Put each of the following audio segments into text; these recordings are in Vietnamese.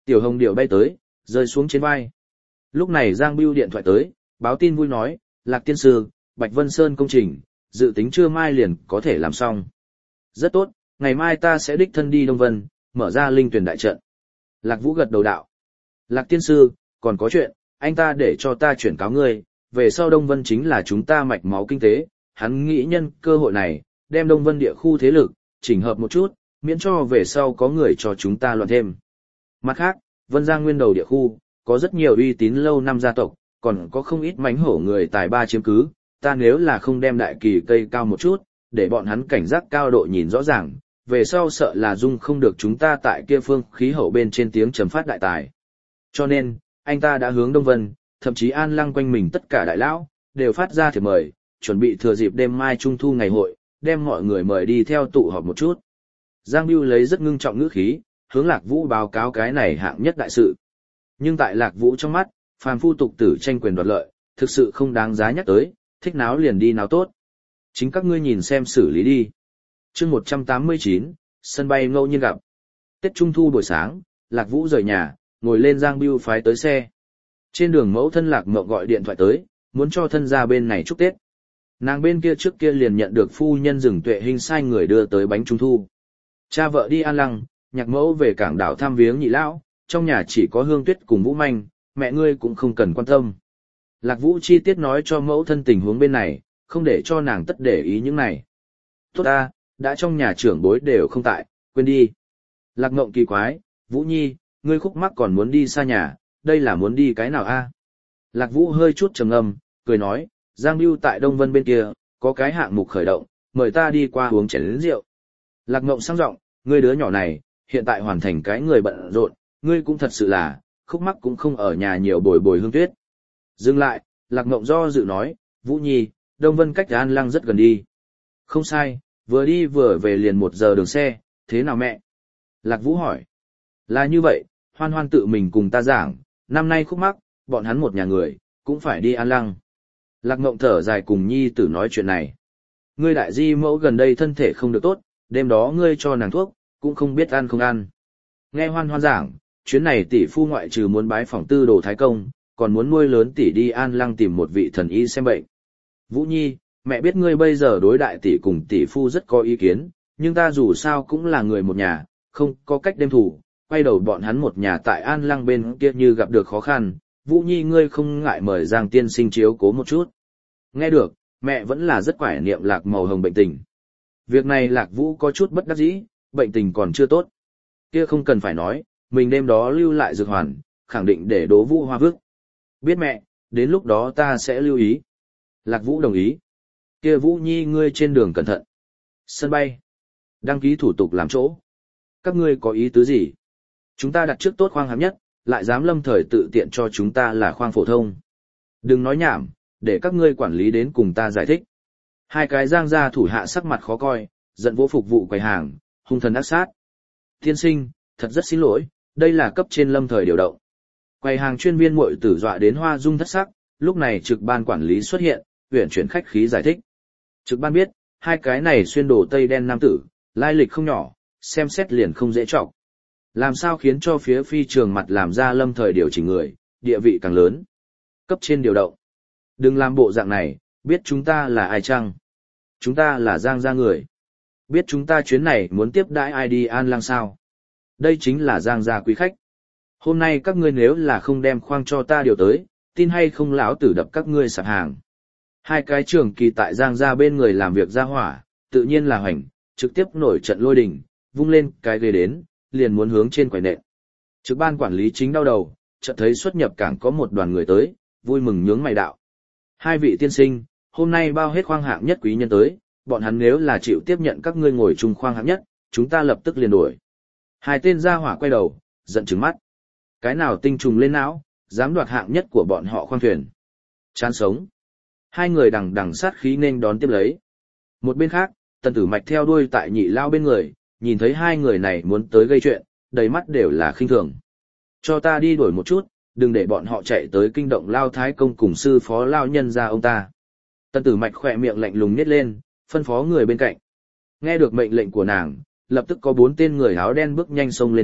Tiểu Hồng Điệu bay tới, rơi xuống trên vai. Lúc này Giang Bưu điện thoại tới, báo tin vui nói, Lạc tiên sư, Bạch Vân Sơn công trình, dự tính trưa mai liền có thể làm xong. Rất tốt, ngày mai ta sẽ đích thân đi Đông Vân, mở ra linh tuyển đại trận. Lạc Vũ gật đầu đạo. Lạc tiên sư, còn có chuyện, anh ta để cho ta chuyển cáo ngươi, về sau Đông Vân chính là chúng ta mạch máu kinh tế, hắn nghĩ nhân cơ hội này, đem Đông Vân địa khu thế lực, chỉnh hợp một chút, miễn cho về sau có người cho chúng ta loạn thêm. Mặt khác, Vân Giang nguyên đầu địa khu, có rất nhiều uy tín lâu năm gia tộc, còn có không ít mánh hổ người tài ba chiếm cứ, ta nếu là không đem đại kỳ cây cao một chút, để bọn hắn cảnh giác cao độ nhìn rõ ràng, về sau sợ là dung không được chúng ta tại kia phương khí hậu bên trên tiếng trầm phát đại tài. Cho nên, anh ta đã hướng Đông Vân, thậm chí An Lăng quanh mình tất cả đại lão, đều phát ra thiệp mời, chuẩn bị thừa dịp đêm mai trung thu ngày hội, đem mọi người mời đi theo tụ họp một chút. Giang Bưu lấy rất ngưng trọng ngữ khí, hướng Lạc Vũ báo cáo cái này hạng nhất đại sự. Nhưng tại Lạc Vũ trong mắt, phàm phu tục tử tranh quyền đoạt lợi, thực sự không đáng giá nhắc tới, thích náo liền đi náo tốt. Chính các ngươi nhìn xem xử lý đi. Chương 189, sân bay ngẫu nhiên gặp. Tết Trung thu buổi sáng, Lạc Vũ rời nhà, ngồi lên Giang Bưu phái tới xe. Trên đường mẫu thân Lạc Mộng gọi điện thoại tới, muốn cho thân gia bên này chúc Tết. Nàng bên kia trước kia liền nhận được phu nhân Dừng Tuệ Hinh sai người đưa tới bánh Trung thu. Cha vợ đi An Lăng, nhạc mẫu về cảng đảo thăm viếng nhị lão, trong nhà chỉ có Hương Tuyết cùng Vũ Manh, mẹ ngươi cũng không cần quan tâm. Lạc Vũ chi tiết nói cho mẫu thân tình huống bên này, không để cho nàng tất để ý những này. Tốt ta, đã trong nhà trưởng bối đều không tại, quên đi. Lạc Ngộng kỳ quái, Vũ Nhi, ngươi khúc mắc còn muốn đi xa nhà, đây là muốn đi cái nào a? Lạc Vũ hơi chút trầm ngâm, cười nói, Giang Bưu tại Đông Vân bên kia, có cái hạng mục khởi động, mời ta đi qua uống chén rượu. Lạc Ngộng sang giọng, ngươi đứa nhỏ này, hiện tại hoàn thành cái người bận rộn, ngươi cũng thật sự là, khúc mắc cũng không ở nhà nhiều bồi bồi Hương Tuyết. Dừng lại, Lạc Ngộng do dự nói, Vũ Nhi, Đông Vân cách An Lăng rất gần đi. Không sai, vừa đi vừa về liền 1 giờ đường xe, thế nào mẹ? Lạc Vũ hỏi. Là như vậy, Hoan Hoan tự mình cùng ta giảng, năm nay khúc mắc, bọn hắn một nhà người, cũng phải đi An Lăng. Lạc Ngộng thở dài cùng Nhi tử nói chuyện này. Ngươi đại di mẫu gần đây thân thể không được tốt, đêm đó ngươi cho nàng thuốc, cũng không biết ăn không ăn. Nghe Hoan Hoan giảng, chuyến này tỷ phu ngoại trừ muốn bái phỏng tư đồ thái công, còn muốn nuôi lớn tỷ đi An Lăng tìm một vị thần y xem bệnh. Vũ Nhi, mẹ biết ngươi bây giờ đối đại tỷ cùng tỷ phu rất có ý kiến, nhưng ta dù sao cũng là người một nhà, không có cách đêm thủ, quay đầu bọn hắn một nhà tại An Lăng bên kia như gặp được khó khăn, Vũ Nhi ngươi không ngại mời Giang tiên sinh chiếu cố một chút. Nghe được, mẹ vẫn là rất quải niệm Lạc Màu Hồng bệnh tình. Việc này Lạc Vũ có chút bất đắc dĩ, bệnh tình còn chưa tốt. Kia không cần phải nói, mình đêm đó lưu lại dược hoàn, khẳng định để Đỗ Vũ Hoa vứt. Biết mẹ, đến lúc đó ta sẽ lưu ý. Lạc Vũ đồng ý. Kia Vũ Nhi ngươi trên đường cẩn thận. Sân bay. Đăng ký thủ tục làm chỗ. Các ngươi có ý tứ gì? Chúng ta đặt trước tốt khoang hạng nhất, lại dám lâm thời tự tiện cho chúng ta là khoang phổ thông. Đừng nói nhảm, để các ngươi quản lý đến cùng ta giải thích. Hai cái Giang gia thủ hạ sắc mặt khó coi, giận vô phục vụ quầy hàng, hung thần ác sát. Tiên sinh, thật rất xin lỗi, đây là cấp trên lâm thời điều động. Quầy hàng chuyên viên muội tử dọa đến hoa dung thất sắc, lúc này trực ban quản lý xuất hiện, uyển chuyển khách khí giải thích. Trực ban biết, hai cái này xuyên đồ tây đen nam tử, lai lịch không nhỏ, xem xét liền không dễ trọng. Làm sao khiến cho phía phi trường mặt làm ra lâm thời điều chỉnh người, địa vị càng lớn. Cấp trên điều động. Đừng làm bộ dạng này, biết chúng ta là ai chăng? Chúng ta là Giang gia người. Biết chúng ta chuyến này muốn tiếp đãi ai đi An Lăng sao? Đây chính là Giang gia quý khách. Hôm nay các ngươi nếu là không đem khoang cho ta điều tới, tin hay không lão tử đập các ngươi sạp hàng. Hai cái trưởng kỳ tại Giang gia bên người làm việc ra hỏa, tự nhiên là hoành, trực tiếp nổi trận lôi đình, vung lên cái ghế đến, liền muốn hướng trên quầy nện. Trực ban quản lý chính đau đầu, chợt thấy xuất nhập cảng có một đoàn người tới, vui mừng nhướng mày đạo. Hai vị tiên sinh, hôm nay bao hết khoang hạng nhất quý nhân tới, bọn hắn nếu là chịu tiếp nhận các ngươi ngồi chung khoang hạng nhất, chúng ta lập tức liền đuổi. Hai tên gia hỏa quay đầu, giận trừng mắt. Cái nào tinh trùng lên não, dám đoạt hạng nhất của bọn họ khoang thuyền. Chán sống. Hai người đằng đằng sát khí nên đón tiếp lấy. Một bên khác, Tần Tử Mạch theo đuôi tại nhị lao bên người, nhìn thấy hai người này muốn tới gây chuyện, đầy mắt đều là khinh thường. Cho ta đi đuổi một chút, đừng để bọn họ chạy tới kinh động Lao Thái Công cùng sư phó Lao nhân ra ông ta. Tần Tử Mạch khỏe miệng lạnh lùng nhếch lên, phân phó người bên cạnh. Nghe được mệnh lệnh của nàng, lập tức có 4 tên người áo đen bước nhanh xông lên trước,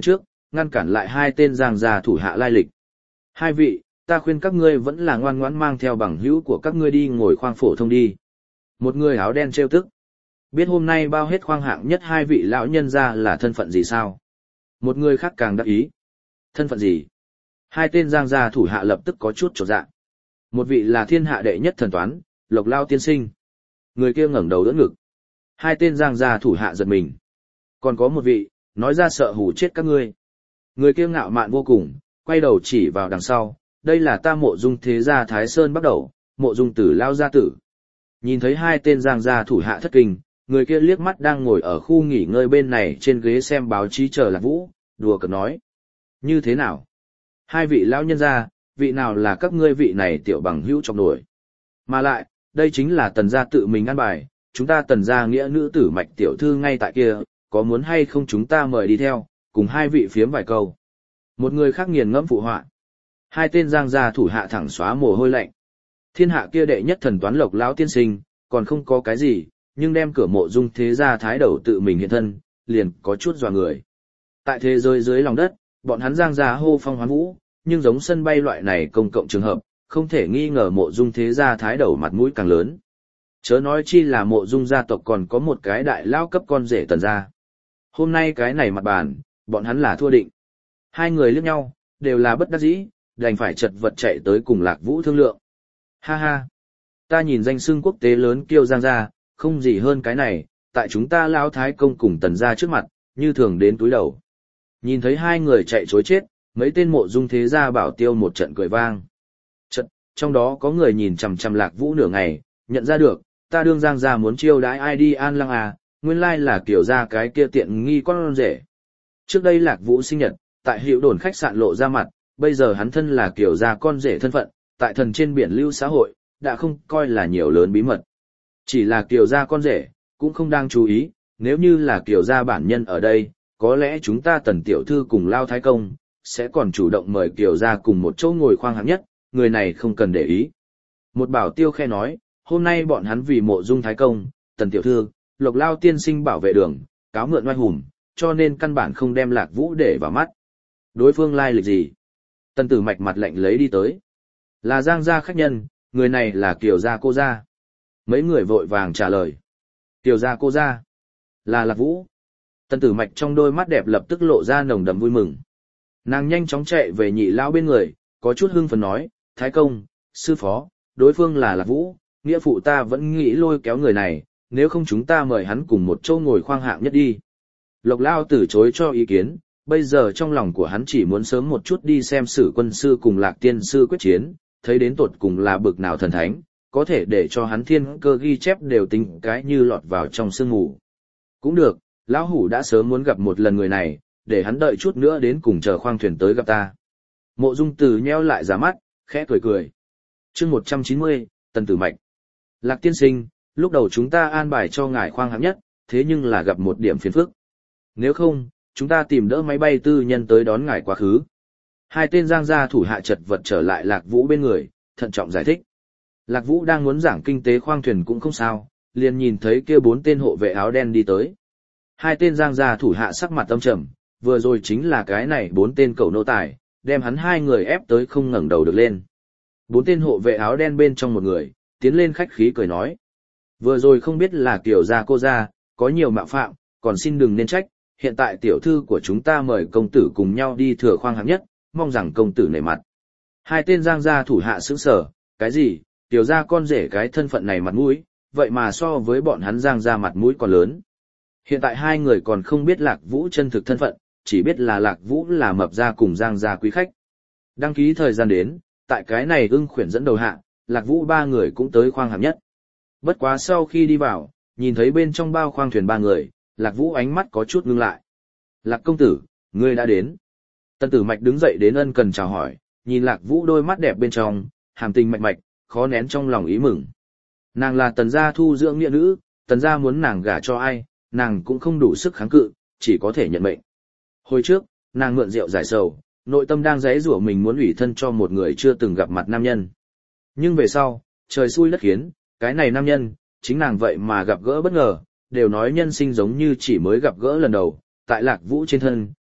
ngăn cản lại hai tên Giang gia thủ hạ lai lịch. Hai vị, ta khuyên các ngươi vẫn là ngoan ngoãn mang theo bằng hữu của các ngươi đi ngồi khoang phổ thông đi. Một người áo đen trêu tức. Biết hôm nay bao hết khoang hạng nhất hai vị lão nhân ra là thân phận gì sao? Một người khác càng đắc ý. Thân phận gì? Hai tên Giang gia thủ hạ lập tức có chút chột dạ. Một vị là thiên hạ đệ nhất thần toán, Lộc Lao tiên sinh. Người kia ngẩng đầu đỡ ngực. Hai tên Giang gia thủ hạ giật mình. Còn có một vị, nói ra sợ hù chết các ngươi. Người kia ngạo mạn vô cùng, quay đầu chỉ vào đằng sau. Đây là ta Mộ Dung thế gia Thái Sơn bắt đầu, Mộ Dung tử Lao gia tử. Nhìn thấy hai tên Giang gia thủ hạ thất kinh, người kia liếc mắt đang ngồi ở khu nghỉ ngơi bên này trên ghế xem báo chí chờ Lạc Vũ, đùa cợt nói. Như thế nào? Hai vị lão nhân gia, vị nào là các ngươi vị này tiểu bằng hữu trong nổi? Mà lại, đây chính là Tần gia tự mình ăn bài, chúng ta Tần gia nghĩa nữ tử Mạch tiểu thư ngay tại kia, có muốn hay không chúng ta mời đi theo, cùng hai vị phiếm vài câu. Một người khác nghiền ngẫm phụ họa. Hai tên Giang gia thủ hạ thẳng xóa mồ hôi lạnh. Thiên hạ kia đệ nhất thần toán Lộc lão tiên sinh, còn không có cái gì, nhưng đem cửa Mộ Dung thế gia thái đầu tự mình hiện thân, liền có chút dọa người. Tại thế giới dưới lòng đất, bọn hắn Giang gia hô phong hoán vũ, nhưng giống sân bay loại này công cộng trường hợp, không thể nghi ngờ Mộ Dung thế gia thái đầu mặt mũi càng lớn. Chớ nói chi là Mộ Dung gia tộc còn có một cái đại lao cấp con rể Tần gia. Hôm nay cái này mặt bàn, bọn hắn là thua định. Hai người liếc nhau, đều là bất đắc dĩ, đành phải chật vật chạy tới cùng Lạc Vũ thương lượng. Ha ha, ta nhìn danh xưng quốc tế lớn kiêu Giang gia, không gì hơn cái này, tại chúng ta lão thái công cùng Tần gia trước mặt, như thường đến túi đầu. Nhìn thấy hai người chạy trối chết, mấy tên Mộ Dung thế gia bảo tiêu một trận cười vang. Trận, trong đó có người nhìn chằm chằm Lạc Vũ nửa ngày, nhận ra được, ta đương Giang gia muốn chiêu đãi ai đi An Lăng à, nguyên lai là kiểu ra cái kia tiện nghi con rể. Trước đây Lạc Vũ sinh nhật, tại hiệu đồn khách sạn lộ ra mặt, bây giờ hắn thân là kiểu ra con rể thân phận, tại thần trên biển lưu xã hội, đã không coi là nhiều lớn bí mật. Chỉ là kiểu ra con rể, cũng không đang chú ý, nếu như là kiểu ra bản nhân ở đây, có lẽ chúng ta Tần tiểu thư cùng Lao Thái Công, sẽ còn chủ động mời kiểu ra cùng một chỗ ngồi khoang hạng nhất, người này không cần để ý. Một bảo tiêu khe nói, hôm nay bọn hắn vì Mộ Dung Thái Công, Tần tiểu thư, Lộc Lao tiên sinh bảo vệ đường, cáo mượn oai hùng, cho nên căn bản không đem Lạc Vũ để vào mắt. Đối phương lai lịch gì? Tần Tử Mạch mặt lạnh lấy đi tới. Là Giang gia khách nhân, người này là Kiều gia cô gia. Mấy người vội vàng trả lời. Kiều gia cô gia? Là Lạc Vũ. Tần Tử Mạch trong đôi mắt đẹp lập tức lộ ra nồng đậm vui mừng. Nàng nhanh chóng chạy về nhị lão bên người, có chút hưng phấn nói, Thái công, sư phó, đối phương là Lạc Vũ, nghĩa phụ ta vẫn nghĩ lôi kéo người này, nếu không chúng ta mời hắn cùng một chỗ ngồi khoang hạng nhất đi. Lộc Lao từ chối cho ý kiến, bây giờ trong lòng của hắn chỉ muốn sớm một chút đi xem Sử quân sư cùng Lạc tiên sư quyết chiến, thấy đến tột cùng là bực nào thần thánh, có thể để cho hắn thiên cơ ghi chép đều tính cái như lọt vào trong sương mù. Cũng được, lão hủ đã sớm muốn gặp một lần người này, để hắn đợi chút nữa đến cùng chờ khoang thuyền tới gặp ta. Mộ Dung Từ nheo lại giá mắt, khẽ cười cười. Chương 190, Tần Tử Mạch. Lạc tiên sinh, lúc đầu chúng ta an bài cho ngài khoang hạng nhất, thế nhưng là gặp một điểm phiền phức. Nếu không, chúng ta tìm đỡ máy bay tư nhân tới đón ngài quá khứ. Hai tên Giang gia thủ hạ chật vật trở lại Lạc Vũ bên người, thận trọng giải thích. Lạc Vũ đang muốn giảng kinh tế khoang thuyền cũng không sao, liền nhìn thấy kia bốn tên hộ vệ áo đen đi tới. Hai tên Giang gia thủ hạ sắc mặt âm trầm, vừa rồi chính là cái này bốn tên cẩu nô tài, đem hắn hai người ép tới không ngẩng đầu được lên. Bốn tên hộ vệ áo đen bên trong một người, tiến lên khách khí cười nói. Vừa rồi không biết là kiểu gia cô gia, có nhiều mạo phạm, còn xin đừng nên trách, hiện tại tiểu thư của chúng ta mời công tử cùng nhau đi thừa khoang hạng nhất, mong rằng công tử nể mặt. Hai tên Giang gia thủ hạ sững sờ, cái gì, tiểu gia con rể cái thân phận này mặt mũi, vậy mà so với bọn hắn Giang gia mặt mũi còn lớn. Hiện tại hai người còn không biết Lạc Vũ chân thực thân phận, chỉ biết là Lạc Vũ là mập gia cùng Giang gia quý khách. Đăng ký thời gian đến, tại cái này ưng khuyển dẫn đầu hạ, Lạc Vũ ba người cũng tới khoang hạng nhất. Bất quá sau khi đi vào, nhìn thấy bên trong bao khoang thuyền ba người, Lạc Vũ ánh mắt có chút ngưng lại. Lạc công tử, ngươi đã đến. Tần Tử Mạch đứng dậy đến ân cần chào hỏi, nhìn Lạc Vũ đôi mắt đẹp bên trong, hàm tình mạch mạch, khó nén trong lòng ý mừng. Nàng là Tần gia thu dưỡng nghĩa nữ, Tần gia muốn nàng gả cho ai, nàng cũng không đủ sức kháng cự, chỉ có thể nhận mệnh. Hồi trước, nàng mượn rượu giải sầu, nội tâm đang giãy giụa mình muốn ủy thân cho một người chưa từng gặp mặt nam nhân. Nhưng về sau, trời xui đất khiến, cái này nam nhân, chính nàng vậy mà gặp gỡ bất ngờ, đều nói nhân sinh giống như chỉ mới gặp gỡ lần đầu, tại Lạc Vũ trên thân,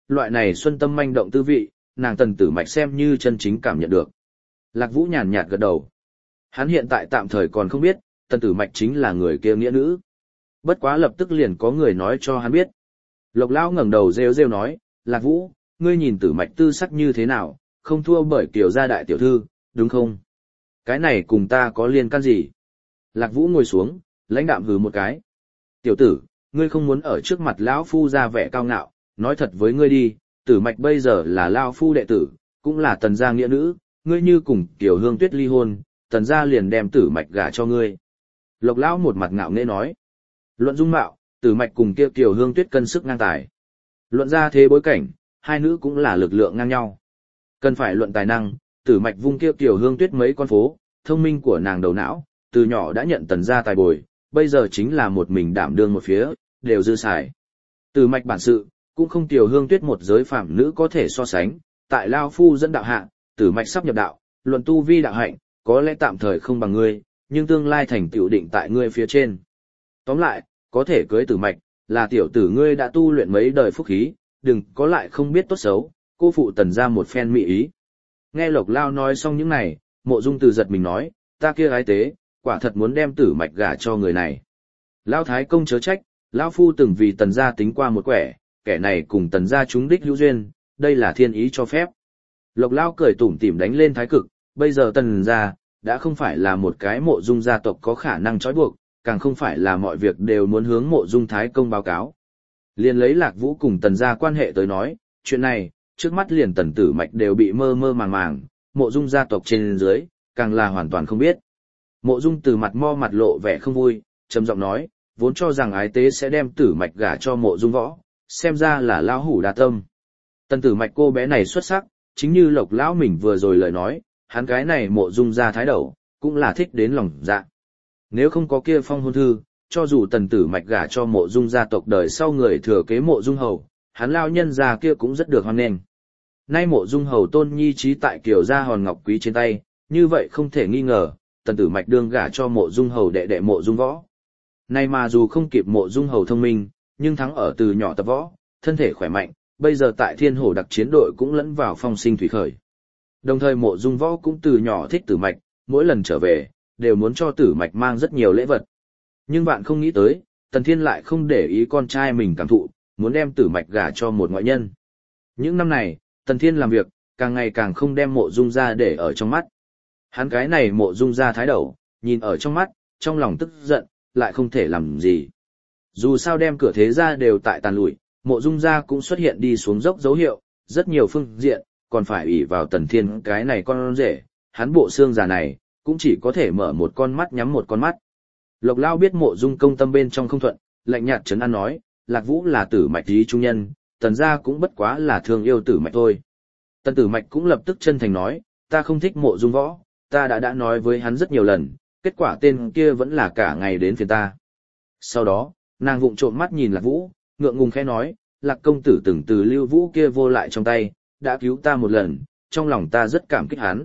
Loại này xuân tâm manh động tư vị, nàng Tần Tử Mạch xem như chân chính cảm nhận được. Lạc Vũ nhàn nhạt gật đầu. Hắn hiện tại tạm thời còn không biết, Tần Tử Mạch chính là người kia nghĩa nữ. Bất quá lập tức liền có người nói cho hắn biết. Lộc Lão ngẩng đầu rêu rêu nói, Lạc Vũ, ngươi nhìn Tử Mạch tư sắc như thế nào, không thua bởi Kiều gia đại tiểu thư, đúng không? Cái này cùng ta có liên can gì? Lạc Vũ ngồi xuống, lãnh đạm hừ một cái. Tiểu tử, ngươi không muốn ở trước mặt lão phu ra vẻ cao ngạo, nói thật với ngươi đi, Tử Mạch bây giờ là lão phu đệ tử, cũng là Tần gia nghĩa nữ, ngươi như cùng Kiều Hương Tuyết ly hôn, Tần gia liền đem Tử Mạch gả cho ngươi. Lộc Lão một mặt ngạo nghễ nói. Luận dung mạo, Tử Mạch cùng kia Kiều Hương Tuyết cân sức ngang tài. Luận ra thế bối cảnh, hai nữ cũng là lực lượng ngang nhau. Cần phải luận tài năng, Tử Mạch vung kia Kiều Hương Tuyết mấy con phố, thông minh của nàng đầu não, từ nhỏ đã nhận Tần gia tài bồi, bây giờ chính là một mình đảm đương một phía, đều dư xài. Tử Mạch bản sự, cũng không Kiều Hương Tuyết một giới phàm nữ có thể so sánh, tại lao phu dẫn đạo hạ, Tử Mạch sắp nhập đạo, luận tu vi đạo hạnh, có lẽ tạm thời không bằng ngươi, nhưng tương lai thành tựu định tại ngươi phía trên. Tóm lại, có thể cưới Tử Mạch, là tiểu tử ngươi đã tu luyện mấy đời phúc khí, đừng có lại không biết tốt xấu, cô phụ Tần gia một phen mỹ ý. Nghe Lộc Lao nói xong những này, Mộ Dung Từ giật mình nói, ta kia gái tế, quả thật muốn đem Tử Mạch gả cho người này. Lao Thái Công chớ trách, Lao Phu từng vì Tần gia tính qua một quẻ, kẻ này cùng Tần gia chúng đích hữu duyên, đây là thiên ý cho phép. Lộc Lao cười tủm tỉm đánh lên thái cực, bây giờ Tần gia đã không phải là một cái Mộ Dung gia tộc có khả năng trói buộc, càng không phải là mọi việc đều muốn hướng Mộ Dung Thái Công báo cáo. Liền lấy Lạc Vũ cùng Tần gia quan hệ tới nói, chuyện này, trước mắt liền Tần Tử Mạch đều bị mơ mơ màng màng, Mộ Dung gia tộc trên dưới, càng là hoàn toàn không biết. Mộ Dung Từ mặt mo mặt lộ vẻ không vui, trầm giọng nói, vốn cho rằng ái tế sẽ đem Tử Mạch gả cho Mộ Dung Võ, xem ra là lão hủ đa tâm. Tần Tử Mạch cô bé này xuất sắc, chính như Lộc lão mình vừa rồi lời nói, hắn cái này Mộ Dung gia thái đầu, cũng là thích đến lòng dạ. Nếu không có kia phong hôn thư, cho dù Tần Tử Mạch gả cho Mộ Dung gia tộc đời sau người thừa kế Mộ Dung hầu, hắn lao nhân già kia cũng rất được hoan nghênh. Nay Mộ Dung hầu tôn nhi trí tại Kiều gia hòn ngọc quý trên tay, như vậy không thể nghi ngờ, Tần Tử Mạch đương gả cho Mộ Dung hầu đệ đệ Mộ Dung Võ. Nay mà dù không kịp Mộ Dung hầu thông minh, nhưng thắng ở từ nhỏ tập võ, thân thể khỏe mạnh, bây giờ tại Thiên Hổ đặc chiến đội cũng lẫn vào phong sinh thủy khởi. Đồng thời Mộ Dung Võ cũng từ nhỏ thích Tử Mạch, mỗi lần trở về, đều muốn cho Tử Mạch mang rất nhiều lễ vật. Nhưng bạn không nghĩ tới, Tần Thiên lại không để ý con trai mình cảm thụ, muốn đem Tử Mạch gả cho một ngoại nhân. Những năm này, Tần Thiên làm việc, càng ngày càng không đem Mộ Dung gia để ở trong mắt. Hắn cái này Mộ Dung gia thái đầu, nhìn ở trong mắt, trong lòng tức giận, lại không thể làm gì. Dù sao đem cửa thế gia đều tại tàn lụi, Mộ Dung gia cũng xuất hiện đi xuống dốc dấu hiệu, rất nhiều phương diện, còn phải ủy vào Tần Thiên cái này con rể, hắn bộ xương già này, cũng chỉ có thể mở một con mắt nhắm một con mắt. Lộc Lao biết Mộ Dung công tâm bên trong không thuận, lạnh nhạt trấn an nói, Lạc Vũ là Tử Mạch ý trung nhân, Tần gia cũng bất quá là thương yêu Tử Mạch thôi. Tần Tử Mạch cũng lập tức chân thành nói, ta không thích Mộ Dung Võ, ta đã nói với hắn rất nhiều lần, kết quả tên kia vẫn là cả ngày đến phiền ta. Sau đó, nàng vụng trộm mắt nhìn Lạc Vũ, ngượng ngùng khẽ nói, Lạc công tử từng từ Lưu Vũ kia vô lại trong tay, đã cứu ta một lần, trong lòng ta rất cảm kích hắn.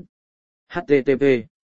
HTTP.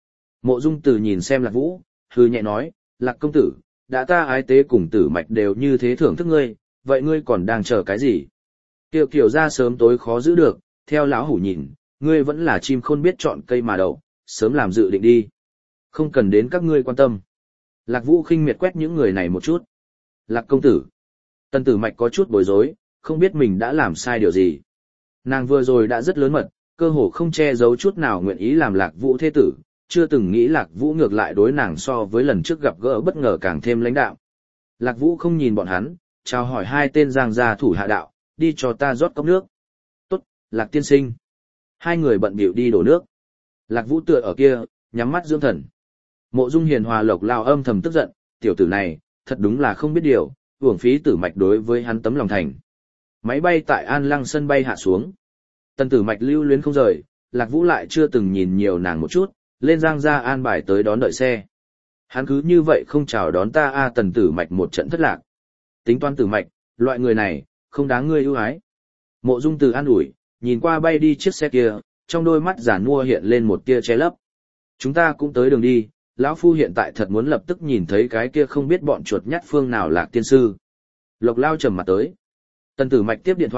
Mộ Dung Tử nhìn xem Lạc Vũ, hừ nhẹ nói, Lạc công tử, đã ta ái tế cùng Tử Mạch đều như thế thưởng thức ngươi, vậy ngươi còn đang chờ cái gì? Kiểu ra sớm tối khó giữ được, theo lão hủ nhìn, ngươi vẫn là chim khôn biết chọn cây mà đậu, sớm làm dự định đi. Không cần đến các ngươi quan tâm. Lạc Vũ khinh miệt quét những người này một chút. Lạc công tử. Tần Tử Mạch có chút bối rối, không biết mình đã làm sai điều gì. Nàng vừa rồi đã rất lớn mật, cơ hồ không che giấu chút nào nguyện ý làm Lạc Vũ thế tử, chưa từng nghĩ Lạc Vũ ngược lại đối nàng so với lần trước gặp gỡ bất ngờ càng thêm lãnh đạo. Lạc Vũ không nhìn bọn hắn, chào hỏi hai tên giang gia thủ hạ đạo, đi cho ta rót cốc nước. Tốt, Lạc tiên sinh. Hai người bận bịu đi đổ nước. Lạc Vũ tựa ở kia, nhắm mắt dưỡng thần. Mộ Dung hiền hòa Lộc Lao âm thầm tức giận, tiểu tử này, thật đúng là không biết điều, uổng phí Tử Mạch đối với hắn tấm lòng thành. Máy bay tại An Lăng sân bay hạ xuống. Tần Tử Mạch lưu luyến không rời, Lạc Vũ lại chưa từng nhìn nhiều nàng một chút, lên giang ra an bài tới đón đợi xe. Hắn cứ như vậy không chào đón ta Tần Tử Mạch một trận thất lạc. Tính toán Tử Mạch, loại người này, không đáng ngươi ưu ái. Mộ Dung Từ an ủi, nhìn qua bay đi chiếc xe kia, trong đôi mắt giản mua hiện lên một tia che lấp. Chúng ta cũng tới đường đi, lão phu hiện tại thật muốn lập tức nhìn thấy cái kia không biết bọn chuột nhắt phương nào Lạc tiên sư. Lộc Lao trầm mặt tới. Tần Tử Mạch tiếp điện thoại,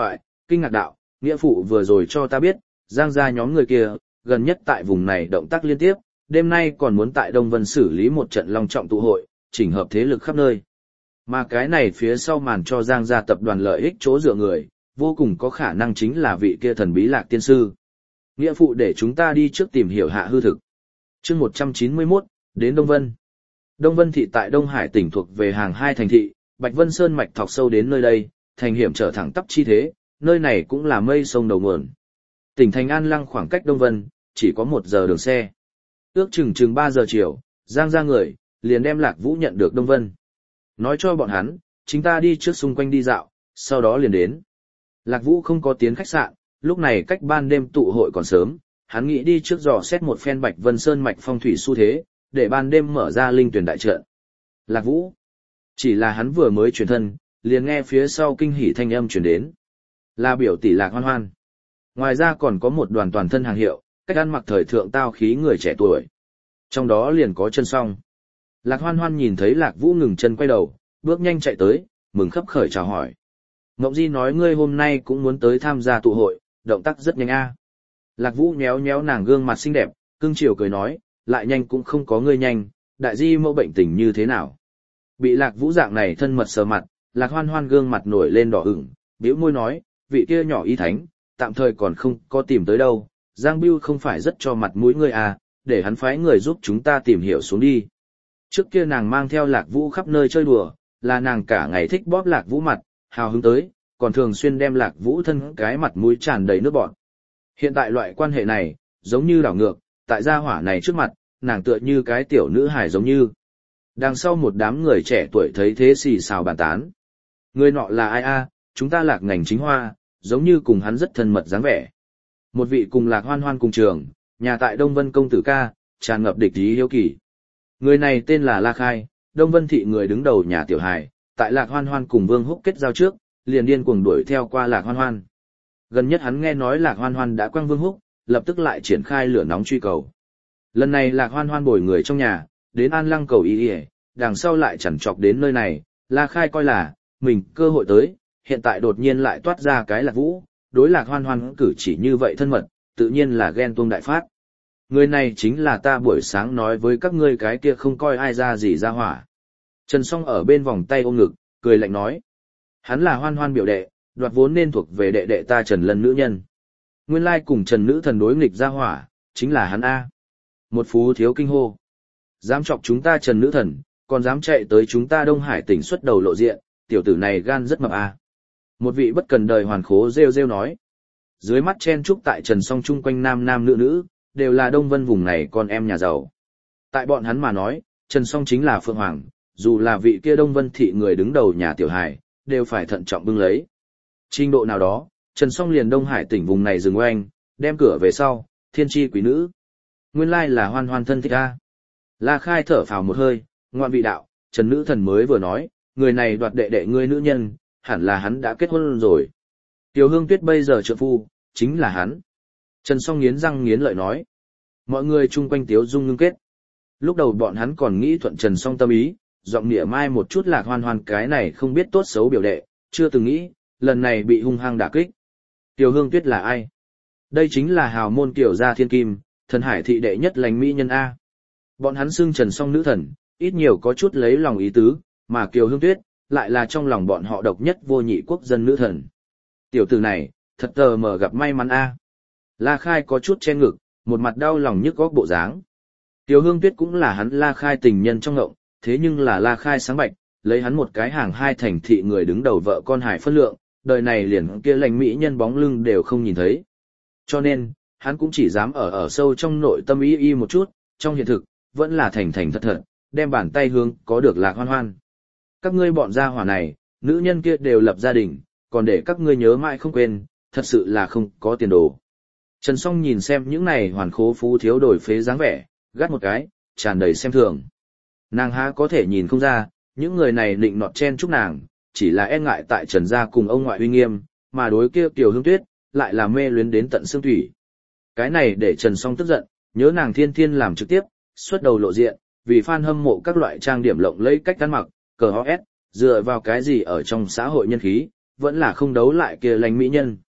kinh ngạc đạo, nghĩa phụ vừa rồi cho ta biết, Giang gia nhóm người kia, gần nhất tại vùng này động tác liên tiếp, đêm nay còn muốn tại Đông Vân xử lý một trận long trọng tụ hội, chỉnh hợp thế lực khắp nơi. Mà cái này phía sau màn cho Giang gia tập đoàn lợi ích chỗ dựa người, vô cùng có khả năng chính là vị kia thần bí Lạc tiên sư. Nghĩa phụ để chúng ta đi trước tìm hiểu hạ hư thực. Chương 191, đến Đông Vân. Đông Vân thị tại Đông Hải tỉnh thuộc về hàng hai thành thị, Bạch Vân Sơn mạch thọc sâu đến nơi đây, thành hiểm trở thẳng tắp chi thế, nơi này cũng là mây sông đầu nguồn. Tỉnh thành An Lăng khoảng cách Đông Vân, chỉ có 1 giờ đường xe. Ước chừng 3 giờ chiều, Giang gia người, liền đem Lạc Vũ nhận được Đông Vân. Nói cho bọn hắn, chúng ta đi trước xung quanh đi dạo, sau đó liền đến. Lạc Vũ không có tiến khách sạn, lúc này cách ban đêm tụ hội còn sớm, hắn nghĩ đi trước dò xét một phen Bạch Vân Sơn mạch phong thủy xu thế, để ban đêm mở ra linh tuyển đại trận. Lạc Vũ. Chỉ là hắn vừa mới chuyển thân, liền nghe phía sau kinh hỉ thanh âm truyền đến. Là biểu tỷ Lạc Hoan Hoan. Ngoài ra còn có một đoàn toàn thân hàng hiệu, cách ăn mặc thời thượng tao khí người trẻ tuổi. Trong đó liền có Trần Song. Lạc Hoan Hoan nhìn thấy Lạc Vũ ngừng chân quay đầu, bước nhanh chạy tới, mừng khấp khởi chào hỏi. Mộng Di nói ngươi hôm nay cũng muốn tới tham gia tụ hội, động tác rất nhanh a. Lạc Vũ nhéo nhéo nàng gương mặt xinh đẹp, cưng chiều cười nói, lại nhanh cũng không có ngươi nhanh, đại di mẫu bệnh tình như thế nào. Bị Lạc Vũ dạng này thân mật sờ mặt, Lạc Hoan Hoan gương mặt nổi lên đỏ ửng, bĩu môi nói, vị kia nhỏ y thánh, tạm thời còn không có tìm tới đâu, Giang Bưu không phải rất cho mặt mũi ngươi à, để hắn phái người giúp chúng ta tìm hiểu xuống đi. Trước kia nàng mang theo Lạc Vũ khắp nơi chơi đùa, là nàng cả ngày thích bóp Lạc Vũ mặt, hào hứng tới, còn thường xuyên đem Lạc Vũ thân cái mặt mũi tràn đầy nước bọt. Hiện tại loại quan hệ này, giống như đảo ngược, tại gia hỏa này trước mặt, nàng tựa như cái tiểu nữ hài giống như. Đằng sau một đám người trẻ tuổi thấy thế xì xào bàn tán. Người nọ là ai a? Chúng ta Lạc ngành chính hoa, giống như cùng hắn rất thân mật dáng vẻ. Một vị cùng Lạc Hoan Hoan cùng trường, nhà tại Đông Vân công tử ca, tràn ngập địch ý hiếu kỳ. Người này tên là La Khai, Đông Vân thị người đứng đầu nhà tiểu hài, tại Lạc Hoan Hoan cùng Vương Húc kết giao trước, liền điên cuồng đuổi theo qua Lạc Hoan Hoan. Gần nhất hắn nghe nói Lạc Hoan Hoan đã quăng Vương Húc, lập tức lại triển khai lửa nóng truy cầu. Lần này Lạc Hoan Hoan bồi người trong nhà, đến An Lăng cầu y, đằng sau lại chằn chọc đến nơi này, La Khai coi là mình cơ hội tới, hiện tại đột nhiên lại toát ra cái Lạc Vũ, đối Lạc Hoan Hoan cử chỉ như vậy thân mật, tự nhiên là ghen tuông đại phát. Người này chính là ta buổi sáng nói với các ngươi cái kia không coi ai ra gì ra hỏa. Trần Song ở bên vòng tay ôm ngực, cười lạnh nói. Hắn là Hoan Hoan biểu đệ, đoạt vốn nên thuộc về đệ đệ ta Trần Lân nữ nhân. Nguyên lai cùng Trần nữ thần đối nghịch ra hỏa, chính là hắn A. Một phú thiếu kinh hô. Dám chọc chúng ta Trần nữ thần, còn dám chạy tới chúng ta Đông Hải tỉnh xuất đầu lộ diện, tiểu tử này gan rất mập A. Một vị bất cần đời hoàn khố rêu rêu nói. Dưới mắt chen trúc tại Trần Song chung quanh nam nam nữ nữ, đều là Đông Vân vùng này con em nhà giàu. Tại bọn hắn mà nói, Trần Song chính là Phượng Hoàng, dù là vị kia Đông Vân thị người đứng đầu nhà tiểu hài, đều phải thận trọng bưng lấy. Trình độ nào đó, Trần Song liền Đông Hải tỉnh vùng này dừng oanh, đem cửa về sau, thiên tri quý nữ. Nguyên lai là Hoan Hoan thân thích a. La Khai thở phào một hơi, ngoan vị đạo, Trần nữ thần mới vừa nói, người này đoạt đệ đệ ngươi nữ nhân, hẳn là hắn đã kết hôn rồi. Tiểu Hương Tuyết bây giờ trợ phu, chính là hắn. Trần Song nghiến răng nghiến lợi nói. Mọi người chung quanh tiếu dung ngưng kết. Lúc đầu bọn hắn còn nghĩ thuận Trần Song tâm ý, giọng nịa mai một chút Lạc Hoan Hoan cái này không biết tốt xấu biểu đệ, chưa từng nghĩ, lần này bị hung hăng đả kích. Tiểu Hương Tuyết là ai? Đây chính là hào môn Kiều gia thiên kim, thần hải thị đệ nhất lành mỹ nhân A. Bọn hắn xưng Trần Song nữ thần, ít nhiều có chút lấy lòng ý tứ, mà Kiều Hương Tuyết, lại là trong lòng bọn họ độc nhất vô nhị quốc dân nữ thần. Tiểu tử này, thật tờ mờ gặp may mắn A. La Khai có chút che ngực, một mặt đau lòng nhức góc bộ dáng. Tiểu Hương Tuyết cũng là hắn La Khai tình nhân trong ngộng, thế nhưng là La Khai sáng bạch, lấy hắn một cái hàng hai thành thị người đứng đầu vợ con hải phân lượng, đời này liền kia lành mỹ nhân bóng lưng đều không nhìn thấy. Cho nên, hắn cũng chỉ dám ở sâu trong nội tâm y một chút, trong hiện thực, vẫn là thành thành thật thật, đem bàn tay hướng có được Lạc Hoan Hoan. Các ngươi bọn gia hỏa này, nữ nhân kia đều lập gia đình, còn để các ngươi nhớ mãi không quên, thật sự là không có tiền đồ. Trần Song nhìn xem những này hoàn khố phú thiếu đổi phế dáng vẻ, gắt một cái, tràn đầy xem thường. Nàng há có thể nhìn không ra, những người này định nọt chen chúc nàng, chỉ là e ngại tại Trần gia cùng ông ngoại uy nghiêm, mà đối kia Kiều Hương Tuyết, lại là mê luyến đến tận xương thủy. Cái này để Trần Song tức giận, nhớ nàng thiên thiên làm trực tiếp, xuất đầu lộ diện, vì fan hâm mộ các loại trang điểm lộng lẫy cách ăn mặc, cờ ho s, dựa vào cái gì ở trong xã hội nhân khí, vẫn là không đấu lại kia lành mỹ nhân.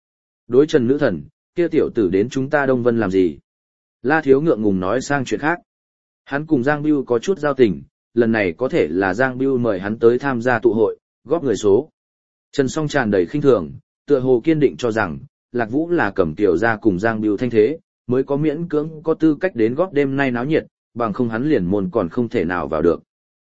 Đối Trần nữ thần, kia tiểu tử đến chúng ta Đông Vân làm gì? La Thiếu ngượng ngùng nói sang chuyện khác. Hắn cùng Giang Biêu có chút giao tình, lần này có thể là Giang Biêu mời hắn tới tham gia tụ hội, góp người số. Trần Song tràn đầy khinh thường, tựa hồ kiên định cho rằng, Lạc Vũ là cầm tiểu ra cùng Giang Biêu thanh thế, mới có miễn cưỡng có tư cách đến góp đêm nay náo nhiệt, bằng không hắn liền môn còn không thể nào vào được.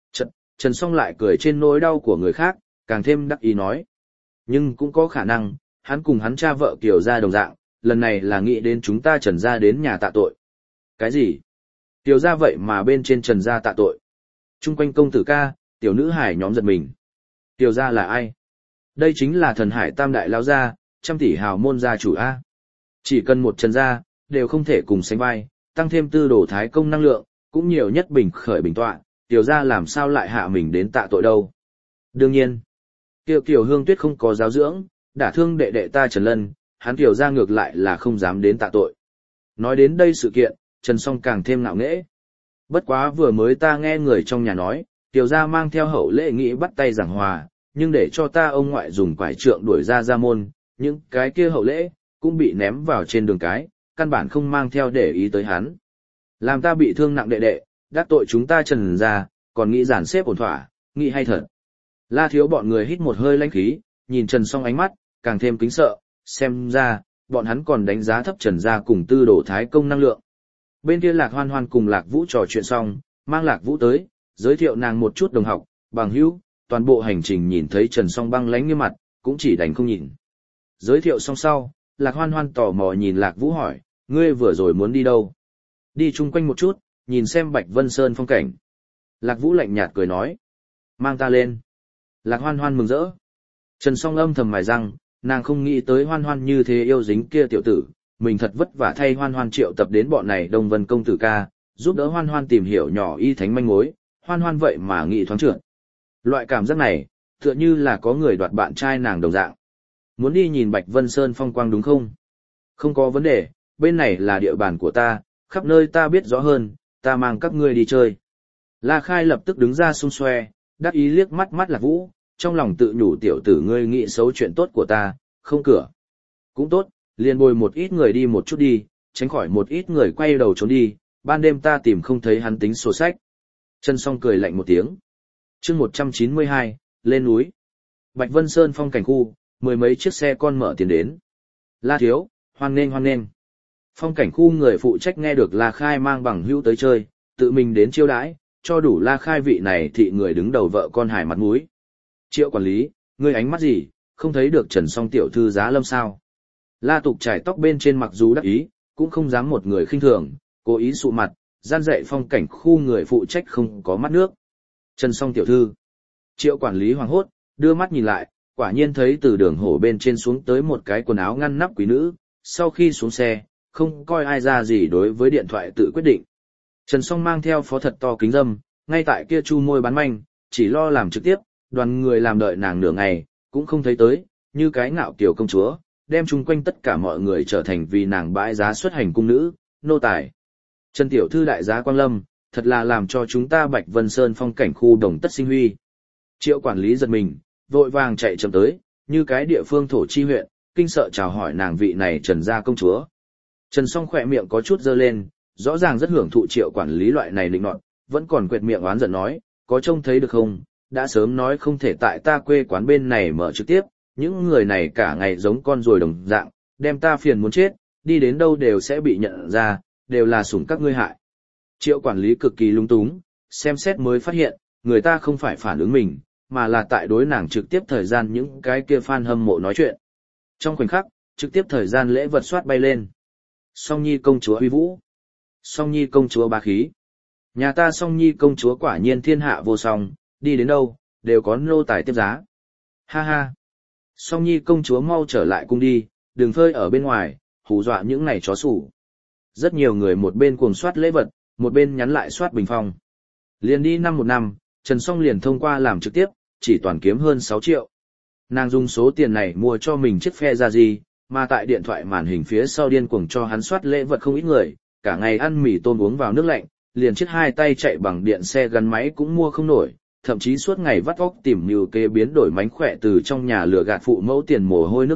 Trần Song lại cười trên nỗi đau của người khác, càng thêm đắc ý nói. Nhưng cũng có khả năng, hắn cùng hắn cha vợ Kiều gia đồng dạng, lần này là nghĩ đến chúng ta Trần gia đến nhà tạ tội. Cái gì? Kiều gia vậy mà bên trên Trần gia tạ tội. Trung quanh công tử ca, tiểu nữ hải nhóm giật mình. Kiều gia là ai? Đây chính là thần hải tam đại lao gia, trăm tỷ hào môn gia chủ A. Chỉ cần một Trần gia, đều không thể cùng sánh vai, tăng thêm tư đồ thái công năng lượng, cũng nhiều nhất bình khởi bình tọa, Kiều gia làm sao lại hạ mình đến tạ tội đâu. Đương nhiên, Kiều Hương Tuyết không có giáo dưỡng, đả thương đệ đệ ta Trần Lân, hắn Kiều gia ngược lại là không dám đến tạ tội. Nói đến đây sự kiện, Trần Song càng thêm ngạo nghễ. Bất quá vừa mới ta nghe người trong nhà nói, Kiều gia mang theo hậu lễ nghĩ bắt tay giảng hòa, nhưng để cho ta ông ngoại dùng quải trượng đuổi ra gia môn, những cái kia hậu lễ, cũng bị ném vào trên đường cái, căn bản không mang theo để ý tới hắn. Làm ta bị thương nặng đệ đệ, đắc tội chúng ta Trần gia, còn nghĩ giản xếp ổn thỏa, nghĩ hay thật. La Thiếu bọn người hít một hơi lãnh khí, nhìn Trần Song ánh mắt, càng thêm kính sợ, xem ra, bọn hắn còn đánh giá thấp Trần gia cùng tư đổ thái công năng lượng. Bên kia Lạc Hoan Hoan cùng Lạc Vũ trò chuyện xong, mang Lạc Vũ tới, giới thiệu nàng một chút đồng học, bằng hữu, toàn bộ hành trình nhìn thấy Trần Song băng lánh như mặt, cũng chỉ đành không nhìn. Giới thiệu xong sau, Lạc Hoan Hoan tò mò nhìn Lạc Vũ hỏi, ngươi vừa rồi muốn đi đâu? Đi chung quanh một chút, nhìn xem Bạch Vân Sơn phong cảnh. Lạc Vũ lạnh nhạt cười nói, mang ta lên. Lạc Hoan Hoan mừng rỡ. Trần Song âm thầm mài răng, nàng không nghĩ tới Hoan Hoan như thế yêu dính kia tiểu tử, mình thật vất vả thay Hoan Hoan triệu tập đến bọn này Đông Vân công tử ca, giúp đỡ Hoan Hoan tìm hiểu nhỏ y thánh manh mối, Hoan Hoan vậy mà nghĩ thoáng trượt. Loại cảm giác này, tựa như là có người đoạt bạn trai nàng đồng dạng. Muốn đi nhìn Bạch Vân Sơn phong quang đúng không? Không có vấn đề, bên này là địa bàn của ta, khắp nơi ta biết rõ hơn, ta mang các ngươi đi chơi. La Khai lập tức đứng ra xung xoe, đắc ý liếc mắt mắt Lạc Vũ, trong lòng tự nhủ tiểu tử ngươi nghĩ xấu chuyện tốt của ta, không cửa. Cũng tốt, liền bồi một ít người đi một chút đi, tránh khỏi một ít người quay đầu trốn đi, ban đêm ta tìm không thấy hắn tính sổ sách. Trần Song cười lạnh một tiếng. Chương 192, lên núi. Bạch Vân Sơn phong cảnh khu, mười mấy chiếc xe con mở tiền đến. La Thiếu, hoan nghênh hoan nghênh. Phong cảnh khu người phụ trách nghe được La Khai mang bằng hữu tới chơi, tự mình đến chiêu đãi, cho đủ La Khai vị này thị người đứng đầu vợ con hải mặt mũi. Triệu quản lý, ngươi ánh mắt gì, không thấy được Trần Song tiểu thư giá lâm sao? La Tục trải tóc bên trên mặc dù đắc ý, cũng không dám một người khinh thường, cố ý sụ mặt, gian dạy phong cảnh khu người phụ trách không có mắt nước. Trần Song tiểu thư. Triệu quản lý hoảng hốt, đưa mắt nhìn lại, quả nhiên thấy từ đường hổ bên trên xuống tới một cái quần áo ngăn nắp quý nữ, sau khi xuống xe, không coi ai ra gì đối với điện thoại tự quyết định. Trần Song mang theo phó thật to kính dâm, ngay tại kia chu môi bán manh, chỉ lo làm trực tiếp, đoàn người làm đợi nàng nửa ngày, cũng không thấy tới, như cái ngạo kiều công chúa, đem chung quanh tất cả mọi người trở thành vì nàng bãi giá xuất hành cung nữ, nô tài. Trần tiểu thư đại giá Quang Lâm, thật là làm cho chúng ta Bạch Vân Sơn phong cảnh khu đồng tất sinh huy. Triệu quản lý giật mình, vội vàng chạy chậm tới, như cái địa phương thổ chi huyện, kinh sợ chào hỏi nàng vị này Trần gia công chúa. Trần Song khỏe miệng có chút dơ lên, rõ ràng rất hưởng thụ Triệu quản lý loại này định nọt, vẫn còn quệt miệng oán giận nói, có trông thấy được không, đã sớm nói không thể tại ta quê quán bên này mở trực tiếp, những người này cả ngày giống con ruồi đồng dạng, đem ta phiền muốn chết, đi đến đâu đều sẽ bị nhận ra, đều là sủng các ngươi hại. Triệu quản lý cực kỳ lung túng, xem xét mới phát hiện, người ta không phải phản ứng mình, mà là tại đối nàng trực tiếp thời gian những cái kia fan hâm mộ nói chuyện. Trong khoảnh khắc, trực tiếp thời gian lễ vật soát bay lên. Song Nhi công chúa uy vũ, Song Nhi công chúa bá khí. Nhà ta Song Nhi công chúa quả nhiên thiên hạ vô song, đi đến đâu, đều có nô tài tiếp giá. Ha ha. Song Nhi công chúa mau trở lại cung đi, đừng phơi ở bên ngoài, hù dọa những này chó sủ. Rất nhiều người một bên cuồng soát lễ vật, một bên nhắn lại soát bình phong. Liền đi năm một năm, Trần Song liền thông qua làm trực tiếp, chỉ toàn kiếm hơn 6 triệu. Nàng dùng số tiền này mua cho mình chiếc phe ra gì, mà tại điện thoại màn hình phía sau điên cuồng cho hắn soát lễ vật không ít người, cả ngày ăn mì tôm uống vào nước lạnh, liền chiếc hai tay chạy bằng điện xe gắn máy cũng mua không nổi, thậm chí suốt ngày vắt óc tìm mưu kế biến đổi mánh khỏe từ trong nhà lừa gạt phụ mẫu tiền mồ hôi nước mắt,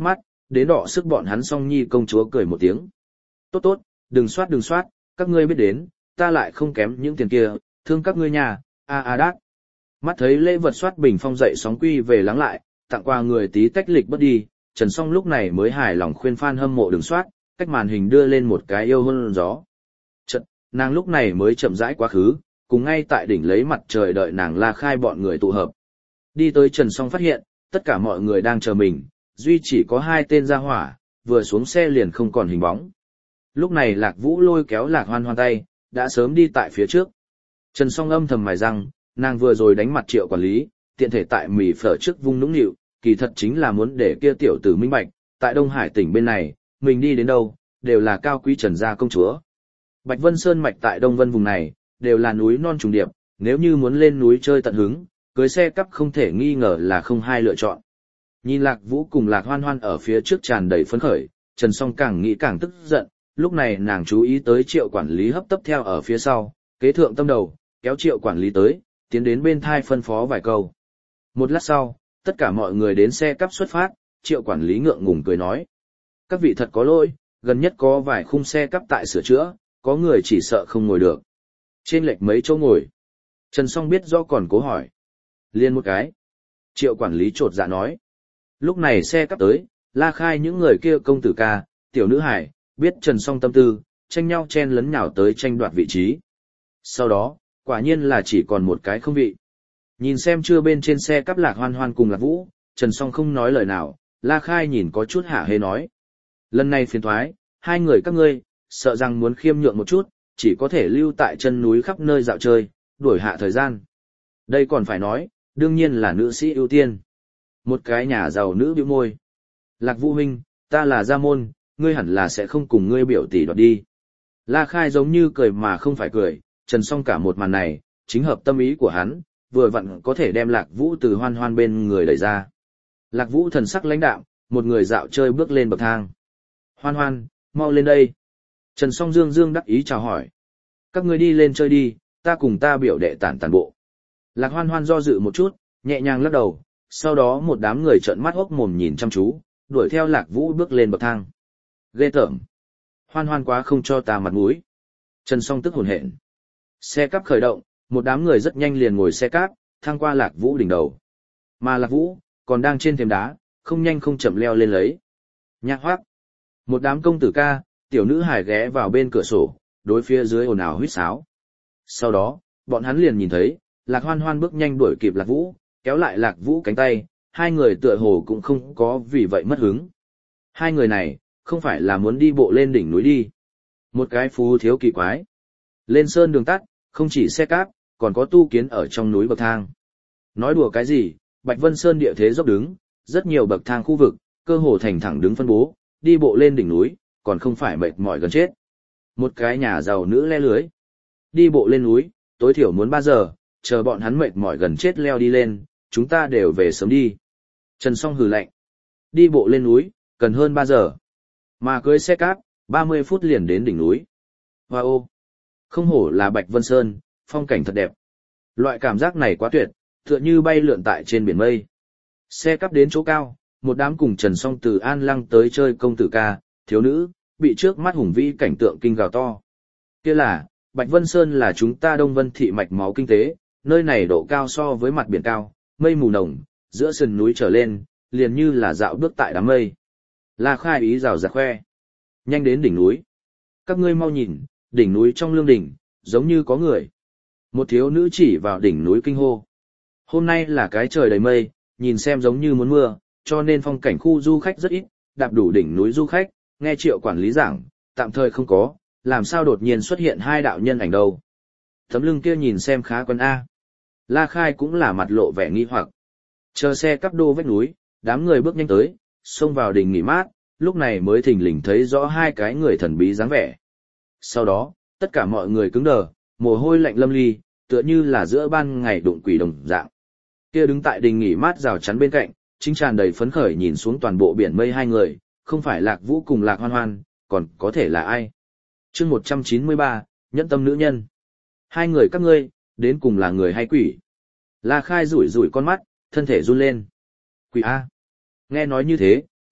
đến đọ sức bọn hắn. Song Nhi công chúa cười một tiếng. Tốt tốt, đừng soát, các ngươi biết đến, ta lại không kém những tiền kia, thương các ngươi nhà, đát. Mắt thấy lễ vật soát bình phong dậy sóng quy về lắng lại, tặng quà người tí tách lịch bất đi, Trần Song lúc này mới hài lòng khuyên fan hâm mộ đừng soát, cách màn hình đưa lên một cái yêu hơn gió. Chật, nàng lúc này mới chậm rãi quá khứ, cùng ngay tại đỉnh lấy mặt trời đợi nàng La Khai bọn người tụ hợp. Đi tới Trần Song phát hiện, tất cả mọi người đang chờ mình, duy chỉ có hai tên ra hỏa, vừa xuống xe liền không còn hình bóng. Lúc này Lạc Vũ lôi kéo Lạc Hoan Hoan tay, đã sớm đi tại phía trước. Trần Song âm thầm mài răng, nàng vừa rồi đánh mặt Triệu quản lý, tiện thể tại mì phở trước vung nũng nịu, kỳ thật chính là muốn để kia tiểu tử minh bạch, tại Đông Hải tỉnh bên này, mình đi đến đâu, đều là cao quý Trần gia công chúa. Bạch Vân Sơn mạch tại Đông Vân vùng này, đều là núi non trùng điệp, nếu như muốn lên núi chơi tận hứng, cưới xe cắp không thể nghi ngờ là không hai lựa chọn. Nhìn Lạc Vũ cùng Lạc Hoan Hoan ở phía trước tràn đầy phấn khởi, Trần Song càng nghĩ càng tức giận, lúc này nàng chú ý tới Triệu quản lý hấp tấp theo ở phía sau, kế thượng tâm đầu, kéo Triệu quản lý tới, tiến đến bên thai phân phó vài câu. Một lát sau, tất cả mọi người đến xe cắp xuất phát, Triệu quản lý ngượng ngùng cười nói: các vị thật có lỗi, gần nhất có vài khung xe cắp tại sửa chữa, có người chỉ sợ không ngồi được. Trên lệch mấy chỗ ngồi. Trần Song biết do còn cố hỏi. Liên một cái. Triệu quản lý chột dạ nói. Lúc này xe cắp tới, La Khai những người kia công tử ca, tiểu nữ hải, biết Trần Song tâm tư, tranh nhau chen lấn nhào tới tranh đoạt vị trí. Sau đó, quả nhiên là chỉ còn một cái không vị. Nhìn xem chưa bên trên xe cắp Lạc Hoan Hoan cùng Lạc Vũ, Trần Song không nói lời nào, La Khai nhìn có chút hả hê nói. Lần này phiền thoái, hai người các ngươi, sợ rằng muốn khiêm nhượng một chút, chỉ có thể lưu tại chân núi khắp nơi dạo chơi, đuổi hạ thời gian. Đây còn phải nói, đương nhiên là nữ sĩ ưu tiên. Một cái nhà giàu nữ bĩu môi. Lạc Vũ huynh, ta là gia môn, ngươi hẳn là sẽ không cùng ngươi biểu tỷ đoạt đi. La Khai giống như cười mà không phải cười, Trần Song cả một màn này, chính hợp tâm ý của hắn, vừa vặn có thể đem Lạc Vũ từ Hoan Hoan bên người đẩy ra. Lạc Vũ thần sắc lãnh đạm, một người dạo chơi bước lên bậc thang. Hoan Hoan, mau lên đây. Trần Song dương dương đắc ý chào hỏi. Các ngươi đi lên chơi đi, ta cùng ta biểu đệ tản bộ. Lạc Hoan Hoan do dự một chút, nhẹ nhàng lắc đầu, sau đó một đám người trợn mắt hốc mồm nhìn chăm chú, đuổi theo Lạc Vũ bước lên bậc thang. Ghê tởm. Hoan Hoan quá không cho ta mặt mũi. Trần Song tức hồn hển. Xe cắp khởi động, một đám người rất nhanh liền ngồi xe cắp, thang qua Lạc Vũ đỉnh đầu. Mà Lạc Vũ, còn đang trên thềm đá, không nhanh không chậm leo lên lấy. Nhạc hoác. Một đám công tử ca, tiểu nữ hài ghé vào bên cửa sổ, đối phía dưới ồn ào huýt sáo. Sau đó, bọn hắn liền nhìn thấy, Lạc Hoan Hoan bước nhanh đuổi kịp Lạc Vũ, kéo lại Lạc Vũ cánh tay, hai người tựa hồ cũng không có vì vậy mất hứng. Hai người này, không phải là muốn đi bộ lên đỉnh núi đi. Một cái phú thiếu kỳ quái. Lên sơn đường tắt, không chỉ xe cáp, còn có tu kiến ở trong núi bậc thang. Nói đùa cái gì, Bạch Vân Sơn địa thế dốc đứng, rất nhiều bậc thang khu vực, cơ hồ thành thẳng đứng phân bố, đi bộ lên đỉnh núi, còn không phải mệt mỏi gần chết. Một cái nhà giàu nữ le lưới. Đi bộ lên núi, tối thiểu muốn 3 giờ, chờ bọn hắn mệt mỏi gần chết leo đi lên, chúng ta đều về sớm đi. Trần Song hừ lạnh. Đi bộ lên núi, cần hơn 3 giờ. Mà cưới xe cáp, 30 phút liền đến đỉnh núi. Wow! Không hổ là Bạch Vân Sơn, phong cảnh thật đẹp. Loại cảm giác này quá tuyệt, tựa như bay lượn tại trên biển mây. Xe cắp đến chỗ cao, một đám cùng Trần Song từ An Lăng tới chơi công tử ca, thiếu nữ, bị trước mắt hùng vĩ cảnh tượng kinh gào to. Kia là, Bạch Vân Sơn là chúng ta Đông Vân thị mạch máu kinh tế, nơi này độ cao so với mặt biển cao, mây mù nồng, giữa sườn núi trở lên, liền như là dạo bước tại đám mây. La Khai ý rào rạt khoe. Nhanh đến đỉnh núi. Các ngươi mau nhìn, đỉnh núi trong lương đỉnh, giống như có người. Một thiếu nữ chỉ vào đỉnh núi kinh hô. Hôm nay là cái trời đầy mây, nhìn xem giống như muốn mưa, cho nên phong cảnh khu du khách rất ít, đạp đủ đỉnh núi du khách, nghe Triệu quản lý giảng, tạm thời không có, làm sao đột nhiên xuất hiện hai đạo nhân ảnh đâu. Tấm lưng kia nhìn xem khá quen A. La Khai cũng là mặt lộ vẻ nghi hoặc. Chờ xe cắp đô vách núi, đám người bước nhanh tới, xông vào đình nghỉ mát, lúc này mới thình lình thấy rõ hai cái người thần bí dáng vẻ. Sau đó, tất cả mọi người cứng đờ, mồ hôi lạnh lâm ly, tựa như là giữa ban ngày đụng quỷ đồng dạng. Kia đứng tại đình nghỉ mát rào chắn bên cạnh, chính tràn đầy phấn khởi nhìn xuống toàn bộ biển mây hai người, không phải Lạc Vũ cùng Lạc Hoan Hoan, còn có thể là ai? Chương 193, nhẫn tâm nữ nhân. Hai người các ngươi, đến cùng là người hay quỷ? La Khai rủi rủi con mắt, thân thể run lên. Quỷ A. Nghe nói như thế,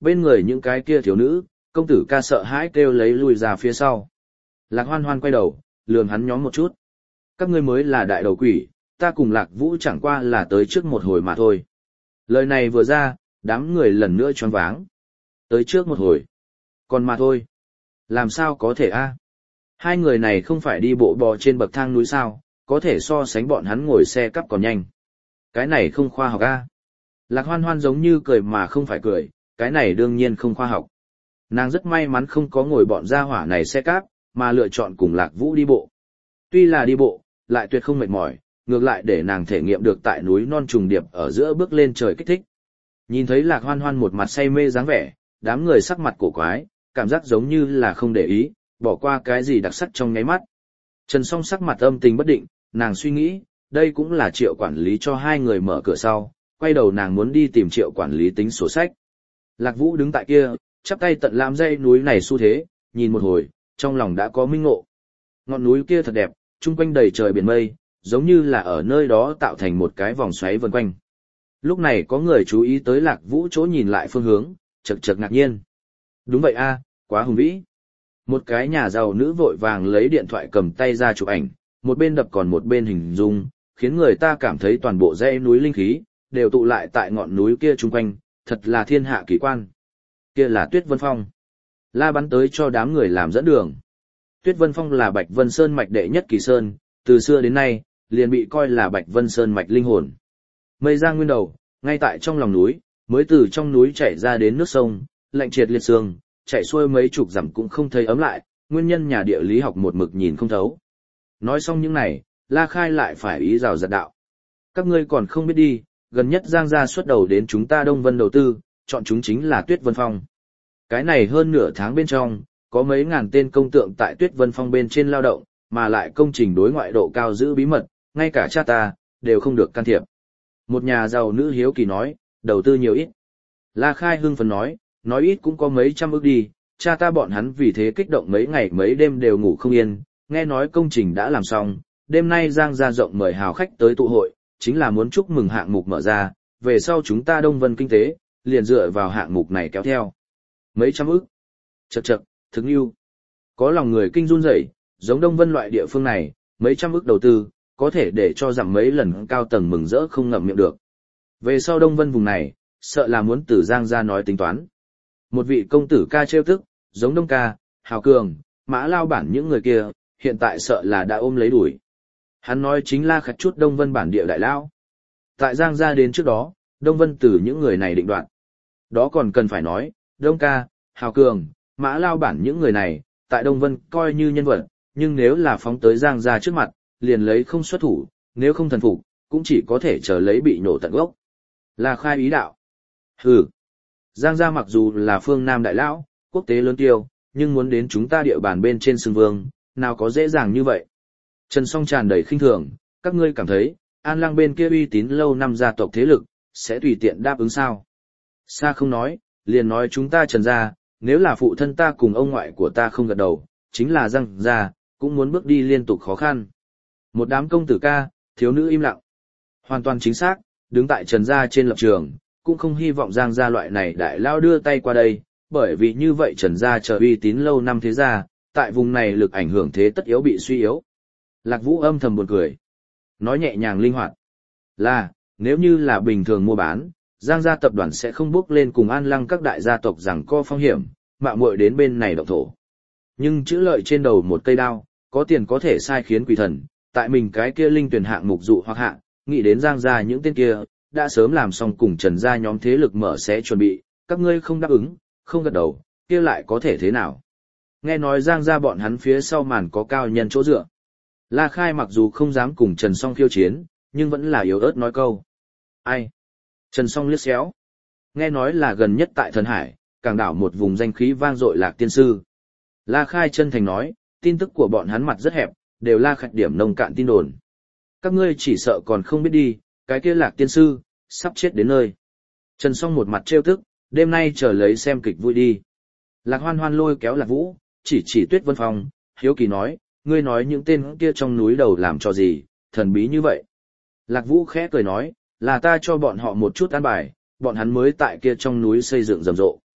bên người những cái kia thiếu nữ, công tử ca sợ hãi kêu lấy lui ra phía sau. Lạc Hoan Hoan quay đầu, lườm hắn nhóm một chút. Các ngươi mới là đại đầu quỷ, ta cùng Lạc Vũ chẳng qua là tới trước một hồi mà thôi. Lời này vừa ra, đám người lần nữa choáng váng. Tới trước một hồi. Còn mà thôi. Làm sao có thể a? Hai người này không phải đi bộ bò trên bậc thang núi sao, có thể so sánh bọn hắn ngồi xe cắp còn nhanh. Cái này không khoa học a. Lạc Hoan Hoan giống như cười mà không phải cười, cái này đương nhiên không khoa học. Nàng rất may mắn không có ngồi bọn gia hỏa này xe cáp, mà lựa chọn cùng Lạc Vũ đi bộ. Tuy là đi bộ, lại tuyệt không mệt mỏi, ngược lại để nàng thể nghiệm được tại núi non trùng điệp ở giữa bước lên trời kích thích. Nhìn thấy Lạc Hoan Hoan một mặt say mê dáng vẻ, đám người sắc mặt cổ quái, cảm giác giống như là không để ý, bỏ qua cái gì đặc sắc trong nháy mắt. Trần Song sắc mặt âm tình bất định, nàng suy nghĩ, đây cũng là Triệu quản lý cho hai người mở cửa sau, quay đầu nàng muốn đi tìm Triệu quản lý tính sổ sách. Lạc Vũ đứng tại kia, chắp tay tận làm dây núi này xu thế, nhìn một hồi, trong lòng đã có minh ngộ. Ngọn núi kia thật đẹp, chung quanh đầy trời biển mây, giống như là ở nơi đó tạo thành một cái vòng xoáy vần quanh. Lúc này có người chú ý tới Lạc Vũ chỗ nhìn lại phương hướng, chật chật ngạc nhiên. Đúng vậy a, quá hùng vĩ. Một cái nhà giàu nữ vội vàng lấy điện thoại cầm tay ra chụp ảnh, một bên đập còn một bên hình dung, khiến người ta cảm thấy toàn bộ dãy núi linh khí đều tụ lại tại ngọn núi kia chung quanh, thật là thiên hạ kỳ quan. Kia là Tuyết Vân Phong. La bắn tới cho đám người làm dẫn đường. Tuyết Vân Phong là Bạch Vân Sơn mạch đệ nhất kỳ sơn, từ xưa đến nay, liền bị coi là Bạch Vân Sơn mạch linh hồn. Mây giang nguyên đầu, ngay tại trong lòng núi, mới từ trong núi chảy ra đến nước sông, lạnh triệt liệt sương, chảy xuôi mấy chục dặm cũng không thấy ấm lại, nguyên nhân nhà địa lý học một mực nhìn không thấu. Nói xong những này, La Khai lại phải ý rào rạt đạo. Các ngươi còn không biết đi, gần nhất Giang gia xuất đầu đến chúng ta Đông Vân đầu tư, chọn chúng chính là Tuyết Vân Phong. Cái này hơn nửa tháng bên trong, có mấy ngàn tên công tượng tại Tuyết Vân Phong bên trên lao động, mà lại công trình đối ngoại độ cao giữ bí mật, ngay cả cha ta, đều không được can thiệp. Một nhà giàu nữ hiếu kỳ nói, đầu tư nhiều ít. La Khai hưng phấn nói ít cũng có mấy trăm ức đi, cha ta bọn hắn vì thế kích động mấy ngày mấy đêm đều ngủ không yên, nghe nói công trình đã làm xong, đêm nay Giang gia rộng mời hào khách tới tụ hội, chính là muốn chúc mừng hạng mục mở ra, về sau chúng ta Đông Vân kinh tế, liền dựa vào hạng mục này kéo theo. Mấy trăm ức. Chậc chậc, thực yêu. Có lòng người kinh run rẩy, giống Đông Vân loại địa phương này, mấy trăm ức đầu tư, có thể để cho giảm mấy lần cao tầng mừng rỡ không ngậm miệng được. Về sau Đông Vân vùng này, sợ là muốn từ Giang gia nói tính toán. Một vị công tử ca trêu tức, giống Đông ca, Hào Cường, Mã Lao bản những người kia, hiện tại sợ là đã ôm lấy đuổi. Hắn nói chính là khạch chút Đông Vân bản địa đại lao. Tại Giang gia đến trước đó, Đông Vân từ những người này định đoạt. Đó còn cần phải nói, Đông ca, Hào Cường, Mã Lao bản những người này, tại Đông Vân coi như nhân vật, nhưng nếu là phóng tới Giang gia trước mặt, liền lấy không xuất thủ, nếu không thần phục, cũng chỉ có thể chờ lấy bị nổ tận gốc. Là khai ý đạo. Hừ. Giang gia mặc dù là phương Nam đại lão, quốc tế lớn tiêu, nhưng muốn đến chúng ta địa bàn bên trên xưng vương, nào có dễ dàng như vậy. Trần Song tràn đầy khinh thường, các ngươi cảm thấy, An Lăng bên kia uy tín lâu năm gia tộc thế lực, sẽ tùy tiện đáp ứng sao? Xa không nói, liền nói chúng ta Trần gia, nếu là phụ thân ta cùng ông ngoại của ta không gật đầu, chính là Giang gia, cũng muốn bước đi liên tục khó khăn. Một đám công tử ca, thiếu nữ im lặng. Hoàn toàn chính xác, đứng tại Trần gia trên lập trường, cũng không hy vọng Giang gia loại này đại lao đưa tay qua đây, bởi vì như vậy Trần gia chờ uy tín lâu năm thế gia, tại vùng này lực ảnh hưởng thế tất yếu bị suy yếu. Lạc Vũ âm thầm buồn cười. Nói nhẹ nhàng linh hoạt. Là, nếu như là bình thường mua bán, Giang gia tập đoàn sẽ không bước lên cùng An Lăng các đại gia tộc rằng co phong hiểm, mạo muội đến bên này động thổ. Nhưng chữ lợi trên đầu một cây đao, có tiền có thể sai khiến quỷ thần, tại mình cái kia linh tuyển hạng mục dụ hoặc hạ, nghĩ đến Giang gia những tên kia, đã sớm làm xong cùng Trần gia nhóm thế lực mở sẽ chuẩn bị, các ngươi không đáp ứng, không gật đầu, kia lại có thể thế nào? Nghe nói Giang gia bọn hắn phía sau màn có cao nhân chỗ dựa. La Khai mặc dù không dám cùng Trần Song khiêu chiến, nhưng vẫn là yếu ớt nói câu. Ai? Trần Song liếc xéo. Nghe nói là gần nhất tại Thần Hải, cảng đảo một vùng danh khí vang dội Lạc tiên sư. La Khai chân thành nói, tin tức của bọn hắn mặt rất hẹp, đều là khạch điểm nông cạn tin đồn. Các ngươi chỉ sợ còn không biết đi, cái kia Lạc tiên sư, sắp chết đến nơi. Trần Song một mặt trêu tức, đêm nay chờ lấy xem kịch vui đi. Lạc Hoan Hoan lôi kéo Lạc Vũ, chỉ Tuyết Vân Phong, hiếu kỳ nói, ngươi nói những tên kia trong núi đầu làm cho gì, thần bí như vậy. Lạc Vũ khẽ cười nói, là ta cho bọn họ một chút an bài, bọn hắn mới tại kia trong núi xây dựng rầm rộ.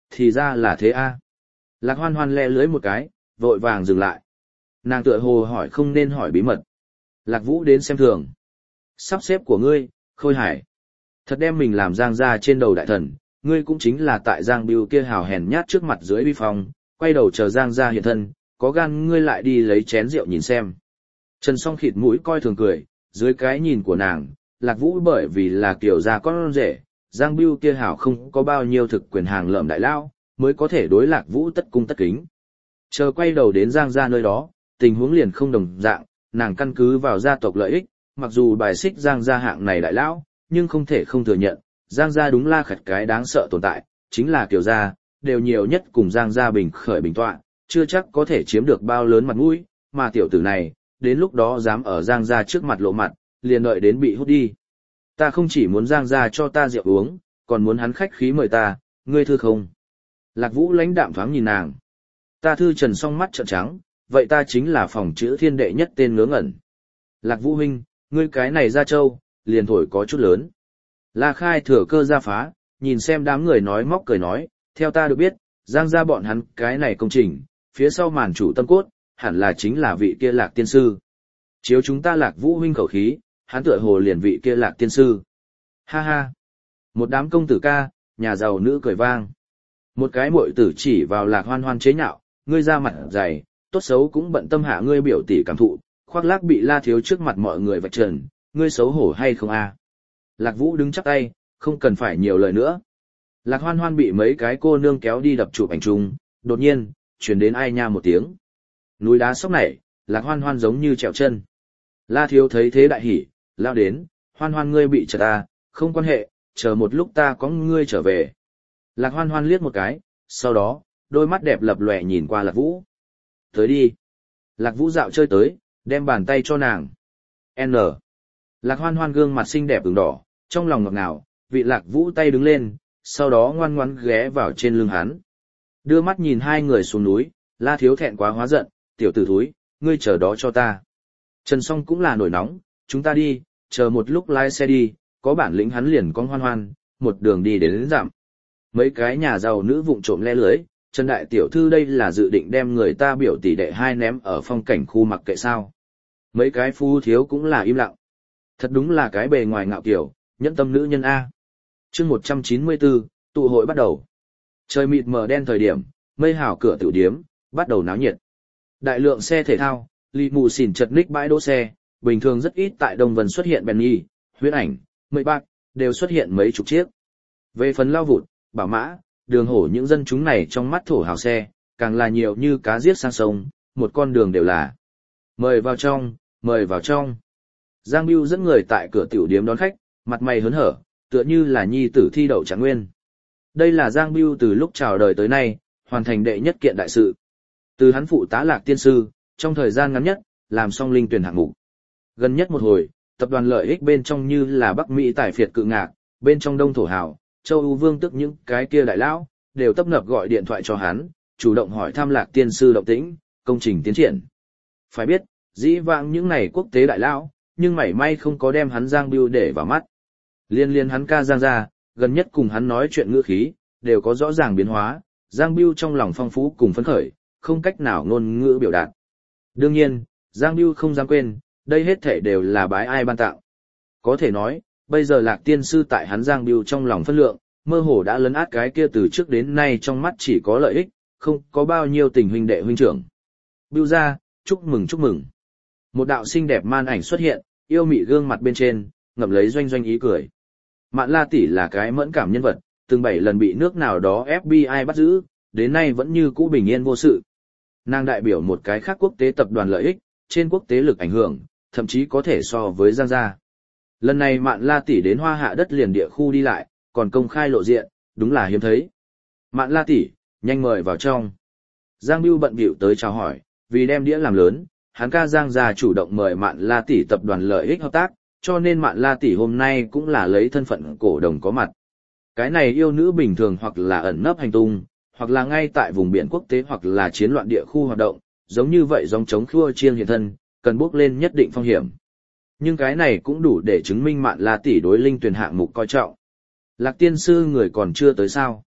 thì ra là thế a. Lạc Hoan Hoan le lưới một cái, vội vàng dừng lại. Nàng tựa hồ hỏi không nên hỏi bí mật. Lạc Vũ đến xem thường. Sắp xếp của ngươi, Khôi Hải. Thật đem mình làm Giang gia trên đầu đại thần, ngươi cũng chính là tại Giang Biêu kia hào hèn nhát trước mặt dưới uy phong, quay đầu chờ Giang gia hiện thân, có gan ngươi lại đi lấy chén rượu nhìn xem. Trần Song khịt mũi coi thường cười, dưới cái nhìn của nàng, Lạc Vũ bởi vì là kiểu gia con rể, Giang Biêu kia hào không có bao nhiêu thực quyền hàng lợm đại lao, mới có thể đối Lạc Vũ tất cung tất kính. Chờ quay đầu đến Giang gia nơi đó, tình huống liền không đồng dạng, nàng căn cứ vào gia tộc lợi ích, mặc dù bài xích Giang gia hạng này đại lão, nhưng không thể không thừa nhận, Giang gia đúng là khạch cái đáng sợ tồn tại, chính là kiểu gia, đều nhiều nhất cùng Giang gia bình khởi bình tọa, chưa chắc có thể chiếm được bao lớn mặt mũi, mà tiểu tử này, đến lúc đó dám ở Giang gia trước mặt lộ mặt, liền đợi đến bị hút đi. Ta không chỉ muốn Giang gia cho ta rượu uống, còn muốn hắn khách khí mời ta, ngươi thư không? Lạc Vũ lãnh đạm thoáng nhìn nàng. Ta thư Trần song mắt trợn trắng, vậy ta chính là phòng chữ thiên đệ nhất tên ngớ ngẩn. Lạc Vũ huynh, ngươi cái này ra châu, liền thổi có chút lớn. La Khai thừa cơ ra phá, nhìn xem đám người nói móc cười nói, theo ta được biết, Giang gia bọn hắn cái này công trình, phía sau màn chủ tâm cốt, hẳn là chính là vị kia Lạc tiên sư. Chiếu chúng ta Lạc Vũ huynh khẩu khí, hắn tựa hồ liền vị kia Lạc tiên sư. Ha ha. Một đám công tử ca, nhà giàu nữ cười vang. Một cái muội tử chỉ vào Lạc Hoan Hoan chế nhạo, ngươi ra mặt dày, tốt xấu cũng bận tâm hạ ngươi biểu tỷ cảm thụ, khoác lác bị La thiếu trước mặt mọi người vạch trần, ngươi xấu hổ hay không a? Lạc Vũ đứng chắp tay, không cần phải nhiều lời nữa. Lạc Hoan Hoan bị mấy cái cô nương kéo đi đập chụp ảnh chung, đột nhiên, truyền đến ai nha một tiếng. Núi đá sốc nảy, Lạc Hoan Hoan giống như trèo chân. La thiếu thấy thế đại hỉ, lao đến, Hoan Hoan ngươi bị trật ta, không quan hệ, chờ một lúc ta có ngươi trở về. Lạc Hoan Hoan liếc một cái, sau đó, đôi mắt đẹp lập lòe nhìn qua Lạc Vũ. Tới đi. Lạc Vũ dạo chơi tới, đem bàn tay cho nàng. N. Lạc Hoan Hoan gương mặt xinh đẹp ửng đỏ, trong lòng ngọt ngào, vị Lạc Vũ tay đứng lên, sau đó ngoan ngoãn ghé vào trên lưng hắn. Đưa mắt nhìn hai người xuống núi, La thiếu thẹn quá hóa giận, tiểu tử thúi, ngươi chờ đó cho ta. Trần Song cũng là nổi nóng, chúng ta đi, chờ một lúc lái xe đi, có bản lĩnh hắn liền con Hoan Hoan, một đường đi đến dặm. Mấy cái nhà giàu nữ vụng trộm le lưới, Trần đại tiểu thư đây là dự định đem người ta biểu tỷ đệ hai ném ở phong cảnh khu mặc kệ sao. Mấy cái phu thiếu cũng là im lặng. Thật đúng là cái bề ngoài ngạo kiểu, nhẫn tâm nữ nhân A. Chương 194, tụ hội bắt đầu. Trời mịt mờ đen thời điểm, mây hào cửa tiểu điếm, bắt đầu náo nhiệt. Đại lượng xe thể thao, lì mù xỉn chật ních bãi đỗ xe, bình thường rất ít tại Đông Vân xuất hiện Benny, huyễn ảnh, mây bạc, đều xuất hiện mấy chục chiếc. Về phần lao vụt, bảo mã, đường hổ những dân chúng này trong mắt thổ hào xe, càng là nhiều như cá giết sang sông, một con đường đều là. Mời vào trong, mời vào trong. Giang Biêu dẫn người tại cửa tiểu điếm đón khách, mặt mày hớn hở, tựa như là nhi tử thi đậu trạng nguyên. Đây là Giang Biêu từ lúc chào đời tới nay, hoàn thành đệ nhất kiện đại sự. Từ hắn phụ tá Lạc tiên sư, trong thời gian ngắn nhất, làm xong linh tuyển hạng mục. Gần nhất một hồi, tập đoàn lợi ích bên trong như là Bắc Mỹ tài phiệt cự ngạc, bên trong Đông thổ hào, Châu Âu Vương tức những cái kia đại lão, đều tấp nập gọi điện thoại cho hắn, chủ động hỏi thăm Lạc tiên sư động tĩnh, công trình tiến triển. Phải biết, dĩ vãng những này quốc tế đại lão, nhưng mảy may không có đem hắn Giang Biêu để vào mắt. Liên hắn ca Giang ra, gần nhất cùng hắn nói chuyện ngữ khí, đều có rõ ràng biến hóa, Giang Biêu trong lòng phong phú cùng phấn khởi, không cách nào ngôn ngữ biểu đạt. Đương nhiên, Giang Biêu không dám quên, đây hết thể đều là bái ai ban tặng. Có thể nói, bây giờ Lạc tiên sư tại hắn Giang Biêu trong lòng phân lượng, mơ hồ đã lấn át cái kia từ trước đến nay trong mắt chỉ có lợi ích, không có bao nhiêu tình huynh đệ huynh trưởng. Biêu ra, chúc mừng chúc mừng. Một đạo xinh đẹp man ảnh xuất hiện, yêu mị gương mặt bên trên, ngậm lấy doanh doanh ý cười. Mạn La tỷ là cái mẫn cảm nhân vật, từng 7 lần bị nước nào đó FBI bắt giữ, đến nay vẫn như cũ bình yên vô sự. Nàng đại biểu một cái khác quốc tế tập đoàn lợi ích, trên quốc tế lực ảnh hưởng, thậm chí có thể so với Giang gia. Lần này Mạn La tỷ đến Hoa Hạ đất liền địa khu đi lại, còn công khai lộ diện, đúng là hiếm thấy. Mạn La tỷ, nhanh mời vào trong. Giang Biêu bận bịu tới chào hỏi, vì đem đĩa làm lớn, hắn ca Giang gia chủ động mời Mạn La tỷ tập đoàn lợi ích hợp tác, cho nên Mạn La tỷ hôm nay cũng là lấy thân phận cổ đồng có mặt. Cái này yêu nữ bình thường hoặc là ẩn nấp hành tung, hoặc là ngay tại vùng biển quốc tế hoặc là chiến loạn địa khu hoạt động, giống như vậy dòng chống khua chiêng hiện thân, cần bước lên nhất định phong hiểm. Nhưng cái này cũng đủ để chứng minh Mạn La tỷ đối linh tuyển hạng mục coi trọng. Lạc tiên sư người còn chưa tới sao?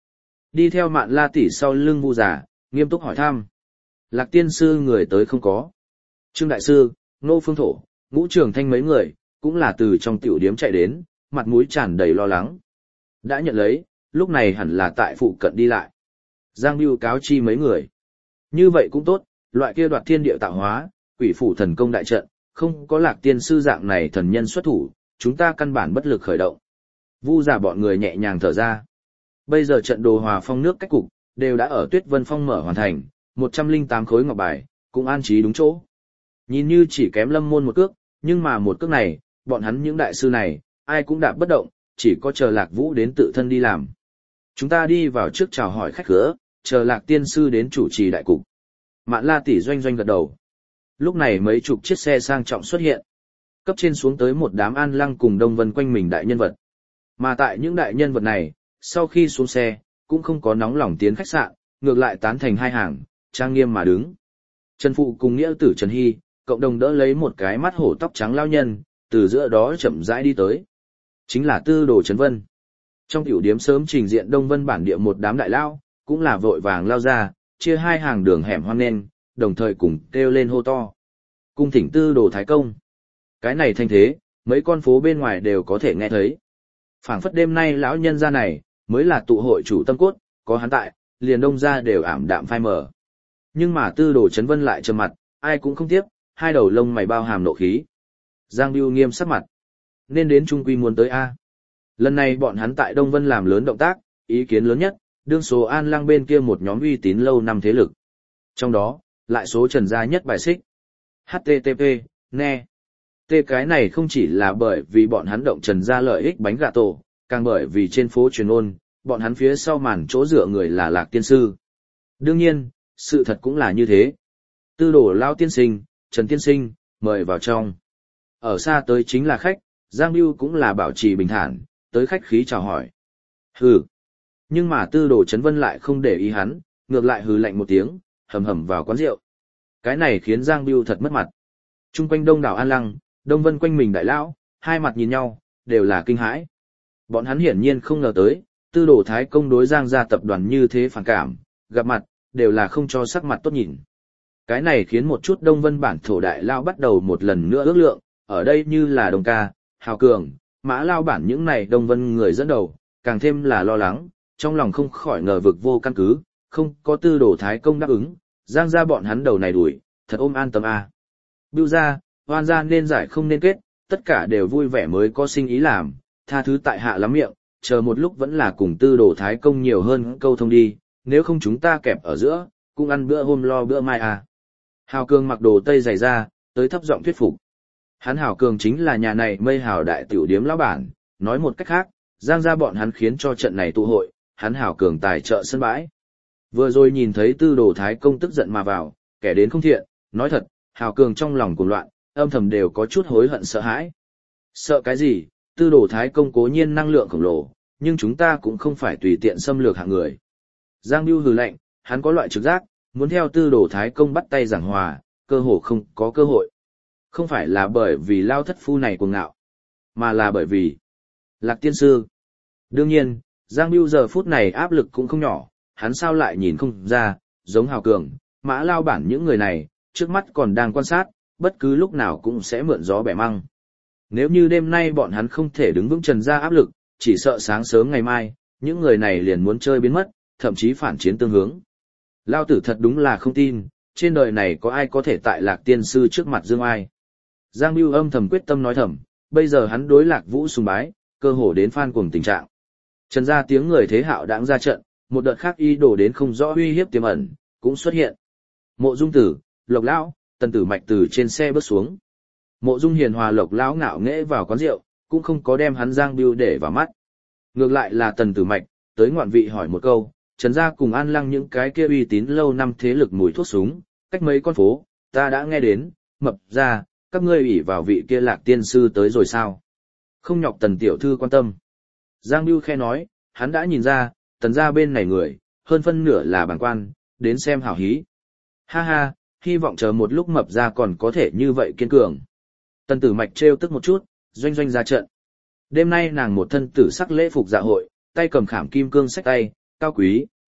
đi theo Mạn La tỷ sau lưng Vu Giả, nghiêm túc hỏi thăm. Lạc tiên sư người tới không có. Trương đại sư, Ngô Phương Thổ, Ngũ Trường Thanh mấy người, cũng là từ trong tiểu điếm chạy đến, mặt mũi tràn đầy lo lắng. Đã nhận lấy, lúc này hẳn là tại phụ cận đi lại. Giang Biêu cáo chi mấy người. Như vậy cũng tốt, loại kia đoạt thiên địa tạo hóa, quỷ phủ thần công đại trận, không có Lạc tiên sư dạng này thần nhân xuất thủ, chúng ta căn bản bất lực khởi động. Vu Giả bọn người nhẹ nhàng thở ra. Bây giờ trận đồ hòa phong nước cách cục, đều đã ở Tuyết Vân Phong mở hoàn thành, 108 khối ngọc bài, cũng an trí đúng chỗ. Nhìn như chỉ kém Lâm Môn một cước, nhưng mà một cước này, bọn hắn những đại sư này, ai cũng đạp bất động, chỉ có chờ Lạc Vũ đến tự thân đi làm. Chúng ta đi vào trước chào hỏi khách khứa, chờ Lạc tiên sư đến chủ trì đại cục. Mạn La tỷ doanh doanh gật đầu. Lúc này mấy chục chiếc xe sang trọng xuất hiện. Cấp trên xuống tới một đám An Lăng cùng Đông Vân quanh mình đại nhân vật. Mà tại những đại nhân vật này, sau khi xuống xe, cũng không có nóng lòng tiến khách sạn, ngược lại tán thành hai hàng, trang nghiêm mà đứng. Trần Phụ cùng nghĩa tử Trần Hy, cộng đồng đỡ lấy một cái mắt hổ tóc trắng lao nhân, từ giữa đó chậm rãi đi tới. Chính là Tư Đồ Trấn Vân. Trong tiểu điếm sớm trình diện Đông Vân bản địa một đám đại lao, cũng là vội vàng lao ra, chia hai hàng đường hẻm hoang nên, đồng thời cùng kêu lên hô to. Cung thỉnh Tư Đồ Thái Công. Cái này thanh thế, mấy con phố bên ngoài đều có thể nghe thấy. Phảng phất đêm nay lão nhân gia này, mới là tụ hội chủ tâm cốt, có hắn tại, liền Đông gia đều ảm đạm phai mờ. Nhưng mà Tư Đồ Trấn Vân lại trầm mặt, ai cũng không tiếp, hai đầu lông mày bao hàm nộ khí. Giang Biêu nghiêm sắc mặt. Nên đến trung quy muốn tới A. Lần này bọn hắn tại Đông Vân làm lớn động tác, ý kiến lớn nhất, đương số An Lăng bên kia một nhóm uy tín lâu năm thế lực. Trong đó, lại số Trần gia nhất bài xích. HTTP, ne. Cái này không chỉ là bởi vì bọn hắn động Trần gia lợi ích bánh gà tổ, càng bởi vì trên phố truyền ôn, bọn hắn phía sau màn chỗ dựa người là Lạc tiên sư. Đương nhiên, sự thật cũng là như thế. Tư Đồ lao tiên sinh, Trần tiên sinh, mời vào trong. Ở xa tới chính là khách, Giang Biêu cũng là bảo trì bình thản, tới khách khí chào hỏi. Hừ. Nhưng mà Tư Đồ Trấn Vân lại không để ý hắn, ngược lại hừ lạnh một tiếng, hầm hầm vào quán rượu. Cái này khiến Giang Biêu thật mất mặt. Trung quanh đông đảo An Lăng, Đông Vân quanh mình đại lão, hai mặt nhìn nhau, đều là kinh hãi. Bọn hắn hiển nhiên không ngờ tới, Tư Đồ Thái Công đối Giang gia tập đoàn như thế phản cảm, gặp mặt, đều là không cho sắc mặt tốt nhìn. Cái này khiến một chút Đông Vân bản thổ đại lao bắt đầu một lần nữa ước lượng, ở đây như là Đồng Ca, Hào Cường, Mã Lao bản những này Đông Vân người dẫn đầu, càng thêm là lo lắng, trong lòng không khỏi ngờ vực vô căn cứ, không có Tư Đồ Thái Công đáp ứng, Giang gia bọn hắn đầu này đuổi, thật ôm an tâm a. Bưu gia, oan gia nên giải không nên kết, tất cả đều vui vẻ mới có sinh ý làm, tha thứ tại hạ lắm miệng, chờ một lúc vẫn là cùng Tư Đồ Thái Công nhiều hơn câu thông đi, nếu không chúng ta kẹp ở giữa, cũng ăn bữa hôm lo bữa mai à. Hào Cường mặc đồ tây dày ra, tới thấp giọng thuyết phục. Hắn Hào Cường chính là nhà này Mây Hào đại tiểu điếm lão bản, nói một cách khác, Giang gia bọn hắn khiến cho trận này tụ hội, hắn Hào Cường tài trợ sân bãi. Vừa rồi nhìn thấy Tư Đồ Thái Công tức giận mà vào, kẻ đến không thiện, nói thật, Hào Cường trong lòng cuồng loạn, âm thầm đều có chút hối hận sợ hãi. Sợ cái gì, Tư Đồ Thái Công cố nhiên năng lượng khổng lồ, nhưng chúng ta cũng không phải tùy tiện xâm lược hạng người. Giang Biêu hừ lạnh, hắn có loại trực giác, muốn theo Tư Đồ Thái Công bắt tay giảng hòa, cơ hồ không có cơ hội. Không phải là bởi vì lao thất phu này cuồng ngạo, mà là bởi vì Lạc tiên sư. Đương nhiên, Giang Biêu giờ phút này áp lực cũng không nhỏ, hắn sao lại nhìn không ra, giống Hào Cường, Mã Lao bản những người này, trước mắt còn đang quan sát, bất cứ lúc nào cũng sẽ mượn gió bẻ măng. Nếu như đêm nay bọn hắn không thể đứng vững Trần gia áp lực, chỉ sợ sáng sớm ngày mai, những người này liền muốn chơi biến mất, thậm chí phản chiến tương hướng. Lao tử thật đúng là không tin, trên đời này có ai có thể tại Lạc tiên sư trước mặt dương ai. Giang Biêu âm thầm quyết tâm nói thầm, bây giờ hắn đối Lạc Vũ sùng bái, cơ hồ đến phan cuồng tình trạng. Trần gia tiếng người thế hạo đãng ra trận, một đợt khác ý đồ đến không rõ uy hiếp tiềm ẩn, cũng xuất hiện. Mộ Dung Tử, Lộc Lão, Tần Tử Mạch từ trên xe bước xuống. Mộ Dung hiền hòa Lộc Lão ngạo nghễ vào quán rượu, cũng không có đem hắn Giang Biêu để vào mắt. Ngược lại là Tần Tử Mạch, tới ngoạn vị hỏi một câu, Trần gia cùng An Lăng những cái kia uy tín lâu năm thế lực mùi thuốc súng, cách mấy con phố, ta đã nghe đến, Mập gia, các ngươi ủy vào vị kia Lạc tiên sư tới rồi sao? Không nhọc Tần tiểu thư quan tâm. Giang Biêu khe nói, hắn đã nhìn ra, Tần gia bên này người, hơn phân nửa là bàng quan, đến xem hảo hí. Ha ha, hy vọng chờ một lúc Mập gia còn có thể như vậy kiên cường. Tần Tử Mạch trêu tức một chút, doanh doanh ra trận. Đêm nay nàng một thân tử sắc lễ phục dạ hội, tay cầm khảm kim cương sách tay, cao quý,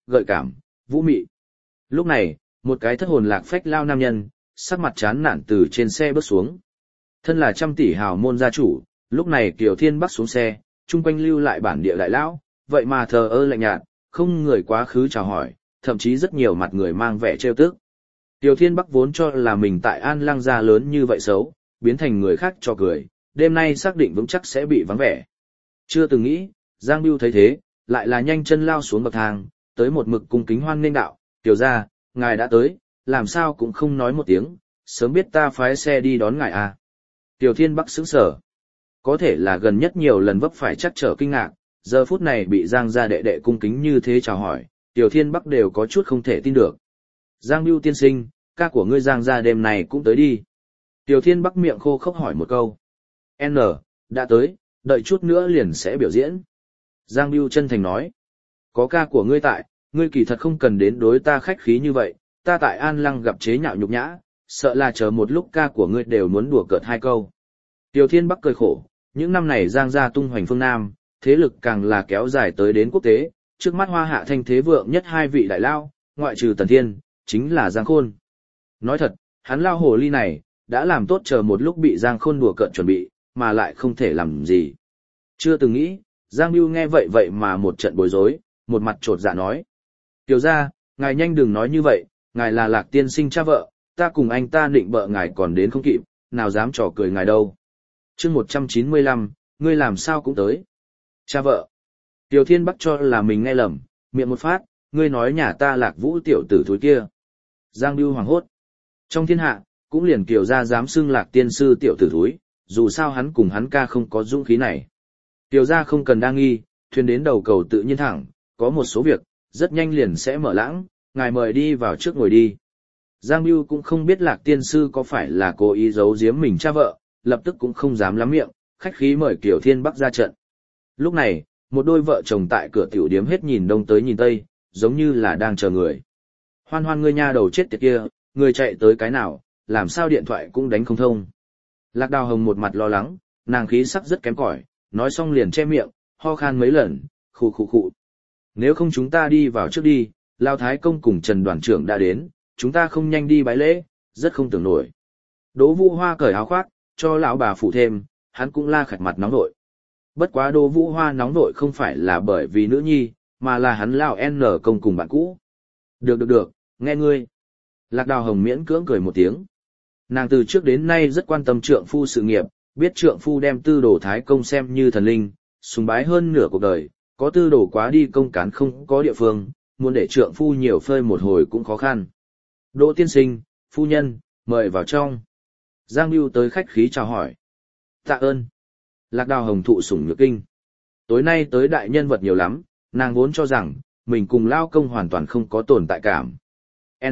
gợi cảm, vũ mị. Lúc này, một cái thất hồn lạc phách lao nam nhân, sắc mặt chán nản từ trên xe bước xuống. Thân là trăm tỷ hào môn gia chủ, lúc này Kiều Thiên Bắc xuống xe, chung quanh lưu lại bản địa đại lão, vậy mà thờ ơ lạnh nhạt, không người quá khứ chào hỏi, thậm chí rất nhiều mặt người mang vẻ trêu tức. Kiều Thiên Bắc vốn cho là mình tại An Lăng gia lớn như vậy xấu, biến thành người khác cho cười, đêm nay xác định vững chắc sẽ bị vắng vẻ. Chưa từng nghĩ, Giang Bưu thấy thế, lại là nhanh chân lao xuống bậc thang, tới một mực cung kính hoan nghênh đạo, "Tiểu gia, ngài đã tới, làm sao cũng không nói một tiếng, sớm biết ta phái xe đi đón ngài à." Tiểu Thiên Bắc sững sờ. Có thể là gần nhất nhiều lần vấp phải chắc trở kinh ngạc, giờ phút này bị Giang gia đệ đệ cung kính như thế chào hỏi, Tiểu Thiên Bắc đều có chút không thể tin được. "Giang Bưu tiên sinh, ca của ngươi Giang gia đêm này cũng tới đi." Tiểu Thiên Bắc miệng khô khốc hỏi một câu. "N, đã tới, đợi chút nữa liền sẽ biểu diễn." Giang Bưu chân thành nói. "Có ca của ngươi tại, ngươi kỳ thật không cần đến đối ta khách khí như vậy, ta tại An Lăng gặp chế nhạo nhục nhã, sợ là chờ một lúc ca của ngươi đều muốn đùa cợt hai câu." Tiểu Thiên Bắc cười khổ, những năm này Giang gia tung hoành phương Nam, thế lực càng là kéo dài tới đến quốc tế, trước mắt Hoa Hạ thanh thế vượng nhất hai vị đại lao, ngoại trừ Tần Thiên, chính là Giang Khôn. Nói thật, hắn lao hồ ly này, đã làm tốt chờ một lúc bị Giang Khôn đùa cợt chuẩn bị, mà lại không thể làm gì. Chưa từng nghĩ, Giang Bưu nghe vậy mà một trận bối rối, một mặt trột dạ nói. "Tiểu gia, ngài nhanh đừng nói như vậy, ngài là Lạc tiên sinh cha vợ, ta cùng anh ta định bợ ngài còn đến không kịp, nào dám trò cười ngài đâu." Chương 195, ngươi làm sao cũng tới. Cha vợ. Tiểu Thiên Bắc cho là mình nghe lầm, miệng một phát, "Ngươi nói nhà ta Lạc Vũ tiểu tử thúi kia." Giang Bưu hoảng hốt. Trong thiên hạ, cũng liền Kiều gia dám xưng Lạc tiên sư tiểu tử thúi, dù sao hắn cùng hắn ca không có dũng khí này. Kiều gia không cần đa nghi, thuyền đến đầu cầu tự nhiên thẳng, có một số việc, rất nhanh liền sẽ mở lãng, ngài mời đi vào trước ngồi đi. Giang Bưu cũng không biết Lạc tiên sư có phải là cố ý giấu giếm mình cha vợ, lập tức cũng không dám lắm miệng, khách khí mời Kiều Thiên Bắc ra trận. Lúc này, một đôi vợ chồng tại cửa tiểu điếm hết nhìn đông tới nhìn tây, giống như là đang chờ người. "Hoan Hoan ngươi nha đầu chết tiệt kia, người chạy tới cái nào, làm sao điện thoại cũng đánh không thông." Lạc Đào Hồng một mặt lo lắng, nàng khí sắc rất kém cỏi, nói xong liền che miệng, ho khan mấy lần, khụ khụ khụ. "Nếu không chúng ta đi vào trước đi, Lao Thái Công cùng Trần Đoàn trưởng đã đến, chúng ta không nhanh đi bái lễ, rất không tưởng nổi." Đỗ Vũ Hoa cởi áo khoác, cho lão bà phụ thêm, hắn cũng la khạch mặt nóng nội. Bất quá Đỗ Vũ Hoa nóng nội không phải là bởi vì nữ nhi, mà là hắn lão N công cùng bạn cũ. Được, nghe ngươi." Lạc Đào Hồng miễn cưỡng cười một tiếng. Nàng từ trước đến nay rất quan tâm trượng phu sự nghiệp, biết trượng phu đem Tư Đồ Thái Công xem như thần linh, sùng bái hơn nửa cuộc đời, có Tư Đồ quá đi công cán không có địa phương, muốn để trượng phu nhiều phơi một hồi cũng khó khăn. "Đỗ tiên sinh, phu nhân, mời vào trong." Giang Bưu tới khách khí chào hỏi. "Tạ ơn." Lạc Đào Hồng thụ sủng nhược kinh. Tối nay tới đại nhân vật nhiều lắm, nàng vốn cho rằng, mình cùng lao công hoàn toàn không có tồn tại cảm. N.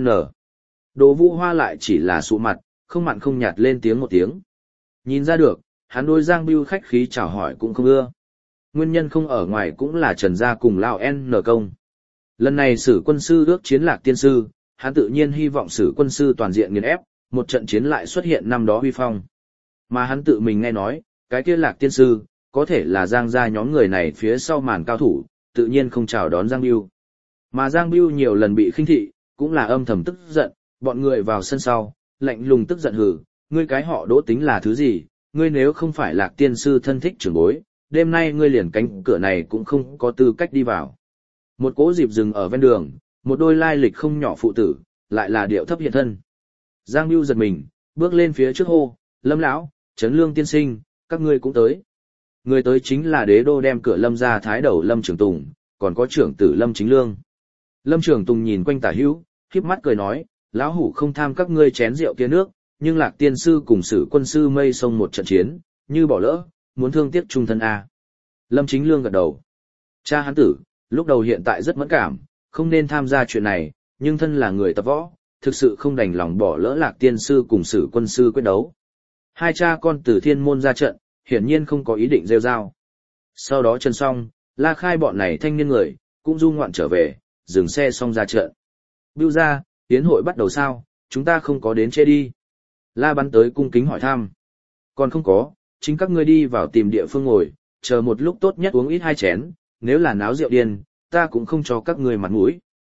Đỗ Vũ Hoa lại chỉ là sụ mặt, không mặn không nhạt lên tiếng một tiếng. Nhìn ra được, hắn đối Giang Bưu khách khí chào hỏi cũng không ưa. Nguyên nhân không ở ngoài cũng là Trần gia cùng lao N công. Lần này Sử quân sư ước chiến Lạc tiên sư, hắn tự nhiên hy vọng Sử quân sư toàn diện nghiền ép, một trận chiến lại xuất hiện năm đó huy phong. Mà hắn tự mình nghe nói, cái kia Lạc tiên sư, có thể là Giang gia nhóm người này phía sau màn cao thủ, tự nhiên không chào đón Giang Bưu. Mà Giang Bưu nhiều lần bị khinh thị, cũng là âm thầm tức giận, bọn người vào sân sau, lạnh lùng tức giận hừ, "Ngươi cái họ Đỗ tính là thứ gì, ngươi nếu không phải Lạc tiên sư thân thích trưởng bối, đêm nay ngươi liền cánh cửa này cũng không có tư cách đi vào." Một cỗ dịp dừng ở ven đường, một đôi lai lịch không nhỏ phụ tử, lại là điệu thấp hiện thân. Giang Bưu giật mình, bước lên phía trước hô, "Lâm lão, Trấn Lương tiên sinh, các ngươi cũng tới." Người tới chính là đế đô đem cửa Lâm gia thái đầu Lâm Trường Tùng, còn có trưởng tử Lâm Chính Lương. Lâm Trường Tùng nhìn quanh tả hữu, khép mắt cười nói, "Lão hủ không tham các ngươi chén rượu kia nước, nhưng Lạc tiên sư cùng Sử quân sư mây sông một trận chiến, như bỏ lỡ, muốn thương tiếc trung thân a." Lâm Chính Lương gật đầu. Cha hắn tử, lúc đầu hiện tại rất mẫn cảm, không nên tham gia chuyện này, nhưng thân là người tập võ, thực sự không đành lòng bỏ lỡ Lạc tiên sư cùng Sử quân sư quyết đấu. Hai cha con từ thiên môn ra trận, hiển nhiên không có ý định rêu rao. Sau đó chân xong, La Khai bọn này thanh niên người, cũng du ngoạn trở về, dừng xe xong ra trận. "Bưu ra, tiến hội bắt đầu sao, chúng ta không có đến chê đi." La Bắn tới cung kính hỏi thăm. "Còn không có, chính các ngươi đi vào tìm địa phương ngồi, chờ một lúc tốt nhất uống ít 2 chén, nếu là náo rượu điên, ta cũng không cho các ngươi mặt mũi."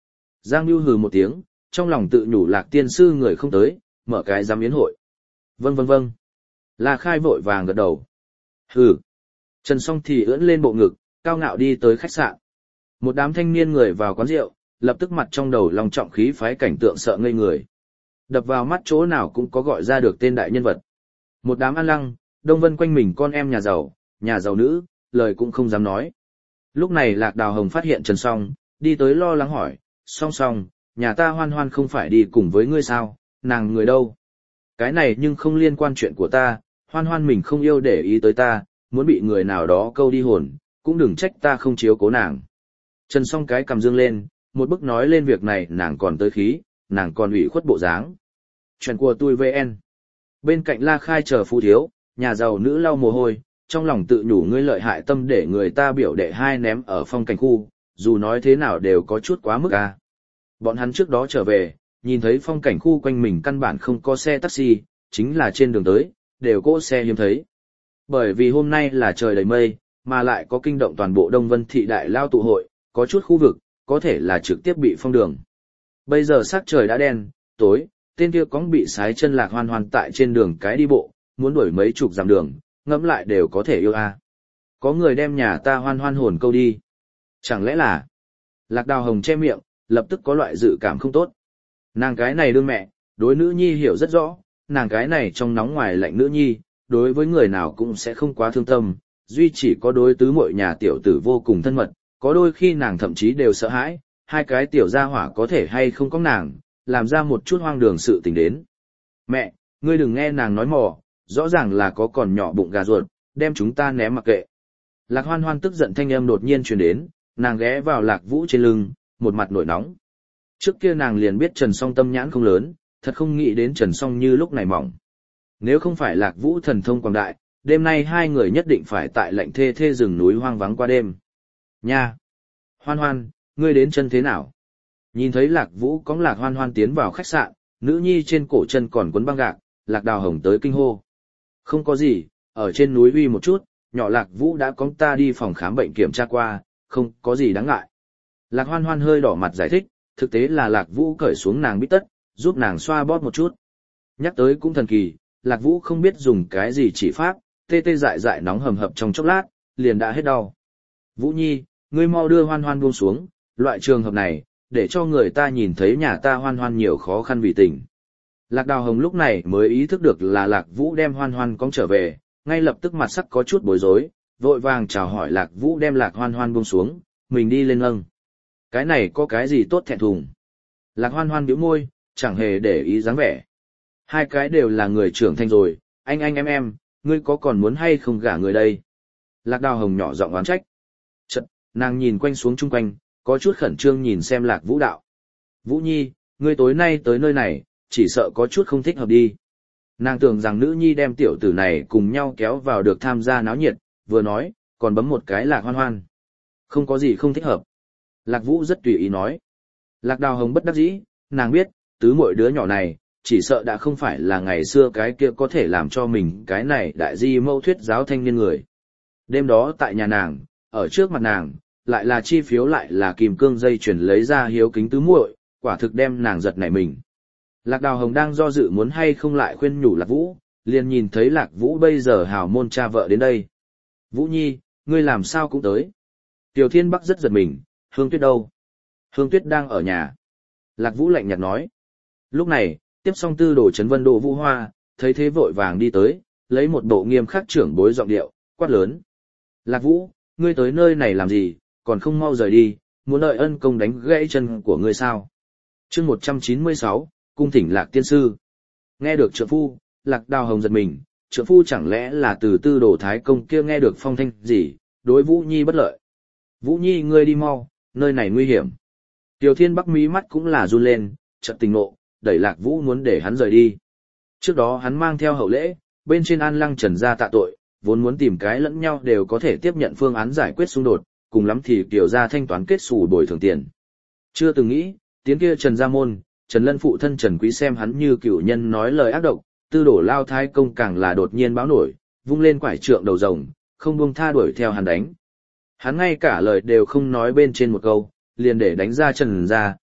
Giang Biêu hừ một tiếng, trong lòng tự nhủ Lạc tiên sư người không tới, mở cái giám yến hội. Vâng vâng vâng. La Khai vội vàng gật đầu. Hừ. Trần Song thì ưỡn lên bộ ngực, cao ngạo đi tới khách sạn. Một đám thanh niên người vào quán rượu, lập tức mặt trong đầu lòng trọng khí phái cảnh tượng sợ ngây người. Đập vào mắt chỗ nào cũng có gọi ra được tên đại nhân vật. Một đám ăn lăng, đông vân quanh mình con em nhà giàu nữ, lời cũng không dám nói. Lúc này Lạc Đào Hồng phát hiện Trần Song, đi tới lo lắng hỏi, Song Song, nhà ta Hoan Hoan không phải đi cùng với ngươi sao, nàng người đâu? Cái này nhưng không liên quan chuyện của ta, Hoan Hoan mình không yêu để ý tới ta, muốn bị người nào đó câu đi hồn, cũng đừng trách ta không chiếu cố nàng. Trần Song cái cầm dương lên, một bức nói lên việc này nàng còn tới khí, nàng còn ủy khuất bộ dáng. Chuyện của tôi VN. Bên cạnh La Khai chờ phú thiếu, nhà giàu nữ lau mồ hôi, trong lòng tự nhủ ngươi lợi hại tâm để người ta biểu đệ hai ném ở phong cảnh khu, dù nói thế nào đều có chút quá mức à. Bọn hắn trước đó trở về, nhìn thấy phong cảnh khu quanh mình căn bản không có xe taxi, chính là trên đường tới, đều cỗ xe hiếm thấy. Bởi vì hôm nay là trời đầy mây, mà lại có kinh động toàn bộ Đông Vân thị đại lao tụ hội, có chút khu vực, có thể là trực tiếp bị phong đường. Bây giờ sắc trời đã đen, tối, tên kia cóng bị sái chân Lạc Hoan Hoan tại trên đường cái đi bộ, muốn đuổi mấy chục dặm đường, ngẫm lại đều có thể yêu a. Có người đem nhà ta Hoan Hoan hồn câu đi. Chẳng lẽ là... Lạc Đào Hồng che miệng, lập tức có loại dự cảm không tốt. Nàng cái này đương mẹ, đối nữ nhi hiểu rất rõ, nàng cái này trong nóng ngoài lạnh nữ nhi, đối với người nào cũng sẽ không quá thương tâm, duy chỉ có đối tứ muội nhà tiểu tử vô cùng thân mật, có đôi khi nàng thậm chí đều sợ hãi, hai cái tiểu gia hỏa có thể hay không có nàng, làm ra một chút hoang đường sự tình đến. Mẹ, ngươi đừng nghe nàng nói mò, rõ ràng là có còn nhỏ bụng gà ruột, đem chúng ta ném mặc kệ. Lạc Hoan Hoan tức giận thanh âm đột nhiên truyền đến, nàng ghé vào Lạc Vũ trên lưng, một mặt nổi nóng. Trước kia nàng liền biết Trần Song tâm nhãn không lớn, thật không nghĩ đến Trần Song như lúc này mỏng. Nếu không phải Lạc Vũ thần thông quảng đại, đêm nay hai người nhất định phải tại lạnh thê thê rừng núi hoang vắng qua đêm. Nha! Hoan Hoan, ngươi đến chân thế nào? Nhìn thấy Lạc Vũ cõng Lạc Hoan Hoan tiến vào khách sạn, nữ nhi trên cổ chân còn quấn băng gạc, Lạc Đào Hồng tới kinh hô. Không có gì, ở trên núi uy một chút, nhỏ Lạc Vũ đã cõng ta đi phòng khám bệnh kiểm tra qua, không có gì đáng ngại. Lạc Hoan Hoan hơi đỏ mặt giải thích, thực tế là Lạc Vũ cởi xuống nàng bít tất, giúp nàng xoa bóp một chút. Nhắc tới cũng thần kỳ, Lạc Vũ không biết dùng cái gì chỉ pháp, tê tê dại dại nóng hầm hập trong chốc lát, liền đã hết đau. Vũ Nhi, ngươi mau đưa Hoan Hoan buông xuống, loại trường hợp này, để cho người ta nhìn thấy nhà ta Hoan Hoan nhiều khó khăn vì tình. Lạc Đào Hồng lúc này mới ý thức được là Lạc Vũ đem Hoan Hoan cõng trở về, ngay lập tức mặt sắc có chút bối rối, vội vàng chào hỏi Lạc Vũ đem Lạc Hoan Hoan buông xuống, mình đi lên nâng. Cái này có cái gì tốt thẹn thùng? Lạc Hoan Hoan bĩu môi, chẳng hề để ý dáng vẻ. Hai cái đều là người trưởng thành rồi, anh em, ngươi có còn muốn hay không gả người đây? Lạc Đào Hồng nhỏ giọng oán trách. Chật, nàng nhìn quanh xuống chung quanh, có chút khẩn trương nhìn xem Lạc Vũ đạo. Vũ Nhi, ngươi tối nay tới nơi này, chỉ sợ có chút không thích hợp đi. Nàng tưởng rằng nữ nhi đem tiểu tử này cùng nhau kéo vào được tham gia náo nhiệt, vừa nói, còn bấm một cái Lạc Hoan Hoan. Không có gì không thích hợp. Lạc Vũ rất tùy ý nói. Lạc Đào Hồng bất đắc dĩ, nàng biết, tứ mỗi đứa nhỏ này, chỉ sợ đã không phải là ngày xưa cái kia có thể làm cho mình cái này đại di mâu thuyết giáo thanh niên người. Đêm đó tại nhà nàng, ở trước mặt nàng, lại là chi phiếu lại là kìm cương dây chuyển lấy ra hiếu kính tứ muội, quả thực đem nàng giật nảy mình. Lạc Đào Hồng đang do dự muốn hay không lại khuyên nhủ Lạc Vũ, liền nhìn thấy Lạc Vũ bây giờ hào môn cha vợ đến đây. Vũ Nhi, ngươi làm sao cũng tới. Tiểu Thiên Bắc rất giật mình, Hương Tuyết đâu? Hương Tuyết đang ở nhà. Lạc Vũ lạnh nhạt nói. Lúc này, tiếp xong tư đồ Trấn Vân Đỗ Vũ Hoa, thấy thế vội vàng đi tới, lấy một bộ nghiêm khắc trưởng bối giọng điệu, quát lớn. Lạc Vũ, ngươi tới nơi này làm gì, còn không mau rời đi, muốn đợi ân công đánh gãy chân của ngươi sao? Chương 196, cung thỉnh Lạc tiên sư. Nghe được trượng phu, Lạc Đào Hồng giật mình, trượng phu chẳng lẽ là từ tư đồ thái công kia nghe được phong thanh gì, đối Vũ Nhi bất lợi. Vũ Nhi ngươi đi mau, nơi này nguy hiểm. Tiểu Thiên Bắc mí mắt cũng là run lên, chợt tình nộ, đẩy Lạc Vũ muốn để hắn rời đi. Trước đó hắn mang theo hậu lễ, bên trên An Lăng Trần gia tạ tội, vốn muốn tìm cái lẫn nhau đều có thể tiếp nhận phương án giải quyết xung đột, cùng lắm thì Kiều gia thanh toán kết xù bồi thường tiền. Chưa từng nghĩ, tiếng kia Trần gia môn, Trần Lân phụ thân Trần Quý xem hắn như cựu nhân nói lời ác độc, tư đổ lao thái công càng là đột nhiên báo nổi, vung lên quải trượng đầu rồng, không buông tha đuổi theo hắn đánh. Hắn ngay cả lời đều không nói bên trên một câu, liền để đánh ra Trần gia,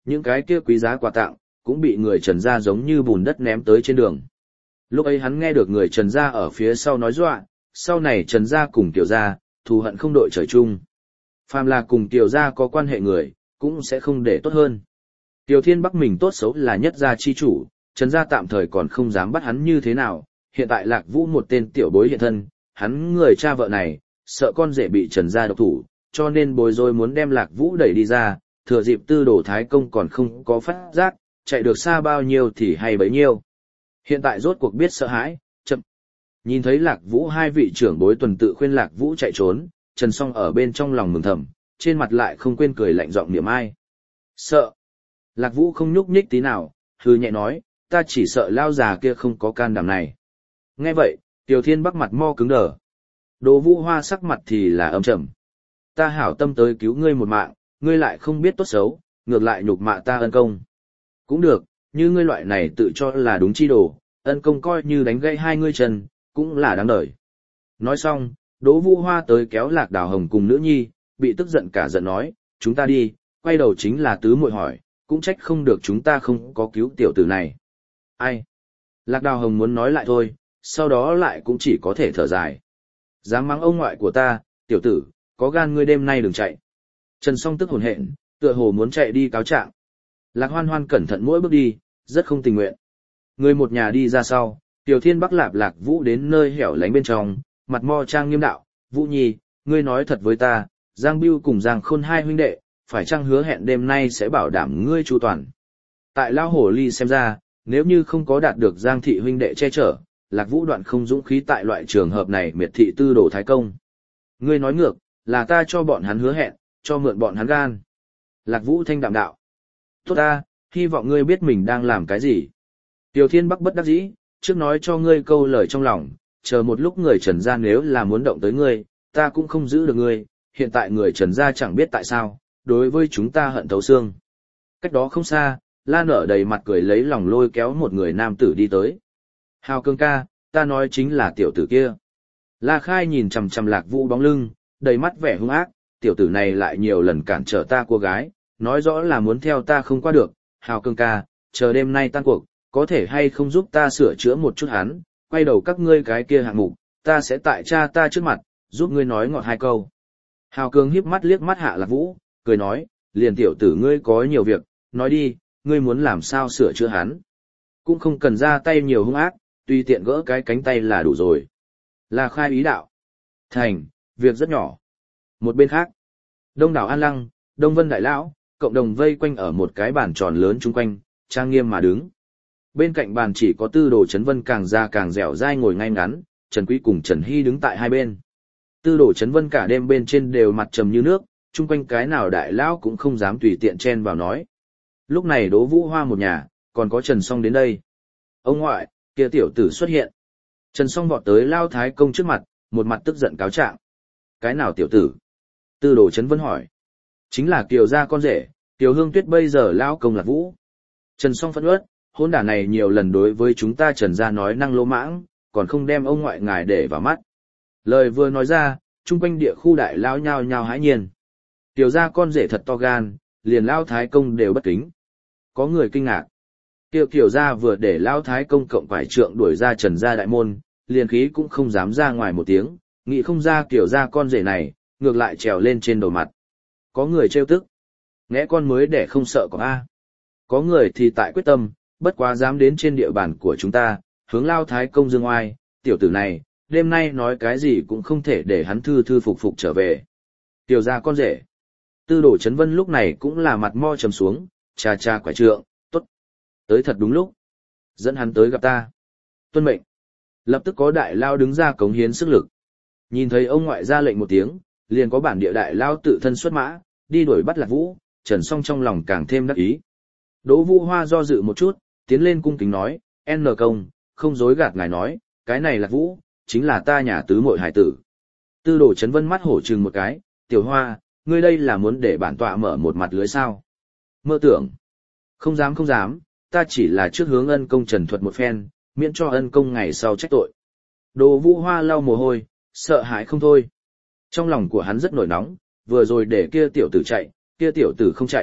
Những cái kia quý giá quà tặng, cũng bị người Trần gia giống như bùn đất ném tới trên đường. Lúc ấy hắn nghe được người Trần gia ở phía sau nói dọa, sau này Trần gia cùng Tiểu gia, thù hận không đội trời chung. Phàm là cùng Tiểu gia có quan hệ người, cũng sẽ không để tốt hơn. Tiểu Thiên Bắc mình tốt xấu là nhất gia chi chủ, Trần gia tạm thời còn không dám bắt hắn như thế nào, hiện tại Lạc Vũ một tên tiểu bối hiện thân, hắn người cha vợ này, sợ con rể bị Trần gia độc thủ, cho nên bối rối muốn đem Lạc Vũ đẩy đi ra, thừa dịp Tư Đồ Thái Công còn không có phát giác, chạy được xa bao nhiêu thì hay bấy nhiêu. Hiện tại rốt cuộc biết sợ hãi, chậm. Nhìn thấy Lạc Vũ hai vị trưởng bối tuần tự khuyên Lạc Vũ chạy trốn, Trần Song ở bên trong lòng mừng thầm, trên mặt lại không quên cười lạnh giọng niệm ai. Sợ. Lạc Vũ không nhúc nhích tí nào, hừ nhẹ nói, ta chỉ sợ lao già kia không có can đảm này. Nghe vậy, Tiểu Thiên Bắc mặt mo cứng đờ. Đỗ Vũ Hoa sắc mặt thì là âm trầm. Ta hảo tâm tới cứu ngươi một mạng, ngươi lại không biết tốt xấu, ngược lại nhục mạ ta ân công. Cũng được, như ngươi loại này tự cho là đúng chi đồ, ân công coi như đánh gãy hai ngươi chân, cũng là đáng đời. Nói xong, Đỗ Vũ Hoa tới kéo Lạc Đào Hồng cùng nữ nhi, bị tức giận cả giận nói, chúng ta đi, quay đầu chính là tứ muội hỏi, cũng trách không được chúng ta không có cứu tiểu tử này. Ai? Lạc Đào Hồng muốn nói lại thôi, sau đó lại cũng chỉ có thể thở dài. Dám mắng ông ngoại của ta, tiểu tử, có gan ngươi đêm nay đừng chạy. Trần Song tức hồn hện, tựa hồ muốn chạy đi cáo trạng. Lạc Hoan Hoan cẩn thận mỗi bước đi, rất không tình nguyện. Người một nhà đi ra sau, Tiểu Thiên Bắc lạp Lạc Vũ đến nơi hẻo lánh bên trong, mặt mo trang nghiêm đạo, Vũ Nhi, ngươi nói thật với ta, Giang Biêu cùng Giang Khôn hai huynh đệ, phải chăng hứa hẹn đêm nay sẽ bảo đảm ngươi chu toàn. Tại Lao Hổ Ly xem ra, nếu như không có đạt được Giang thị huynh đệ che chở, Lạc Vũ đoạn không dũng khí tại loại trường hợp này miệt thị Tư Đồ Thái Công. Ngươi nói ngược, là ta cho bọn hắn hứa hẹn, cho mượn bọn hắn gan. Lạc Vũ thanh đạm đạo. Tốt ta, hy vọng ngươi biết mình đang làm cái gì. Tiểu Thiên Bắc bất đắc dĩ, trước nói cho ngươi câu lời trong lòng, chờ một lúc người Trần gia nếu là muốn động tới ngươi, ta cũng không giữ được ngươi, hiện tại người Trần gia chẳng biết tại sao, đối với chúng ta hận thấu xương. Cách đó không xa, La Nở đầy mặt cười lấy lòng lôi kéo một người nam tử đi tới. Hào Cương ca, ta nói chính là tiểu tử kia. La Khai nhìn chằm chằm Lạc Vũ bóng lưng, đầy mắt vẻ hung ác, tiểu tử này lại nhiều lần cản trở ta cô gái, nói rõ là muốn theo ta không qua được. Hào Cương ca, chờ đêm nay tan cuộc, có thể hay không giúp ta sửa chữa một chút hắn, quay đầu các ngươi cái kia hạng mục, ta sẽ tại cha ta trước mặt, giúp ngươi nói ngọt hai câu. Hào Cương híp mắt liếc mắt Hạ Lạc Vũ, cười nói, liền tiểu tử ngươi có nhiều việc, nói đi, ngươi muốn làm sao sửa chữa hắn. Cũng không cần ra tay nhiều hung ác, tùy tiện gỡ cái cánh tay là đủ rồi. Là Khai ý đạo. Thành, việc rất nhỏ. Một bên khác, Đông đảo An Lăng, Đông Vân Đại Lão, cộng đồng vây quanh ở một cái bàn tròn lớn chung quanh, trang nghiêm mà đứng. Bên cạnh bàn chỉ có Tư Đồ Chấn Vân càng già càng dẻo dai ngồi ngay ngắn, Trần Quý cùng Trần Hy đứng tại hai bên. Tư Đồ Chấn Vân cả đêm bên trên đều mặt trầm như nước, chung quanh cái nào đại lão cũng không dám tùy tiện chen vào nói. Lúc này Đỗ Vũ Hoa một nhà, còn có Trần Song đến đây. Ông ngoại, kia tiểu tử xuất hiện. Trần Song vọt tới Lao Thái Công trước mặt, một mặt tức giận cáo trạng. Cái nào tiểu tử? Tư Đồ Chấn Vân hỏi. Chính là Kiều gia con rể, Kiều Hương Tuyết bây giờ Lao Công Lạc Vũ. Trần Song phẫn uất, hôn đả này nhiều lần đối với chúng ta Trần gia nói năng lỗ mãng, còn không đem ông ngoại ngài để vào mắt. Lời vừa nói ra, chung quanh địa khu đại lão nhao nhao hãi nhiên. Kiều gia con rể thật to gan, liền Lao Thái Công đều bất kính. Có người kinh ngạc. Kiều gia vừa để Lao Thái Công cộng quải trượng đuổi ra Trần gia đại môn, liền khí cũng không dám ra ngoài một tiếng, nghĩ không ra Kiều gia con rể này, ngược lại trèo lên trên đầu mặt. Có người trêu tức. Nghe con mới để không sợ có A. Có người thì tại quyết tâm, bất quá dám đến trên địa bàn của chúng ta, hướng Lao Thái Công dương oai, tiểu tử này, đêm nay nói cái gì cũng không thể để hắn thư thư phục phục trở về. Kiều gia con rể. Tư Đồ Chấn Vân lúc này cũng là mặt mo trầm xuống, cha cha quải trượng, tốt. Tới thật đúng lúc. Dẫn hắn tới gặp ta. Tuân mệnh. Lập tức có đại lao đứng ra cống hiến sức lực. Nhìn thấy ông ngoại ra lệnh một tiếng, liền có bản địa đại lao tự thân xuất mã, đi đuổi bắt Lạc Vũ, Trần Song trong lòng càng thêm đắc ý. Đỗ Vũ Hoa do dự một chút, tiến lên cung kính nói, N công, không dối gạt ngài nói, cái này Lạc Vũ, chính là ta nhà tứ muội hải tử. Tư Đồ Chấn Vân mắt hổ trừng một cái, tiểu Hoa, ngươi đây là muốn để bản tọa mở một mặt lưới sao? Mơ tưởng. Không dám không dám, ta chỉ là trước hướng ân công trần thuật một phen, miễn cho ân công ngày sau trách tội. Đồ Vũ Hoa lau mồ hôi, sợ hãi không thôi. Trong lòng của hắn rất nổi nóng, vừa rồi để kia tiểu tử chạy, kia tiểu tử không chạy,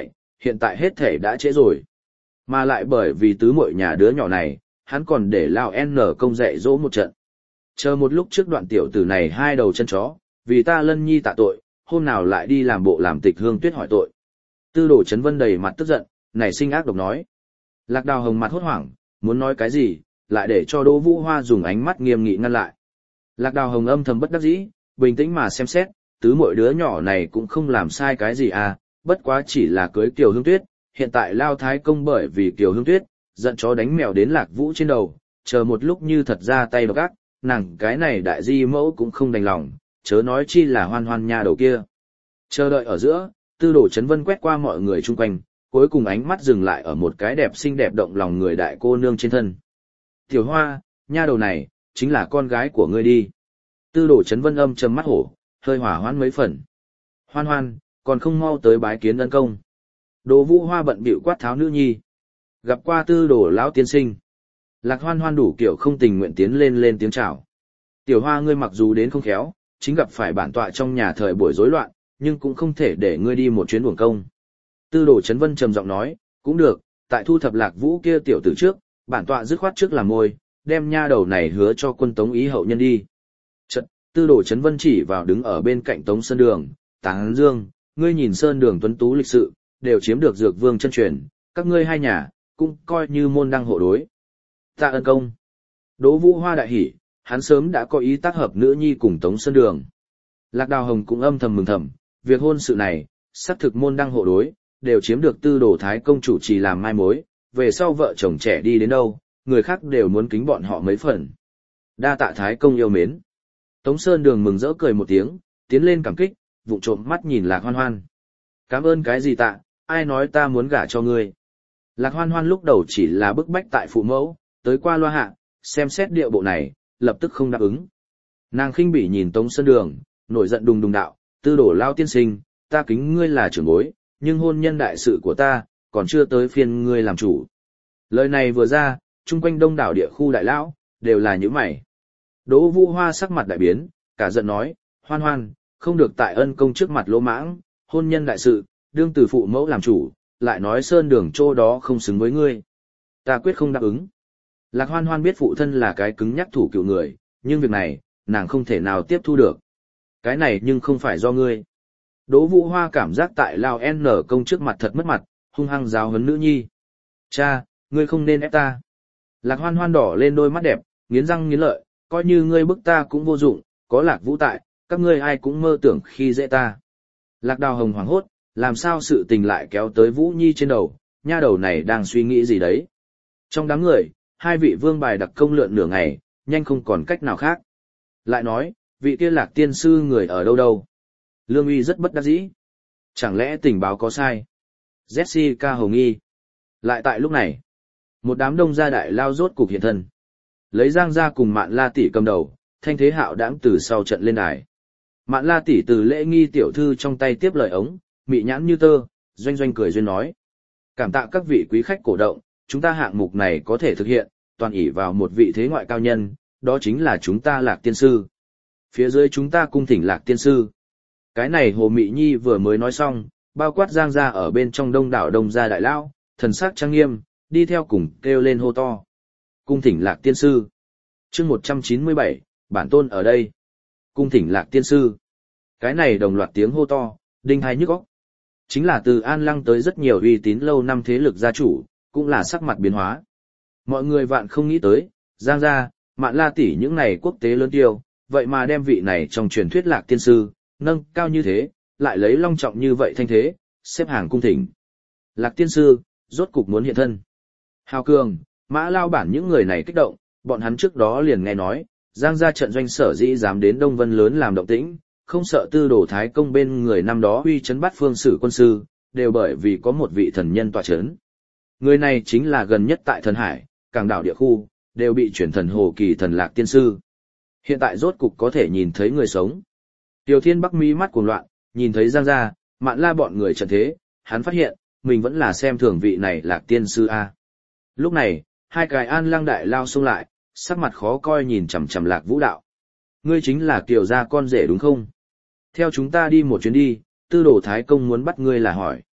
hiện tại hết thể đã trễ rồi. Mà lại bởi vì tứ muội nhà đứa nhỏ này, hắn còn để Lao N công dạy dỗ một trận. Chờ một lúc trước đoạn tiểu tử này hai đầu chân chó, vì ta lân nhi tạ tội, hôm nào lại đi làm bộ làm tịch hương tuyết hỏi tội. Tư đồ Chấn Vân đầy mặt tức giận, nảy sinh ác độc nói. Lạc Đào Hồng mặt hốt hoảng, muốn nói cái gì, lại để cho Đỗ Vũ Hoa dùng ánh mắt nghiêm nghị ngăn lại. Lạc Đào Hồng âm thầm bất đắc dĩ, bình tĩnh mà xem xét, tứ muội đứa nhỏ này cũng không làm sai cái gì à, bất quá chỉ là cưới Kiều Hương Tuyết, hiện tại Lao Thái Công bởi vì Kiều Hương Tuyết, giận chó đánh mèo đến Lạc Vũ trên đầu, chờ một lúc như thật ra tay độc ác, nàng cái này đại di mẫu cũng không đành lòng, chớ nói chi là Hoan Hoan nha đầu kia. Chờ đợi ở giữa, Tư đồ Chấn Vân quét qua mọi người chung quanh, cuối cùng ánh mắt dừng lại ở một cái đẹp xinh đẹp động lòng người đại cô nương trên thân. Tiểu Hoa, nha đầu này, chính là con gái của ngươi đi. Tư đồ Chấn Vân âm trầm mắt hổ, hơi hỏa hoãn mấy phần. Hoan Hoan, còn không mau tới bái kiến ân công. Đỗ Vũ Hoa bận bịu quát tháo nữ nhi. Gặp qua tư đồ lão tiên sinh. Lạc Hoan Hoan đủ kiểu không tình nguyện tiến lên tiếng chào. Tiểu Hoa ngươi mặc dù đến không khéo, chính gặp phải bản tọa trong nhà thời buổi rối loạn, nhưng cũng không thể để ngươi đi một chuyến uổng công. Tư đồ Chấn Vân trầm giọng nói, cũng được, tại thu thập Lạc Vũ kia tiểu tử trước, bản tọa dứt khoát trước làm môi, đem nha đầu này hứa cho quân Tống Ý hậu nhân đi. Chợt, Tư đồ Chấn Vân chỉ vào đứng ở bên cạnh Tống Sơn Đường, Táng Dương, ngươi nhìn Sơn Đường tuấn tú lịch sự, đều chiếm được dược vương chân truyền, các ngươi hai nhà, cũng coi như môn đăng hộ đối. Tạ ơn công. Đỗ Vũ Hoa đại hỉ, hắn sớm đã có ý tác hợp nữ nhi cùng Tống Sơn Đường. Lạc Đào Hồng cũng âm thầm mừng thầm, việc hôn sự này, xác thực môn đăng hộ đối, đều chiếm được tư đồ thái công chủ trì làm mai mối, về sau vợ chồng trẻ đi đến đâu, người khác đều muốn kính bọn họ mấy phần. Đa tạ thái công yêu mến. Tống Sơn Đường mừng rỡ cười một tiếng, tiến lên cảm kích, vụng trộm mắt nhìn Lạc Hoan Hoan. Cảm ơn cái gì tạ, ai nói ta muốn gả cho ngươi. Lạc Hoan Hoan lúc đầu chỉ là bức bách tại phụ mẫu, tới qua loa hạ, xem xét điệu bộ này, lập tức không đáp ứng. Nàng khinh bỉ nhìn Tống Sơn Đường, nổi giận đùng đùng đạo, tư đổ lao tiên sinh, ta kính ngươi là trưởng bối, nhưng hôn nhân đại sự của ta, còn chưa tới phiên ngươi làm chủ. Lời này vừa ra, chung quanh đông đảo địa khu đại lão, đều là những mày. Đỗ Vũ Hoa sắc mặt đại biến, cả giận nói, Hoan Hoan, không được tại ân công trước mặt lỗ mãng, hôn nhân đại sự, đương từ phụ mẫu làm chủ, lại nói Sơn Đường chỗ đó không xứng với ngươi. Ta quyết không đáp ứng. Lạc Hoan Hoan biết phụ thân là cái cứng nhắc thủ cựu người, nhưng việc này, nàng không thể nào tiếp thu được. Cái này nhưng không phải do ngươi. Đỗ Vũ Hoa cảm giác tại Lao N công trước mặt thật mất mặt, hung hăng giáo huấn nữ nhi. Cha, ngươi không nên ép ta. Lạc Hoan Hoan đỏ lên đôi mắt đẹp, nghiến răng nghiến lợi, coi như ngươi bức ta cũng vô dụng, có Lạc Vũ tại, các ngươi ai cũng mơ tưởng khi dễ ta. Lạc Đào Hồng hoảng hốt, làm sao sự tình lại kéo tới Vũ Nhi trên đầu, nha đầu này đang suy nghĩ gì đấy. Trong đám người, hai vị vương bài đặc công lượn nửa ngày, nhanh không còn cách nào khác. Lại nói, vị kia Lạc tiên sư người ở đâu đâu. Lương Uy rất bất đắc dĩ. Chẳng lẽ tình báo có sai? Jessica hồ nghi. Lại tại lúc này, một đám đông gia đại lao rốt cục hiện thân. Lấy Giang gia cùng Mạn La tỷ cầm đầu, Thanh Thế Hạo đãng từ sau trận lên đài. Mạn La tỷ từ Lễ Nghi tiểu thư trong tay tiếp lời ống, mị nhãn như tơ, doanh doanh cười duyên nói: "Cảm tạ các vị quý khách cổ động, chúng ta hạng mục này có thể thực hiện, toàn ỷ vào một vị thế ngoại cao nhân, đó chính là chúng ta Lạc tiên sư. Phía dưới chúng ta cung thỉnh Lạc tiên sư." Cái này Hồ Mị Nhi vừa mới nói xong, bao quát Giang gia ở bên trong đông đảo đông gia đại lão, thần sắc trang nghiêm, đi theo cùng kêu lên hô to: "Cung thỉnh Lạc tiên sư." Chương 197, bản tôn ở đây. Cung thỉnh Lạc tiên sư. Cái này đồng loạt tiếng hô to, đinh hai nhức óc. Chính là từ An Lăng tới rất nhiều uy tín lâu năm thế lực gia chủ, cũng là sắc mặt biến hóa. Mọi người vạn không nghĩ tới, Giang gia, Mạn La tỷ những này quốc tế lớn tiêu, vậy mà đem vị này trong truyền thuyết Lạc tiên sư nâng cao như thế, lại lấy long trọng như vậy thanh thế, xếp hàng cung thỉnh. Lạc tiên sư, rốt cục muốn hiện thân. Hào Cường, Mã Lao Bản những người này kích động, bọn hắn trước đó liền nghe nói, Giang gia trận doanh sở dĩ dám đến Đông Vân lớn làm động tĩnh, không sợ tư đồ thái công bên người năm đó uy chấn bát phương sử quân sư, đều bởi vì có một vị thần nhân tọa chấn. Người này chính là gần nhất tại thần hải, cảng đảo địa khu, đều bị chuyển thần hồ kỳ thần Lạc tiên sư. Hiện tại rốt cục có thể nhìn thấy người sống. Tiểu Thiên Bắc mí mắt cuồng loạn, nhìn thấy Giang gia, Mạn La bọn người trận thế, hắn phát hiện, mình vẫn là xem thường vị này Lạc tiên sư a. Lúc này, hai cái An Lăng đại lao xông lại, sắc mặt khó coi nhìn chằm chằm Lạc Vũ đạo. Ngươi chính là Kiều gia con rể đúng không? Theo chúng ta đi một chuyến đi, tư đồ thái công muốn bắt ngươi là hỏi.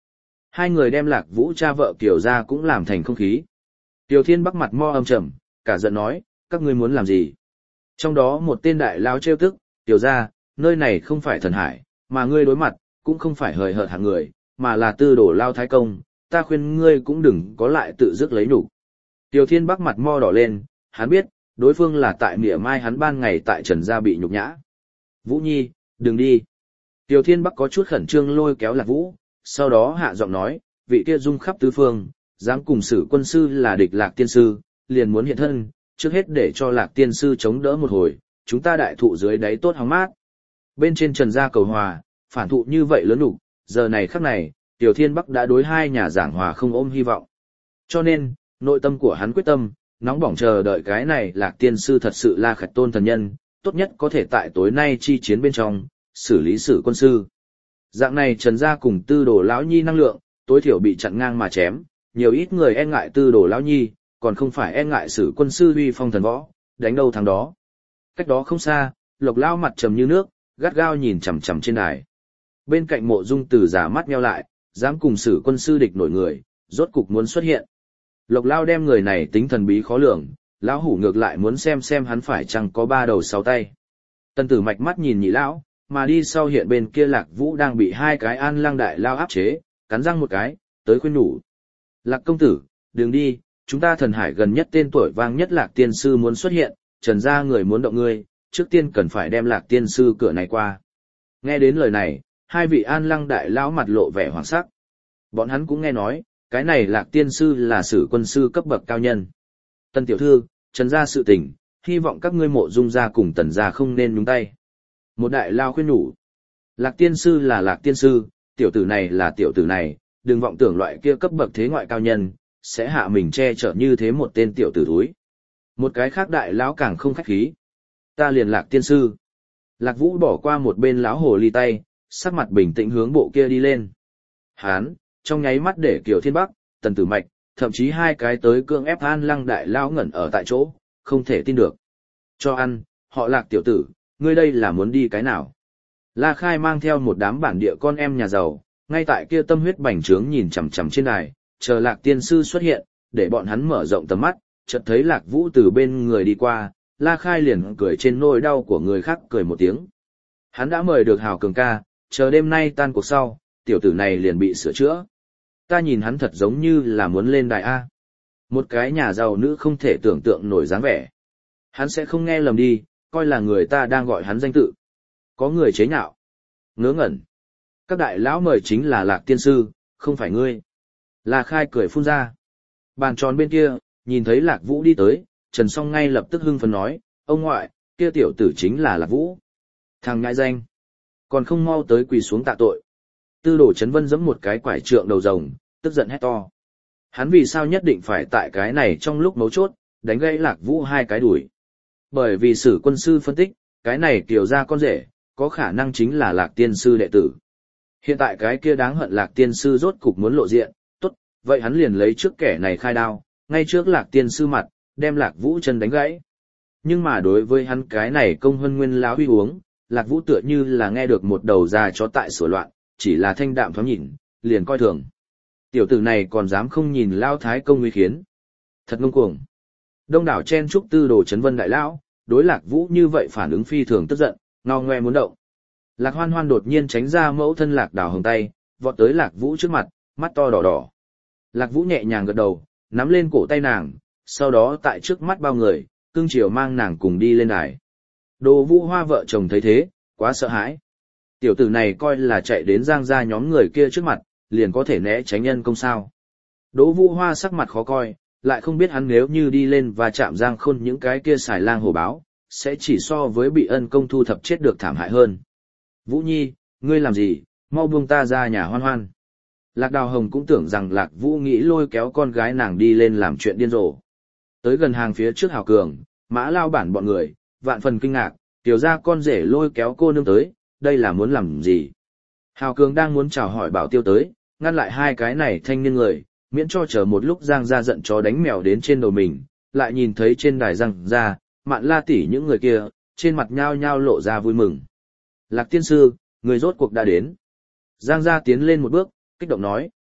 Hai người đem Lạc Vũ cha vợ Kiều ra cũng làm thành không khí. Kiều Thiên Bắc mặt mo âm trầm, cả giận nói, các ngươi muốn làm gì? Trong đó một tên đại lao trêu tức, Kiều ra, nơi này không phải thần hải, mà ngươi đối mặt, cũng không phải hời hợt hạng người, mà là tư đổ lao thái công, ta khuyên ngươi cũng đừng có lại tự dứt lấy nhục. Kiều Thiên Bắc mặt mo đỏ lên, hắn biết, đối phương là tại mỉa mai hắn ban ngày tại Trần Gia bị nhục nhã. Vũ Nhi, đừng đi. Kiều Thiên Bắc có chút khẩn trương lôi kéo Lạc Vũ, sau đó hạ giọng nói, vị kia dung khắp tứ phương, dám cùng Sử quân sư là địch Lạc tiên sư, liền muốn hiện thân, trước hết để cho Lạc tiên sư chống đỡ một hồi, chúng ta đại thụ dưới đáy tốt hóng mát. Bên trên Trần Gia cầu hòa, phản thụ như vậy lớn đủ, giờ này khắc này, Kiều Thiên Bắc đã đối hai nhà giảng hòa không ôm hy vọng. Cho nên, nội tâm của hắn quyết tâm, nóng bỏng chờ đợi cái này Lạc tiên sư thật sự là Khạch Tôn thần nhân, tốt nhất có thể tại tối nay chi chiến bên trong, xử lý Sử quân sư. Dạng này Trần Gia cùng Tư Đồ lão nhi năng lượng, tối thiểu bị chặn ngang mà chém, nhiều ít người e ngại Tư Đồ lão nhi, còn không phải e ngại Sử quân sư uy phong thần võ, đánh đâu thắng đó. Cách đó không xa, Lộc lão mặt trầm như nước, gắt gao nhìn chằm chằm trên đài. Bên cạnh Mộ Dung Tử giả mắt nheo lại, dám cùng Sử quân sư địch nổi người, rốt cục muốn xuất hiện. Lộc lão đem người này tính thần bí khó lường, lão hủ ngược lại muốn xem hắn phải chăng có ba đầu sáu tay. Tân Tử mạch mắt nhìn nhị lão, mà đi sau hiện bên kia Lạc Vũ đang bị hai cái An Lăng đại lao áp chế, cắn răng một cái, tới khuyên nhủ. Lạc công tử, đừng đi, chúng ta thần hải gần nhất tên tuổi vang nhất Lạc tiên sư muốn xuất hiện, Trần gia người muốn động ngươi, trước tiên cần phải đem Lạc tiên sư cửa này qua. Nghe đến lời này, hai vị An Lăng đại lão mặt lộ vẻ hoảng sắc. Bọn hắn cũng nghe nói, cái này Lạc tiên sư là Sử quân sư cấp bậc cao nhân. Tân tiểu thư, Trần gia sự tình, hy vọng các ngươi Mộ Dung gia cùng Tần gia không nên nhúng tay. Một đại lao khuyên nhủ. Lạc tiên sư là Lạc tiên sư, tiểu tử này là tiểu tử này, đừng vọng tưởng loại kia cấp bậc thế ngoại cao nhân, sẽ hạ mình che chở như thế một tên tiểu tử thúi. Một cái khác đại lão càng không khách khí. Ta liền Lạc tiên sư. Lạc Vũ bỏ qua một bên lão hồ ly tay, sắc mặt bình tĩnh hướng bộ kia đi lên. Hán, trong nháy mắt để Kiều Thiên Bắc, Tần Tử Mạch, thậm chí hai cái tới cưỡng ép An Lăng đại lão ngẩn ở tại chỗ, không thể tin được. Cho ăn, họ Lạc tiểu tử, ngươi đây là muốn đi cái nào? La Khai mang theo một đám bản địa con em nhà giàu, ngay tại kia tâm huyết bành trướng nhìn chằm chằm trên đài, chờ Lạc tiên sư xuất hiện, để bọn hắn mở rộng tầm mắt, chợt thấy Lạc Vũ từ bên người đi qua, La Khai liền cười trên nỗi đau của người khác cười một tiếng. Hắn đã mời được Hào Cường ca, chờ đêm nay tan cuộc sau, tiểu tử này liền bị sửa chữa. Ta nhìn hắn thật giống như là muốn lên đài A. Một cái nhà giàu nữ không thể tưởng tượng nổi dáng vẻ. Hắn sẽ không nghe lầm đi, coi là người ta đang gọi hắn danh tự. Có người chế nhạo. Ngớ ngẩn. Các đại lão mời chính là Lạc tiên sư, không phải ngươi. La Khai cười phun ra. Bàn tròn bên kia, nhìn thấy Lạc Vũ đi tới, Trần Song ngay lập tức hưng phấn nói, ông ngoại, kia tiểu tử chính là Lạc Vũ. Thằng ngại danh. Còn không mau tới quỳ xuống tạ tội. Tư Đồ Chấn Vân giẫm một cái quải trượng đầu rồng, tức giận hét to. Hắn vì sao nhất định phải tại cái này trong lúc mấu chốt, đánh gãy Lạc Vũ hai cái đuổi. Bởi vì Sử quân sư phân tích, cái này Kiều gia con rể, có khả năng chính là Lạc tiên sư đệ tử. Hiện tại cái kia đáng hận Lạc tiên sư rốt cục muốn lộ diện, tốt, vậy hắn liền lấy trước kẻ này khai đao, ngay trước Lạc tiên sư mặt, đem Lạc Vũ chân đánh gãy. Nhưng mà đối với hắn cái này công huân nguyên láo huy uống, Lạc Vũ tựa như là nghe được một đầu già chó tại sửa loạn, chỉ là thanh đạm thoáng nhìn, liền coi thường. Tiểu tử này còn dám không nhìn lao thái công uy khiến. Thật ngông cuồng. Đông đảo chen chúc Tư Đồ Chấn Vân đại lão, đối Lạc Vũ như vậy phản ứng phi thường tức giận, ngao ngoe muốn động. Lạc Hoan Hoan đột nhiên tránh ra mẫu thân Lạc Đào Hồng tay, vọt tới Lạc Vũ trước mặt, mắt to đỏ đỏ. Lạc Vũ nhẹ nhàng gật đầu, nắm lên cổ tay nàng, sau đó tại trước mắt bao người, cưng chiều mang nàng cùng đi lên đài. Đồ Vũ Hoa vợ chồng thấy thế, quá sợ hãi. Tiểu tử này coi là chạy đến Giang gia nhóm người kia trước mặt, liền có thể né tránh nhân công sao. Đỗ Vũ Hoa sắc mặt khó coi, lại không biết hắn nếu như đi lên và chạm Giang Khôn những cái kia xài lang hổ báo, sẽ chỉ so với bị ân công thu thập chết được thảm hại hơn. Vũ Nhi, ngươi làm gì, mau buông ta ra nhà Hoan Hoan. Lạc Đào Hồng cũng tưởng rằng Lạc Vũ nghĩ lôi kéo con gái nàng đi lên làm chuyện điên rồ. Tới gần hàng phía trước Hào Cường, Mã Lao Bản bọn người, vạn phần kinh ngạc, tiểu ra con rể lôi kéo cô nương tới, đây là muốn làm gì? Hào Cường đang muốn chào hỏi Bảo Tiêu tới, ngăn lại hai cái này thanh niên người, miễn cho chờ một lúc Giang gia giận chó đánh mèo đến trên đầu mình, lại nhìn thấy trên đài Giang gia, Mạn La tỷ những người kia, trên mặt nhao nhao lộ ra vui mừng. Lạc tiên sư, người rốt cuộc đã đến. Giang gia tiến lên một bước, kích động nói.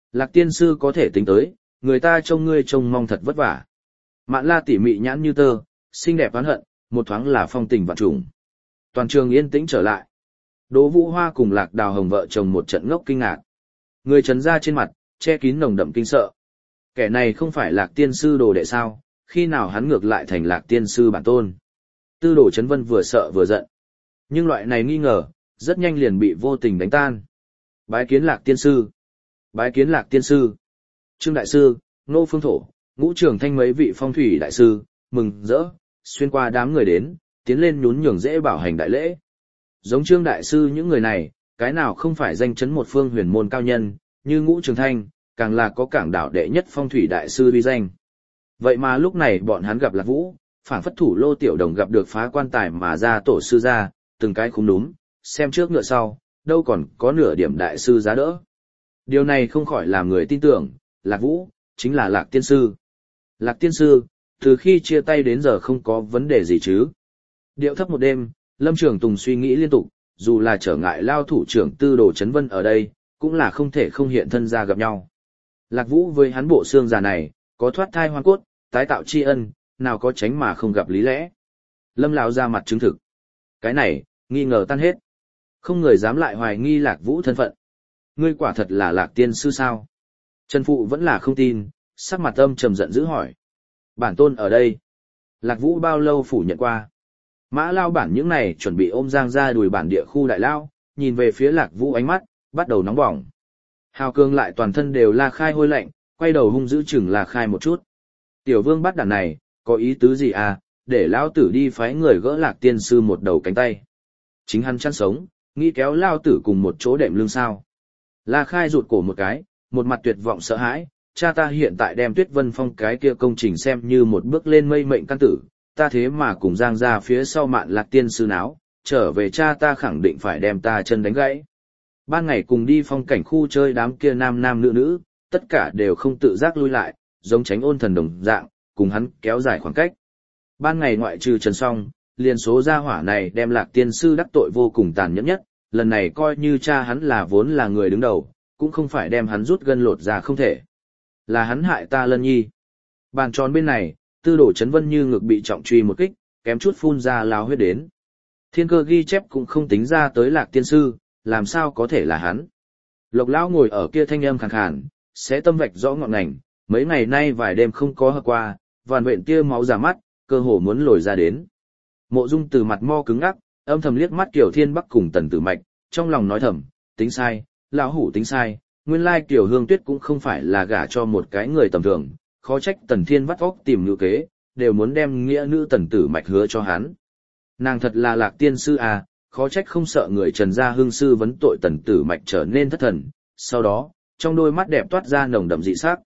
Lạc tiên sư có thể tính tới, người ta trông ngươi trông mong thật vất vả. Mạn La tỉ mị nhãn như tơ, xinh đẹp oán hận, một thoáng là phong tình vạn trùng. Toàn trường yên tĩnh trở lại. Đỗ Vũ Hoa cùng Lạc Đào Hồng vợ chồng một trận ngốc kinh ngạc. Người trấn ra trên mặt, che kín nồng đậm kinh sợ. Kẻ này không phải Lạc tiên sư đồ đệ sao, khi nào hắn ngược lại thành Lạc tiên sư bản tôn. Tư Đồ Chấn Vân vừa sợ vừa giận. Nhưng loại này nghi ngờ, rất nhanh liền bị vô tình đánh tan. Bái kiến Lạc tiên sư. Bái kiến Lạc tiên sư. Trương đại sư, Ngô Phương Thổ, Ngũ Trường Thanh mấy vị phong thủy đại sư, mừng rỡ, xuyên qua đám người đến, tiến lên nhún nhường dễ bảo hành đại lễ. Giống Trương đại sư những người này, cái nào không phải danh chấn một phương huyền môn cao nhân, như Ngũ Trường Thanh, càng là có cảng đảo đệ nhất phong thủy đại sư uy danh. Vậy mà lúc này bọn hắn gặp Lạc Vũ, phảng phất thủ Lô Tiểu Đồng gặp được phá quan tài mà ra tổ sư ra, từng cái khung đúng, xem trước ngựa sau, đâu còn có nửa điểm đại sư giá đỡ. Điều này không khỏi làm người tin tưởng, Lạc Vũ, chính là Lạc tiên sư. Lạc tiên sư, từ khi chia tay đến giờ không có vấn đề gì chứ. Điệu thấp một đêm, Lâm Trường Tùng suy nghĩ liên tục, dù là trở ngại lao thủ trưởng Tư Đồ Chấn Vân ở đây, cũng là không thể không hiện thân ra gặp nhau. Lạc Vũ với hắn bộ xương già này, có thoát thai hoang cốt, tái tạo tri ân, nào có tránh mà không gặp lý lẽ. Lâm lão ra mặt chứng thực. Cái này, nghi ngờ tan hết. Không người dám lại hoài nghi Lạc Vũ thân phận. Ngươi quả thật là Lạc tiên sư sao? Trần Phụ vẫn là không tin, sắc mặt âm trầm giận dữ hỏi. Bản tôn ở đây. Lạc Vũ bao lâu phủ nhận qua. Mã lao bản những này chuẩn bị ôm Giang ra đùi bản địa khu đại lao, nhìn về phía Lạc Vũ ánh mắt, bắt đầu nóng bỏng. Hào Cương lại toàn thân đều La Khai hôi lạnh, quay đầu hung dữ chừng La Khai một chút. Tiểu vương bắt đàn này, có ý tứ gì à, để lão tử đi phái người gỡ Lạc tiên sư một đầu cánh tay. Chính hắn chăn sống, nghĩ kéo lao tử cùng một chỗ đệm lưng sao. La Khai rụt cổ một cái, một mặt tuyệt vọng sợ hãi, cha ta hiện tại đem Tuyết Vân Phong cái kia công trình xem như một bước lên mây mệnh căn tử, ta thế mà cùng Giang ra phía sau Mạn Lạc tiên sư náo, trở về cha ta khẳng định phải đem ta chân đánh gãy. Ban ngày cùng đi phong cảnh khu chơi đám kia nam nam nữ nữ, tất cả đều không tự giác lui lại, giống tránh ôn thần đồng dạng, cùng hắn kéo dài khoảng cách. Ban ngày ngoại trừ Trần Song, liền số gia hỏa này đem Lạc tiên sư đắc tội vô cùng tàn nhẫn nhất, lần này coi như cha hắn là vốn là người đứng đầu, cũng không phải đem hắn rút gân lột ra không thể. Là hắn hại ta Lân Nhi. Bàn tròn bên này, Tư Đồ Chấn Vân như ngực bị trọng truy một kích, kém chút phun ra lao huyết đến. Thiên cơ ghi chép cũng không tính ra tới Lạc tiên sư, làm sao có thể là hắn. Lộc lão ngồi ở kia thanh âm khàn khàn, sẽ tâm vạch rõ ngọn ngành, mấy ngày nay vài đêm không có hợp qua, vàn vện tia máu ra mắt, cơ hồ muốn lồi ra đến. Mộ Dung từ mặt mo cứng ngắc, âm thầm liếc mắt Kiều Thiên Bắc cùng Tần Tử Mạch, trong lòng nói thầm, tính sai, lão hủ tính sai, nguyên lai Kiều Hương Tuyết cũng không phải là gả cho một cái người tầm thường, khó trách Tần Thiên vắt óc tìm ngữ kế, đều muốn đem nghĩa nữ Tần Tử Mạch hứa cho hắn. Nàng thật là Lạc tiên sư à, khó trách không sợ người Trần gia hương sư vấn tội Tần Tử Mạch trở nên thất thần, sau đó, trong đôi mắt đẹp toát ra nồng đậm dị sắc.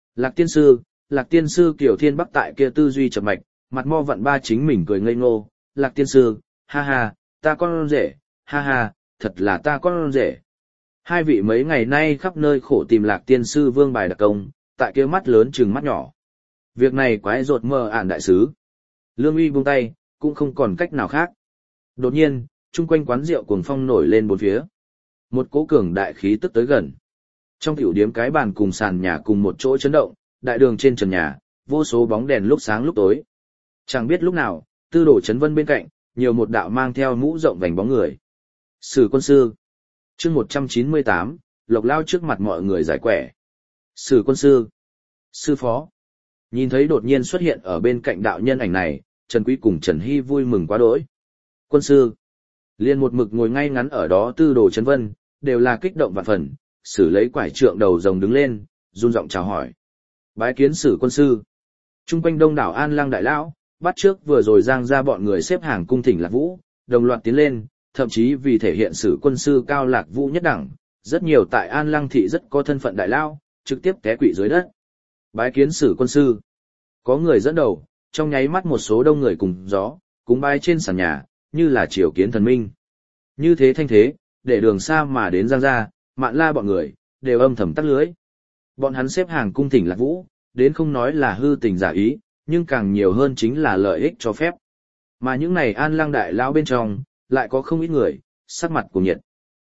Lạc tiên sư Kiều Thiên Bắc tại kia tư duy chập mạch, mặt mo vặn ba chính mình cười ngây ngô, Lạc tiên sư, ha ha, ta con rể, ha ha, thật là ta con rể. Hai vị mấy ngày nay khắp nơi khổ tìm Lạc tiên sư vương bài đặc công, tại kia mắt lớn trừng mắt nhỏ. Việc này quái rột mơ ản đại sứ. Lương Uy buông tay, cũng không còn cách nào khác. Đột nhiên, chung quanh quán rượu cuồng phong nổi lên bốn phía. Một cỗ cường đại khí tức tới gần. Trong tiểu điếm cái bàn cùng sàn nhà cùng một chỗ chấn động, đại đường trên trần nhà, vô số bóng đèn lúc sáng lúc tối. Chẳng biết lúc nào, Tư Đồ Chấn Vân bên cạnh, nhiều một đạo mang theo mũ rộng vành bóng người. Sử quân sư. Chương 198, Lộc lao trước mặt mọi người giải quẻ. Sử quân sư. Sư phó. Nhìn thấy đột nhiên xuất hiện ở bên cạnh đạo nhân ảnh này, Trần Quý cùng Trần Hy vui mừng quá đỗi. Quân sư. Liên một mực ngồi ngay ngắn ở đó Tư Đồ Chấn Vân, đều là kích động vạn phần, Sử lấy quải trượng đầu rồng đứng lên, run giọng chào hỏi. Bái kiến Sử quân sư. Trung quanh đông đảo An Lăng đại lão, bắt trước vừa rồi Giang ra bọn người xếp hàng cung thỉnh Lạc Vũ, đồng loạt tiến lên, thậm chí vì thể hiện Sử quân sư cao Lạc Vũ nhất đẳng, rất nhiều tại An Lăng thị rất có thân phận đại lao, trực tiếp té quỵ dưới đất. Bái kiến Sử quân sư. Có người dẫn đầu, trong nháy mắt một số đông người cùng gió, cúng bái trên sàn nhà, như là triều kiến thần minh. Như thế thanh thế, để đường xa mà đến Giang gia, Mạn La bọn người, đều âm thầm tắt lưới. Bọn hắn xếp hàng cung thỉnh Lạc Vũ, đến không nói là hư tình giả ý, nhưng càng nhiều hơn chính là lợi ích cho phép. Mà những này An Lăng đại lão bên trong, lại có không ít người, sắc mặt cùng nhiệt.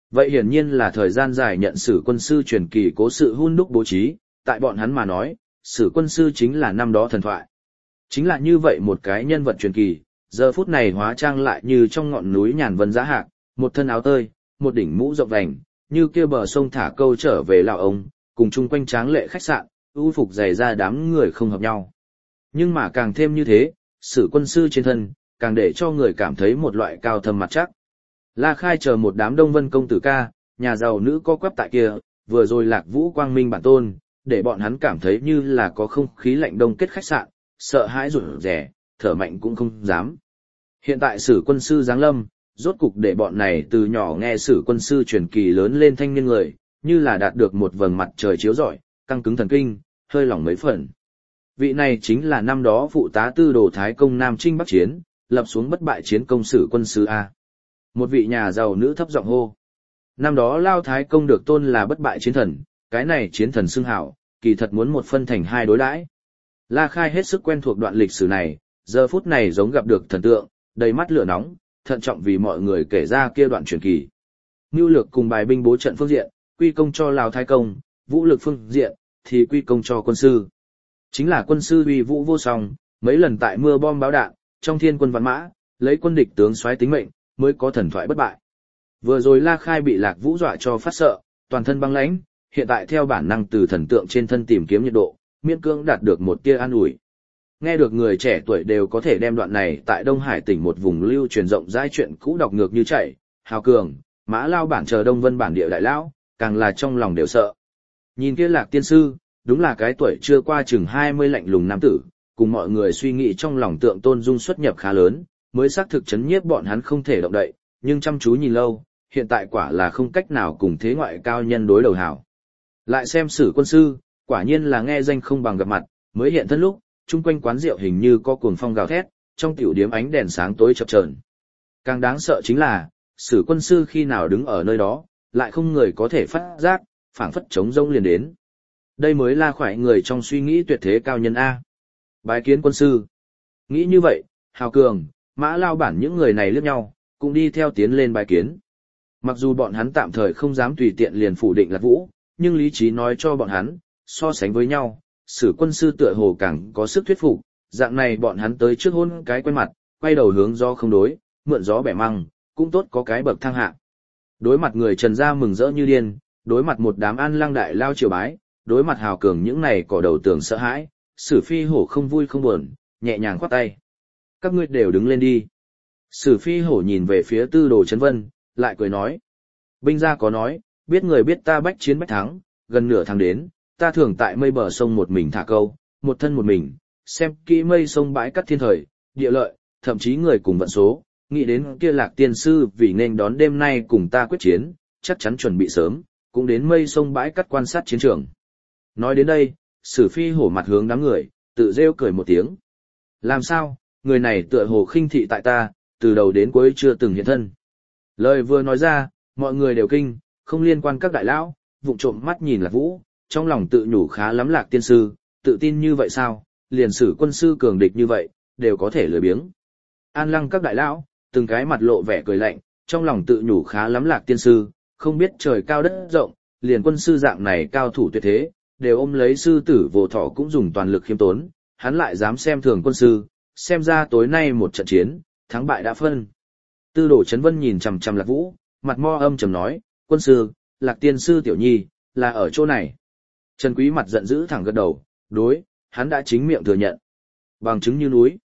Vậy hiển nhiên là thời gian dài nhận Sử Quân Sư truyền kỳ cố sự hun đúc bố trí, tại bọn hắn mà nói, Sử Quân Sư chính là năm đó thần thoại. Chính là như vậy một cái nhân vật truyền kỳ, giờ phút này hóa trang lại như trong ngọn núi nhàn vân giá hạc, một thân áo tơi, một đỉnh mũ rộng vành, như kia bờ sông thả câu trở về lão ông, cùng chung quanh tráng lệ khách sạn, ưu phục dày ra đám người không hợp nhau. Nhưng mà càng thêm như thế, Sử Quân Sư trên thân, càng để cho người cảm thấy một loại cao thâm mặt chắc. La Khai chờ một đám Đông Vân công tử ca, nhà giàu nữ co quắp tại kia, vừa rồi Lạc Vũ quang minh bản tôn, để bọn hắn cảm thấy như là có không khí lạnh đông kết khách sạn, sợ hãi rụt rè, thở mạnh cũng không dám. Hiện tại Sử Quân Sư giáng lâm, rốt cục để bọn này từ nhỏ nghe Sử Quân Sư truyền kỳ lớn lên thanh niên người, như là đạt được một vầng mặt trời chiếu rọi, căng cứng thần kinh, hơi lỏng mấy phần. Vị này chính là năm đó phụ tá tư đồ Thái Công Nam Trinh Bắc Chiến, lập xuống bất bại chiến công Sử Quân Sư A. Một vị nhà giàu nữ thấp giọng hô. Năm đó Lao Thái Công được tôn là bất bại chiến thần, cái này chiến thần xưng hảo, kỳ thật muốn một phân thành hai đối đãi. La Khai hết sức quen thuộc đoạn lịch sử này, giờ phút này giống gặp được thần tượng, đầy mắt lửa nóng, thận trọng vì mọi người kể ra kia đoạn truyền kỳ. Nưu lược cùng bài binh bố trận phương diện, quy công cho Lao Thái Công, vũ lực phương diện, thì quy công cho quân sư. Chính là quân sư uy vũ vô song, mấy lần tại mưa bom báo đạn, trong thiên quân vạn mã, lấy quân địch tướng soái tính mệnh, mới có thần thoại bất bại. Vừa rồi La Khai bị Lạc Vũ dọa cho phát sợ, toàn thân băng lãnh, hiện tại theo bản năng từ thần tượng trên thân tìm kiếm nhiệt độ, miễn cưỡng đạt được một tia an ủi. Nghe được người trẻ tuổi đều có thể đem đoạn này tại Đông Hải tỉnh một vùng lưu truyền rộng rãi chuyện cũ đọc ngược như chảy, Hào Cường, Mã Lao bản chờ Đông Vân bản địa đại lão, càng là trong lòng đều sợ. Nhìn kia Lạc tiên sư, đúng là cái tuổi chưa qua chừng 20 lạnh lùng nam tử, cùng mọi người suy nghĩ trong lòng tượng tôn dung xuất nhập khá lớn, mới xác thực chấn nhiếp bọn hắn không thể động đậy, nhưng chăm chú nhìn lâu, hiện tại quả là không cách nào cùng thế ngoại cao nhân đối đầu hảo. Lại xem Sử Quân Sư, quả nhiên là nghe danh không bằng gặp mặt, mới hiện thân lúc, chung quanh quán rượu hình như có cuồng phong gào thét, trong tiểu điếm ánh đèn sáng tối chập chờn. Càng đáng sợ chính là, Sử Quân Sư khi nào đứng ở nơi đó, lại không người có thể phát giác, phảng phất trống rông liền đến. Đây mới là khoải người trong suy nghĩ tuyệt thế cao nhân A. Bái kiến quân sư. Nghĩ như vậy, Hào Cường, Mã Lao bản những người này liếc nhau, cũng đi theo tiến lên bái kiến. Mặc dù bọn hắn tạm thời không dám tùy tiện liền phủ định Lạc Vũ, nhưng lý trí nói cho bọn hắn, so sánh với nhau, Sử Quân Sư tựa hồ càng có sức thuyết phục, dạng này bọn hắn tới trước hôn cái quen mặt, quay đầu hướng do không đối, mượn gió bẻ măng, cũng tốt có cái bậc thang hạ. Đối mặt người Trần gia mừng rỡ như điên, đối mặt một đám An Lăng đại lao triều bái, đối mặt Hào Cường những này cỏ đầu tường sợ hãi, Sử Phi Hổ không vui không buồn, nhẹ nhàng khoát tay. Các ngươi đều đứng lên đi. Sử Phi Hổ nhìn về phía Tư Đồ Chấn Vân, lại cười nói. Binh gia có nói, biết người biết ta bách chiến bách thắng, gần nửa tháng đến, ta thường tại mây bờ sông một mình thả câu, một thân một mình, xem kỹ mây sông bãi cắt thiên thời, địa lợi, thậm chí người cùng vận số, nghĩ đến kia Lạc tiên sư vì nên đón đêm nay cùng ta quyết chiến, chắc chắn chuẩn bị sớm, cũng đến mây sông bãi cắt quan sát chiến trường. Nói đến đây, Sử Phi Hổ mặt hướng đám người, tự rêu cười một tiếng. Làm sao, người này tựa hồ khinh thị tại ta, từ đầu đến cuối chưa từng hiện thân. Lời vừa nói ra, mọi người đều kinh, không liên quan các đại lão, vụng trộm mắt nhìn Lạc Vũ, trong lòng tự nhủ khá lắm Lạc tiên sư, tự tin như vậy sao, liền Sử Quân Sư cường địch như vậy, đều có thể lười biếng. An Lăng các đại lão, từng cái mặt lộ vẻ cười lạnh, trong lòng tự nhủ khá lắm Lạc tiên sư, không biết trời cao đất rộng, liền quân sư dạng này cao thủ tuyệt thế, đều ôm lấy sư tử vô thọ cũng dùng toàn lực khiêm tốn, hắn lại dám xem thường quân sư, xem ra tối nay một trận chiến, thắng bại đã phân. Tư Đồ Chấn Vân nhìn chằm chằm Lạc Vũ, mặt mo âm trầm nói, quân sư, Lạc tiên sư tiểu nhi, là ở chỗ này. Trần Quý mặt giận dữ thẳng gật đầu, đối, hắn đã chính miệng thừa nhận. Bằng chứng như núi.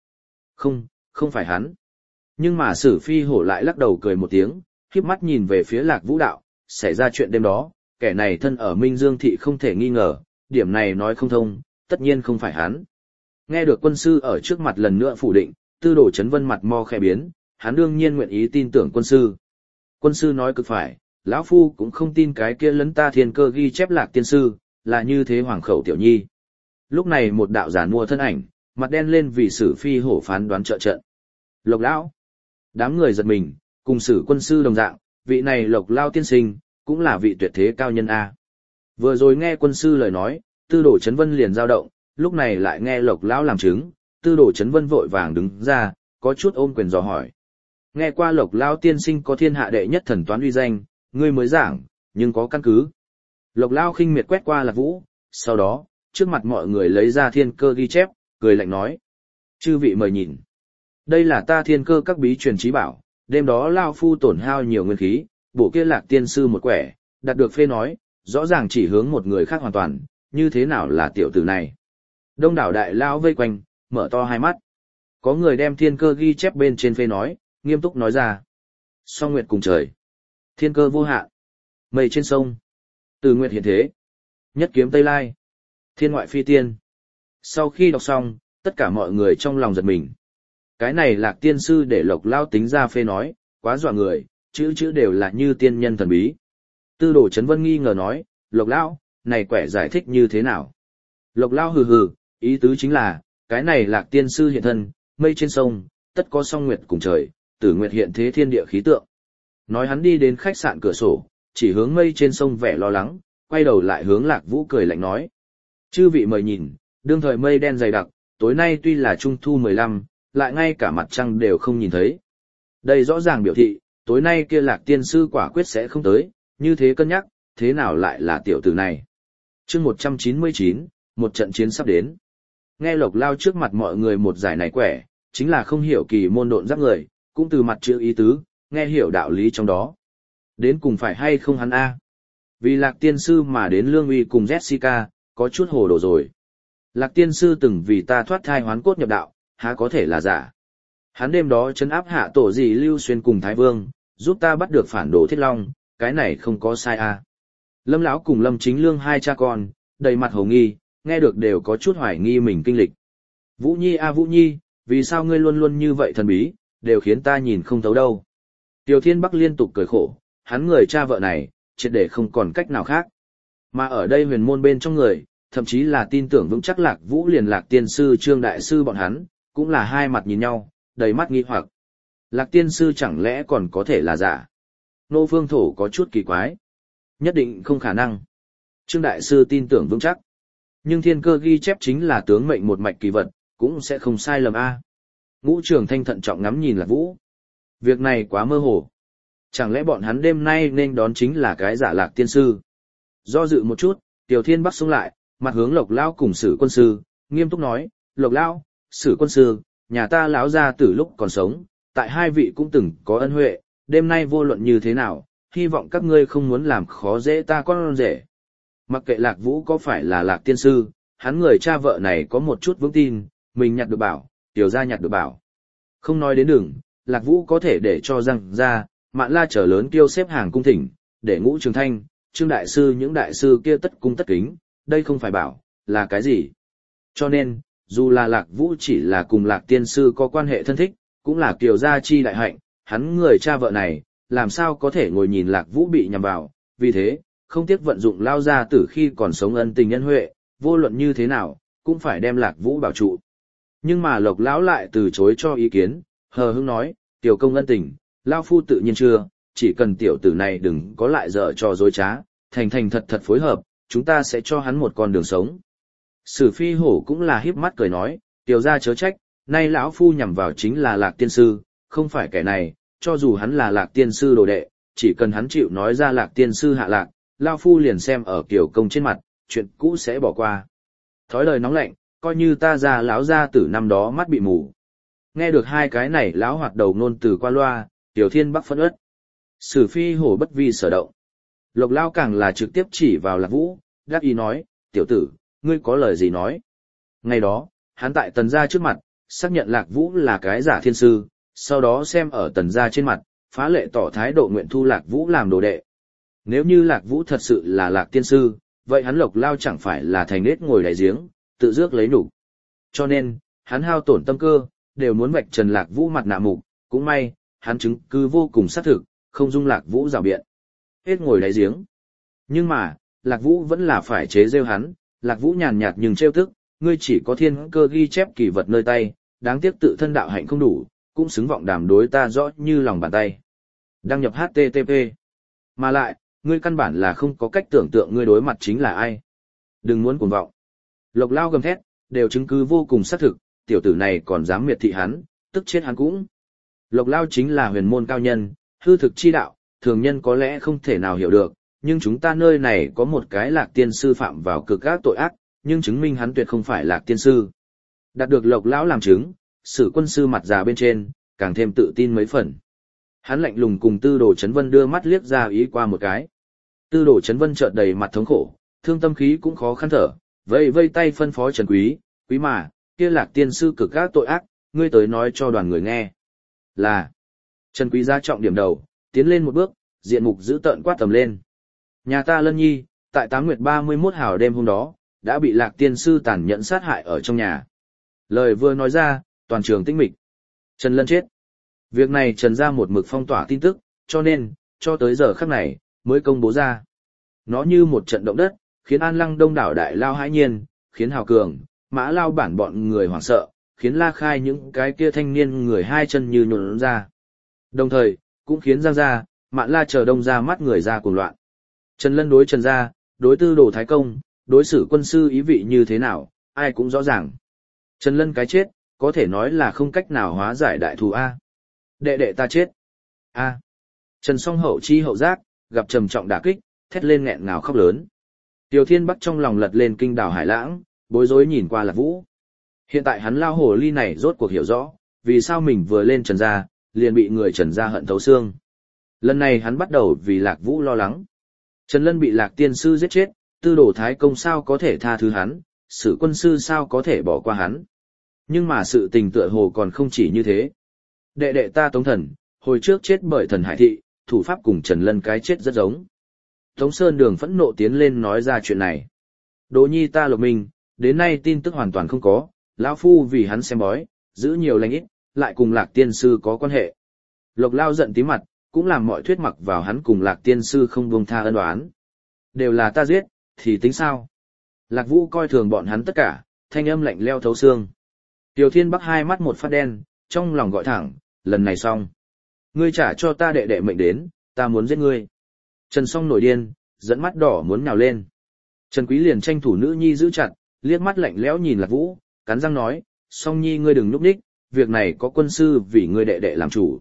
Không phải hắn. Nhưng mà Sử Phi Hổ lại lắc đầu cười một tiếng, khiếp mắt nhìn về phía Lạc Vũ đạo, xảy ra chuyện đêm đó, kẻ này thân ở Minh Dương thị không thể nghi ngờ, điểm này nói không thông, tất nhiên không phải hắn. Nghe được quân sư ở trước mặt lần nữa phủ định, Tư Đồ Chấn Vân mặt mo khẽ biến, hắn đương nhiên nguyện ý tin tưởng quân sư. Quân sư nói cực phải, lão phu cũng không tin cái kia lấn ta thiên cơ ghi chép Lạc tiên sư, là như thế hoàng khẩu tiểu nhi. Lúc này một đạo giả mua thân ảnh, mặt đen lên vì Sử Phi Hổ phán đoán trợ trận. Lộc lão. Đám người giật mình, cùng Sử Quân sư đồng dạng, vị này Lộc lao tiên sinh, cũng là vị tuyệt thế cao nhân A. Vừa rồi nghe quân sư lời nói, Tư Đồ Chấn Vân liền dao động, lúc này lại nghe Lộc lão làm chứng, Tư Đồ Chấn Vân vội vàng đứng ra, có chút ôm quyền dò hỏi. Nghe qua Lộc lão tiên sinh có thiên hạ đệ nhất thần toán uy danh, ngươi mới giảng, nhưng có căn cứ. Lộc Lao khinh miệt quét qua Lạc Vũ, sau đó, trước mặt mọi người lấy ra thiên cơ ghi chép, cười lạnh nói. Chư vị mời nhìn. Đây là ta thiên cơ các bí truyền trí bảo, đêm đó Lao Phu tổn hao nhiều nguyên khí, bộ kia Lạc tiên sư một quẻ, đạt được phê nói, rõ ràng chỉ hướng một người khác hoàn toàn, như thế nào là tiểu tử này. Đông đảo đại Lao vây quanh, mở to hai mắt. Có người đem thiên cơ ghi chép bên trên phê nói, nghiêm túc nói ra. Song nguyệt cùng trời. Thiên cơ vô hạn. Mây trên sông. Từ nguyệt hiện thế. Nhất kiếm Tây Lai. Thiên ngoại phi tiên. Sau khi đọc xong, tất cả mọi người trong lòng giật mình. Cái này Lạc tiên sư để Lộc Lao tính ra phê nói, quá dọa người, chữ đều là như tiên nhân thần bí. Tư đồ Chấn Vân nghi ngờ nói, Lộc Lao, này quẻ giải thích như thế nào? Lộc Lao hừ hừ, ý tứ chính là, cái này Lạc tiên sư hiện thân, mây trên sông, tất có song nguyệt cùng trời, tử nguyệt hiện thế thiên địa khí tượng. Nói hắn đi đến khách sạn cửa sổ, chỉ hướng mây trên sông vẻ lo lắng, quay đầu lại hướng Lạc Vũ cười lạnh nói. Chư vị mời nhìn, đương thời mây đen dày đặc, tối nay tuy là trung thu 15, lại ngay cả mặt trăng đều không nhìn thấy. Đây rõ ràng biểu thị, tối nay kia Lạc tiên sư quả quyết sẽ không tới, như thế cân nhắc, thế nào lại là tiểu tử này. Chương 199, một trận chiến sắp đến. Nghe Lộc Lao trước mặt mọi người một giải này quẻ, chính là không hiểu kỳ môn độn giáp người, cũng từ mặt chữ ý tứ, nghe hiểu đạo lý trong đó. Đến cùng phải hay không hắn a? Vì Lạc tiên sư mà đến Lương Uy cùng Jessica, có chút hồ đồ rồi. Lạc tiên sư từng vì ta thoát thai hoán cốt nhập đạo, há có thể là giả. Hắn đêm đó trấn áp hạ tổ gì Lưu Xuyên cùng Thái Vương, giúp ta bắt được phản đồ Thiết Long, cái này không có sai a. Lâm lão cùng Lâm Chính Lương hai cha con, đầy mặt hồ nghi, nghe được đều có chút hoài nghi mình kinh lịch. Vũ Nhi a Vũ Nhi, vì sao ngươi luôn luôn như vậy thần bí, đều khiến ta nhìn không thấu đâu. Tiểu Thiên Bắc liên tục cười khổ, hắn người cha vợ này, triệt để không còn cách nào khác. Mà ở đây huyền môn bên trong người, thậm chí là tin tưởng vững chắc Lạc Vũ liền Lạc tiên sư Trương đại sư bọn hắn, cũng là hai mặt nhìn nhau, đầy mắt nghi hoặc. Lạc tiên sư chẳng lẽ còn có thể là giả? Nô Phương Thổ có chút kỳ quái. Nhất định không khả năng. Trương đại sư tin tưởng vững chắc. Nhưng thiên cơ ghi chép chính là tướng mệnh một mạch kỳ vật, cũng sẽ không sai lầm a. Ngũ Trường Thanh thận trọng ngắm nhìn Lạc Vũ. Việc này quá mơ hồ. Chẳng lẽ bọn hắn đêm nay nên đón chính là cái giả Lạc tiên sư? Do dự một chút, Tiểu Thiên Bắc xông lại, mặt hướng Lộc Lao cùng Sử quân sư, nghiêm túc nói, Lộc Lao, Sử quân sư, nhà ta lão gia từ lúc còn sống, tại hai vị cũng từng có ân huệ, đêm nay vô luận như thế nào, hy vọng các ngươi không muốn làm khó dễ ta con rể. Mặc kệ Lạc Vũ có phải là Lạc tiên sư, hắn người cha vợ này có một chút vững tin, mình nhặt được bảo, Tiểu gia nhặt được bảo. Không nói đến đường, Lạc Vũ có thể để cho răng ra, Mạn La trở lớn kêu xếp hàng cung thỉnh, để Ngũ Trường Thanh, Trương đại sư những đại sư kia tất cung tất kính, đây không phải bảo, là cái gì? Cho nên, dù là Lạc Vũ chỉ là cùng Lạc tiên sư có quan hệ thân thích, cũng là Kiều gia chi đại hạnh, hắn người cha vợ này, làm sao có thể ngồi nhìn Lạc Vũ bị nhằm vào, vì thế, không tiếc vận dụng lao gia tử khi còn sống ân tình nhân huệ, vô luận như thế nào, cũng phải đem Lạc Vũ bảo trụ. Nhưng mà Lộc lão lại từ chối cho ý kiến, hờ hững nói, tiểu công ân tình, lao phu tự nhiên chưa, chỉ cần tiểu tử này đừng có lại dở trò dối trá, thành thành thật thật phối hợp, chúng ta sẽ cho hắn một con đường sống. Sử Phi Hổ cũng là híp mắt cười nói, tiểu gia chớ trách, nay lão phu nhằm vào chính là Lạc tiên sư, không phải kẻ này, cho dù hắn là Lạc tiên sư đồ đệ, chỉ cần hắn chịu nói ra Lạc tiên sư hạ lạc, lão phu liền xem ở Kiều công trên mặt, chuyện cũ sẽ bỏ qua. Thói lời nóng lạnh, coi như ta ra lão gia tử năm đó mắt bị mù. Nghe được hai cái này lão hoạt đầu nôn từ qua loa, Tiểu Thiên Bắc phẫn uất. Sử Phi Hổ bất vi sở động. Lộc Lao càng là trực tiếp chỉ vào Lạc Vũ, đáp ý nói, tiểu tử, ngươi có lời gì nói. Ngày đó, hắn tại Tần gia trước mặt, xác nhận Lạc Vũ là cái giả thiên sư, sau đó xem ở Tần gia trên mặt, phá lệ tỏ thái độ nguyện thu Lạc Vũ làm đồ đệ. Nếu như Lạc Vũ thật sự là Lạc tiên sư, vậy hắn Lộc Lao chẳng phải là thành nết ngồi đáy giếng, tự rước lấy nhục. Cho nên, hắn hao tổn tâm cơ, đều muốn vạch trần Lạc Vũ mặt nạ mục, cũng may, hắn chứng cứ vô cùng xác thực, không dung Lạc Vũ rào biện. Hết ngồi đáy giếng. Nhưng mà, Lạc Vũ vẫn là phải chế rêu hắn, Lạc Vũ nhàn nhạt nhưng trêu tức, ngươi chỉ có thiên cơ ghi chép kỳ vật nơi tay, đáng tiếc tự thân đạo hạnh không đủ, cũng xứng vọng đàm đối ta rõ như lòng bàn tay. Đăng nhập HTTP. Mà lại, ngươi căn bản là không có cách tưởng tượng ngươi đối mặt chính là ai. Đừng muốn cuồng vọng. Lộc Lao gầm thét, đều chứng cứ vô cùng xác thực, tiểu tử này còn dám miệt thị hắn, tức chết hắn cũng. Lộc Lao chính là huyền môn cao nhân, hư thực chi đạo, thường nhân có lẽ không thể nào hiểu được, nhưng chúng ta nơi này có một cái Lạc tiên sư phạm vào cực ác tội ác, nhưng chứng minh hắn tuyệt không phải Lạc tiên sư. Đạt được Lộc lão làm chứng, Sử Quân sư mặt già bên trên, càng thêm tự tin mấy phần. Hắn lạnh lùng cùng Tư Đồ Chấn Vân đưa mắt liếc ra ý qua một cái. Tư Đồ Chấn Vân chợt đầy mặt thống khổ, thương tâm khí cũng khó khăn thở, vây tay phân phó Trần Quý, quý mà, kia Lạc tiên sư cực ác tội ác, ngươi tới nói cho đoàn người nghe. Là, Trần Quý ra trọng điểm đầu, tiến lên một bước, diện mục giữ tợn quát tầm lên. Nhà ta Lân Nhi, tại 8 nguyệt 31 hào đêm hôm đó, đã bị Lạc tiên sư tàn nhẫn sát hại ở trong nhà. Lời vừa nói ra, toàn trường tĩnh mịch. Trần Lân chết. Việc này Trần gia một mực phong tỏa tin tức, cho nên, cho tới giờ khắc này, mới công bố ra. Nó như một trận động đất, khiến An Lăng đông đảo đại lao hãi nhiên, khiến Hào Cường, Mã Lao bản bọn người hoảng sợ, khiến La Khai những cái kia thanh niên người hai chân như nhũn ra. Đồng thời, cũng khiến Giang gia, Mạn La chờ đông ra mắt người ra cuồng loạn. Trần Lân đối Trần gia, đối Tư Đồ Thái Công, đối xử quân sư ý vị như thế nào, ai cũng rõ ràng. Trần Lân cái chết, có thể nói là không cách nào hóa giải đại thù A. Đệ đệ ta chết. A. Trần Song hậu chi hậu giác, gặp trầm trọng đả kích, thét lên nghẹn ngào khóc lớn. Tiểu Thiên Bắc trong lòng lật lên kinh đảo hải lãng, bối rối nhìn qua Lạc Vũ. Hiện tại hắn lao hồ ly này rốt cuộc hiểu rõ, vì sao mình vừa lên Trần gia, liền bị người Trần gia hận thấu xương. Lần này hắn bắt đầu vì Lạc Vũ lo lắng. Trần Lân bị Lạc tiên sư giết chết, Tư Đồ Thái Công sao có thể tha thứ hắn, Sử Quân sư sao có thể bỏ qua hắn. Nhưng mà sự tình tựa hồ còn không chỉ như thế. Đệ đệ ta Tống Thần, hồi trước chết bởi thần hải thị, thủ pháp cùng Trần Lân cái chết rất giống. Tống Sơn Đường phẫn nộ tiến lên nói ra chuyện này. Đỗ nhi ta Lộc Minh, đến nay tin tức hoàn toàn không có, lão phu vì hắn xem bói, giữ nhiều lành ít, lại cùng Lạc tiên sư có quan hệ. Lộc Lao giận tí mặt, cũng làm mọi thuyết mặc vào hắn cùng Lạc tiên sư không buông tha ân oán. Đều là ta giết, thì tính sao? Lạc Vũ coi thường bọn hắn tất cả, thanh âm lạnh leo thấu xương. Tiểu Thiên Bắc hai mắt một phát đen, trong lòng gọi thẳng, lần này xong. Ngươi trả cho ta đệ đệ mệnh đến, ta muốn giết ngươi. Trần Song nổi điên, dẫn mắt đỏ muốn nhào lên. Trần Quý liền tranh thủ nữ nhi giữ chặt, liếc mắt lạnh lẽo nhìn Lạc Vũ, cắn răng nói, Song nhi ngươi đừng núp đích, việc này có quân sư vì ngươi đệ đệ làm chủ.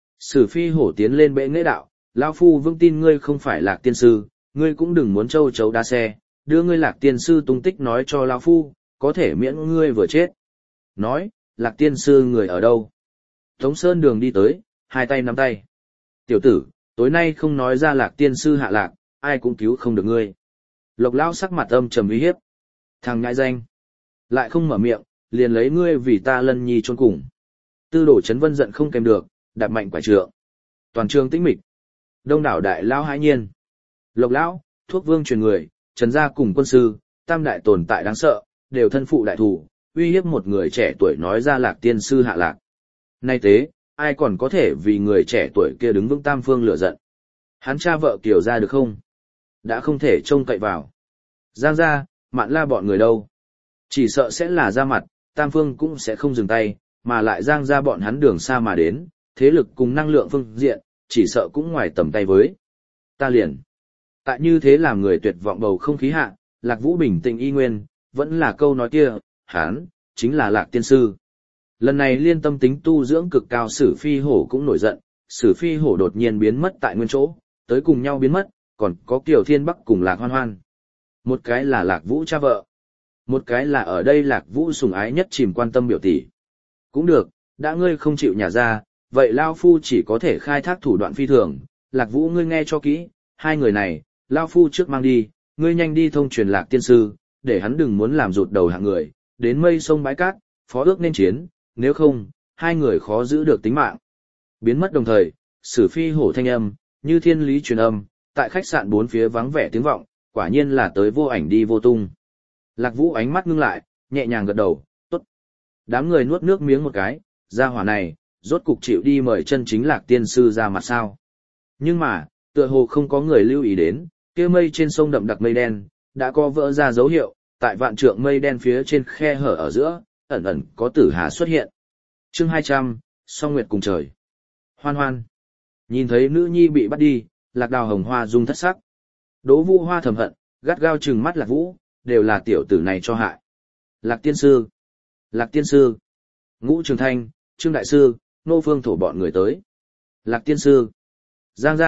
Sử Phi Hổ tiến lên bệ nghệ đạo, lão phu vững tin ngươi không phải Lạc tiên sư, ngươi cũng đừng muốn châu chấu đa xe, đưa ngươi Lạc tiên sư tung tích nói cho lão phu, có thể miễn ngươi vừa chết. Nói, Lạc tiên sư người ở đâu? Tống Sơn Đường đi tới, hai tay nắm tay. Tiểu tử, tối nay không nói ra Lạc tiên sư hạ lạc, ai cũng cứu không được ngươi. Lộc Lão sắc mặt âm trầm uy hiếp. Thằng nhãi danh, lại không mở miệng, liền lấy ngươi vì ta Lân Nhi chôn cùng. Tư Đồ Chấn Vân giận không kèm được, đạp mạnh quả trượng. Toàn trường tĩnh mịch. Đông đảo đại lão hãi nhiên. Lộc Lão, thuốc vương truyền người, Trần gia cùng quân sư, tam đại tồn tại đáng sợ, đều thân phụ đại thủ, uy hiếp một người trẻ tuổi nói ra Lạc tiên sư hạ lạc. Nay tế, ai còn có thể vì người trẻ tuổi kia đứng vững tam phương lửa giận. Hắn cha vợ Kiều gia được không? Đã không thể trông cậy vào. Giang gia, Mạn La bọn người đâu? Chỉ sợ sẽ là ra mặt, tam phương cũng sẽ không dừng tay, mà lại Giang gia bọn hắn đường xa mà đến, thế lực cùng năng lượng phương diện, chỉ sợ cũng ngoài tầm tay với. Ta liền. Tại như thế làm người tuyệt vọng bầu không khí hạ, Lạc Vũ bình tĩnh y nguyên, vẫn là câu nói kia, hắn chính là Lạc tiên sư. Lần này liên tâm tính tu dưỡng cực cao Sử Phi Hổ cũng nổi giận, Sử Phi Hổ đột nhiên biến mất tại nguyên chỗ, tới cùng nhau biến mất, còn có Kiều Thiên Bắc cùng Lạc Hoan Hoan. Một cái là Lạc Vũ cha vợ, một cái là ở đây Lạc Vũ sủng ái nhất chìm quan tâm biểu tỷ. Cũng được, đã ngươi không chịu nhả ra, vậy Lao Phu chỉ có thể khai thác thủ đoạn phi thường. Lạc Vũ ngươi nghe cho kỹ, hai người này, Lao Phu trước mang đi, ngươi nhanh đi thông truyền Lạc tiên sư, để hắn đừng muốn làm rụt đầu hạng người, đến mây sông bãi cát, phó ước nên chiến, nếu không, hai người khó giữ được tính mạng. Biến mất đồng thời, Sử Phi Hổ thanh âm, như thiên lý truyền âm, tại khách sạn bốn phía vắng vẻ tiếng vọng, quả nhiên là tới vô ảnh đi vô tung. Lạc Vũ ánh mắt ngưng lại, nhẹ nhàng gật đầu, tốt. Đám người nuốt nước miếng một cái, gia hỏa này, rốt cục chịu đi mời chân chính Lạc tiên sư ra mặt sao. Nhưng mà, tựa hồ không có người lưu ý đến, kia mây trên sông đậm đặc mây đen, đã có vỡ ra dấu hiệu, tại vạn trượng mây đen phía trên khe hở ở giữa, ẩn ẩn có tử hà xuất hiện. Chương 200, Song Nguyệt cùng trời. Hoan Hoan. Nhìn thấy nữ nhi bị bắt đi, Lạc Đào Hồng Hoa rung thất sắc. Đỗ Vũ Hoa thầm hận, gắt gao trừng mắt Lạc Vũ, đều là tiểu tử này cho hại. Lạc tiên sư. Lạc tiên sư. Ngũ Trường Thanh, Trương Đại Sư, Nô Phương Thổ bọn người tới. Lạc tiên sư. Giang gia,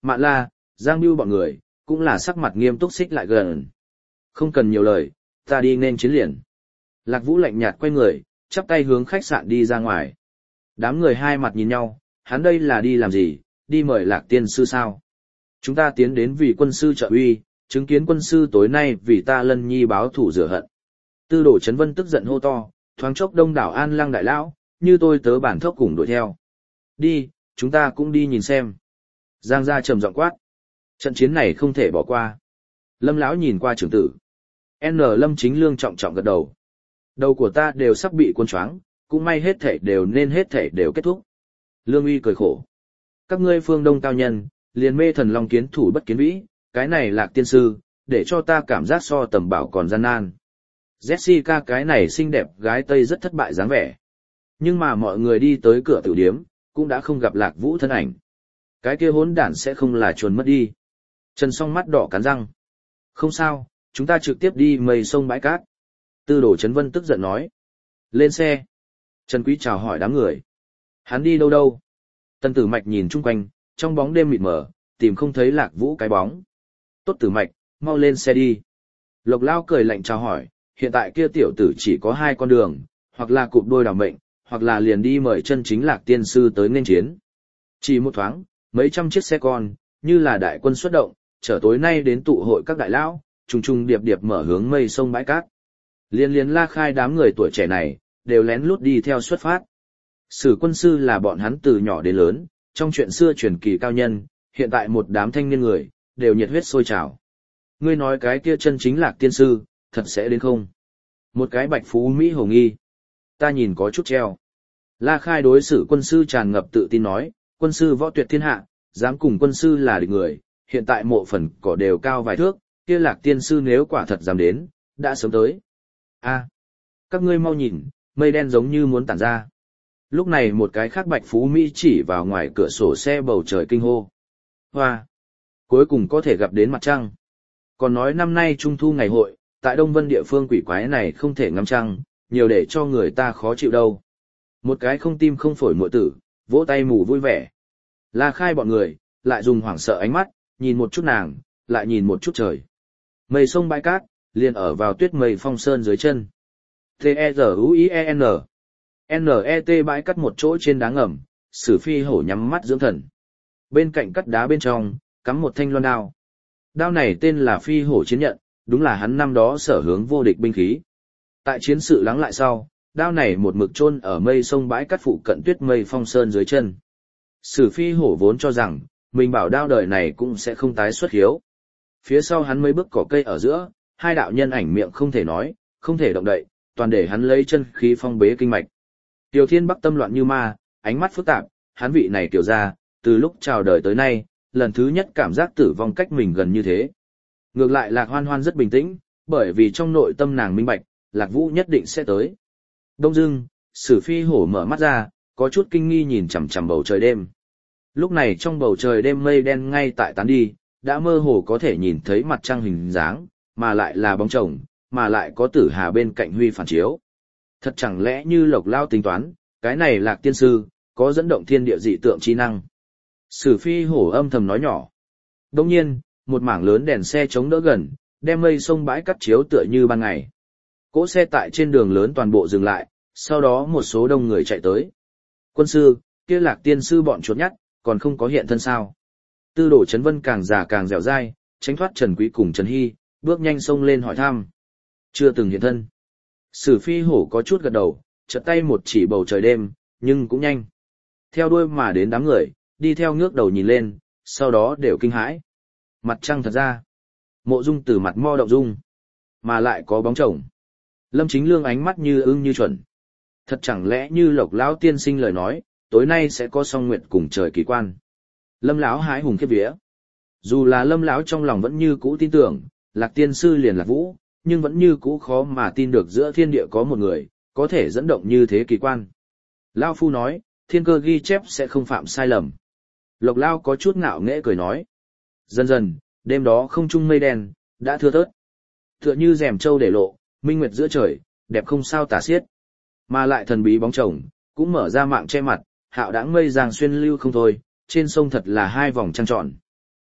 Mạn La, Giang Biêu bọn người, cũng là sắc mặt nghiêm túc xích lại gần. Không cần nhiều lời, ta đi nên chiến liền. Lạc Vũ lạnh nhạt quay người, chắp tay hướng khách sạn đi ra ngoài. Đám người hai mặt nhìn nhau, hắn đây là đi làm gì, đi mời Lạc tiên sư sao? Chúng ta tiến đến vì quân sư trợ uy, chứng kiến quân sư tối nay vì ta Lân Nhi báo thủ rửa hận. Tư Đồ Chấn Vân tức giận hô to, thoáng chốc đông đảo An Lăng đại lão, như tôi tớ bản thốc cùng đuổi theo. Đi, chúng ta cũng đi nhìn xem. Giang gia trầm giọng quát. Trận chiến này không thể bỏ qua. Lâm lão nhìn qua trưởng tử. Lâm Chính Lương trọng trọng gật đầu. Đầu của ta đều sắp bị cuốn choáng, cũng may hết thảy đều kết thúc. Lương Uy cười khổ. Các ngươi phương Đông cao nhân, liền mê thần long kiến thủ bất kiến vĩ, cái này Lạc tiên sư, để cho ta cảm giác so tầm bảo còn gian nan. Jessica cái này xinh đẹp gái Tây rất thất bại dáng vẻ. Nhưng mà mọi người đi tới cửa tiểu điếm, cũng đã không gặp Lạc Vũ thân ảnh. Cái kia hỗn đản sẽ không là chuồn mất đi. Trần song mắt đỏ cắn răng. Không sao, chúng ta trực tiếp đi mây sông bãi cát. Tư Đồ Chấn Vân tức giận nói. Lên xe. Trần Quý chào hỏi đám người. Hắn đi đâu đâu? Tân Tử Mạch nhìn chung quanh, trong bóng đêm mịt mờ, tìm không thấy Lạc Vũ cái bóng. Tốt Tử Mạch, mau lên xe đi. Lộc Lao cười lạnh chào hỏi, hiện tại kia tiểu tử chỉ có hai con đường, hoặc là cụp đôi đảo mệnh, hoặc là liền đi mời chân chính Lạc tiên sư tới nên chiến. Chỉ một thoáng, mấy trăm chiếc xe con, như là đại quân xuất động, chở tối nay đến tụ hội các đại lão, trùng trùng điệp điệp mở hướng mây sông bãi cát. Liên liên La Khai đám người tuổi trẻ này, đều lén lút đi theo xuất phát. Sử quân sư là bọn hắn từ nhỏ đến lớn, trong chuyện xưa truyền kỳ cao nhân, hiện tại một đám thanh niên người, đều nhiệt huyết sôi trào. Ngươi nói cái kia chân chính Lạc tiên sư, thật sẽ đến không? Một cái bạch phú Mỹ hồ nghi. Ta nhìn có chút treo. La Khai đối xử quân sư tràn ngập tự tin nói, quân sư võ tuyệt thiên hạ, dám cùng quân sư là địch người, hiện tại mộ phần cỏ đều cao vài thước, kia Lạc tiên sư nếu quả thật dám đến, đã sớm tới. A, các ngươi mau nhìn, mây đen giống như muốn tản ra. Lúc này một cái khác bạch phú Mỹ chỉ vào ngoài cửa sổ xe bầu trời kinh hô. Hoa! Cuối cùng có thể gặp đến mặt trăng. Còn nói năm nay Trung thu ngày hội, tại Đông Vân địa phương quỷ quái này không thể ngắm trăng, nhiều để cho người ta khó chịu đâu. Một cái không tim không phổi muội tử, vỗ tay mù vui vẻ. La Khai bọn người, lại dùng hoảng sợ ánh mắt, nhìn một chút nàng, lại nhìn một chút trời. Mây sông bãi cát, liền ở vào tuyết mây phong sơn dưới chân. T-E-Z-U-I-E-N N-E-T bãi cắt một chỗ trên đá ngầm, Sử Phi hổ nhắm mắt dưỡng thần. Bên cạnh cắt đá bên trong, cắm một thanh loan đao. Đao này tên là Phi hổ chiến nhận, đúng là hắn năm đó sở hướng vô địch binh khí. Tại chiến sự lắng lại sau, đao này một mực chôn ở mây sông bãi cắt phụ cận tuyết mây phong sơn dưới chân. Sử Phi hổ vốn cho rằng, mình bảo đao đời này cũng sẽ không tái xuất hiếu. Phía sau hắn mấy bước cỏ cây ở giữa, hai đạo nhân ảnh miệng không thể nói, không thể động đậy, toàn để hắn lấy chân khí phong bế kinh mạch. Tiểu Thiên Bắc tâm loạn như ma, ánh mắt phức tạp, hắn vị này tiểu ra, từ lúc chào đời tới nay, lần thứ nhất cảm giác tử vong cách mình gần như thế. Ngược lại Lạc Hoan Hoan rất bình tĩnh, bởi vì trong nội tâm nàng minh bạch, Lạc Vũ nhất định sẽ tới. Đông dưng, Sử Phi hổ mở mắt ra, có chút kinh nghi nhìn chằm chằm bầu trời đêm. Lúc này trong bầu trời đêm mây đen ngay tại tán đi, đã mơ hồ có thể nhìn thấy mặt trăng hình dáng, mà lại là bóng chồng, mà lại có Tử Hà bên cạnh huy phản chiếu. Thật chẳng lẽ như Lộc Lao tính toán, cái này Lạc tiên sư, có dẫn động thiên địa dị tượng chi năng. Sử Phi hổ âm thầm nói nhỏ. Đồng nhiên, một mảng lớn đèn xe chống đỡ gần, đem mây sông bãi cắt chiếu tựa như ban ngày. Cỗ xe tại trên đường lớn toàn bộ dừng lại, sau đó một số đông người chạy tới. Quân sư, kia Lạc tiên sư bọn chuột nhắt, còn không có hiện thân sao. Tư Đồ Chấn Vân càng già càng dẻo dai, tránh thoát Trần Quý cùng Trần Hy, bước nhanh xông lên hỏi thăm. Chưa từng hiện thân. Sử Phi hổ có chút gật đầu, chợt tay một chỉ bầu trời đêm, nhưng cũng nhanh. Theo đuôi mà đến đám người, đi theo ngước đầu nhìn lên, sau đó đều kinh hãi. Mặt trăng thật ra. Mộ Dung từ mặt mo động dung, mà lại có bóng chồng. Lâm Chính Lương ánh mắt như ưng như chuẩn. Thật chẳng lẽ như Lộc lão tiên sinh lời nói, tối nay sẽ có song nguyệt cùng trời kỳ quan. Lâm lão hái hùng khiếp vía. Dù là Lâm lão trong lòng vẫn như cũ tin tưởng, Lạc tiên sư liền Lạc Vũ, nhưng vẫn như cũ khó mà tin được giữa thiên địa có một người, có thể dẫn động như thế kỳ quan. Lao Phu nói, thiên cơ ghi chép sẽ không phạm sai lầm. Lộc Lao có chút ngạo nghễ cười nói. Dần dần, đêm đó không trung mây đen, đã thưa thớt. Tựa như rèm trâu để lộ, minh nguyệt giữa trời, đẹp không sao tả xiết. Mà lại thần bí bóng chồng, cũng mở ra mạng che mặt, hạo đãng mây giang xuyên lưu không thôi, trên sông thật là hai vòng trăng tròn.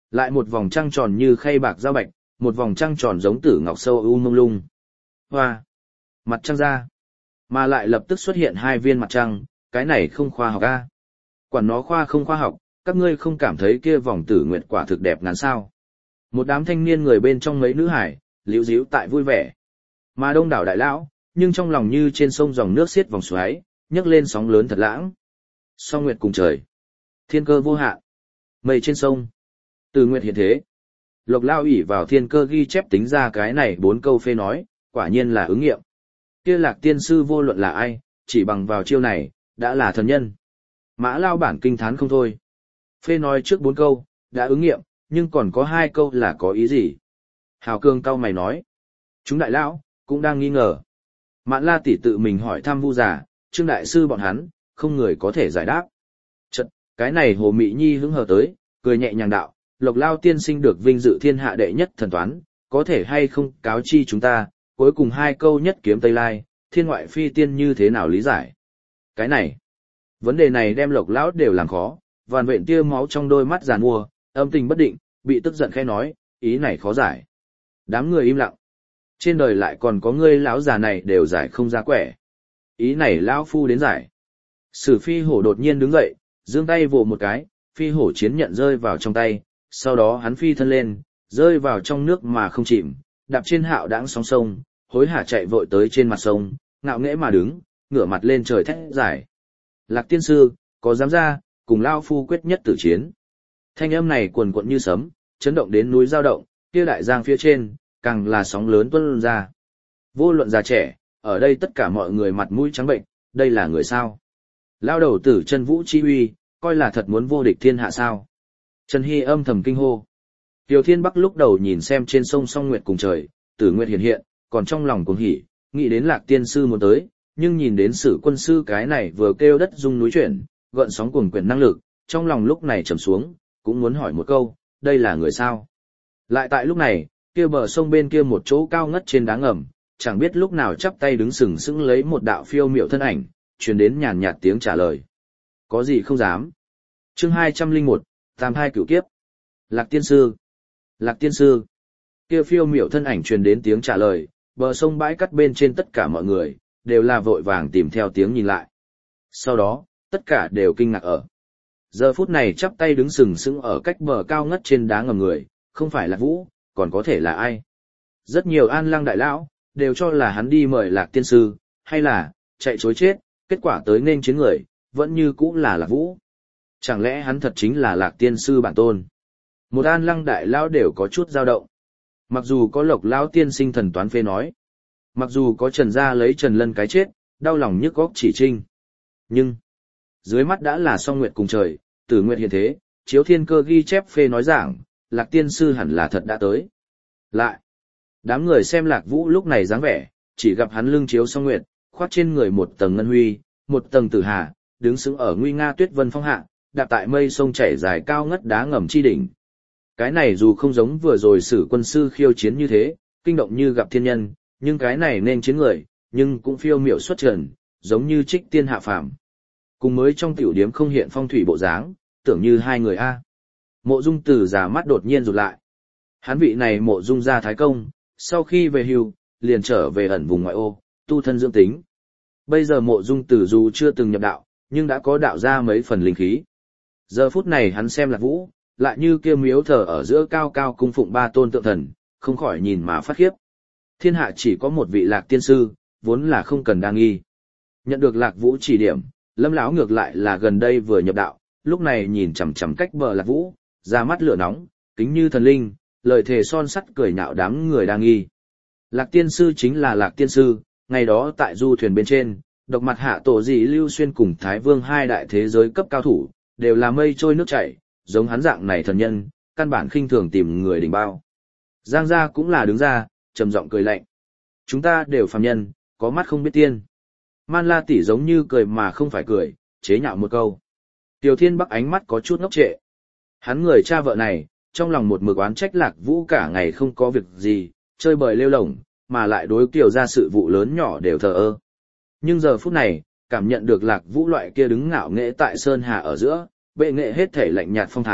Lại một vòng trăng tròn như khay bạc giao bạch, một vòng trăng tròn giống tử ngọc sâu u mông lung. Hoa! Mặt trăng ra. Mà lại lập tức xuất hiện hai viên mặt trăng, cái này không khoa học a. Quản nó khoa không khoa học, các ngươi không cảm thấy kia vòng tử nguyệt quả thực đẹp ngàn sao. Một đám thanh niên người bên trong mấy nữ hải, liễu díu tại vui vẻ. Mà đông đảo đại lão, nhưng trong lòng như trên sông dòng nước xiết vòng xoáy, nhấc lên sóng lớn thật lãng. Song nguyệt cùng trời. Thiên cơ vô hạn. Mây trên sông. Từ nguyệt hiện thế. Lộc Lao ỷ vào thiên cơ ghi chép tính ra cái này 4 câu phê nói, quả nhiên là ứng nghiệm. Kia Lạc tiên sư vô luận là ai, chỉ bằng vào chiêu này, đã là thần nhân. Mã Lao bản kinh thán không thôi. Phê nói trước 4 câu, đã ứng nghiệm, nhưng còn có 2 câu là có ý gì? Hào Cương cau mày nói. Chúng đại lão cũng đang nghi ngờ. Mạn La tỷ tự mình hỏi thăm Vu Giả, Trương đại sư bọn hắn, không người có thể giải đáp. Chật, cái này Hồ Mị Nhi hứng hờ tới, cười nhẹ nhàng đạo, Lộc Lao tiên sinh được vinh dự thiên hạ đệ nhất thần toán, có thể hay không cáo chi chúng ta, cuối cùng 2 câu nhất kiếm Tây Lai, thiên ngoại phi tiên như thế nào lý giải? Cái này, vấn đề này đem Lộc Lão đều làm khó, vàn vện tia máu trong đôi mắt giàn mua, âm tình bất định, bị tức giận khẽ nói, ý này khó giải. Đám người im lặng. Trên đời lại còn có ngươi lão già này đều giải không ra quẻ. Ý này lão phu đến giải. Sử Phi Hổ đột nhiên đứng dậy, giương tay vồ một cái, Phi Hổ chiến nhận rơi vào trong tay, sau đó hắn phi thân lên, rơi vào trong nước mà không chìm, đạp trên hạo đãng sóng sông, hối hả chạy vội tới trên mặt sông, ngạo nghễ mà đứng, ngửa mặt lên trời thét giải. Lạc tiên sư, có dám ra, cùng lao phu quyết nhất tử chiến. Thanh âm này cuồn cuộn như sấm, chấn động đến núi dao động, kia đại giang phía trên, càng là sóng lớn tuôn ra. Vô luận già trẻ, ở đây tất cả mọi người mặt mũi trắng bệnh, đây là người sao? Lao đầu tử Chân Vũ chi uy, coi là thật muốn vô địch thiên hạ sao? Trần Hy âm thầm kinh hô. Tiểu Thiên Bắc lúc đầu nhìn xem trên sông song nguyệt cùng trời, tử nguyệt hiện hiện, còn trong lòng cuồng hỉ, nghĩ đến Lạc tiên sư muốn tới, nhưng nhìn đến Sử quân sư cái này vừa kêu đất rung núi chuyển, gợn sóng cuồng quyển năng lực, trong lòng lúc này trầm xuống, cũng muốn hỏi một câu, đây là người sao? Lại tại lúc này, kia bờ sông bên kia một chỗ cao ngất trên đá ngầm, chẳng biết lúc nào chắp tay đứng sừng sững lấy một đạo phiêu miệu thân ảnh, truyền đến nhàn nhạt tiếng trả lời. Có gì không dám? Chương 201, Tam Thai Cửu Kiếp. Lạc tiên sư. Lạc tiên sư. Kia phiêu miệu thân ảnh truyền đến tiếng trả lời, bờ sông bãi cắt bên trên tất cả mọi người, đều là vội vàng tìm theo tiếng nhìn lại. Sau đó, tất cả đều kinh ngạc ở. Giờ phút này chắp tay đứng sừng sững ở cách bờ cao ngất trên đá ngầm người, không phải là Vũ, còn có thể là ai? Rất nhiều An Lăng đại lão, đều cho là hắn đi mời Lạc tiên sư, hay là, chạy chối chết, kết quả tới nên chiến người, vẫn như cũ là Lạc Vũ. Chẳng lẽ hắn thật chính là Lạc tiên sư bản tôn? Một An Lăng đại lão đều có chút dao động. Mặc dù có Lộc lão tiên sinh thần toán phê nói, mặc dù có Trần gia lấy Trần Lân cái chết, đau lòng nhức góc chỉ trinh. Nhưng, dưới mắt đã là song nguyệt cùng trời, tử nguyệt hiện thế, chiếu thiên cơ ghi chép phê nói giảng, Lạc tiên sư hẳn là thật đã tới. Lại, đám người xem Lạc Vũ lúc này dáng vẻ, chỉ gặp hắn lưng chiếu song nguyệt, khoác trên người một tầng ngân huy, một tầng tử hà, đứng sững ở nguy nga tuyết vân phong hạ, đạp tại mây sông chảy dài cao ngất đá ngầm chi đỉnh. Cái này dù không giống vừa rồi Sử quân sư khiêu chiến như thế, kinh động như gặp thiên nhân, nhưng cái này nên chiến người, nhưng cũng phiêu miểu xuất trần, giống như trích tiên hạ phàm. Cùng mới trong tiểu điếm không hiện phong thủy bộ dáng, tưởng như hai người a. Mộ Dung Tử già mắt đột nhiên rụt lại. Hắn vị này Mộ Dung gia thái công, sau khi về hưu, liền trở về ẩn vùng ngoại ô, tu thân dưỡng tính. Bây giờ Mộ Dung Tử dù chưa từng nhập đạo, nhưng đã có đạo ra mấy phần linh khí. Giờ phút này hắn xem Lạc Vũ, lại như kia miếu thờ ở giữa cao cao cung phụng ba tôn tượng thần, không khỏi nhìn mà phát khiếp. Thiên hạ chỉ có một vị Lạc tiên sư, vốn là không cần đa nghi. Nhận được Lạc Vũ chỉ điểm, Lâm lão ngược lại là gần đây vừa nhập đạo, lúc này nhìn chằm chằm cách bờ Lạc Vũ, ra mắt lửa nóng, kính như thần linh, lời thề son sắt cười nhạo đám người đa nghi. Lạc tiên sư chính là Lạc tiên sư, ngày đó tại du thuyền bên trên, độc mặt hạ tổ dị Lưu Xuyên cùng Thái Vương hai đại thế giới cấp cao thủ, đều là mây trôi nước chảy, giống hắn dạng này thần nhân, căn bản khinh thường tìm người đỉnh bao. Giang gia cũng là đứng ra, trầm giọng cười lạnh. Chúng ta đều phàm nhân, có mắt không biết tiên. Man La tỷ giống như cười mà không phải cười, chế nhạo một câu. Tiểu Thiên Bắc ánh mắt có chút ngốc trệ. Hắn người cha vợ này, trong lòng một mực oán trách Lạc Vũ cả ngày không có việc gì, chơi bời lêu lổng, mà lại đối Kiều ra sự vụ lớn nhỏ đều thờ ơ. Nhưng giờ phút này, cảm nhận được Lạc Vũ loại kia đứng ngạo nghễ tại Sơn Hà ở giữa, bệ nghệ hết thể lạnh nhạt phong thái,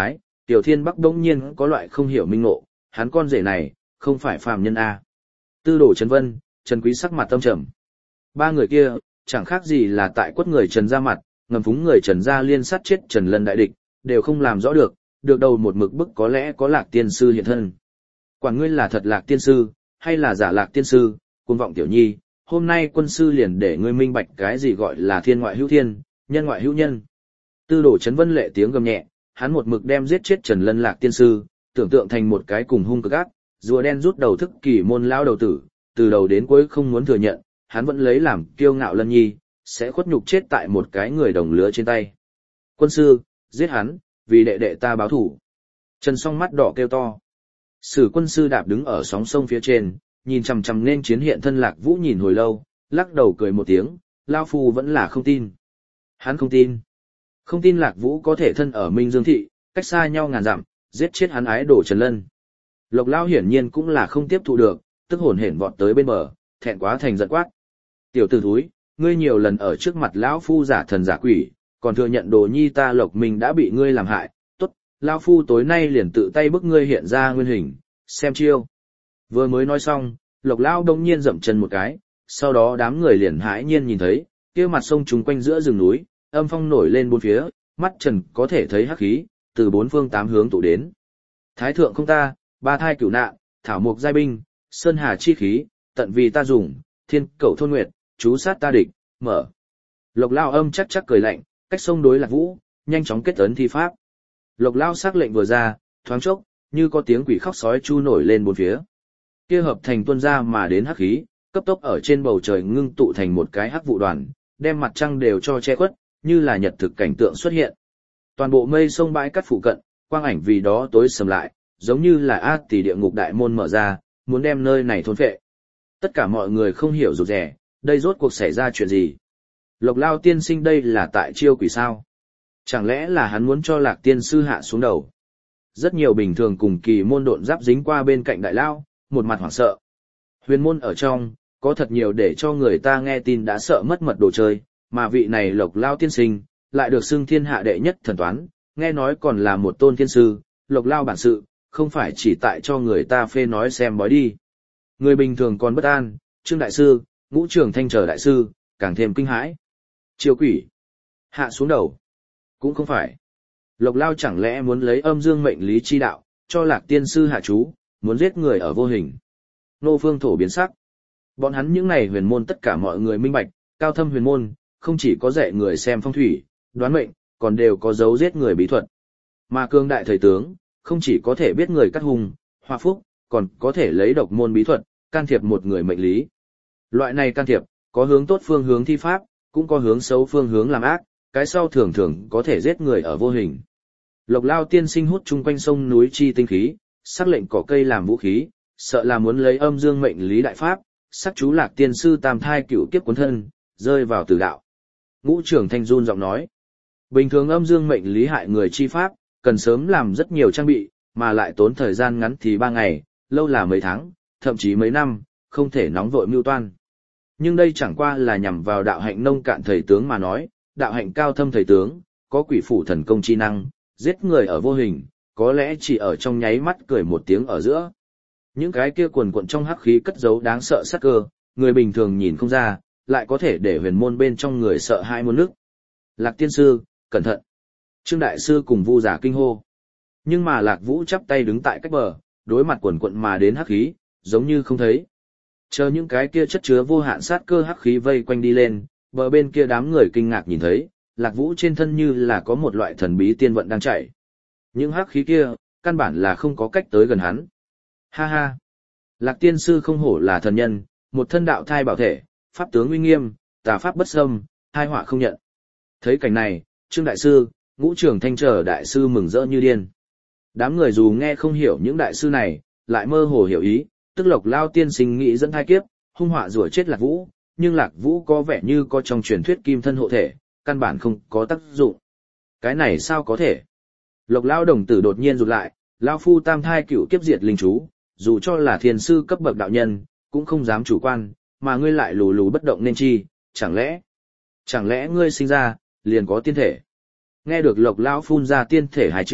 Tiểu Thiên Bắc đống nhiên có loại không hiểu minh ngộ, hắn con rể này, không phải phàm nhân A. Tư Đồ Trần Vân, Trần Quý sắc mặt tâm trầm. Ba người kia, chẳng khác gì là tại quất người Trần ra mặt, ngầm phúng người Trần ra liên sát chết Trần Lân đại địch, đều không làm rõ được đầu một mực bức có lẽ có Lạc tiên sư hiện thân. Quản ngươi là thật Lạc tiên sư, hay là giả Lạc tiên sư, cuồng vọng tiểu nhi, hôm nay quân sư liền để ngươi minh bạch cái gì gọi là thiên ngoại hữu thiên, nhân ngoại hữu nhân. Tư Đồ Trấn Vân lệ tiếng gầm nhẹ, hắn một mực đem giết chết Trần Lân Lạc tiên sư, tưởng tượng thành một cái cùng hung cực ác, rùa đen rút đầu thức kỳ môn lao đầu tử, từ đầu đến cuối không muốn thừa nhận, hắn vẫn lấy làm kiêu ngạo Lân Nhi, sẽ khuất nhục chết tại một cái người đồng lứa trên tay. Quân sư, giết hắn, vì đệ đệ ta báo thủ. Trần Song mắt đỏ kêu to. Sử quân sư đạp đứng ở sóng sông phía trên, nhìn chằm chằm nên chiến hiện thân Lạc Vũ nhìn hồi lâu, lắc đầu cười một tiếng, lao phu vẫn là không tin. Hắn không tin. Không tin Lạc Vũ có thể thân ở Minh Dương Thị, cách xa nhau ngàn dặm, giết chết hắn ái đổ Trần Lân. Lộc Lao hiển nhiên cũng là không tiếp thụ được, tức hồn hển vọt tới bên bờ, thẹn quá thành giận quát. Tiểu tử thúi, ngươi nhiều lần ở trước mặt lão phu giả thần giả quỷ, còn thừa nhận đồ nhi ta Lộc Minh đã bị ngươi làm hại, tốt, lão phu tối nay liền tự tay bức ngươi hiện ra nguyên hình, xem chiêu. Vừa mới nói xong, Lộc Lao đông nhiên dậm chân một cái, sau đó đám người liền hãi nhiên nhìn thấy, kia mặt sông trùng quanh giữa rừng núi, âm phong nổi lên bốn phía, mắt trần có thể thấy hắc khí, từ bốn phương tám hướng tụ đến. Thái thượng không ta, ba thai cửu nạn, thảo mục giai binh, sơn hà chi khí, tận vì ta dùng, thiên cẩu thôn nguyệt, chú sát ta địch, mở. Lộc Lao âm chắc chắc cười lạnh, cách sông đối Lạc Vũ, nhanh chóng kết ấn thi pháp. Lộc Lao sắc lệnh vừa ra, thoáng chốc, như có tiếng quỷ khóc sói chu nổi lên bốn phía. Kia hợp thành tuôn ra mà đến hắc khí, cấp tốc ở trên bầu trời ngưng tụ thành một cái hắc vụ đoàn, đem mặt trăng đều cho che khuất, như là nhật thực cảnh tượng xuất hiện. Toàn bộ mây sông bãi cát phụ cận, quang ảnh vì đó tối sầm lại, giống như là ác tỷ địa ngục đại môn mở ra, muốn đem nơi này thôn phệ. Tất cả mọi người không hiểu rụt rè, đây rốt cuộc xảy ra chuyện gì? Lộc Lao tiên sinh đây là tại chiêu quỷ sao? Chẳng lẽ là hắn muốn cho Lạc tiên sư hạ xuống đầu? Rất nhiều bình thường cùng kỳ môn độn giáp dính qua bên cạnh đại lao, một mặt hoảng sợ. Huyền môn ở trong, có thật nhiều để cho người ta nghe tin đã sợ mất mật đồ chơi, mà vị này Lộc Lao tiên sinh, lại được xưng thiên hạ đệ nhất thần toán, nghe nói còn là một tôn thiên sư, Lộc Lao bản sự, không phải chỉ tại cho người ta phê nói xem bói đi. Người bình thường còn bất an, Trương Đại Sư, Ngũ Trường Thanh Trở Đại Sư, càng thêm kinh hãi. Chiêu quỷ, hạ xuống đầu, cũng không phải. Lộc Lao chẳng lẽ muốn lấy âm dương mệnh lý chi đạo, cho Lạc tiên sư hạ chú, muốn giết người ở vô hình. Nô Phương Thổ biến sắc. Bọn hắn những này huyền môn tất cả mọi người minh bạch, cao thâm huyền môn, không chỉ có dạy người xem phong thủy, đoán mệnh, còn đều có dấu giết người bí thuật. Mà cương đại thời tướng, không chỉ có thể biết người cắt hung, hòa phúc, còn có thể lấy độc môn bí thuật, can thiệp một người mệnh lý. Loại này can thiệp, có hướng tốt phương hướng thi pháp, cũng có hướng xấu phương hướng làm ác, cái sau thường thường có thể giết người ở vô hình. Lộc Lao tiên sinh hút chung quanh sông núi chi tinh khí, sắc lệnh cỏ cây làm vũ khí, sợ là muốn lấy âm dương mệnh lý đại pháp, sắc chú Lạc tiên sư tam thai cửu kiếp cuốn thân, rơi vào tử đạo. Ngũ Trường Thanh run giọng nói, bình thường âm dương mệnh lý hại người chi pháp, cần sớm làm rất nhiều trang bị, mà lại tốn thời gian ngắn thì 3 ngày, lâu là mấy tháng, thậm chí mấy năm, không thể nóng vội mưu toan. Nhưng đây chẳng qua là nhằm vào đạo hạnh nông cạn thầy tướng mà nói, đạo hạnh cao thâm thầy tướng, có quỷ phủ thần công chi năng, giết người ở vô hình, có lẽ chỉ ở trong nháy mắt cười một tiếng ở giữa. Những cái kia quần quận trong hắc khí cất giấu đáng sợ sát cơ, người bình thường nhìn không ra, lại có thể để huyền môn bên trong người sợ hãi muôn nước. Lạc tiên sư, cẩn thận. Trương Đại Sư cùng Vu giả kinh hô. Nhưng mà Lạc Vũ chắp tay đứng tại cách bờ, đối mặt quần quận mà đến hắc khí, giống như không thấy. Chờ những cái kia chất chứa vô hạn sát cơ hắc khí vây quanh đi lên, bờ bên kia đám người kinh ngạc nhìn thấy, Lạc Vũ trên thân như là có một loại thần bí tiên vận đang chạy. Những hắc khí kia, căn bản là không có cách tới gần hắn. Ha ha! Lạc tiên sư không hổ là thần nhân, một thân đạo thai bảo thể, pháp tướng uy nghiêm, tà pháp bất xâm, hai họa không nhận. Thấy cảnh này, Trương Đại Sư, Ngũ Trường Thanh Trở Đại Sư mừng rỡ như điên. Đám người dù nghe không hiểu những đại sư này, lại mơ hồ hiểu ý, tức Lộc Lao tiên sinh nghĩ dẫn thai kiếp, hung họa rủa chết Lạc Vũ, nhưng Lạc Vũ có vẻ như có trong truyền thuyết kim thân hộ thể, căn bản không có tác dụng. Cái này sao có thể? Lộc Lao đồng tử đột nhiên rụt lại, Lao phu tam thai cửu kiếp diệt linh chú, dù cho là thiền sư cấp bậc đạo nhân, cũng không dám chủ quan, mà ngươi lại lù lù bất động nên chi, chẳng lẽ ngươi sinh ra, liền có tiên thể? Nghe được Lộc Lao phun ra tiên thể hai chữ,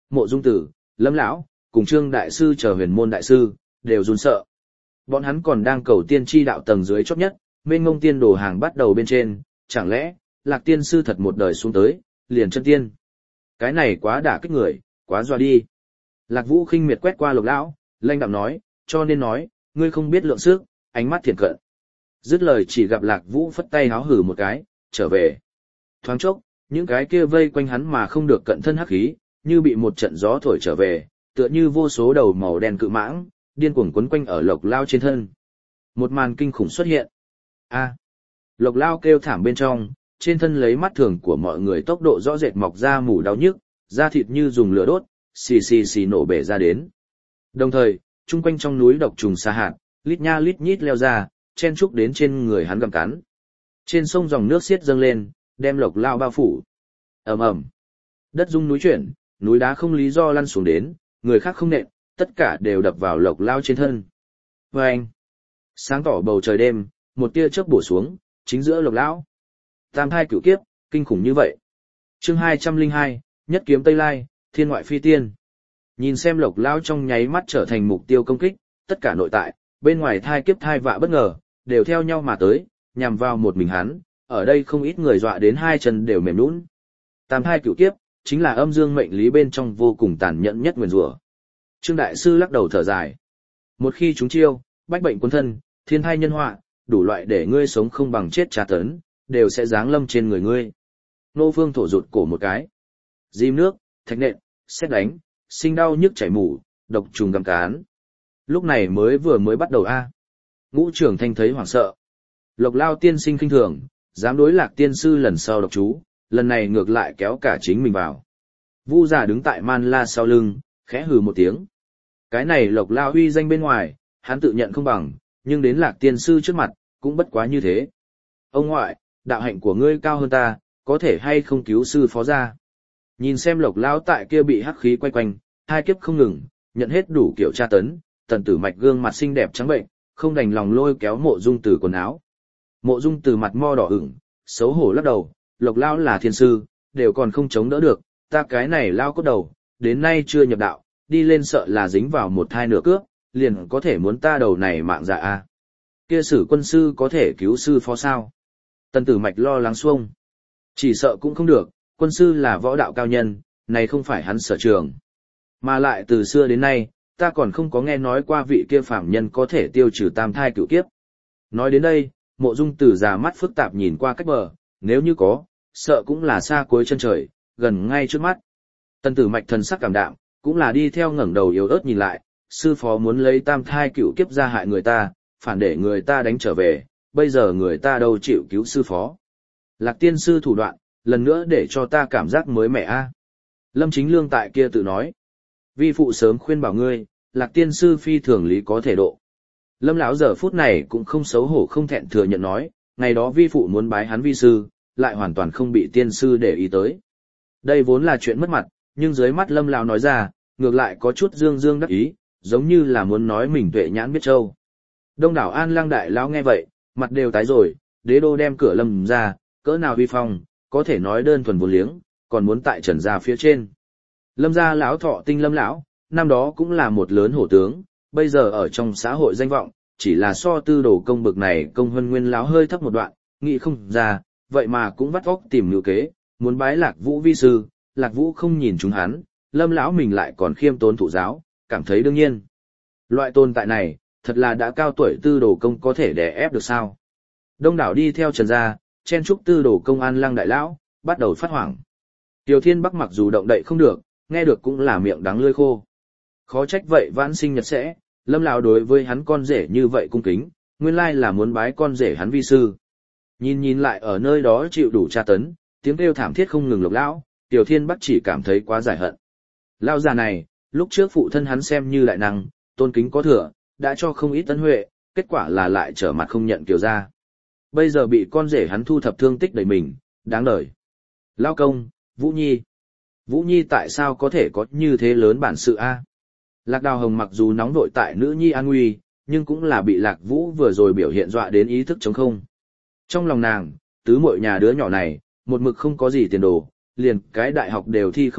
Mộ Dung Tử, Lâm lão, cùng Trương đại sư chờ huyền môn đại sư, đều run sợ. Bọn hắn còn đang cầu tiên tri đạo tầng dưới chót nhất, mênh mông tiên đồ hàng bắt đầu bên trên, chẳng lẽ, Lạc tiên sư thật một đời xuống tới, liền chân tiên. Cái này quá đả kích người, quá dọa đi. Lạc Vũ khinh miệt quét qua Lục lão, lanh đạm nói, cho nên nói, ngươi không biết lượng sức, ánh mắt thiện cận. Dứt lời chỉ gặp Lạc Vũ phất tay háo hử một cái, trở về. Thoáng chốc, những cái kia vây quanh hắn mà không được cận thân hắc khí, như bị một trận gió thổi trở về, tựa như vô số đầu màu đen cự mãng, điên cuồng quấn quanh ở Lộc Lao trên thân. Một màn kinh khủng xuất hiện. A! Lộc Lao kêu thảm bên trong, trên thân lấy mắt thường của mọi người tốc độ rõ rệt mọc ra mủ đau nhức, da thịt như dùng lửa đốt, xì xì xì nổ bể ra đến. Đồng thời, chung quanh trong núi độc trùng sa hạt, lít nha lít nhít leo ra, chen trúc đến trên người hắn gặm cắn. Trên sông dòng nước xiết dâng lên, đem Lộc Lao bao phủ. Ầm ầm. Đất rung núi chuyển, núi đá không lý do lăn xuống đến, người khác không nện, tất cả đều đập vào Lộc Lao trên thân. Vâng! Sáng tỏ bầu trời đêm, một tia chớp bổ xuống, chính giữa Lộc Lão. Tam thai cửu kiếp, kinh khủng như vậy. Chương 202, Nhất kiếm Tây Lai, Thiên ngoại phi tiên. Nhìn xem Lộc Lão trong nháy mắt trở thành mục tiêu công kích, tất cả nội tại, bên ngoài thai kiếp thai vạ bất ngờ, đều theo nhau mà tới, nhằm vào một mình hắn, ở đây không ít người dọa đến hai chân đều mềm nhũn. Tam thai cửu kiếp, chính là âm dương mệnh lý bên trong vô cùng tàn nhẫn nhất nguyền rủa. Trương đại sư lắc đầu thở dài. Một khi chúng chiêu, bách bệnh quân thân, thiên thai nhân họa, đủ loại để ngươi sống không bằng chết tra tấn, đều sẽ giáng lâm trên người ngươi. Nô Phương thổ rụt cổ một cái. Diêm nước, thạch nện, sét đánh, sinh đau nhức chảy mủ, độc trùng găm cán. Lúc này mới bắt đầu a. Ngũ trưởng thanh thấy hoảng sợ. Lộc Lao tiên sinh khinh thường, dám đối Lạc tiên sư lần sau độc chú, lần này ngược lại kéo cả chính mình vào. Vu già đứng tại man la sau lưng, khẽ hừ một tiếng. Cái này Lộc Lao uy danh bên ngoài, hắn tự nhận không bằng, nhưng đến Lạc tiên sư trước mặt, cũng bất quá như thế. Ông ngoại, đạo hạnh của ngươi cao hơn ta, có thể hay không cứu sư phó ra. Nhìn xem Lộc Lao tại kia bị hắc khí quay quanh, hai kiếp không ngừng, nhận hết đủ kiểu tra tấn, Tần Tử Mạch gương mặt xinh đẹp trắng bệnh, không đành lòng lôi kéo Mộ Dung Tử quần áo. Mộ Dung Tử mặt mo đỏ ửng, xấu hổ lắc đầu, Lộc Lao là thiên sư, đều còn không chống đỡ được, ta cái này lao cốt đầu, đến nay chưa nhập đạo, đi lên sợ là dính vào một thai nửa cướp, liền có thể muốn ta đầu này mạng dạ a. Kia Sử quân sư có thể cứu sư phó sao? Tần Tử Mạch lo lắng xuông. Chỉ sợ cũng không được, quân sư là võ đạo cao nhân, này không phải hắn sở trường. Mà lại từ xưa đến nay, ta còn không có nghe nói qua vị kia phàm nhân có thể tiêu trừ tam thai cửu kiếp. Nói đến đây, Mộ Dung Tử già mắt phức tạp nhìn qua cách bờ, nếu như có, sợ cũng là xa cuối chân trời, gần ngay trước mắt. Tần Tử Mạch thần sắc cảm đạm, cũng là đi theo ngẩng đầu yếu ớt nhìn lại, sư phó muốn lấy tam thai cửu kiếp ra hại người ta, phản để người ta đánh trở về, bây giờ người ta đâu chịu cứu sư phó. Lạc tiên sư thủ đoạn, lần nữa để cho ta cảm giác mới mẻ a. Lâm Chính Lương tại kia tự nói. Vi phụ sớm khuyên bảo ngươi, Lạc tiên sư phi thường lý có thể độ. Lâm lão giờ phút này cũng không xấu hổ không thẹn thừa nhận nói, ngày đó vi phụ muốn bái hắn vi sư, lại hoàn toàn không bị tiên sư để ý tới. Đây vốn là chuyện mất mặt, nhưng dưới mắt Lâm lão nói ra, ngược lại có chút dương dương đắc ý, giống như là muốn nói mình tuệ nhãn biết châu. Đông đảo An Lang đại lão nghe vậy, mặt đều tái rồi, đế đô đem cửa Lâm ra, cỡ nào uy phong, có thể nói đơn thuần vô liếng, còn muốn tại Trần gia phía trên. Lâm gia lão thọ tinh Lâm lão, năm đó cũng là một lớn hổ tướng, bây giờ ở trong xã hội danh vọng, chỉ là so tư đồ công bực này công hân nguyên lão hơi thấp một đoạn, nghĩ không ra, vậy mà cũng vắt óc tìm ngữ kế, muốn bái Lạc Vũ vi sư, Lạc Vũ không nhìn chúng hắn, Lâm lão mình lại còn khiêm tốn thụ giáo, cảm thấy đương nhiên. Loại tồn tại này, thật là đã cao tuổi tư đồ công có thể đè ép được sao. Đông đảo đi theo Trần gia, chen chúc tư đồ công An Lăng đại lão, bắt đầu phát hoảng. Tiểu Thiên Bắc mặc dù động đậy không được, nghe được cũng là miệng đắng lưỡi khô. Khó trách vậy vãn sinh nhật sẽ, Lâm lão đối với hắn con rể như vậy cung kính, nguyên lai là muốn bái con rể hắn vi sư. Nhìn lại ở nơi đó chịu đủ tra tấn, tiếng kêu thảm thiết không ngừng Lộc lão, Tiểu Thiên Bắc chỉ cảm thấy quá giải hận. Lão già này, lúc trước phụ thân hắn xem như lại năng, tôn kính có thừa, đã cho không ít tấn huệ, kết quả là lại trở mặt không nhận Kiều gia. Bây giờ bị con rể hắn thu thập thương tích đầy mình, đáng đời. Lão công, Vũ Nhi. Vũ Nhi tại sao có thể có như thế lớn bản sự a? Lạc Đào Hồng mặc dù nóng vội tại nữ nhi an nguy, nhưng cũng là bị Lạc Vũ vừa rồi biểu hiện dọa đến ý thức trống không. Trong lòng nàng, tứ muội nhà đứa nhỏ này, một mực không có gì tiền đồ, liền cái đại học đều thi không đậu,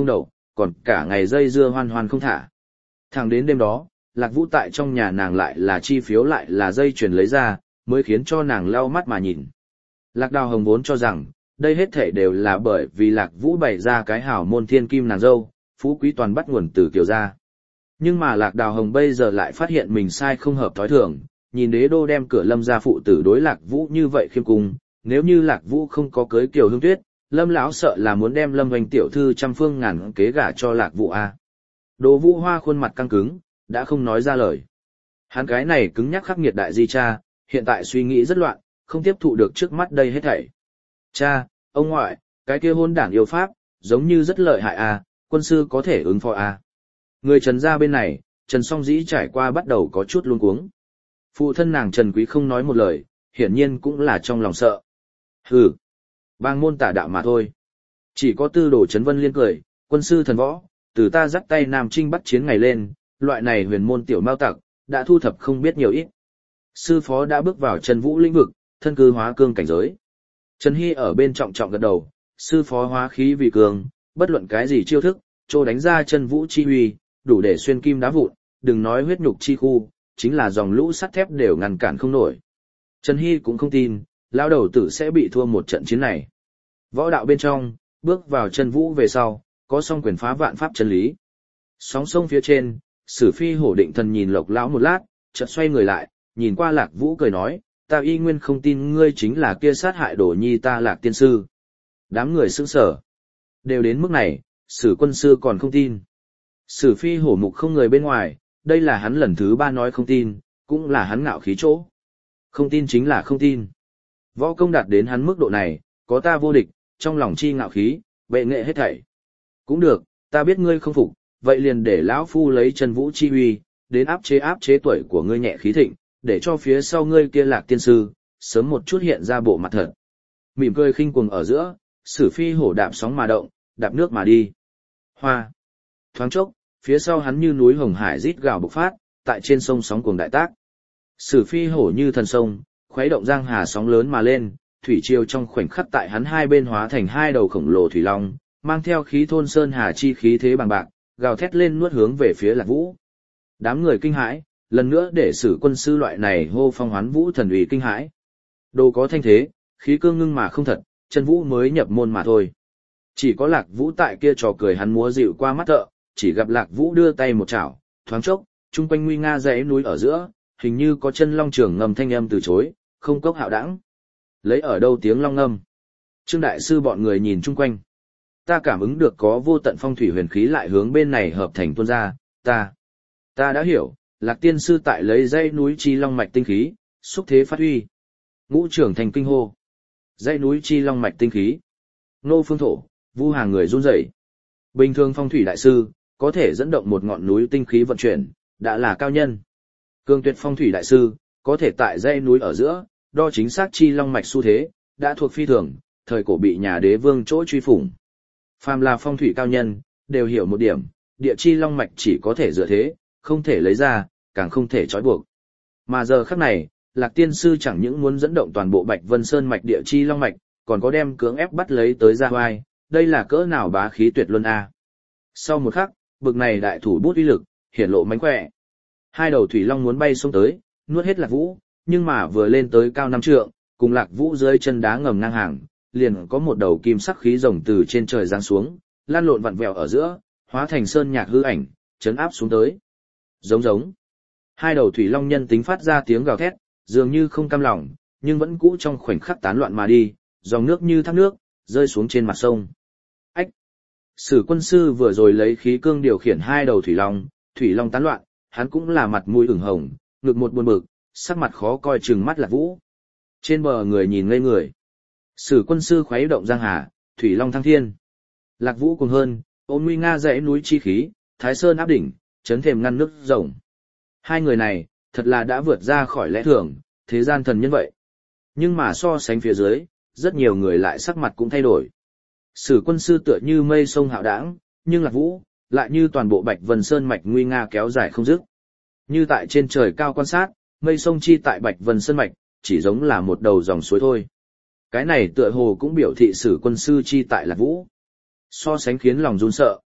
còn cả ngày dây dưa hoan hoan không thả. Thẳng đến đêm đó, Lạc Vũ tại trong nhà nàng lại là chi phiếu lại là dây chuyền lấy ra, mới khiến cho nàng lau mắt mà nhìn. Lạc Đào Hồng vốn cho rằng, đây hết thể đều là bởi vì Lạc Vũ bày ra cái hảo môn thiên kim nàng dâu, phú quý toàn bắt nguồn từ Kiều gia. Nhưng mà Lạc Đào Hồng bây giờ lại phát hiện mình sai không hợp thói thường, nhìn Đế Đô đem cửa Lâm gia phụ tử đối Lạc Vũ như vậy khiêm cung, nếu như Lạc Vũ không có cưới Kiều Hương Tuyết, Lâm lão sợ là muốn đem Lâm Hoành tiểu thư trăm phương ngàn kế gả cho Lạc Vũ a. Đỗ Vũ Hoa khuôn mặt căng cứng, đã không nói ra lời. Hắn cái này cứng nhắc khắc nghiệt đại di cha, hiện tại suy nghĩ rất loạn, không tiếp thụ được trước mắt đây hết thảy. Cha, ông ngoại, cái kia hôn đản yêu pháp, giống như rất lợi hại a, quân sư có thể ứng phó a. Người Trần gia bên này, Trần Song Dĩ trải qua bắt đầu có chút luống cuống. Phụ thân nàng Trần Quý không nói một lời, hiển nhiên cũng là trong lòng sợ. Hừ, bang môn tả đạo mà thôi. Chỉ có Tư Đồ Trấn Vân liên cười, quân sư thần võ, từ ta dắt tay Nam Trinh bắt chiến ngày lên, loại này huyền môn tiểu mao tặc, đã thu thập không biết nhiều ít. Sư phó đã bước vào Trần Vũ lĩnh vực, thân cư hóa cương cảnh giới. Trần Hy ở bên trọng trọng gật đầu, sư phó hóa khí vì cường, bất luận cái gì chiêu thức, trô đánh ra Trần Vũ chi huy, đủ để xuyên kim đá vụn, đừng nói huyết nhục chi khu, chính là dòng lũ sắt thép đều ngăn cản không nổi. Trần Hy cũng không tin, lão đầu tử sẽ bị thua một trận chiến này. Võ đạo bên trong, bước vào Trần Vũ về sau, có song quyền phá vạn pháp chân lý. Sóng sông phía trên, Sử Phi Hổ Định Thần nhìn Lộc lão một lát, chợt xoay người lại, nhìn qua Lạc Vũ cười nói, ta y nguyên không tin ngươi chính là kia sát hại Đồ Nhi ta Lạc tiên sư. Đám người sững sờ. Đều đến mức này, Sử quân sư còn không tin. Sử Phi Hổ mục không người bên ngoài, đây là hắn lần thứ 3 nói không tin, cũng là hắn ngạo khí chỗ. Không tin chính là không tin. Võ công đạt đến hắn mức độ này, có ta vô địch, trong lòng chi ngạo khí, bệ nghệ hết thảy. Cũng được, ta biết ngươi không phục, vậy liền để lão phu lấy Trần Vũ chi uy, đến áp chế tuổi của ngươi nhẹ khí thịnh, để cho phía sau ngươi kia Lạc tiên sư, sớm một chút hiện ra bộ mặt thật. Mỉm cười khinh cuồng ở giữa, Sử Phi Hổ đạp sóng mà động, đạp nước mà đi. Hoa. Thoáng chốc, phía sau hắn như núi hồng hải rít gào bộc phát, tại trên sông sóng cuồng đại tác. Sử Phi Hổ như thần sông, khuấy động giang hà sóng lớn mà lên, thủy triều trong khoảnh khắc tại hắn hai bên hóa thành hai đầu khổng lồ thủy long, mang theo khí thôn sơn hà chi khí thế bằng bạc, gào thét lên nuốt hướng về phía Lạc Vũ. Đám người kinh hãi, lần nữa để Sử quân sư loại này hô phong hoán vũ thần uy kinh hãi. Đồ có thanh thế, khí cương ngưng mà không thật, Trần Vũ mới nhập môn mà thôi. Chỉ có Lạc Vũ tại kia trò cười hắn múa dịu qua mắt thợ, chỉ gặp Lạc Vũ đưa tay một chảo, thoáng chốc, chung quanh nguy nga dãy núi ở giữa, hình như có chân long trường ngầm thanh âm từ chối, không cốc hạo đãng. Lấy ở đâu tiếng long ngâm? Trương đại sư bọn người nhìn chung quanh. Ta cảm ứng được có vô tận phong thủy huyền khí lại hướng bên này hợp thành tuôn ra, ta đã hiểu, Lạc tiên sư tại lấy dãy núi chi long mạch tinh khí, xúc thế phát huy. Ngũ trưởng thành kinh hô. Dãy núi chi long mạch tinh khí. Nô phương thổ, vu hàng người run rẩy. Bình thường phong thủy đại sư, có thể dẫn động một ngọn núi tinh khí vận chuyển, đã là cao nhân. Cường tuyệt phong thủy đại sư, có thể tại dãy núi ở giữa, đo chính xác chi long mạch xu thế, đã thuộc phi thường, thời cổ bị nhà đế vương chỗ truy phủng. Phàm là phong thủy cao nhân, đều hiểu một điểm, địa chi long mạch chỉ có thể dựa thế, không thể lấy ra, càng không thể trói buộc. Mà giờ khắc này, Lạc tiên sư chẳng những muốn dẫn động toàn bộ Bạch Vân Sơn mạch địa chi long mạch, còn có đem cưỡng ép bắt lấy tới ra vai, đây là cỡ nào bá khí tuyệt luân a. Sau một khắc, bực này đại thủ bút uy lực, hiển lộ mánh khỏe. Hai đầu thủy long muốn bay xuống tới, nuốt hết Lạc Vũ, nhưng mà vừa lên tới cao 5 trượng, cùng Lạc Vũ dưới chân đá ngầm ngang hàng, liền có một đầu kim sắc khí rồng từ trên trời giáng xuống, lan lộn vặn vẹo ở giữa, hóa thành sơn nhạc hư ảnh, chấn áp xuống tới. Giống giống. Hai đầu thủy long nhân tính phát ra tiếng gào thét, dường như không cam lòng, nhưng vẫn cũ trong khoảnh khắc tán loạn mà đi, dòng nước như thác nước, rơi xuống trên mặt sông. Ách! Sử quân sư vừa rồi lấy khí cương điều khiển hai đầu thủy long tán loạn, hắn cũng là mặt mũi ửng hồng, ngực một buồn bực, sắc mặt khó coi trừng mắt Lạc Vũ. Trên bờ người nhìn ngây người. Sử quân sư khuấy động giang hà, thủy long thăng thiên. Lạc Vũ cùng hơn, ôm nguy nga dãy núi chi khí, Thái Sơn áp đỉnh, chấn thềm ngăn nước rồng. Hai người này, thật là đã vượt ra khỏi lẽ thường, thế gian thần nhân vậy. Nhưng mà so sánh phía dưới, rất nhiều người lại sắc mặt cũng thay đổi. Sử quân sư tựa như mây sông hạo đãng, nhưng Lạc Vũ, lại như toàn bộ Bạch Vân Sơn mạch nguy nga kéo dài không dứt. Như tại trên trời cao quan sát, mây sông chi tại Bạch Vân Sơn mạch, chỉ giống là một đầu dòng suối thôi. Cái này tựa hồ cũng biểu thị Sử quân sư chi tại Lạc Vũ. So sánh khiến lòng run sợ.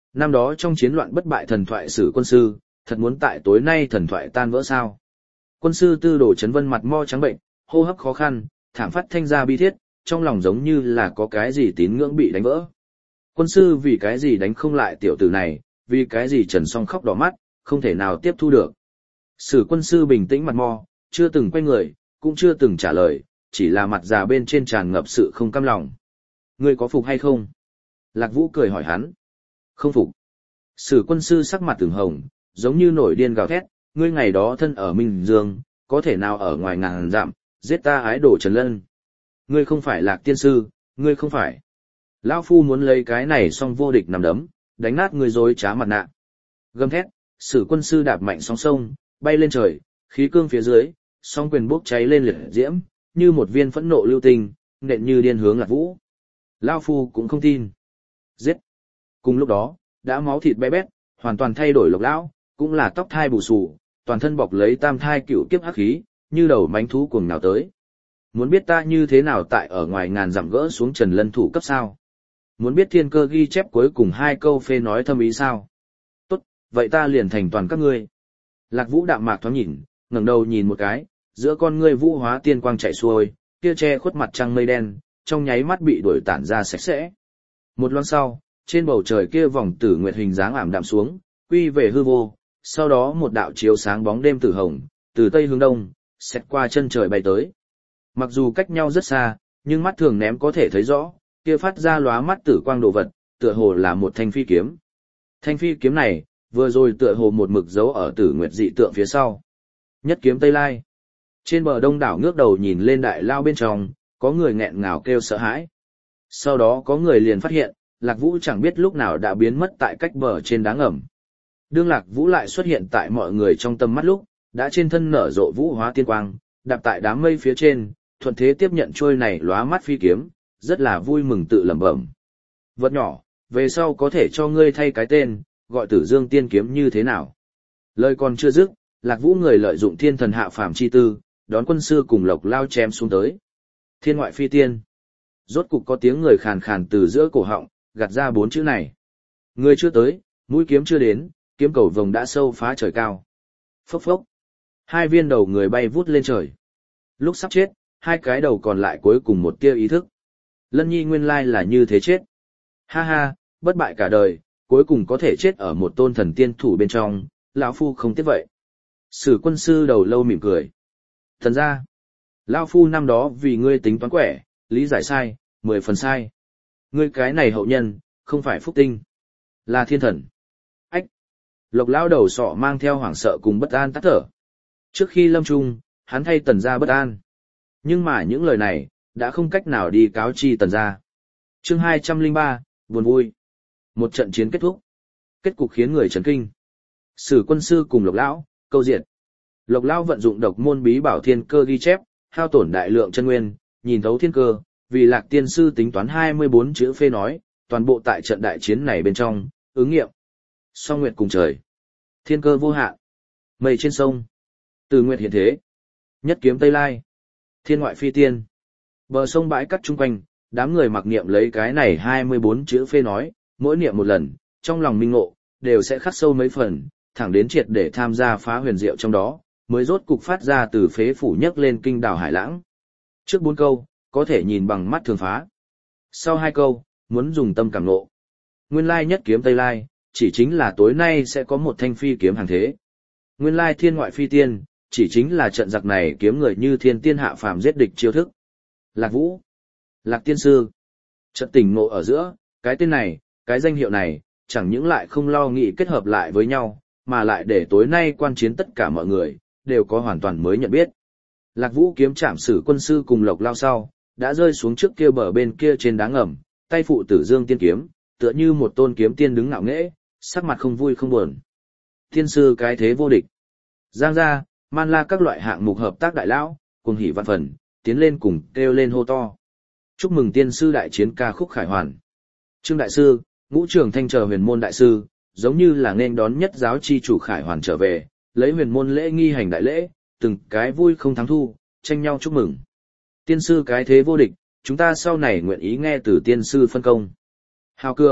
Năm đó trong chiến loạn bất bại thần thoại Sử Quân Sư, thật muốn tại tối nay thần thoại tan vỡ sao? Quân sư Tư Đồ Chấn Vân mặt mo trắng bệnh, hô hấp khó khăn, thảm phát thanh ra bi thiết, trong lòng giống như là có cái gì tín ngưỡng bị đánh vỡ. Quân sư vì cái gì đánh không lại tiểu tử này, vì cái gì Trần Song khóc đỏ mắt, không thể nào tiếp thu được. Sử Quân sư bình tĩnh mặt mo, chưa từng quay người, cũng chưa từng trả lời, chỉ là mặt già bên trên tràn ngập sự không cam lòng. Ngươi có phục hay không? Lạc Vũ cười hỏi hắn. Không phục. Sử Quân sư sắc mặt từng hồng, giống như nổi điên gào thét, ngươi ngày đó thân ở Minh Dương, có thể nào ở ngoài ngàn dặm, giết ta ái đồ Trần Lân. Ngươi không phải Lạc tiên sư, ngươi không phải. Lão phu muốn lấy cái này xong vô địch nằm đấm, đánh nát ngươi dối trá mặt nạ. Gầm thét, Sử Quân sư đạp mạnh sóng sông, bay lên trời, khí cương phía dưới, song quyền bốc cháy lên liệt diễm, như một viên phẫn nộ lưu tinh, nện như điên hướng Lạc Vũ. Lão phu cũng không tin. Giết. Cùng lúc đó, đã máu thịt bé bét, hoàn toàn thay đổi Lộc lão, cũng là tóc thai bù xù, toàn thân bọc lấy tam thai cựu kiếp hắc khí, như đầu mánh thú cuồng nào tới. Muốn biết ta như thế nào tại ở ngoài ngàn dặm gỡ xuống Trần Lân thủ cấp sao? Muốn biết thiên cơ ghi chép cuối cùng hai câu phê nói thâm ý sao? Tốt, vậy ta liền thành toàn các ngươi. Lạc Vũ đạm mạc thoáng nhìn, ngẩng đầu nhìn một cái, giữa con ngươi vũ hóa tiên quang chạy xuôi, kia che khuất mặt trăng mây đen, trong nháy mắt bị đuổi tản ra sạch sẽ. Một loan sau, trên bầu trời kia vòng tử nguyệt hình dáng ảm đạm xuống, quy về hư vô, sau đó một đạo chiếu sáng bóng đêm tử hồng, từ tây hướng đông, xẹt qua chân trời bay tới. Mặc dù cách nhau rất xa, nhưng mắt thường ném có thể thấy rõ, kia phát ra lóa mắt tử quang đồ vật, tựa hồ là một thanh phi kiếm. Thanh phi kiếm này, vừa rồi tựa hồ một mực dấu ở tử nguyệt dị tượng phía sau. Nhất kiếm Tây Lai. Trên bờ đông đảo ngước đầu nhìn lên đại lao bên trong, có người nghẹn ngào kêu sợ hãi. Sau đó có người liền phát hiện, Lạc Vũ chẳng biết lúc nào đã biến mất tại cách bờ trên đá ngầm. Đương Lạc Vũ lại xuất hiện tại mọi người trong tầm mắt lúc, đã trên thân nở rộ vũ hóa tiên quang, đạp tại đám mây phía trên, thuận thế tiếp nhận trôi này lóa mắt phi kiếm, rất là vui mừng tự lẩm bẩm. Vật nhỏ, về sau có thể cho ngươi thay cái tên, gọi Tử Dương Tiên kiếm như thế nào? Lời còn chưa dứt, Lạc Vũ người lợi dụng thiên thần hạ phàm chi tư, đón quân sư cùng Lộc lao chém xuống tới. Thiên ngoại phi tiên. Rốt cục có tiếng người khàn khàn từ giữa cổ họng, gạt ra 4 chữ này. Người chưa tới, mũi kiếm chưa đến, kiếm cầu vồng đã sâu phá trời cao. Phốc phốc. 2 viên đầu người bay vút lên trời. Lúc sắp chết, 2 cái đầu còn lại cuối cùng một tia ý thức. Lân Nhi nguyên lai là như thế chết. Ha ha, bất bại cả đời, cuối cùng có thể chết ở một tôn thần tiên thủ bên trong, lão phu không tiếc vậy. Sử Quân sư đầu lâu mỉm cười. Thần ra, lão phu năm đó vì ngươi tính toán quẻ, lý giải sai, 10 phần sai. Ngươi cái này hậu nhân, không phải phúc tinh, là thiên thần. Ách! Lộc lão đầu sọ mang theo hoảng sợ cùng bất an tắt thở. Trước khi lâm chung, hắn thay tần gia bất an. Nhưng mà những lời này, đã không cách nào đi cáo chi tần gia. Chương 203, buồn vui. Một trận chiến kết thúc. Kết cục khiến người chấn kinh. Sử Quân sư cùng Lộc lão, câu diệt. Lộc lão vận dụng độc môn bí bảo thiên cơ ghi chép, hao tổn đại lượng chân nguyên, nhìn thấu thiên cơ, vì Lạc tiên sư tính toán 24 chữ phê nói, toàn bộ tại trận đại chiến này bên trong, ứng nghiệm. Song nguyệt cùng trời. Thiên cơ vô hạn. Mây trên sông. Từ nguyệt hiện thế. Nhất kiếm Tây Lai. Thiên ngoại phi tiên. Bờ sông bãi cắt chung quanh, đám người mặc niệm lấy cái này 24 chữ phê nói, mỗi niệm một lần, trong lòng minh ngộ, đều sẽ khắc sâu mấy phần, thẳng đến triệt để tham gia phá huyền diệu trong đó, mới rốt cục phát ra từ phế phủ nhấc lên kinh đảo hải lãng. Trước 4 câu, có thể nhìn bằng mắt thường phá. Sau 2 câu, muốn dùng tâm cảm ngộ. Nguyên lai nhất kiếm Tây Lai, chỉ chính là tối nay sẽ có một thanh phi kiếm hàng thế. Nguyên lai thiên ngoại phi tiên, chỉ chính là trận giặc này kiếm người như thiên tiên hạ phàm giết địch chiêu thức. Lạc Vũ, Lạc tiên sư. Trận tỉnh ngộ ở giữa, cái tên này, cái danh hiệu này, chẳng những lại không lo nghĩ kết hợp lại với nhau, mà lại để tối nay quan chiến tất cả mọi người, đều có hoàn toàn mới nhận biết. Lạc Vũ kiếm chạm Sử Quân sư cùng Lộc lao sau, đã rơi xuống trước kia bờ bên kia trên đá ngầm, tay phụ Tử Dương tiên kiếm, tựa như một tôn kiếm tiên đứng ngạo nghễ, sắc mặt không vui không buồn. Tiên sư cái thế vô địch. Giang gia, Man La các loại hạng mục hợp tác đại lão, cùng hỉ vạn phần, tiến lên cùng kêu lên hô to. Chúc mừng tiên sư đại chiến ca khúc khải hoàn. Trương đại sư, Ngũ Trường Thanh chờ huyền môn đại sư, giống như là nên đón nhất giáo chi chủ khải hoàn trở về, lấy huyền môn lễ nghi hành đại lễ, từng cái vui không thắng thu, tranh nhau chúc mừng. Tiên sư cái thế vô địch, chúng ta sau này nguyện ý nghe từ tiên sư phân công. Hào cường,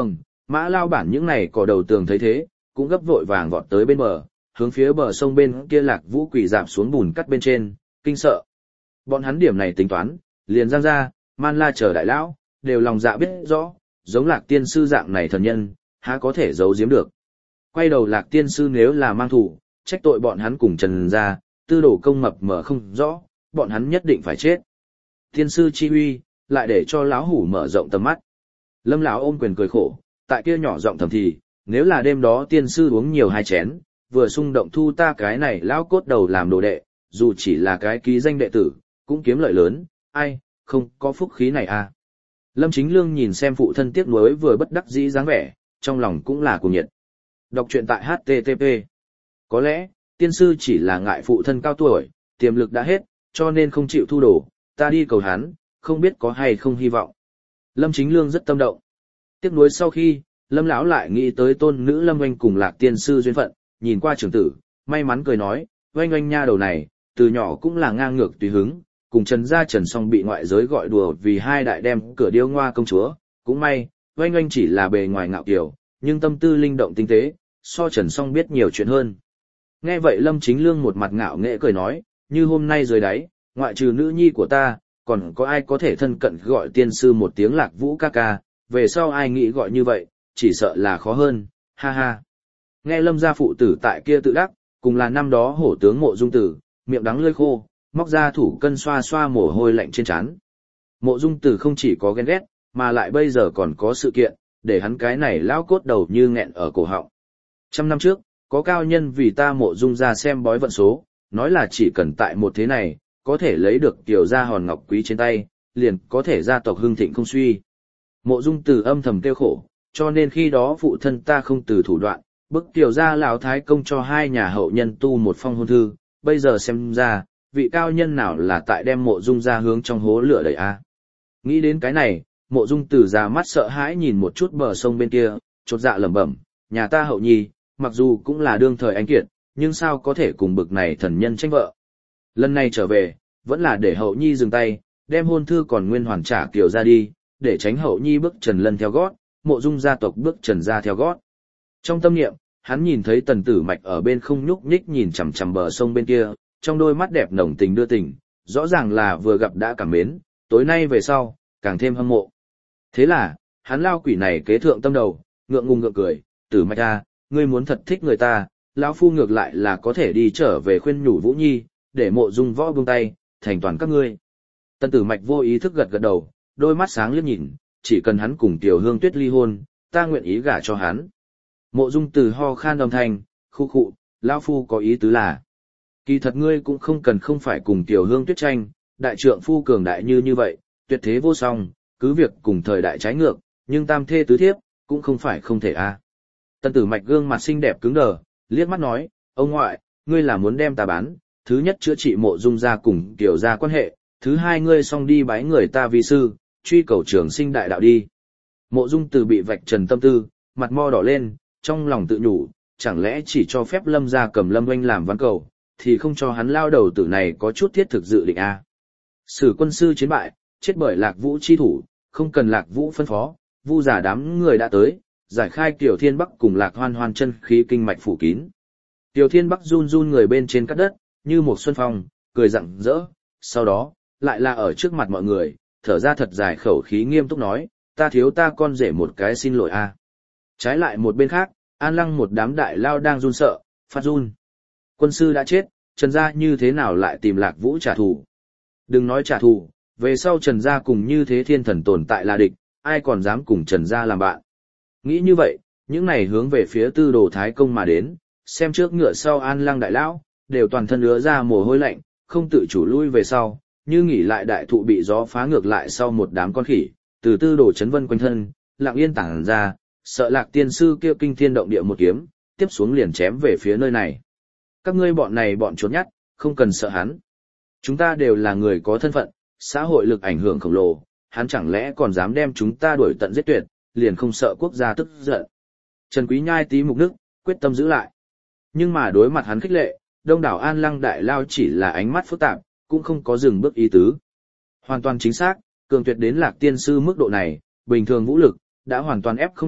Mã lao bản những này cỏ đầu tường thấy thế, cũng gấp vội vàng vọt tới bên bờ, hướng phía bờ sông bên kia Lạc Vũ quỳ dạp xuống bùn cắt bên trên, kinh sợ. Bọn hắn điểm này tính toán, liền Giang gia, Man La chờ đại lão, đều lòng dạ biết rõ, giống Lạc tiên sư dạng này thần nhân, há có thể giấu giếm được. Quay đầu Lạc tiên sư nếu là mang thủ, trách tội bọn hắn cùng Trần gia, tư đồ công mập mờ không rõ, bọn hắn nhất định phải chết. Tiên sư chi uy, lại để cho lão hủ mở rộng tầm mắt. Lâm lão ôm quyền cười khổ, tại kia nhỏ giọng thầm thì, nếu là đêm đó tiên sư uống nhiều hai chén, vừa xung động thu ta cái này lão cốt đầu làm đồ đệ, dù chỉ là cái ký danh đệ tử, cũng kiếm lợi lớn, ai, không có phúc khí này à. Lâm Chính Lương nhìn xem phụ thân tiếc nuối vừa bất đắc dĩ dáng vẻ, trong lòng cũng là cuồng nhiệt. Đọc truyện tại HTTP. Có lẽ, tiên sư chỉ là ngại phụ thân cao tuổi, tiềm lực đã hết, cho nên không chịu thu đồ, ta đi cầu hắn, không biết có hay không hy vọng. Lâm Chính Lương rất tâm động. Tiếc nuối sau khi, Lâm lão lại nghĩ tới tôn nữ Lâm Oanh cùng Lạc tiên sư duyên phận, nhìn qua trưởng tử, may mắn cười nói, Oanh Oanh nha đầu này, từ nhỏ cũng là ngang ngược tùy hứng, cùng Trần gia Trần Song bị ngoại giới gọi đùa vì hai đại đem cửa điêu ngoa công chúa, cũng may, Oanh Oanh chỉ là bề ngoài ngạo kiều, nhưng tâm tư linh động tinh tế, so Trần Song biết nhiều chuyện hơn. Nghe vậy Lâm Chính Lương một mặt ngạo nghễ cười nói, như hôm nay dưới đáy, ngoại trừ nữ nhi của ta, còn có ai có thể thân cận gọi tiên sư một tiếng Lạc Vũ ca ca, về sau ai nghĩ gọi như vậy, chỉ sợ là khó hơn, ha ha. Nghe Lâm gia phụ tử tại kia tự đắc, cùng là năm đó hổ tướng Mộ Dung Tử, miệng đắng lưỡi khô, móc ra thủ cân xoa xoa mồ hôi lạnh trên trán. Mộ Dung Tử không chỉ có ghen ghét, mà lại bây giờ còn có sự kiện, để hắn cái này lão cốt đầu như nghẹn ở cổ họng. 100 năm trước, có cao nhân vì ta Mộ Dung ra xem bói vận số, nói là chỉ cần tại một thế này, có thể lấy được tiểu gia hòn ngọc quý trên tay, liền có thể gia tộc hưng thịnh không suy. Mộ Dung Tử âm thầm kêu khổ, cho nên khi đó phụ thân ta không từ thủ đoạn, bức tiểu gia lão thái công cho hai nhà hậu nhân tu một phong hôn thư, bây giờ xem ra, vị cao nhân nào là tại đem Mộ Dung ra hướng trong hố lửa đẩy a. Nghĩ đến cái này, Mộ Dung Tử già mắt sợ hãi nhìn một chút bờ sông bên kia, chột dạ lẩm bẩm, nhà ta hậu nhi, mặc dù cũng là đương thời anh kiệt, nhưng sao có thể cùng bực này thần nhân tranh vợ. Lần này trở về, vẫn là để hậu nhi dừng tay, đem hôn thư còn nguyên hoàn trả Kiều ra đi, để tránh hậu nhi bước Trần Lân theo gót, Mộ Dung gia tộc bước Trần gia theo gót. Trong tâm niệm, hắn nhìn thấy Tần Tử Mạch ở bên không nhúc nhích nhìn chằm chằm bờ sông bên kia, trong đôi mắt đẹp nồng tình đưa tình, rõ ràng là vừa gặp đã cảm mến, tối nay về sau, càng thêm hâm mộ. Thế là, hắn lao quỷ này kế thượng tâm đầu, ngượng ngùng ngượng cười, Tử Mạch à, ngươi muốn thật thích người ta, lão phu ngược lại là có thể đi trở về khuyên nhủ Vũ Nhi, để Mộ Dung võ buông tay, thành toàn các ngươi. Tần Tử Mạch vô ý thức gật gật đầu, đôi mắt sáng liếc nhìn, chỉ cần hắn cùng Tiểu Hương Tuyết ly hôn, ta nguyện ý gả cho hắn. Mộ Dung từ ho khan âm thanh, khu khụ, lão phu có ý tứ là, kỳ thật ngươi cũng không cần không phải cùng Tiểu Hương Tuyết tranh, đại trượng phu cường đại như vậy, tuyệt thế vô song, cứ việc cùng thời đại trái ngược, nhưng tam thê tứ thiếp, cũng không phải không thể a. Tần Tử Mạch gương mặt xinh đẹp cứng đờ, liếc mắt nói, ông ngoại, ngươi là muốn đem ta bán, thứ nhất chữa trị Mộ Dung gia cùng Tiểu gia quan hệ, thứ hai ngươi xong đi bái người ta vi sư, truy cầu trường sinh đại đạo đi. Mộ Dung Từ bị vạch trần tâm tư, mặt mo đỏ lên, trong lòng tự nhủ, chẳng lẽ chỉ cho phép Lâm gia cầm Lâm Oanh làm ván cầu, thì không cho hắn lao đầu tử này có chút thiết thực dự định a. Sử quân sư chiến bại, chết bởi Lạc Vũ chi thủ, không cần Lạc Vũ phân phó, vu giả đám người đã tới, giải khai Tiểu Thiên Bắc cùng Lạc Hoan Hoan chân khí kinh mạch phủ kín. Tiểu Thiên Bắc run run người bên trên cát đất, như một xuân phong, cười rạng rỡ, sau đó, lại là ở trước mặt mọi người, thở ra thật dài khẩu khí nghiêm túc nói, ta thiếu ta con rể một cái xin lỗi a. Trái lại một bên khác, An Lăng một đám đại lao đang run sợ, phát run. Quân sư đã chết, Trần gia như thế nào lại tìm Lạc Vũ trả thù? Đừng nói trả thù, về sau Trần gia cùng như thế thiên thần tồn tại là địch, ai còn dám cùng Trần gia làm bạn? Nghĩ như vậy, những này hướng về phía Tư Đồ Thái Công mà đến, xem trước ngựa sau An Lăng đại lão, đều toàn thân ứa ra mồ hôi lạnh, không tự chủ lui về sau, như nghỉ lại đại thụ bị gió phá ngược lại sau một đám con khỉ, từ Tư Đồ Chấn Vân quanh thân, lặng yên tản ra, sợ Lạc tiên sư kêu kinh thiên động địa một kiếm, tiếp xuống liền chém về phía nơi này. Các ngươi bọn này bọn trốn nhát, không cần sợ hắn. Chúng ta đều là người có thân phận, xã hội lực ảnh hưởng khổng lồ, hắn chẳng lẽ còn dám đem chúng ta đuổi tận giết tuyệt, liền không sợ quốc gia tức giận. Trần Quý Nhai tí mục nước, quyết tâm giữ lại. Nhưng mà đối mặt hắn khích lệ, đông đảo An Lăng đại lao chỉ là ánh mắt phức tạp, cũng không có dừng bước ý tứ. Hoàn toàn chính xác, cường tuyệt đến Lạc tiên sư mức độ này, bình thường vũ lực, đã hoàn toàn ép không được,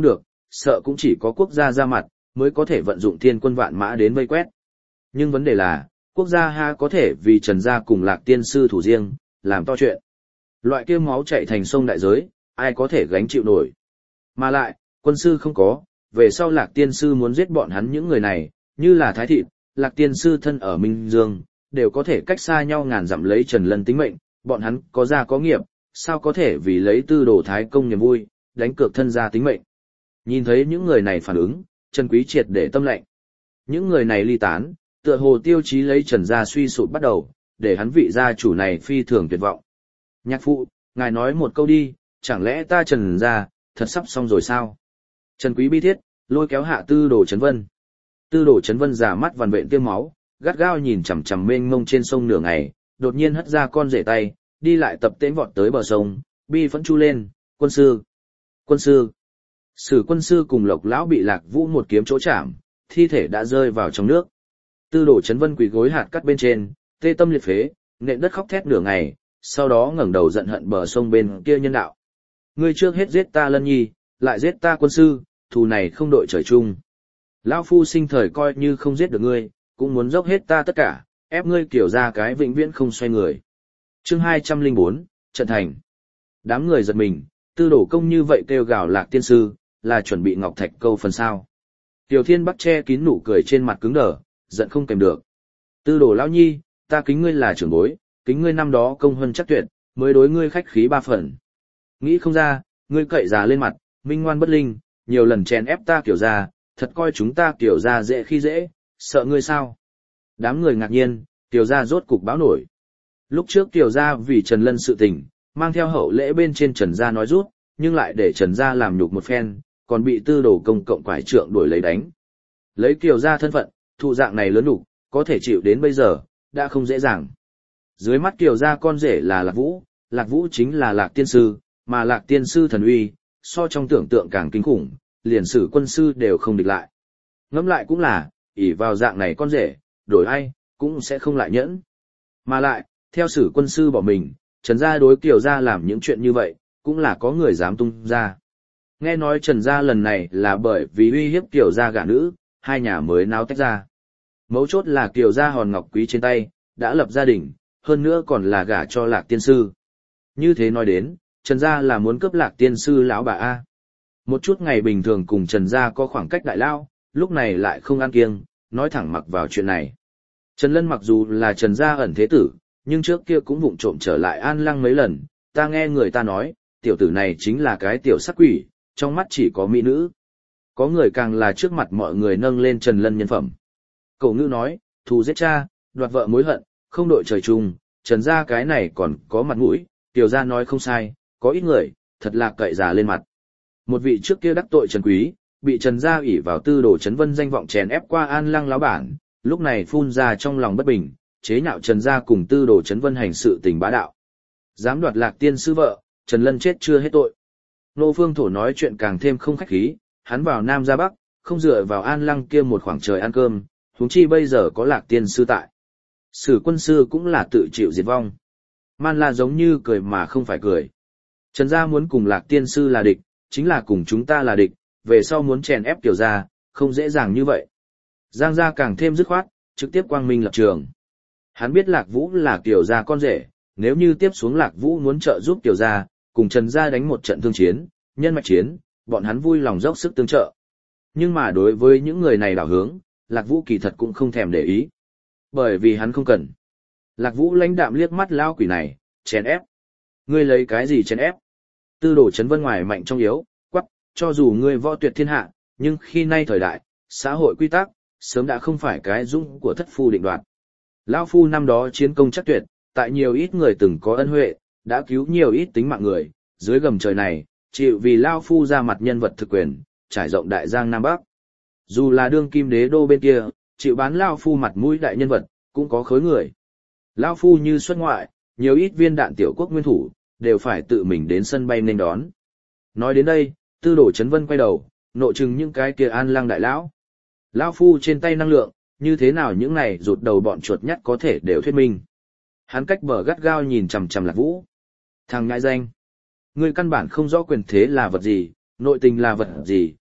sợ cũng chỉ có quốc gia ra mặt, mới có thể vận dụng thiên quân vạn mã đến vây quét. Nhưng vấn đề là, quốc gia ha có thể vì Trần gia cùng Lạc Tiên sư thủ riêng, làm to chuyện. Loại kia máu chảy thành sông đại giới, ai có thể gánh chịu nổi. Mà lại, quân sư không có, về sau Lạc Tiên sư muốn giết bọn hắn những người này, như là Thái Thịt, Lạc Tiên sư thân ở Minh Dương, đều có thể cách xa nhau ngàn dặm lấy Trần Lân tính mệnh, bọn hắn có gia có nghiệp, sao có thể vì lấy Tư Đồ Thái công niềm vui, đánh cược thân gia tính mệnh. Nhìn thấy những người này phản ứng, Trần Quý triệt để tâm lệnh. Những người này ly tán, tựa hồ tiêu chí lấy Trần gia suy sụp bắt đầu, để hắn vị gia chủ này phi thường tuyệt vọng. Nhạc phụ, ngài nói một câu đi, chẳng lẽ ta Trần gia thật sắp xong rồi sao? Trần Quý bi thiết, lôi kéo hạ Tư Đồ Chấn Vân. Tư Đồ Chấn Vân giả mắt vằn vện tiêm máu, gắt gao nhìn chằm chằm mênh mông trên sông nửa ngày, đột nhiên hất ra con rể tay, đi lại tập tễnh vọt tới bờ sông, bi phẫn chu lên, quân sư, quân sư. Sử quân sư cùng Lộc lão bị Lạc Vũ một kiếm chỗ chạm, thi thể đã rơi vào trong nước. Tư Đồ Chấn Vân quỳ gối hạt cắt bên trên, tê tâm liệt phế, nện đất khóc thét nửa ngày, sau đó ngẩng đầu giận hận bờ sông bên kia nhân đạo. Ngươi trước hết giết ta Lân Nhi, lại giết ta quân sư, thù này không đội trời chung. Lão phu sinh thời coi như không giết được ngươi, cũng muốn dốc hết ta tất cả, ép ngươi kiểu ra cái vĩnh viễn không xoay người. Chương 204, Trận Thành. Đám người giật mình, Tư Đồ công như vậy kêu gào Lạc Tiên sư, là chuẩn bị ngọc thạch câu phần sao. Tiểu Thiên Bắc che kín nụ cười trên mặt cứng đờ, giận không kèm được. Tư Đồ lão nhi, ta kính ngươi là trưởng bối, kính ngươi năm đó công hơn chắc tuyệt, mới đối ngươi khách khí 3 phần. Nghĩ không ra, ngươi cậy già lên mặt, minh ngoan bất linh, nhiều lần chèn ép ta kiểu ra, thật coi chúng ta kiểu ra dễ khi dễ, sợ ngươi sao? Đám người ngạc nhiên, Tiểu gia rốt cục báo nổi. Lúc trước Tiểu gia vì Trần Lân sự tình, mang theo hậu lễ bên trên Trần gia nói rút, nhưng lại để Trần gia làm nhục một phen, còn bị Tư Đồ công cộng quải trượng đuổi lấy đánh. Lấy Tiểu gia thân phận, thụ dạng này lớn nhục, có thể chịu đến bây giờ, đã không dễ dàng. Dưới mắt Tiểu gia con rể là Lạc Vũ chính là Lạc Tiên sư, mà Lạc Tiên sư thần uy, so trong tưởng tượng càng kinh khủng, liền Sử quân sư đều không địch lại. Ngẫm lại cũng là, ỷ vào dạng này con rể, đổi ai, cũng sẽ không lại nhẫn. Mà lại, theo Sử quân sư bỏ mình, Trần gia đối Kiều gia làm những chuyện như vậy, cũng là có người dám tung ra. Nghe nói Trần gia lần này là bởi vì uy hiếp Kiều gia gả nữ, hai nhà mới náo tách ra. Mấu chốt là Kiều gia hòn ngọc quý trên tay, đã lập gia đình, hơn nữa còn là gả cho Lạc Tiên sư. Như thế nói đến, Trần gia là muốn cướp Lạc Tiên sư lão bà A. Một chút ngày bình thường cùng Trần gia có khoảng cách đại lao, lúc này lại không ăn kiêng, nói thẳng mặc vào chuyện này. Trần Lân mặc dù là Trần gia ẩn thế tử, nhưng trước kia cũng vụng trộm trở lại An Lăng mấy lần, ta nghe người ta nói, tiểu tử này chính là cái tiểu sắc quỷ, trong mắt chỉ có mỹ nữ. Có người càng là trước mặt mọi người nâng lên Trần Lân nhân phẩm. Cổ ngữ nói, thù giết cha, đoạt vợ mối hận, không đội trời chung, Trần gia cái này còn có mặt mũi, tiểu gia nói không sai, có ít người, thật là cậy già lên mặt. Một vị trước kia đắc tội Trần Quý, bị Trần gia ủy vào Tư Đồ Chấn Vân danh vọng chèn ép qua An Lăng lão bản, lúc này phun ra trong lòng bất bình, chế nhạo Trần gia cùng Tư Đồ Chấn Vân hành sự tình bá đạo. Dám đoạt Lạc Tiên sư vợ, Trần Lân chết chưa hết tội. Nô Phương Thổ nói chuyện càng thêm không khách khí, hắn vào Nam ra Bắc, không dựa vào An Lăng kia một khoảng trời ăn cơm, huống chi bây giờ có Lạc Tiên sư tại. Sử quân sư cũng là tự chịu diệt vong. Man La giống như cười mà không phải cười. Trần gia muốn cùng Lạc Tiên sư là địch, chính là cùng chúng ta là địch, về sau muốn chèn ép Kiều gia, không dễ dàng như vậy. Giang gia càng thêm dứt khoát, trực tiếp quang minh lập trường. Hắn biết Lạc Vũ là Kiều gia con rể, nếu như tiếp xuống Lạc Vũ muốn trợ giúp Kiều gia, cùng Trần gia đánh một trận thương chiến, nhân mạch chiến, bọn hắn vui lòng dốc sức tương trợ. Nhưng mà đối với những người này đảo hướng, Lạc Vũ kỳ thật cũng không thèm để ý. Bởi vì hắn không cần. Lạc Vũ lãnh đạm liếc mắt lao quỷ này, chèn ép. Ngươi lấy cái gì chèn ép? Tư Đồ Chấn Vân ngoài mạnh trong yếu, quắc, cho dù ngươi võ tuyệt thiên hạ, nhưng khi nay thời đại, xã hội quy tắc, sớm đã không phải cái dũng của thất phu định đoạt. Lão phu năm đó chiến công chắc tuyệt, tại nhiều ít người từng có ân huệ, đã cứu nhiều ít tính mạng người, dưới gầm trời này, chịu vì Lão phu ra mặt nhân vật thực quyền, trải rộng đại giang Nam Bắc. Dù là đương kim đế đô bên kia, chịu bán Lão phu mặt mũi đại nhân vật, cũng có khối người. Lão phu như xuất ngoại, nhiều ít viên đạn tiểu quốc nguyên thủ, đều phải tự mình đến sân bay nên đón. Nói đến đây, Tư Đồ Chấn Vân quay đầu, nộ chừng những cái kia An Lăng đại lão. Lão phu trên tay năng lượng, như thế nào những này rụt đầu bọn chuột nhắt có thể đều thuyết minh. Hắn cách bờ gắt gao nhìn chằm chằm Lạc Vũ. Thằng ngại danh. Ngươi căn bản không rõ quyền thế là vật gì, nội tình là vật gì,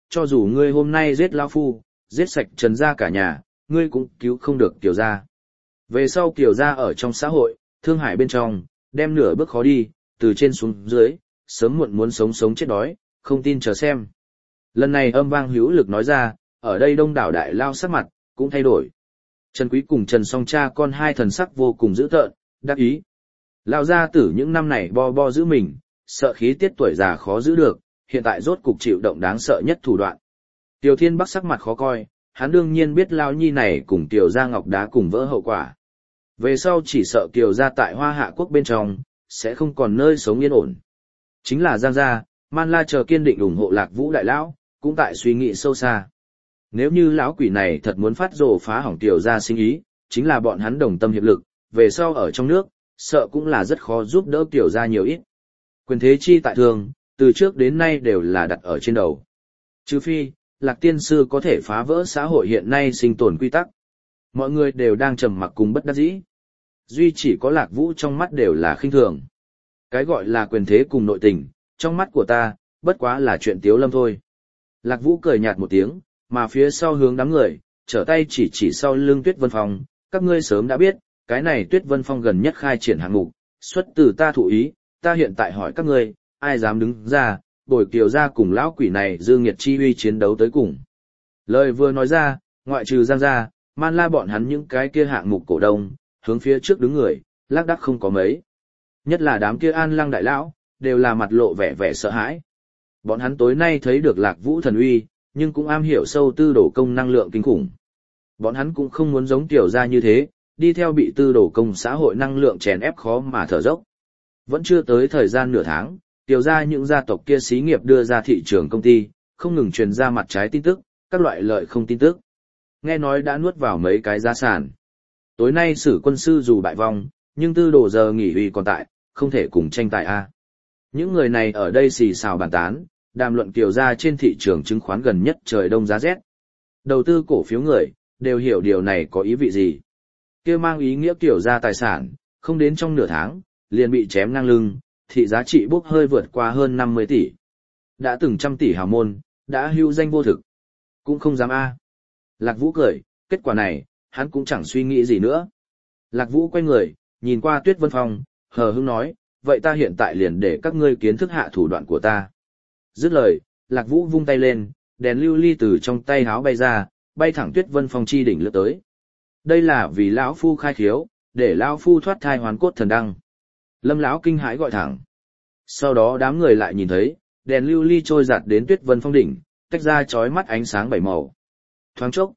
cho dù ngươi hôm nay giết lão phu, giết sạch Trần gia cả nhà, ngươi cũng cứu không được Kiều gia. Về sau Kiều gia ở trong xã hội, thương hải bên trong, đem nửa bước khó đi, từ trên xuống dưới, sớm muộn muốn sống sống chết đói, không tin chờ xem. Lần này âm vang hữu lực nói ra, ở đây đông đảo đại lao sắc mặt, cũng thay đổi. Trần Quý cùng Trần Song cha con hai thần sắc vô cùng dữ tợn, đắc ý. Lão gia tử những năm này bo bo giữ mình, sợ khí tiết tuổi già khó giữ được, hiện tại rốt cục chịu động đáng sợ nhất thủ đoạn. Tiêu Thiên Bắc sắc mặt khó coi, hắn đương nhiên biết Lão Nhi này cùng Kiều gia ngọc đá cùng vỡ hậu quả. Về sau chỉ sợ Kiều gia tại Hoa Hạ quốc bên trong, sẽ không còn nơi sống yên ổn. Chính là Giang gia, Man La chờ kiên định ủng hộ Lạc Vũ đại lão, cũng tại suy nghĩ sâu xa. Nếu như lão quỷ này thật muốn phát rồ phá hỏng Kiều gia sinh ý, chính là bọn hắn đồng tâm hiệp lực, về sau ở trong nước, sợ cũng là rất khó giúp đỡ Kiều gia nhiều ít. Quyền thế chi tại thường, từ trước đến nay đều là đặt ở trên đầu. Trừ phi, Lạc tiên sư có thể phá vỡ xã hội hiện nay sinh tồn quy tắc. Mọi người đều đang trầm mặc cùng bất đắc dĩ. Duy chỉ có Lạc Vũ trong mắt đều là khinh thường. Cái gọi là quyền thế cùng nội tình, trong mắt của ta, bất quá là chuyện tiếu lâm thôi. Lạc Vũ cười nhạt một tiếng, mà phía sau hướng đám người, trở tay chỉ sau lưng Tuyết Vân Phong, các ngươi sớm đã biết, cái này Tuyết Vân Phong gần nhất khai triển hạng mục, xuất từ ta thụ ý, ta hiện tại hỏi các ngươi, ai dám đứng ra, bồi Kiều gia cùng lão quỷ này dương nghiệt chi uy chiến đấu tới cùng. Lời vừa nói ra, ngoại trừ Giang gia, Man La bọn hắn những cái kia hạng mục cổ đông, hướng phía trước đứng người, lác đác không có mấy. Nhất là đám kia An Lăng đại lão, đều là mặt lộ vẻ vẻ sợ hãi. Bọn hắn tối nay thấy được Lạc Vũ thần uy, nhưng cũng am hiểu sâu tư đổ công năng lượng kinh khủng. Bọn hắn cũng không muốn giống Tiểu gia như thế, đi theo bị tư đổ công xã hội năng lượng chèn ép khó mà thở dốc. Vẫn chưa tới thời gian nửa tháng, Tiểu gia những gia tộc kia xí nghiệp đưa ra thị trường công ty, không ngừng truyền ra mặt trái tin tức, các loại lợi không tin tức. Nghe nói đã nuốt vào mấy cái gia sản. Tối nay Sử quân sư dù bại vong, nhưng tư đồ giờ nghỉ uy còn tại, không thể cùng tranh tài a. Những người này ở đây xì xào bàn tán, đàm luận Kiều gia trên thị trường chứng khoán gần nhất trời đông giá rét. Đầu tư cổ phiếu người, đều hiểu điều này có ý vị gì. Kia mang ý nghĩa Kiều gia tài sản, không đến trong nửa tháng, liền bị chém ngang lưng, thị giá trị bốc hơi vượt qua hơn 50 tỷ. Đã từng trăm tỷ hào môn, đã hưu danh vô thực. Cũng không dám a. Lạc Vũ cười, kết quả này, hắn cũng chẳng suy nghĩ gì nữa. Lạc Vũ quay người, nhìn qua Tuyết Vân Phong, hờ hững nói, vậy ta hiện tại liền để các ngươi kiến thức hạ thủ đoạn của ta. Dứt lời, Lạc Vũ vung tay lên, đèn lưu ly từ trong tay háo bay ra, bay thẳng Tuyết Vân Phong chi đỉnh lướt tới. Đây là vì lão phu khai khiếu, để lão phu thoát thai hoàn cốt thần đăng. Lâm lão kinh hãi gọi thẳng. Sau đó đám người lại nhìn thấy, đèn lưu ly trôi giạt đến Tuyết Vân Phong đỉnh, tách ra chói mắt ánh sáng bảy màu. Thoáng chốc,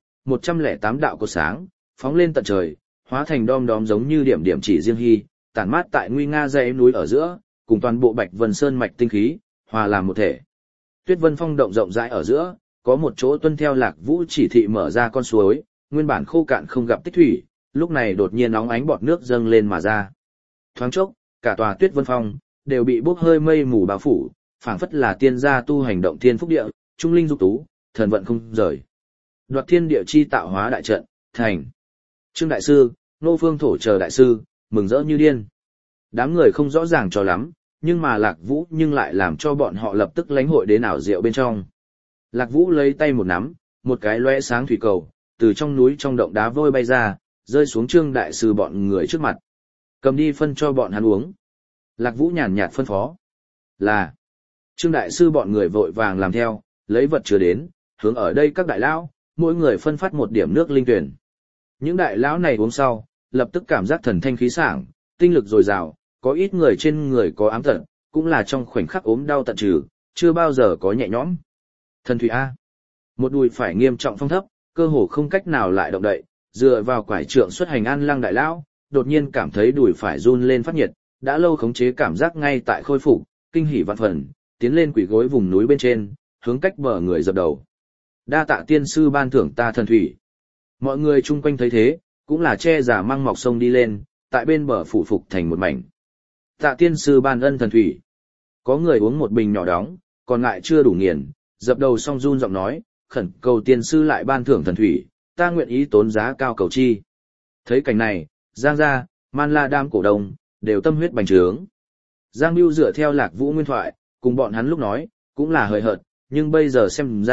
108 đạo cột sáng, phóng lên tận trời, hóa thành đom đóm giống như điểm điểm chỉ riêng hy, tản mát tại nguy nga dãy núi ở giữa, cùng toàn bộ Bạch Vân Sơn mạch tinh khí, hòa làm một thể. Tuyết Vân Phong động rộng rãi ở giữa, có một chỗ tuân theo Lạc Vũ chỉ thị mở ra con suối, nguyên bản khô cạn không gặp tích thủy, lúc này đột nhiên óng ánh bọt nước dâng lên mà ra. Thoáng chốc, cả tòa Tuyết Vân Phong đều bị bốc hơi mây mù bao phủ, phảng phất là tiên gia tu hành động thiên phúc địa, trung linh dục tú, thần vận không rời. Đoạt thiên địa chi tạo hóa đại trận, thành. Trương đại sư, Nô Phương Thổ chờ đại sư, mừng rỡ như điên. Đám người không rõ ràng cho lắm, nhưng mà Lạc Vũ nhưng lại làm cho bọn họ lập tức lãnh hội đến ảo diệu bên trong. Lạc Vũ lấy tay một nắm, một cái lóe sáng thủy cầu, từ trong núi trong động đá vôi bay ra, rơi xuống Trương đại sư bọn người trước mặt. Cầm đi phân cho bọn hắn uống. Lạc Vũ nhàn nhạt phân phó. Là. Trương đại sư bọn người vội vàng làm theo, lấy vật chứa đến, hướng ở đây các đại lão, mỗi người phân phát một điểm nước linh tuyển. Những đại lão này uống sau, lập tức cảm giác thần thanh khí sảng, tinh lực dồi dào, có ít người trên người có ám tật, cũng là trong khoảnh khắc ốm đau tận trừ, chưa bao giờ có nhẹ nhõm. Thần thủy A. Một đùi phải nghiêm trọng phong thấp, cơ hồ không cách nào lại động đậy, dựa vào quải trượng xuất hành An Lăng đại lão, đột nhiên cảm thấy đùi phải run lên phát nhiệt, đã lâu khống chế cảm giác ngay tại khôi phục, kinh hỉ vạn phần, tiến lên quỳ gối vùng núi bên trên, hướng cách bờ người dập đầu. Đa tạ tiên sư ban thưởng ta thần thủy. Mọi người chung quanh thấy thế, cũng là che giả măng mọc sông đi lên, tại bên bờ phủ phục thành một mảnh. Tạ tiên sư ban ân thần thủy. Có người uống một bình nhỏ đóng, còn lại chưa đủ nghiền, dập đầu xong run giọng nói, khẩn cầu tiên sư lại ban thưởng thần thủy, ta nguyện ý tốn giá cao cầu chi. Thấy cảnh này, Giang gia, Man La đam cổ đông, đều tâm huyết bành trướng. Giang Bưu dựa theo Lạc Vũ nguyên thoại, cùng bọn hắn lúc nói, cũng là hời hợt, nhưng bây giờ xem ra,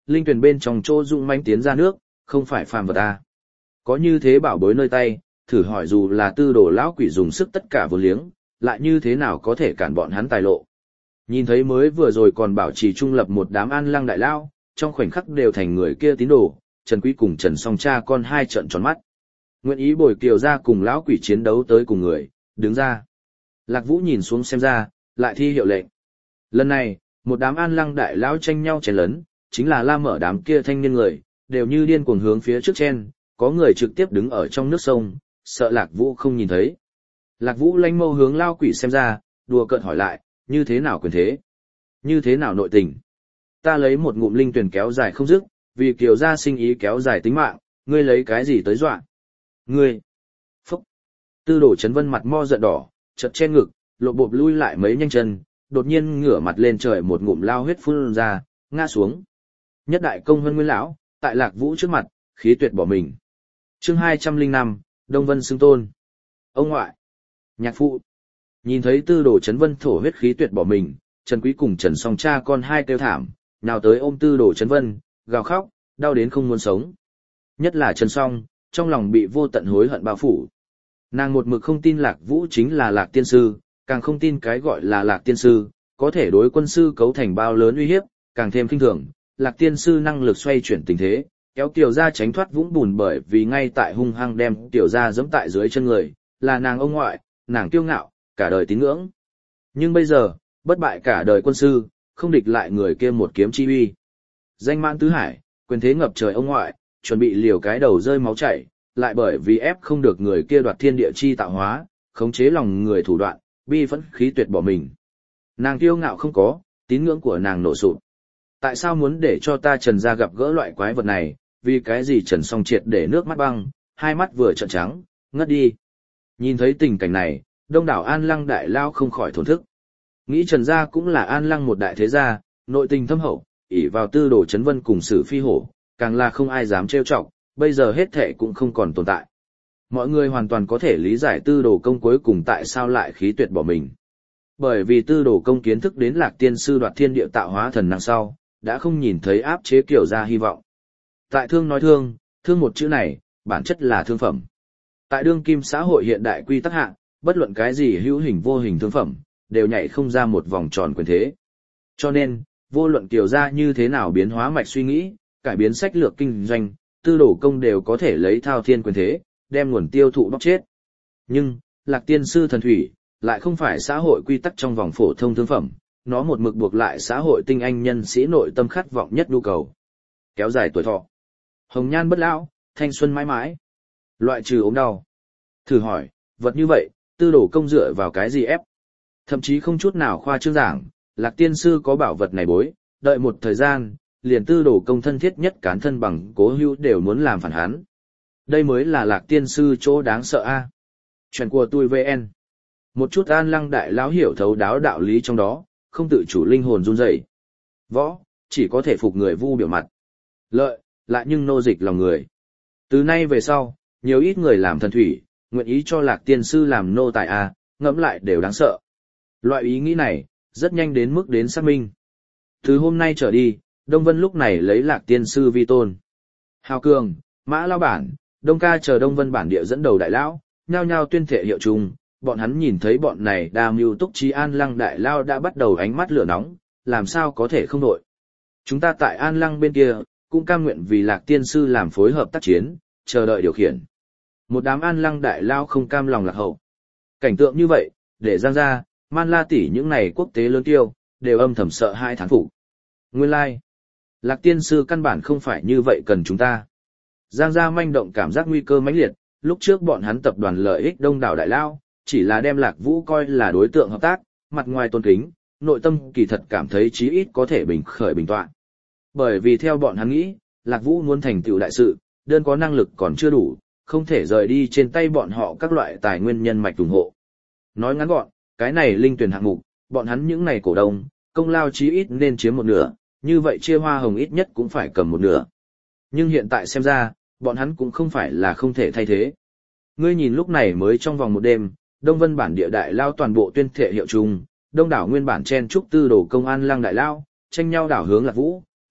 linh tuyển bên trong chỗ dụng manh tiến ra nước, không phải phàm vật à. Có như thế bảo bối nơi tay, thử hỏi dù là tư đồ lão quỷ dùng sức tất cả vô liếng, lại như thế nào có thể cản bọn hắn tài lộ. Nhìn thấy mới vừa rồi còn bảo trì trung lập một đám An Lăng đại lao, trong khoảnh khắc đều thành người kia tín đồ, Trần Quý cùng Trần Song cha con hai trợn tròn mắt. Nguyện ý bồi kiều ra cùng lão quỷ chiến đấu tới cùng người, đứng ra. Lạc Vũ nhìn xuống xem ra, lại thi hiệu lệnh. Lần này, một đám An Lăng đại lão tranh nhau chén lớn, chính là la mở đám kia thanh niên người, đều như điên cuồng hướng phía trước chen, có người trực tiếp đứng ở trong nước sông, sợ Lạc Vũ không nhìn thấy. Lạc Vũ lanh mâu hướng lao quỷ xem ra, đùa cợt hỏi lại, như thế nào quyền thế? Như thế nào nội tình? Ta lấy một ngụm linh tuyển kéo dài không dứt, vì kiều gia sinh ý kéo dài tính mạng, ngươi lấy cái gì tới dọa? Ngươi! Phúc! Tư đổ chấn vân mặt mo giận đỏ, chật che ngực, lộ bộp lui lại mấy nhanh chân, đột nhiên ngửa mặt lên trời một ngụm lao huyết phun ra, ngã xuống. Nhất đại công hơn nguyên lão, tại Lạc Vũ trước mặt, khí tuyệt bỏ mình. Chương 205, Đông Vân xưng tôn. Ông ngoại! Nhạc phụ! Nhìn thấy tư đồ chấn vân thổ huyết khí tuyệt bỏ mình, Trần Quý cùng Trần Song cha con hai kêu thảm, nào tới ôm tư đồ chấn vân, gào khóc, đau đến không muốn sống. Nhất là Trần Song, trong lòng bị vô tận hối hận bao phủ. Nàng một mực không tin Lạc Vũ chính là Lạc Tiên Sư, càng không tin cái gọi là Lạc Tiên Sư, có thể đối quân sư cấu thành bao lớn uy hiếp, càng thêm kinh thường, Lạc Tiên Sư năng lực xoay chuyển tình thế, kéo Tiểu gia tránh thoát vũng bùn bởi vì ngay tại hung hăng đem Tiểu gia giẫm tại dưới chân người, là nàng ông ngoại, nàng kiêu ngạo, cả đời tín ngưỡng. Nhưng bây giờ, bất bại cả đời quân sư, không địch lại người kia một kiếm chi uy. Danh mãn tứ hải, quyền thế ngập trời ông ngoại, chuẩn bị liều cái đầu rơi máu chảy, lại bởi vì ép không được người kia đoạt thiên địa chi tạo hóa, khống chế lòng người thủ đoạn, bi phẫn khí tuyệt bỏ mình. Nàng kiêu ngạo không có, tín ngưỡng của nàng nổ sụp. Tại sao muốn để cho ta Trần gia gặp gỡ loại quái vật này, vì cái gì Trần Song triệt để nước mắt băng, hai mắt vừa trợn trắng, ngất đi. Nhìn thấy tình cảnh này, đông đảo An Lăng đại lao không khỏi thổn thức. Nghĩ Trần gia cũng là An Lăng một đại thế gia, nội tình thâm hậu, ỷ vào tư đồ chấn vân cùng Sử Phi Hổ, càng là không ai dám trêu chọc, bây giờ hết thệ cũng không còn tồn tại. Mọi người hoàn toàn có thể lý giải tư đồ công cuối cùng tại sao lại khí tuyệt bỏ mình. Bởi vì tư đồ công kiến thức đến Lạc Tiên Sư đoạt thiên địa tạo hóa thần năng sau, đã không nhìn thấy áp chế kiểu gia hy vọng. Tại thương nói thương, thương một chữ này, bản chất là thương phẩm. Tại đương kim xã hội hiện đại quy tắc hạ, bất luận cái gì hữu hình vô hình thương phẩm, đều nhảy không ra một vòng tròn quyền thế. Cho nên, vô luận kiểu gia như thế nào biến hóa mạch suy nghĩ, cải biến sách lược kinh doanh, tư đồ công đều có thể lấy thao thiên quyền thế, đem nguồn tiêu thụ bóc chết. Nhưng, Lạc Tiên Sư thần thủy, lại không phải xã hội quy tắc trong vòng phổ thông thương phẩm, nó một mực buộc lại xã hội tinh anh nhân sĩ nội tâm khát vọng nhất nhu cầu. Kéo dài tuổi thọ, hồng nhan bất lão, thanh xuân mãi mãi, loại trừ ốm đau. Thử hỏi, vật như vậy, tư đồ công dựa vào cái gì ép? Thậm chí không chút nào khoa trương giảng, Lạc Tiên Sư có bảo vật này bối, đợi một thời gian, liền tư đồ công thân thiết nhất cán thân bằng cố hữu đều muốn làm phản hắn. Đây mới là Lạc Tiên Sư chỗ đáng sợ a. Chuyện của tôi VN. Một chút An Lăng đại lão hiểu thấu đáo đạo lý trong đó, không tự chủ linh hồn run rẩy. Võ, chỉ có thể phục người vu biểu mặt. Lợi, lại nhưng nô dịch lòng người. Từ nay về sau, nhiều ít người làm thần thủy, nguyện ý cho Lạc Tiên Sư làm nô tài a, ngẫm lại đều đáng sợ. Loại ý nghĩ này, rất nhanh đến mức đến xác minh. Từ hôm nay trở đi, Đông Vân lúc này lấy Lạc Tiên Sư vi tôn. Hào Cường, Mã Lao Bản, Đông Ca chờ Đông Vân bản địa dẫn đầu đại lão, nhao nhao tuyên thệ hiệu chung, bọn hắn nhìn thấy bọn này đa mưu túc trí An Lăng đại lao đã bắt đầu ánh mắt lửa nóng, làm sao có thể không đội. Chúng ta tại An Lăng bên kia, cũng cam nguyện vì Lạc Tiên Sư làm phối hợp tác chiến, chờ đợi điều khiển. Một đám An Lăng đại lao không cam lòng lạc hậu. Cảnh tượng như vậy, để Giang gia, Man La tỷ những này quốc tế lớn tiêu, đều âm thầm sợ hai thán phục. Nguyên lai, like. Lạc Tiên Sư căn bản không phải như vậy cần chúng ta. Giang gia manh động cảm giác nguy cơ mãnh liệt, lúc trước bọn hắn tập đoàn lợi ích đông đảo đại lao, chỉ là đem Lạc Vũ coi là đối tượng hợp tác, mặt ngoài tôn kính, nội tâm kỳ thật cảm thấy chí ít có thể bình khởi bình tọa. Bởi vì theo bọn hắn nghĩ, Lạc Vũ muốn thành tựu đại sự, đơn có năng lực còn chưa đủ, không thể rời đi trên tay bọn họ các loại tài nguyên nhân mạch ủng hộ. Nói ngắn gọn, cái này linh tuyển hạng mục, bọn hắn những này cổ đông, công lao chí ít nên chiếm một nửa, như vậy chia hoa hồng ít nhất cũng phải cầm một nửa. Nhưng hiện tại xem ra, bọn hắn cũng không phải là không thể thay thế. Ngươi nhìn lúc này mới trong vòng một đêm, Đông Vân bản địa đại lao toàn bộ tuyên thệ hiệu chung, đông đảo nguyên bản chen trúc tư đồ công An Lăng đại lao, tranh nhau đảo hướng Lạc Vũ,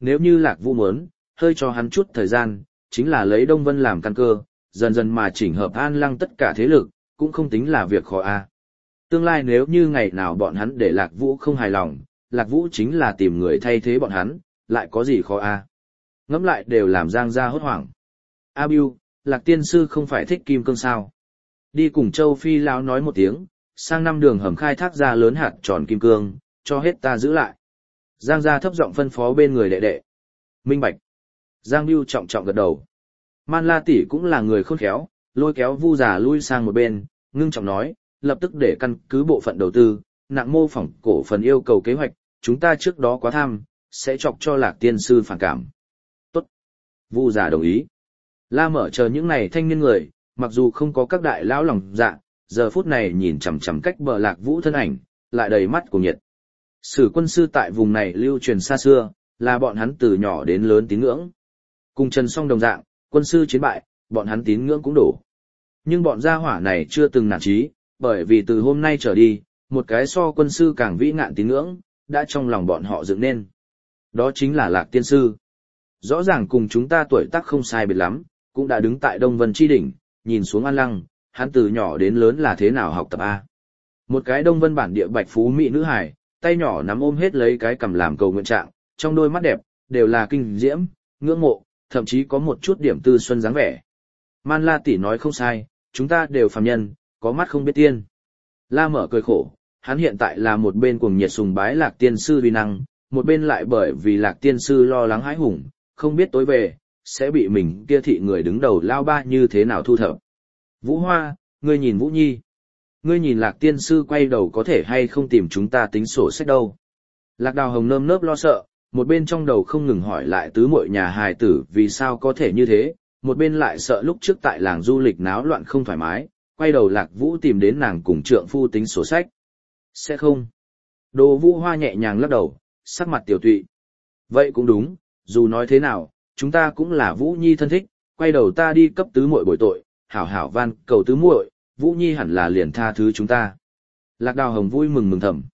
nếu như Lạc Vũ muốn, hơi cho hắn chút thời gian, chính là lấy Đông Vân làm căn cơ, dần dần mà chỉnh hợp An Lăng tất cả thế lực, cũng không tính là việc khó a. Tương lai nếu như ngày nào bọn hắn để Lạc Vũ không hài lòng, Lạc Vũ chính là tìm người thay thế bọn hắn, lại có gì khó a. Ngẫm lại đều làm Giang gia hốt hoảng. A Bưu, Lạc tiên sư không phải thích kim cương sao? Đi cùng Châu Phi lão nói một tiếng, sang năm đường hầm khai thác ra lớn hạt tròn kim cương, cho hết ta giữ lại. Giang gia thấp giọng phân phó bên người đệ đệ. Minh bạch. Giang Bưu trọng trọng gật đầu. Man La tỷ cũng là người khôn khéo, lôi kéo Vu già lui sang một bên, ngưng trọng nói, lập tức để căn cứ bộ phận đầu tư, nặng mô phỏng cổ phần yêu cầu kế hoạch, chúng ta trước đó quá tham, sẽ chọc cho Lạc tiên sư phản cảm. Tốt. Vu già đồng ý. La Mở chờ những này thanh niên người, mặc dù không có các đại lão lòng dạ, giờ phút này nhìn chằm chằm cách bờ Lạc Vũ thân ảnh, lại đầy mắt của nhiệt. Sử quân sư tại vùng này lưu truyền xa xưa, là bọn hắn từ nhỏ đến lớn tín ngưỡng. Cùng Trần Song đồng dạng, quân sư chiến bại, bọn hắn tín ngưỡng cũng đủ. Nhưng bọn gia hỏa này chưa từng nản chí, bởi vì từ hôm nay trở đi, một cái so quân sư càng vĩ ngạn tín ngưỡng, đã trong lòng bọn họ dựng nên. Đó chính là Lạc tiên sư. Rõ ràng cùng chúng ta tuổi tác không sai biệt lắm, cũng đã đứng tại Đông Vân Chi Đỉnh, nhìn xuống An Lăng, hắn từ nhỏ đến lớn là thế nào học tập A. Một cái Đông Vân bản địa bạch phú mỹ nữ hài, tay nhỏ nắm ôm hết lấy cái cầm làm cầu nguyện trạng, trong đôi mắt đẹp, đều là kinh diễm, ngưỡng mộ, thậm chí có một chút điểm tư xuân dáng vẻ. Man La tỷ nói không sai, chúng ta đều phàm nhân, có mắt không biết tiên. La Mở cười khổ, hắn hiện tại là một bên cuồng nhiệt sùng bái Lạc tiên sư uy năng, một bên lại bởi vì Lạc tiên sư lo lắng hãi hùng, không biết tối về, sẽ bị mình kia thị người đứng đầu lao ba như thế nào thu thập. Vũ Hoa, ngươi nhìn Vũ Nhi. Ngươi nhìn Lạc tiên sư quay đầu có thể hay không tìm chúng ta tính sổ sách đâu. Lạc Đào Hồng nơm nớp lo sợ, một bên trong đầu không ngừng hỏi lại tứ muội nhà hài tử vì sao có thể như thế, một bên lại sợ lúc trước tại làng du lịch náo loạn không thoải mái, quay đầu Lạc Vũ tìm đến nàng cùng trượng phu tính sổ sách. Sẽ không. Đồ Vũ Hoa nhẹ nhàng lắc đầu, sắc mặt tiểu tụy. Vậy cũng đúng, dù nói thế nào, chúng ta cũng là Vũ Nhi thân thích, quay đầu ta đi cấp tứ muội bồi tội, hảo hảo van cầu tứ muội, Vũ Nhi hẳn là liền tha thứ chúng ta. Lạc Đào Hồng vui mừng mừng thầm.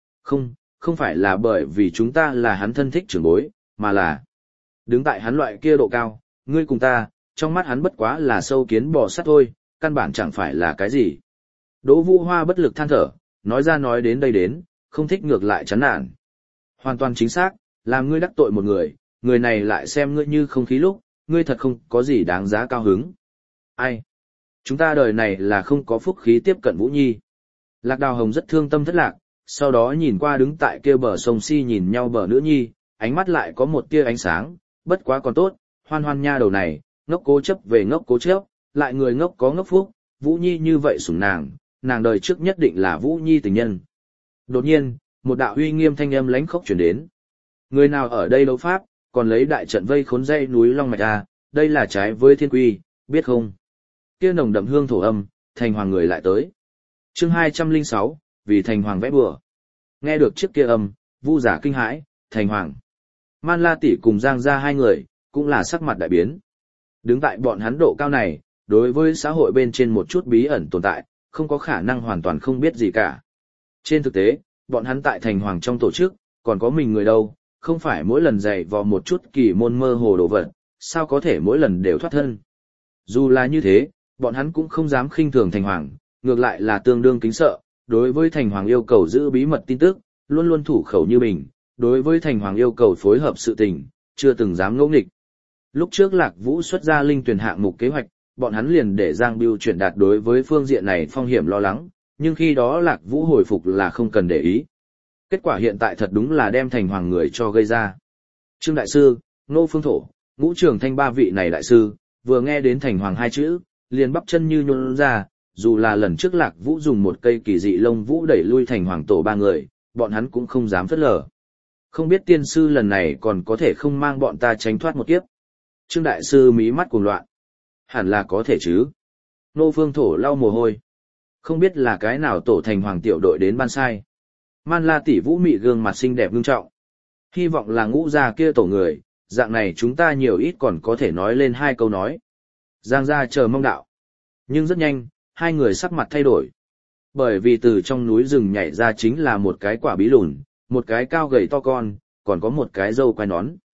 Không phải là bởi vì chúng ta là hắn thân thích trưởng bối, mà là đứng tại hắn loại kia độ cao, ngươi cùng ta, trong mắt hắn bất quá là sâu kiến bò sắt thôi, căn bản chẳng phải là cái gì. Đỗ Vũ Hoa bất lực than thở, nói ra nói đến đây đến, không thích ngược lại chán nản. Hoàn toàn chính xác, làm ngươi đắc tội một người, người này lại xem ngươi như không khí lúc, ngươi thật không có gì đáng giá cao hứng. Ai? Chúng ta đời này là không có phúc khí tiếp cận Vũ Nhi. Lạc Đào Hồng rất thương tâm thất lạc, sau đó nhìn qua đứng tại kia bờ sông Si nhìn nhau bờ nữ nhi, ánh mắt lại có một tia ánh sáng, bất quá còn tốt, Hoan Hoan nha đầu này, ngốc cố chấp về ngốc cố chấp, lại người ngốc có ngốc phúc, Vũ Nhi như vậy sủng nàng đời trước nhất định là Vũ Nhi tình nhân. Đột nhiên, một đạo uy nghiêm thanh âm lãnh khốc truyền đến. Người nào ở đây đấu pháp, còn lấy đại trận vây khốn dây núi Long Mạch à, đây là trái với thiên quy, biết không? Kia nồng đậm hương thổ âm, thành hoàng người lại tới. Chương 206, vì thành hoàng vẽ bừa. Nghe được chiếc kia âm, Vu giả kinh hãi, thành hoàng. Man La tỷ cùng Giang gia hai người, cũng là sắc mặt đại biến. Đứng tại bọn hắn độ cao này, đối với xã hội bên trên một chút bí ẩn tồn tại, không có khả năng hoàn toàn không biết gì cả. Trên thực tế, bọn hắn tại thành hoàng trong tổ chức, còn có mình người đâu, không phải mỗi lần dày vò một chút kỳ môn mơ hồ đồ vật, sao có thể mỗi lần đều thoát thân. Dù là như thế, bọn hắn cũng không dám khinh thường thành hoàng, ngược lại là tương đương kính sợ, đối với thành hoàng yêu cầu giữ bí mật tin tức, luôn luôn thủ khẩu như bình, đối với thành hoàng yêu cầu phối hợp sự tình, chưa từng dám ngỗ nghịch. Lúc trước Lạc Vũ xuất ra linh tuyển hạng mục kế hoạch, bọn hắn liền để Giang Bưu chuyển đạt đối với phương diện này phong hiểm lo lắng, nhưng khi đó Lạc Vũ hồi phục là không cần để ý. Kết quả hiện tại thật đúng là đem thành hoàng người cho gây ra. Trương Đại Sư, Nô Phương Thổ, Ngũ Trường Thanh ba vị này đại sư, vừa nghe đến thành hoàng hai chữ, liền bắp chân như nhún ra, dù là lần trước Lạc Vũ dùng một cây kỳ dị lông vũ đẩy lui thành hoàng tổ ba người, bọn hắn cũng không dám phớt lờ. Không biết tiên sư lần này còn có thể không mang bọn ta tránh thoát một kiếp. Trương Đại Sư mí mắt cuồng loạn. Hẳn là có thể chứ. Nô Phương Thổ lau mồ hôi. Không biết là cái nào tổ thành hoàng tiểu đội đến ban sai. Man La tỷ Vũ mị gương mặt xinh đẹp ngưng trọng. Hy vọng là Ngũ gia kia tổ người, dạng này chúng ta nhiều ít còn có thể nói lên hai câu nói. Giang gia chờ mong đạo. Nhưng rất nhanh, hai người sắc mặt thay đổi. Bởi vì từ trong núi rừng nhảy ra chính là một cái quả bí lùn, một cái cao gầy to con, còn có một cái râu quai nón.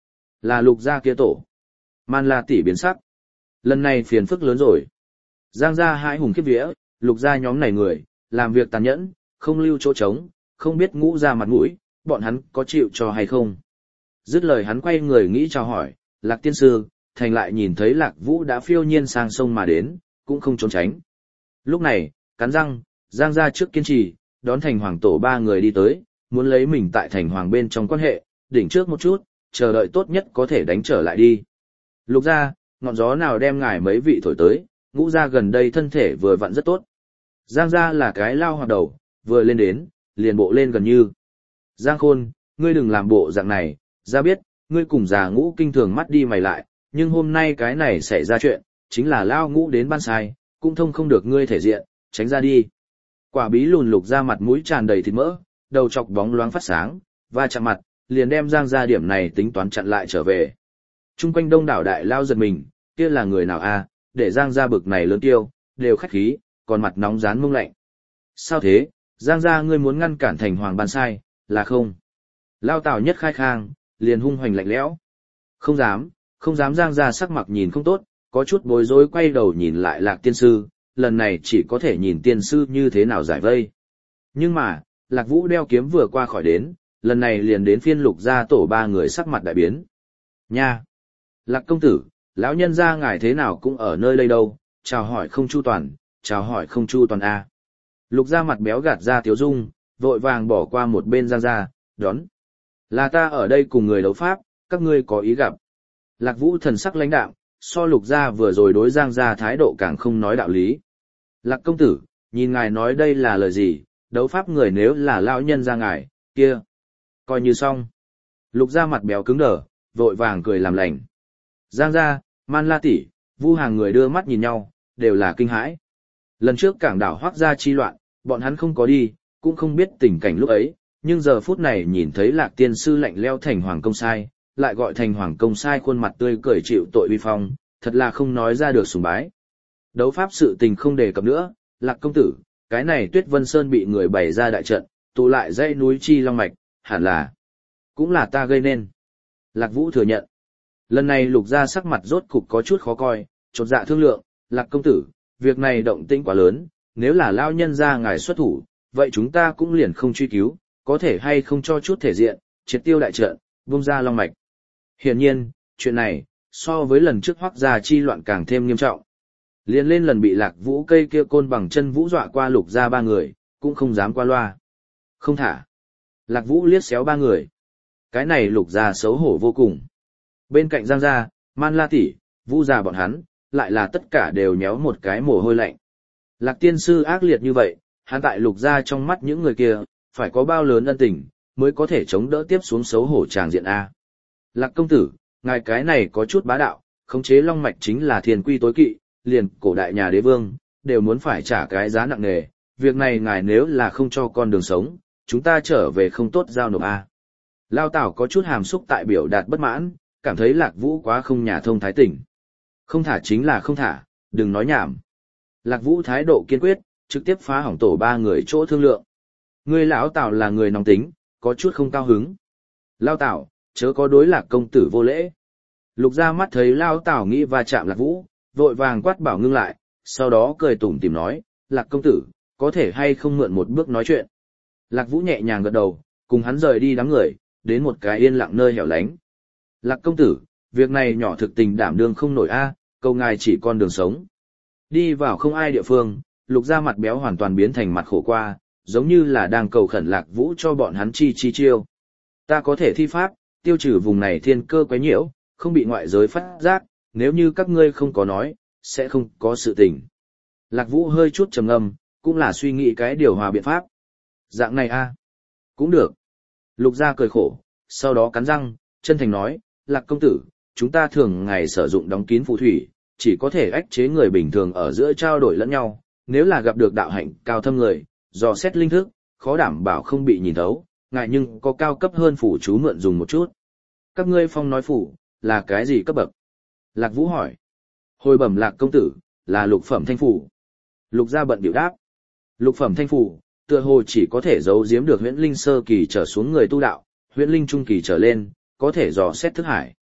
Là Lục gia kia tổ. Man La tỷ biến sắc. Lần này phiền phức lớn rồi. Giang gia hãi hùng khiếp vía, Lục gia nhóm này người, làm việc tàn nhẫn, không lưu chỗ trống, không biết Ngũ gia mặt mũi, bọn hắn có chịu cho hay không. Dứt lời hắn quay người nghĩ chào hỏi, Lạc tiên sư, thành lại nhìn thấy Lạc Vũ đã phiêu nhiên sang sông mà đến, cũng không trốn tránh. Lúc này, cắn răng, Giang gia trước kiên trì, đón thành hoàng tổ ba người đi tới, muốn lấy mình tại thành hoàng bên trong quan hệ, đỉnh trước một chút, chờ đợi tốt nhất có thể đánh trở lại đi. Lục gia, ngọn gió nào đem ngài mấy vị thổi tới, Ngũ gia gần đây thân thể vừa vặn rất tốt. Giang gia là cái lao hoạt đầu, vừa lên đến, liền bộ lên gần như. Giang Khôn, ngươi đừng làm bộ dạng này, ra biết, ngươi cùng già Ngũ kinh thường mắt đi mày lại, nhưng hôm nay cái này xảy ra chuyện, chính là lao Ngũ đến ban sai, cũng thông không được ngươi thể diện, tránh ra đi. Quả bí lùn Lục ra mặt mũi tràn đầy thịt mỡ, đầu chọc bóng loáng phát sáng, và chạm mặt, liền đem Giang gia điểm này tính toán chặn lại trở về. Trung quanh đông đảo đại lao giật mình, kia là người nào a, để Giang gia bực này lớn tiêu, đều khách khí, còn mặt nóng rán mông lạnh. Sao thế, Giang gia ngươi muốn ngăn cản thành hoàng ban sai, là không? Lao Tào nhất khai khang, liền hung hoành lạnh lẽo. Không dám, không dám. Giang gia sắc mặt nhìn không tốt, có chút bối rối quay đầu nhìn lại Lạc tiên sư, lần này chỉ có thể nhìn tiên sư như thế nào giải vây. Nhưng mà, Lạc Vũ đeo kiếm vừa qua khỏi đến, lần này liền đến phiên Lục gia tổ ba người sắc mặt đại biến. Nha! Lạc công tử, lão nhân gia ngài thế nào cũng ở nơi đây đâu, chào hỏi không chu toàn, chào hỏi không chu toàn a. Lục gia mặt béo gạt ra tiếu dung, vội vàng bỏ qua một bên Giang gia, đón. Là ta ở đây cùng người đấu pháp, các ngươi có ý gặp. Lạc Vũ thần sắc lãnh đạm, so Lục gia vừa rồi đối Giang gia thái độ càng không nói đạo lý. Lạc công tử, nhìn ngài nói đây là lời gì, đấu pháp người nếu là lão nhân gia ngài, kia. Coi như xong. Lục gia mặt béo cứng đờ, vội vàng cười làm lành. Giang gia, Man La tỷ, Vu hàng người đưa mắt nhìn nhau, đều là kinh hãi. Lần trước cảng đảo Hoắc gia chi loạn, bọn hắn không có đi, cũng không biết tình cảnh lúc ấy, nhưng giờ phút này nhìn thấy Lạc tiên sư lạnh leo thành hoàng công sai, lại gọi thành hoàng công sai khuôn mặt tươi cười chịu tội uy phong, thật là không nói ra được sùng bái. Đấu pháp sự tình không đề cập nữa, Lạc công tử, cái này Tuyết Vân Sơn bị người bày ra đại trận, tụ lại dãy núi chi long mạch, hẳn là cũng là ta gây nên. Lạc Vũ thừa nhận. Lần này Lục gia sắc mặt rốt cục có chút khó coi, chột dạ thương lượng, Lạc công tử, việc này động tĩnh quá lớn, nếu là lao nhân gia ngài xuất thủ, vậy chúng ta cũng liền không truy cứu, có thể hay không cho chút thể diện, triệt tiêu đại trận, vung ra long mạch. Hiển nhiên, chuyện này, so với lần trước Hoắc gia chi loạn càng thêm nghiêm trọng. Liên lên lần bị Lạc Vũ cây kia côn bằng chân vũ dọa qua Lục gia ba người, cũng không dám qua loa. Không thả. Lạc Vũ liếc xéo ba người. Cái này Lục gia xấu hổ vô cùng. Bên cạnh Giang gia, Man La tỷ, Vu gia bọn hắn, lại là tất cả đều nhéo một cái mồ hôi lạnh. Lạc tiên sư ác liệt như vậy, hắn tại Lục gia trong mắt những người kia, phải có bao lớn ân tình, mới có thể chống đỡ tiếp xuống xấu hổ tràng diện A. Lạc công tử, ngài cái này có chút bá đạo, khống chế long mạch chính là thiên quy tối kỵ, liền cổ đại nhà đế vương, đều muốn phải trả cái giá nặng nề, việc này ngài nếu là không cho con đường sống, chúng ta trở về không tốt giao nộp A. Lao Tảo có chút hàm xúc tại biểu đạt bất mãn, cảm thấy Lạc Vũ quá không nhà thông thái tỉnh. Không thả chính là không thả, đừng nói nhảm. Lạc Vũ thái độ kiên quyết, trực tiếp phá hỏng tổ ba người chỗ thương lượng. Ngươi lão Tảo là người nóng tính, có chút không cao hứng. Lao Tảo, chớ có đối Lạc công tử vô lễ. Lục gia mắt thấy Lao Tảo nghĩ va chạm Lạc Vũ, vội vàng quát bảo ngưng lại, sau đó cười tủm tỉm nói, Lạc công tử, có thể hay không mượn một bước nói chuyện. Lạc Vũ nhẹ nhàng gật đầu, cùng hắn rời đi đám người, đến một cái yên lặng nơi hẻo lánh. Lạc công tử, việc này nhỏ thực tình đảm đương không nổi a, cầu ngài chỉ con đường sống. Đi vào không ai địa phương, Lục gia mặt béo hoàn toàn biến thành mặt khổ qua, giống như là đang cầu khẩn Lạc Vũ cho bọn hắn chi chiêu. Ta có thể thi pháp, tiêu trừ vùng này thiên cơ quấy nhiễu, không bị ngoại giới phát giác, nếu như các ngươi không có nói, sẽ không có sự tình. Lạc Vũ hơi chút trầm ngâm, cũng là suy nghĩ cái điều hòa biện pháp. Dạng này a, cũng được. Lục gia cười khổ, sau đó cắn răng, chân thành nói, Lạc công tử, chúng ta thường ngày sử dụng đóng kín phù thủy, chỉ có thể ách chế người bình thường ở giữa trao đổi lẫn nhau, nếu là gặp được đạo hạnh cao thâm người, dò xét linh thức, khó đảm bảo không bị nhìn thấu, ngại nhưng có cao cấp hơn phù chú mượn dùng một chút. Các ngươi phong nói phù, là cái gì cấp bậc? Lạc Vũ hỏi. Hồi bẩm Lạc công tử, là lục phẩm thanh phù. Lục gia bận biểu đáp. Lục phẩm thanh phù, tựa hồ chỉ có thể giấu giếm được huyễn linh sơ kỳ trở xuống người tu đạo, huyễn linh trung kỳ trở lên, có thể dò xét thức hải.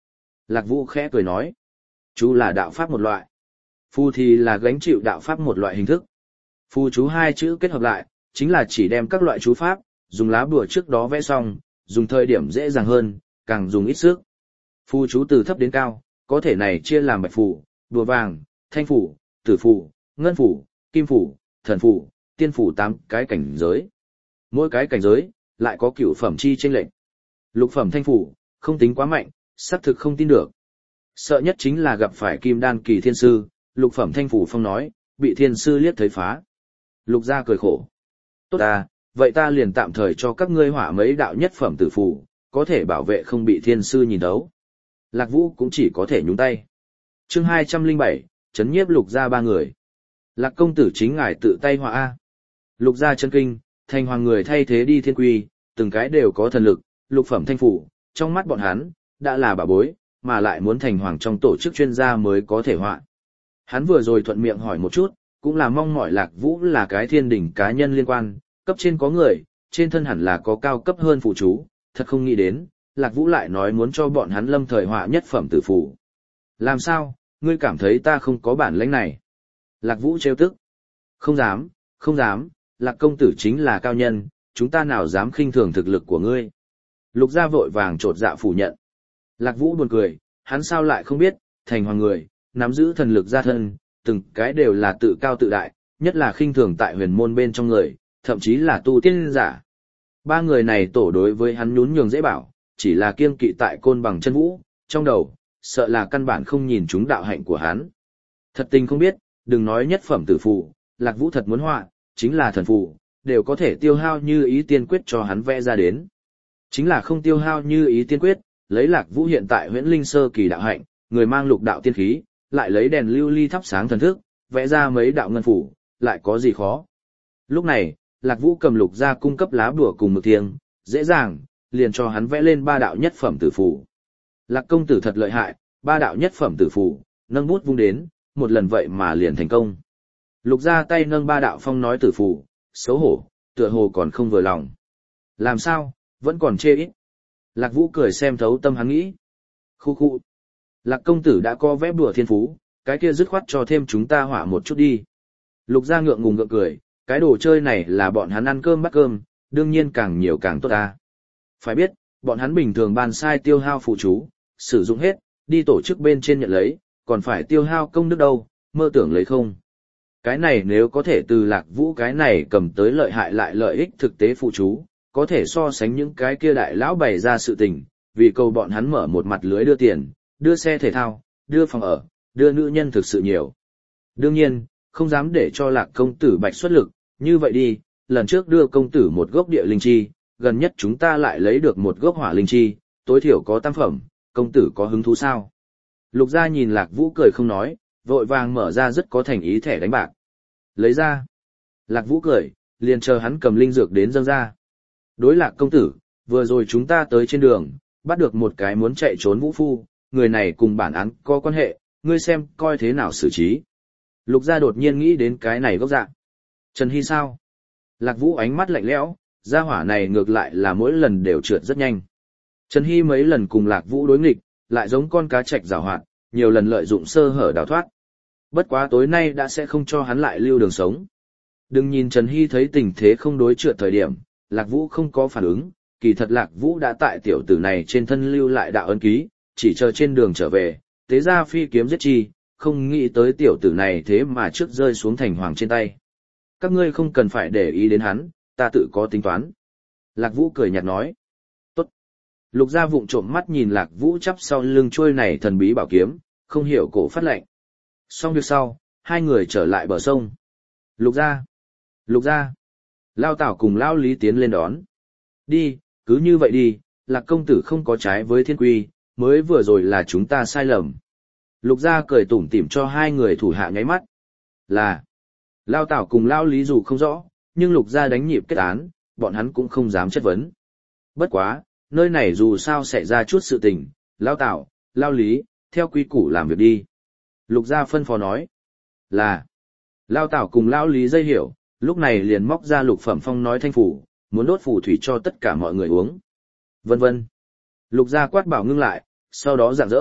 Lạc Vũ khẽ cười nói. Chú là đạo pháp một loại. Phù thì là gánh chịu đạo pháp một loại hình thức. Phù chú hai chữ kết hợp lại, chính là chỉ đem các loại chú pháp, dùng lá bùa trước đó vẽ xong, dùng thời điểm dễ dàng hơn, càng dùng ít sức. Phù chú từ thấp đến cao, có thể này chia làm bạch phù, đùa vàng, thanh phù, tử phù, ngân phù, kim phù, thần phù, tiên phù 8 cái cảnh giới. Mỗi cái cảnh giới, lại có cửu phẩm chi chênh lệnh. Lục phẩm thanh phù, không tính quá mạnh, xác thực không tin được. Sợ nhất chính là gặp phải kim đan kỳ thiên sư, lục phẩm thanh phù phong nói, bị thiên sư liếc thấy phá. Lục gia cười khổ. Tốt à, vậy ta liền tạm thời cho các ngươi hỏa mấy đạo nhất phẩm tử phù, có thể bảo vệ không bị thiên sư nhìn thấu. Lạc Vũ cũng chỉ có thể nhúng tay. Chương 207, chấn nhiếp Lục gia 3 người. Lạc công tử chính ngài tự tay họa a. Lục gia chân kinh, thành hoàng người thay thế đi thiên quy, từng cái đều có thần lực, lục phẩm thanh phủ, trong mắt bọn hắn, đã là bà bối, mà lại muốn thành hoàng trong tổ chức chuyên gia mới có thể họa. Hắn vừa rồi thuận miệng hỏi một chút, cũng là mong mỏi Lạc Vũ là cái thiên đỉnh cá nhân liên quan, cấp trên có người, trên thân hẳn là có cao cấp hơn phụ chú, thật không nghĩ đến, Lạc Vũ lại nói muốn cho bọn hắn lâm thời họa nhất phẩm tử phù. Làm sao, ngươi cảm thấy ta không có bản lĩnh này? Lạc Vũ trêu tức. Không dám, không dám, Lạc công tử chính là cao nhân, chúng ta nào dám khinh thường thực lực của ngươi. Lục gia vội vàng trột dạ phủ nhận. Lạc Vũ buồn cười, hắn sao lại không biết, thành hoàng người, nắm giữ thần lực gia thân, từng cái đều là tự cao tự đại, nhất là khinh thường tại huyền môn bên trong người, thậm chí là tu tiên giả. 3 người này tổ đối với hắn nhún nhường dễ bảo, chỉ là kiêng kỵ tại côn bằng chân vũ, trong đầu, sợ là căn bản không nhìn chúng đạo hạnh của hắn. Thật tình không biết, đừng nói nhất phẩm tử phù, Lạc Vũ thật muốn họa, chính là thần phù, đều có thể tiêu hao như ý tiên quyết cho hắn vẽ ra đến. Chính là không tiêu hao như ý tiên quyết, lấy Lạc Vũ hiện tại huyễn linh sơ kỳ đạo hạnh, người mang lục đạo tiên khí, lại lấy đèn lưu ly thắp sáng thần thức, vẽ ra mấy đạo ngân phủ, lại có gì khó. Lúc này, Lạc Vũ cầm lục ra cung cấp lá bùa cùng mực thiêng, dễ dàng, liền cho hắn vẽ lên 3 đạo nhất phẩm tử phù. Lạc công tử thật lợi hại, 3 đạo nhất phẩm tử phù, nâng bút vung đến, một lần vậy mà liền thành công. Lục ra tay nâng 3 đạo phong nói tử phù, xấu hổ, tựa hồ còn không vừa lòng. Làm sao, vẫn còn chê ít. Lạc Vũ cười xem thấu tâm hắn nghĩ. Khu khu. Lạc công tử đã có vẽ bùa thiên phú, cái kia dứt khoát cho thêm chúng ta hỏa một chút đi. Lục gia ngượng ngùng ngượng cười, cái đồ chơi này là bọn hắn ăn cơm bắt cơm, đương nhiên càng nhiều càng tốt ta. Phải biết, bọn hắn bình thường ban sai tiêu hao phụ chú, sử dụng hết, đi tổ chức bên trên nhận lấy, còn phải tiêu hao công đức đâu, mơ tưởng lấy không. Cái này nếu có thể từ Lạc Vũ cái này cầm tới lợi hại lại lợi ích thực tế phụ chú, có thể so sánh những cái kia đại lão bày ra sự tình, vì cầu bọn hắn mở một mặt lưới đưa tiền, đưa xe thể thao, đưa phòng ở, đưa nữ nhân thực sự nhiều. Đương nhiên, không dám để cho Lạc công tử bạch xuất lực, như vậy đi, lần trước đưa công tử một gốc địa linh chi, gần nhất chúng ta lại lấy được một gốc hỏa linh chi, tối thiểu có tam phẩm, công tử có hứng thú sao? Lục gia nhìn Lạc Vũ cười không nói, vội vàng mở ra rất có thành ý thẻ đánh bạc. Lấy ra. Lạc Vũ cười, liền chờ hắn cầm linh dược đến dâng ra. Đối Lạc công tử, vừa rồi chúng ta tới trên đường, bắt được một cái muốn chạy trốn vũ phu, người này cùng bản án có quan hệ, ngươi xem coi thế nào xử trí. Lục gia đột nhiên nghĩ đến cái này gốc dạng. Trần Hy sao? Lạc Vũ ánh mắt lạnh lẽo, gia hỏa này ngược lại là mỗi lần đều trượt rất nhanh. Trần Hy mấy lần cùng Lạc Vũ đối nghịch, lại giống con cá trạch giảo hoạt, nhiều lần lợi dụng sơ hở đào thoát. Bất quá tối nay đã sẽ không cho hắn lại lưu đường sống. Đừng nhìn Trần Hy thấy tình thế không đối trượt thời điểm, Lạc Vũ không có phản ứng, kỳ thật Lạc Vũ đã tại tiểu tử này trên thân lưu lại đạo ấn ký, chỉ chờ trên đường trở về, tế ra phi kiếm giết chi, không nghĩ tới tiểu tử này thế mà trước rơi xuống thành hoàng trên tay. Các ngươi không cần phải để ý đến hắn, ta tự có tính toán. Lạc Vũ cười nhạt nói. Tốt. Lục gia vụng trộm mắt nhìn Lạc Vũ chắp sau lưng trôi này thần bí bảo kiếm, không hiểu cổ phát lệnh. Xong việc sau, hai người trở lại bờ sông. Lục gia. Lục gia. Lao Tảo cùng Lao Lý tiến lên đón. Đi, cứ như vậy đi, Lạc công tử không có trái với thiên quy, mới vừa rồi là chúng ta sai lầm. Lục gia cười tủm tỉm cho hai người thủ hạ nháy mắt. Là. Lao Tảo cùng Lao Lý dù không rõ, nhưng Lục gia đánh nhịp kết án, bọn hắn cũng không dám chất vấn. Bất quá, nơi này dù sao xảy ra chút sự tình, Lao Tảo, Lao Lý, theo quy củ làm việc đi. Lục gia phân phó nói. Là. Lao Tảo cùng Lao Lý dây hiểu, lúc này liền móc ra lục phẩm phong nói thanh phủ, muốn đốt phù thủy cho tất cả mọi người uống. Vân vân. Lục gia quát bảo ngưng lại, sau đó rạng rỡ,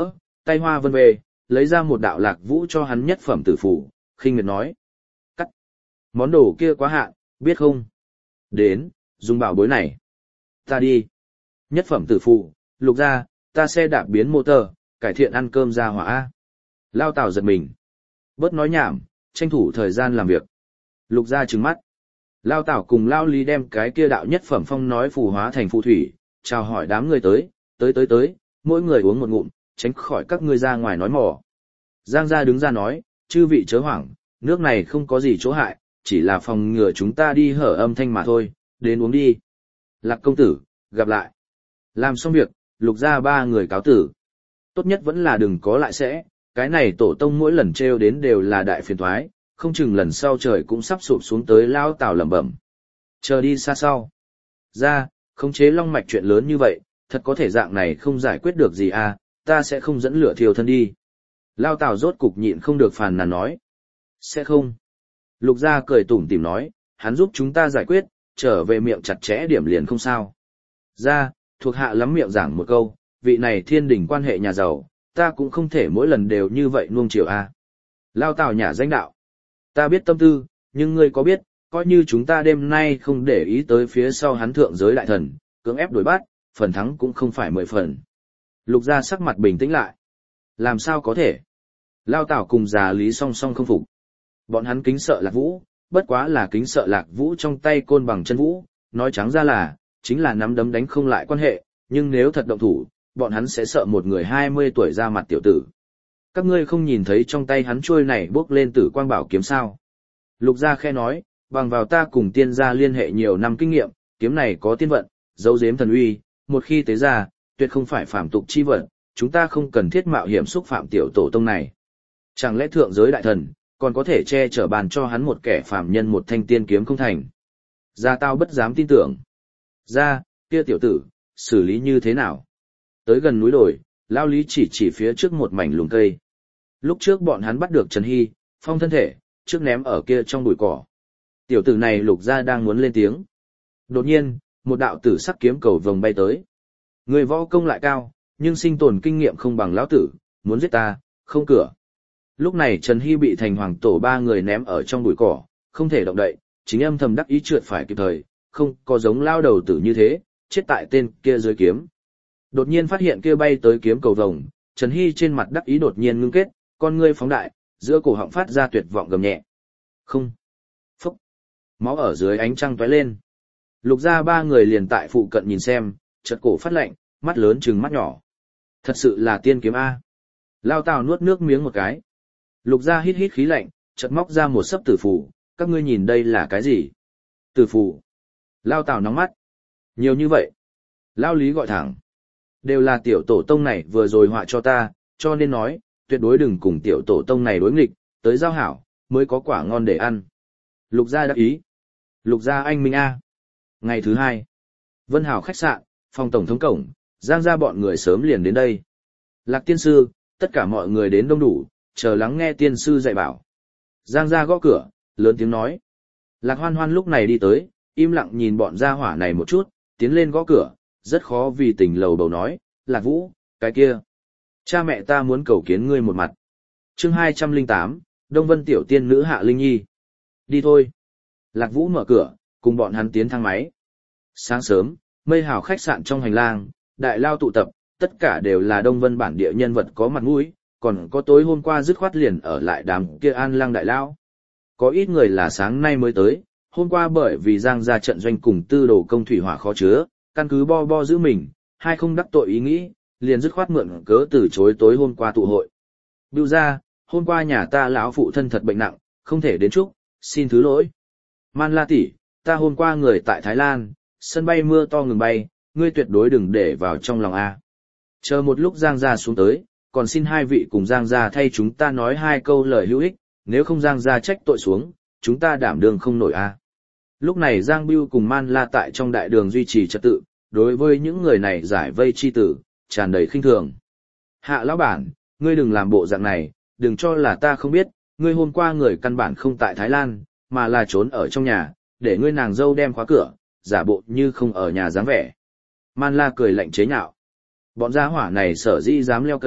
tay hoa vân về, lấy ra một đạo Lạc Vũ cho hắn nhất phẩm tử phủ, khinh miệt nói. Cắt. Món đồ kia quá hạn, biết không? Đến, dùng bảo bối này. Ta đi. Nhất phẩm tử phụ, Lục gia, ta xe đạp biến motor, cải thiện ăn cơm ra hỏa. Lao Tào giật mình. Bớt nói nhảm, tranh thủ thời gian làm việc. Lục gia trừng mắt. Lao Tào cùng Lao Lý đem cái kia đạo nhất phẩm phong nói phù hóa thành phù thủy, chào hỏi đám người tới, mỗi người uống một ngụm, tránh khỏi các ngươi ra ngoài nói mỏ. Giang gia đứng ra nói, chư vị chớ hoảng, nước này không có gì chỗ hại, chỉ là phòng ngừa chúng ta đi hở âm thanh mà thôi, đến uống đi. Lạc công tử, gặp lại. Làm xong việc, Lục gia ba người cáo tử. Tốt nhất vẫn là đừng có lại sẽ, cái này tổ tông mỗi lần trêu đến đều là đại phiền toái, không chừng lần sau trời cũng sắp sụp xuống tới Lao Tào lẩm bẩm. Chờ đi xa sau. Ra, khống chế long mạch chuyện lớn như vậy, thật có thể dạng này không giải quyết được gì à, ta sẽ không dẫn lửa thiêu thân đi. Lao Tào rốt cục nhịn không được phàn nàn nói. Sẽ không. Lục gia cười tủm tỉm nói, hắn giúp chúng ta giải quyết, trở về miệng chặt chẽ điểm liền không sao. Ra, thuộc hạ lắm miệng giảng một câu, vị này thiên đình quan hệ nhà giàu, ta cũng không thể mỗi lần đều như vậy nuông chiều a. Lao Tào nhả danh đạo. Ta biết tâm tư, nhưng ngươi có biết, coi như chúng ta đêm nay không để ý tới phía sau hắn thượng giới đại thần, cưỡng ép đuổi bắt, phần thắng cũng không phải 10 phần. Lục gia sắc mặt bình tĩnh lại. Làm sao có thể? Lao Tào cùng già Lý song song không phục. Bọn hắn kính sợ Lạc Vũ, bất quá là kính sợ Lạc Vũ trong tay côn bằng chân vũ, nói trắng ra là, chính là nắm đấm đánh không lại quan hệ, nhưng nếu thật động thủ, bọn hắn sẽ sợ một người 20 tuổi ra mặt tiểu tử. Các ngươi không nhìn thấy trong tay hắn chuôi này bốc lên tử quang bảo kiếm sao? Lục gia khe nói, bằng vào ta cùng tiên gia liên hệ nhiều năm kinh nghiệm, kiếm này có tiên vận, dấu giếm thần uy, một khi tế ra, tuyệt không phải phàm tục chi vận, chúng ta không cần thiết mạo hiểm xúc phạm tiểu tổ tông này. Chẳng lẽ thượng giới đại thần, còn có thể che chở bàn cho hắn một kẻ phàm nhân một thanh tiên kiếm không thành? Gia tao bất dám tin tưởng. Ra, kia tiểu tử, xử lý như thế nào? Tới gần núi đồi, Lao Lý chỉ phía trước một mảnh lùm cây. Lúc trước bọn hắn bắt được Trần Hy, phong thân thể, trước ném ở kia trong bụi cỏ. Tiểu tử này Lục gia đang muốn lên tiếng. Đột nhiên, một đạo tử sắc kiếm cầu vồng bay tới. Người võ công lại cao, nhưng sinh tồn kinh nghiệm không bằng lão tử, muốn giết ta, không cửa. Lúc này Trần Hy bị thành hoàng tổ ba người ném ở trong bụi cỏ, không thể động đậy, chính âm thầm đắc ý trượt phải kịp thời, không có giống lao đầu tử như thế, chết tại tên kia dưới kiếm. Đột nhiên phát hiện kia bay tới kiếm cầu vồng, Trần Hy trên mặt đắc ý đột nhiên ngưng kết, con ngươi phóng đại, giữa cổ họng phát ra tuyệt vọng gầm nhẹ. Không. Phúc. Máu ở dưới ánh trăng tóe lên. Lục gia ba người liền tại phụ cận nhìn xem, chợt cổ phát lạnh, mắt lớn trừng mắt nhỏ. Thật sự là tiên kiếm A. Lao Tào nuốt nước miếng một cái. Lục gia hít hít khí lạnh, chợt móc ra một sấp tử phù, các ngươi nhìn đây là cái gì? Tử phù. Lao Tào nóng mắt. Nhiều như vậy. Lao Lý gọi thẳng. Đều là tiểu tổ tông này vừa rồi họa cho ta, cho nên nói, tuyệt đối đừng cùng tiểu tổ tông này đối nghịch, tới giao hảo, mới có quả ngon để ăn. Lục gia đắc ý. Lục gia anh Minh A. Ngày thứ hai, Vân Hảo khách sạn, phòng tổng thống cổng, Giang gia bọn người sớm liền đến đây. Lạc tiên sư, tất cả mọi người đến đông đủ, chờ lắng nghe tiên sư dạy bảo. Giang gia gõ cửa, lớn tiếng nói. Lạc Hoan Hoan lúc này đi tới, im lặng nhìn bọn gia hỏa này một chút, tiến lên gõ cửa, rất khó vì tình lầu bầu nói, Lạc Vũ, cái kia. Cha mẹ ta muốn cầu kiến ngươi một mặt. Chương 208, Đông Vân tiểu tiên nữ Hạ Linh Nhi. Đi thôi. Lạc Vũ mở cửa, cùng bọn hắn tiến thang máy. Sáng sớm, Mây Hào khách sạn trong hành lang, đại lao tụ tập, tất cả đều là Đông Vân bản địa nhân vật có mặt mũi, còn có tối hôm qua dứt khoát liền ở lại đám kia an lăng đại lao. Có ít người là sáng nay mới tới, hôm qua bởi vì Giang gia trận doanh cùng tư đồ công thủy hỏa khó chứa, căn cứ bo giữ mình, hai không đắc tội ý nghĩ, liền dứt khoát mượn cớ từ chối tối hôm qua tụ hội. Bưu ra, hôm qua nhà ta lão phụ thân thật bệnh nặng, không thể đến chúc, xin thứ lỗi. Man La tỷ, ta hôm qua người tại Thái Lan, sân bay mưa to ngừng bay, ngươi tuyệt đối đừng để vào trong lòng a. Chờ một lúc Giang gia xuống tới, còn xin hai vị cùng Giang gia thay chúng ta nói hai câu lời hữu ích, nếu không Giang gia trách tội xuống, chúng ta đảm đương không nổi a. Lúc này Giang Bưu cùng Man La tại trong đại đường duy trì trật tự, đối với những người này giải vây chi tử, tràn đầy khinh thường. Hạ lão bản, ngươi đừng làm bộ dạng này, đừng cho là ta không biết, ngươi hôm qua người căn bản không tại Thái Lan, mà là trốn ở trong nhà, để ngươi nàng dâu đem khóa cửa, giả bộ như không ở nhà dáng vẻ. Man La cười lạnh chế nhạo. Bọn gia hỏa này sở dĩ dám leo cây,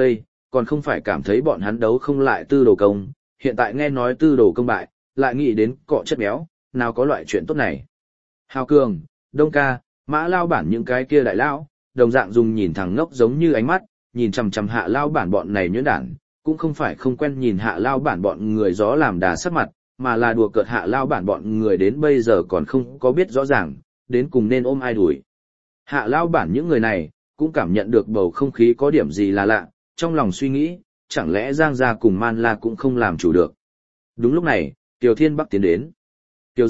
còn không phải cảm thấy bọn hắn đấu không lại Tư Đồ Công, hiện tại nghe nói Tư Đồ Công bại, lại nghĩ đến cọ chất béo, nào có loại chuyện tốt này. Hào Cường, Đông Ca, Mã Lao Bản những cái kia đại lão, đồng dạng dùng nhìn thẳng ngốc giống như ánh mắt, nhìn chằm chằm Hạ Lao Bản bọn này nhuyễn đản, cũng không phải không quen nhìn Hạ Lao Bản bọn người gió làm đà sắc mặt, mà là đùa cợt Hạ Lao Bản bọn người đến bây giờ còn không có biết rõ ràng, đến cùng nên ôm ai đuổi. Hạ Lao Bản những người này, cũng cảm nhận được bầu không khí có điểm gì là lạ, trong lòng suy nghĩ, chẳng lẽ Giang Gia cùng Man La cũng không làm chủ được. Đúng lúc này, Kiều Thiên Bắc tiến đến. Kiều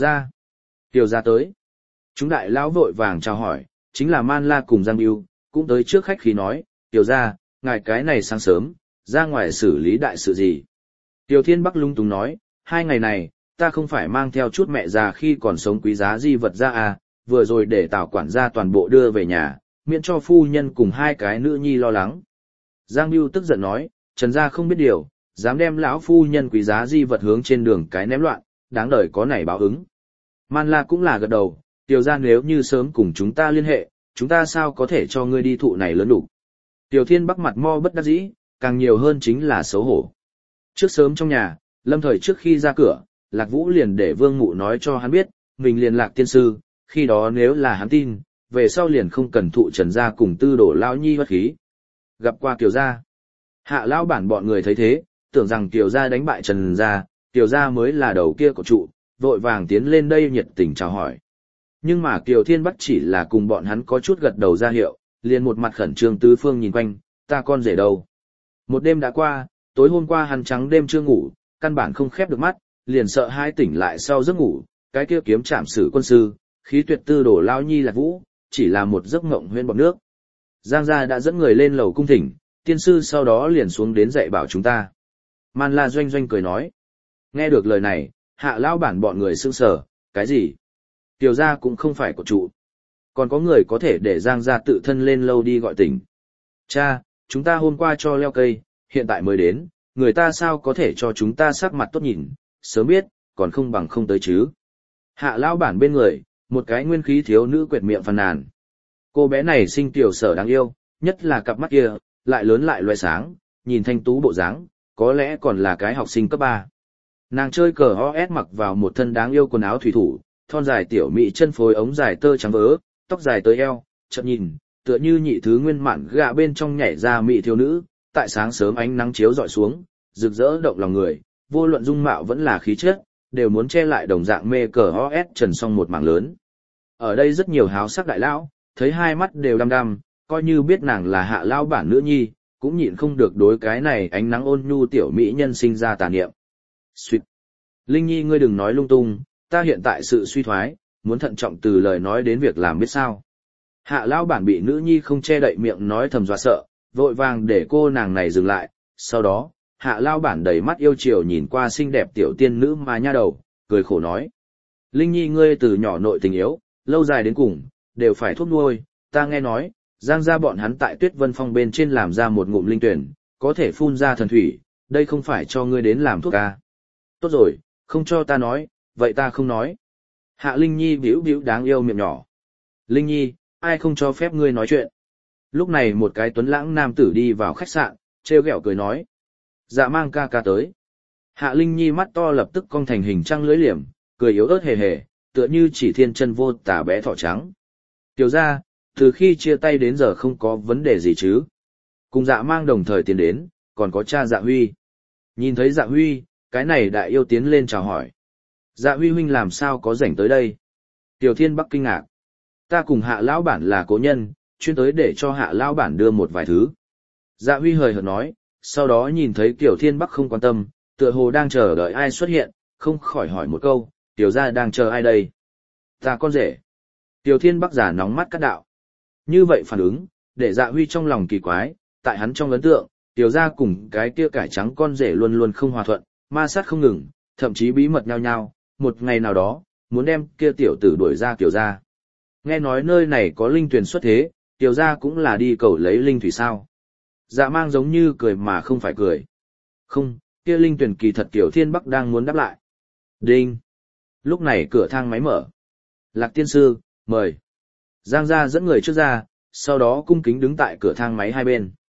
gia tới. Chúng đại lão vội vàng chào hỏi, chính là Man La cùng Giang Biêu, cũng tới trước khách khí nói, Kiều gia, ngài cái này sáng sớm, ra ngoài xử lý đại sự gì. Kiều Thiên Bắc lung túng nói, 2 ngày này, ta không phải mang theo chút mẹ già khi còn sống quý giá di vật ra à, vừa rồi để Tào quản gia toàn bộ đưa về nhà, miễn cho phu nhân cùng 2 cái nữ nhi lo lắng. Giang Biêu tức giận nói, Trần gia không biết điều, dám đem lão phu nhân quý giá di vật hướng trên đường cái ném loạn, đáng đời có nảy báo ứng. Man La cũng là gật đầu, Tiểu gia nếu như sớm cùng chúng ta liên hệ, chúng ta sao có thể cho ngươi đi thụ này lớn đủ. Tiểu Thiên Bắc mặt mo bất đắc dĩ, càng nhiều hơn chính là xấu hổ. Trước sớm trong nhà, Lâm Thời trước khi ra cửa, Lạc Vũ liền để Vương Mụ nói cho hắn biết, mình liền Lạc tiên sư, khi đó nếu là hắn tin, về sau liền không cần thụ Trần gia cùng Tư Đồ lão nhi bất khí. Gặp qua Kiều gia, Hạ lão bản bọn người thấy thế, tưởng rằng Kiều gia đánh bại Trần gia, Kiều gia mới là đầu kia của trụ, vội vàng tiến lên đây nhiệt tình chào hỏi. Nhưng mà Kiều Thiên Bắc chỉ là cùng bọn hắn có chút gật đầu ra hiệu, liền một mặt khẩn trương tứ phương nhìn quanh, ta con rể đâu. Một đêm đã qua, tối hôm qua hắn trắng đêm chưa ngủ, căn bản không khép được mắt, liền sợ hai tỉnh lại sau giấc ngủ, cái kia kiếm trảm sử quân sư, khí tuyệt Tư Đồ lão nhi Lạc Vũ, chỉ là một giấc ngộng huyễn bọt nước. Giang gia đã dẫn người lên lầu cung thỉnh, tiên sư sau đó liền xuống đến dạy bảo chúng ta. Man La doanh doanh cười nói. Nghe được lời này, Hạ lão bản bọn người sững sờ, cái gì? Tiểu gia cũng không phải của trụ. Còn có người có thể để Giang gia tự thân lên lâu đi gọi tỉnh. Cha, chúng ta hôm qua cho leo cây, hiện tại mới đến, người ta sao có thể cho chúng ta sắc mặt tốt nhìn, sớm biết, còn không bằng không tới chứ. Hạ lão bản bên người, một cái nguyên khí thiếu nữ quệt miệng phàn nàn. Cô bé này sinh tiểu sở đáng yêu, nhất là cặp mắt kia, lại lớn lại loé sáng, nhìn thanh tú bộ dáng, có lẽ còn là cái học sinh cấp 3. Nàng chơi cờ OS mặc vào một thân đáng yêu quần áo thủy thủ, thon dài tiểu mỹ chân phối ống dài tơ trắng vớ, tóc dài tới eo, chợt nhìn, tựa như nhị thứ nguyên mạn gạ bên trong nhảy ra mỹ thiếu nữ, tại sáng sớm ánh nắng chiếu dọi xuống, rực rỡ động lòng người, vô luận dung mạo vẫn là khí chất, đều muốn che lại đồng dạng mê cờ OS trần song một mảng lớn. Ở đây rất nhiều háo sắc đại lão, thấy hai mắt đều đăm đăm, coi như biết nàng là Hạ lão bản nữ nhi, cũng nhịn không được đối cái này ánh nắng ôn nhu tiểu mỹ nhân sinh ra tà niệm. Xuyệt. Linh Nhi ngươi đừng nói lung tung, ta hiện tại sự suy thoái, muốn thận trọng từ lời nói đến việc làm biết sao. Hạ lão bản bị nữ nhi không che đậy miệng nói thầm dọa sợ, vội vàng để cô nàng này dừng lại, sau đó, Hạ lão bản đầy mắt yêu chiều nhìn qua xinh đẹp tiểu tiên nữ mà nha đầu, cười khổ nói. Linh Nhi ngươi từ nhỏ nội tình yếu, lâu dài đến cùng, đều phải thuốc nuôi, ta nghe nói, Giang gia bọn hắn tại Tuyết Vân Phong bên trên làm ra một ngụm linh tuyển, có thể phun ra thần thủy, đây không phải cho ngươi đến làm thuốc à. Tốt rồi, không cho ta nói, vậy ta không nói. Hạ Linh Nhi bĩu bĩu đáng yêu miệng nhỏ. Linh Nhi, ai không cho phép ngươi nói chuyện. Lúc này một cái tuấn lãng nam tử đi vào khách sạn, trêu ghẹo cười nói. Dạ mang ca ca tới. Hạ Linh Nhi mắt to lập tức cong thành hình trăng lưỡi liềm, cười yếu ớt hề hề, tựa như chỉ thiên chân vô tả bé thỏ trắng. Tiểu ra, từ khi chia tay đến giờ không có vấn đề gì chứ. Cùng dạ mang đồng thời tiến đến, còn có cha dạ huy. Nhìn thấy dạ huy, cái này đại yêu tiến lên chào hỏi. Dạ huy huynh làm sao có rảnh tới đây? Tiểu Thiên Bắc kinh ngạc. Ta cùng Hạ lão bản là cố nhân, chuyên tới để cho Hạ lão bản đưa một vài thứ. Dạ huy hời hợt nói, sau đó nhìn thấy Tiểu Thiên Bắc không quan tâm, tựa hồ đang chờ đợi ai xuất hiện, không khỏi hỏi một câu, Tiểu gia đang chờ ai đây? Ta con rể. Tiểu Thiên Bắc giả nóng mắt cắt đạo. Như vậy phản ứng, để Dạ huy trong lòng kỳ quái, tại hắn trong ấn tượng, Tiểu gia cùng cái kia cải trắng con rể luôn luôn không hòa thuận, ma sát không ngừng, thậm chí bí mật nhau nhau, một ngày nào đó, muốn đem kia tiểu tử đuổi ra Tiểu gia. Nghe nói nơi này có linh tuyển xuất thế, Tiểu gia cũng là đi cầu lấy linh thủy sao. Dạ mang giống như cười mà không phải cười. Không, kia linh tuyển kỳ thật Tiểu Thiên Bắc đang muốn đáp lại. Đinh. Lúc này cửa thang máy mở. Lạc tiên sư, mời. Giang gia dẫn người trước ra, sau đó cung kính đứng tại cửa thang máy hai bên.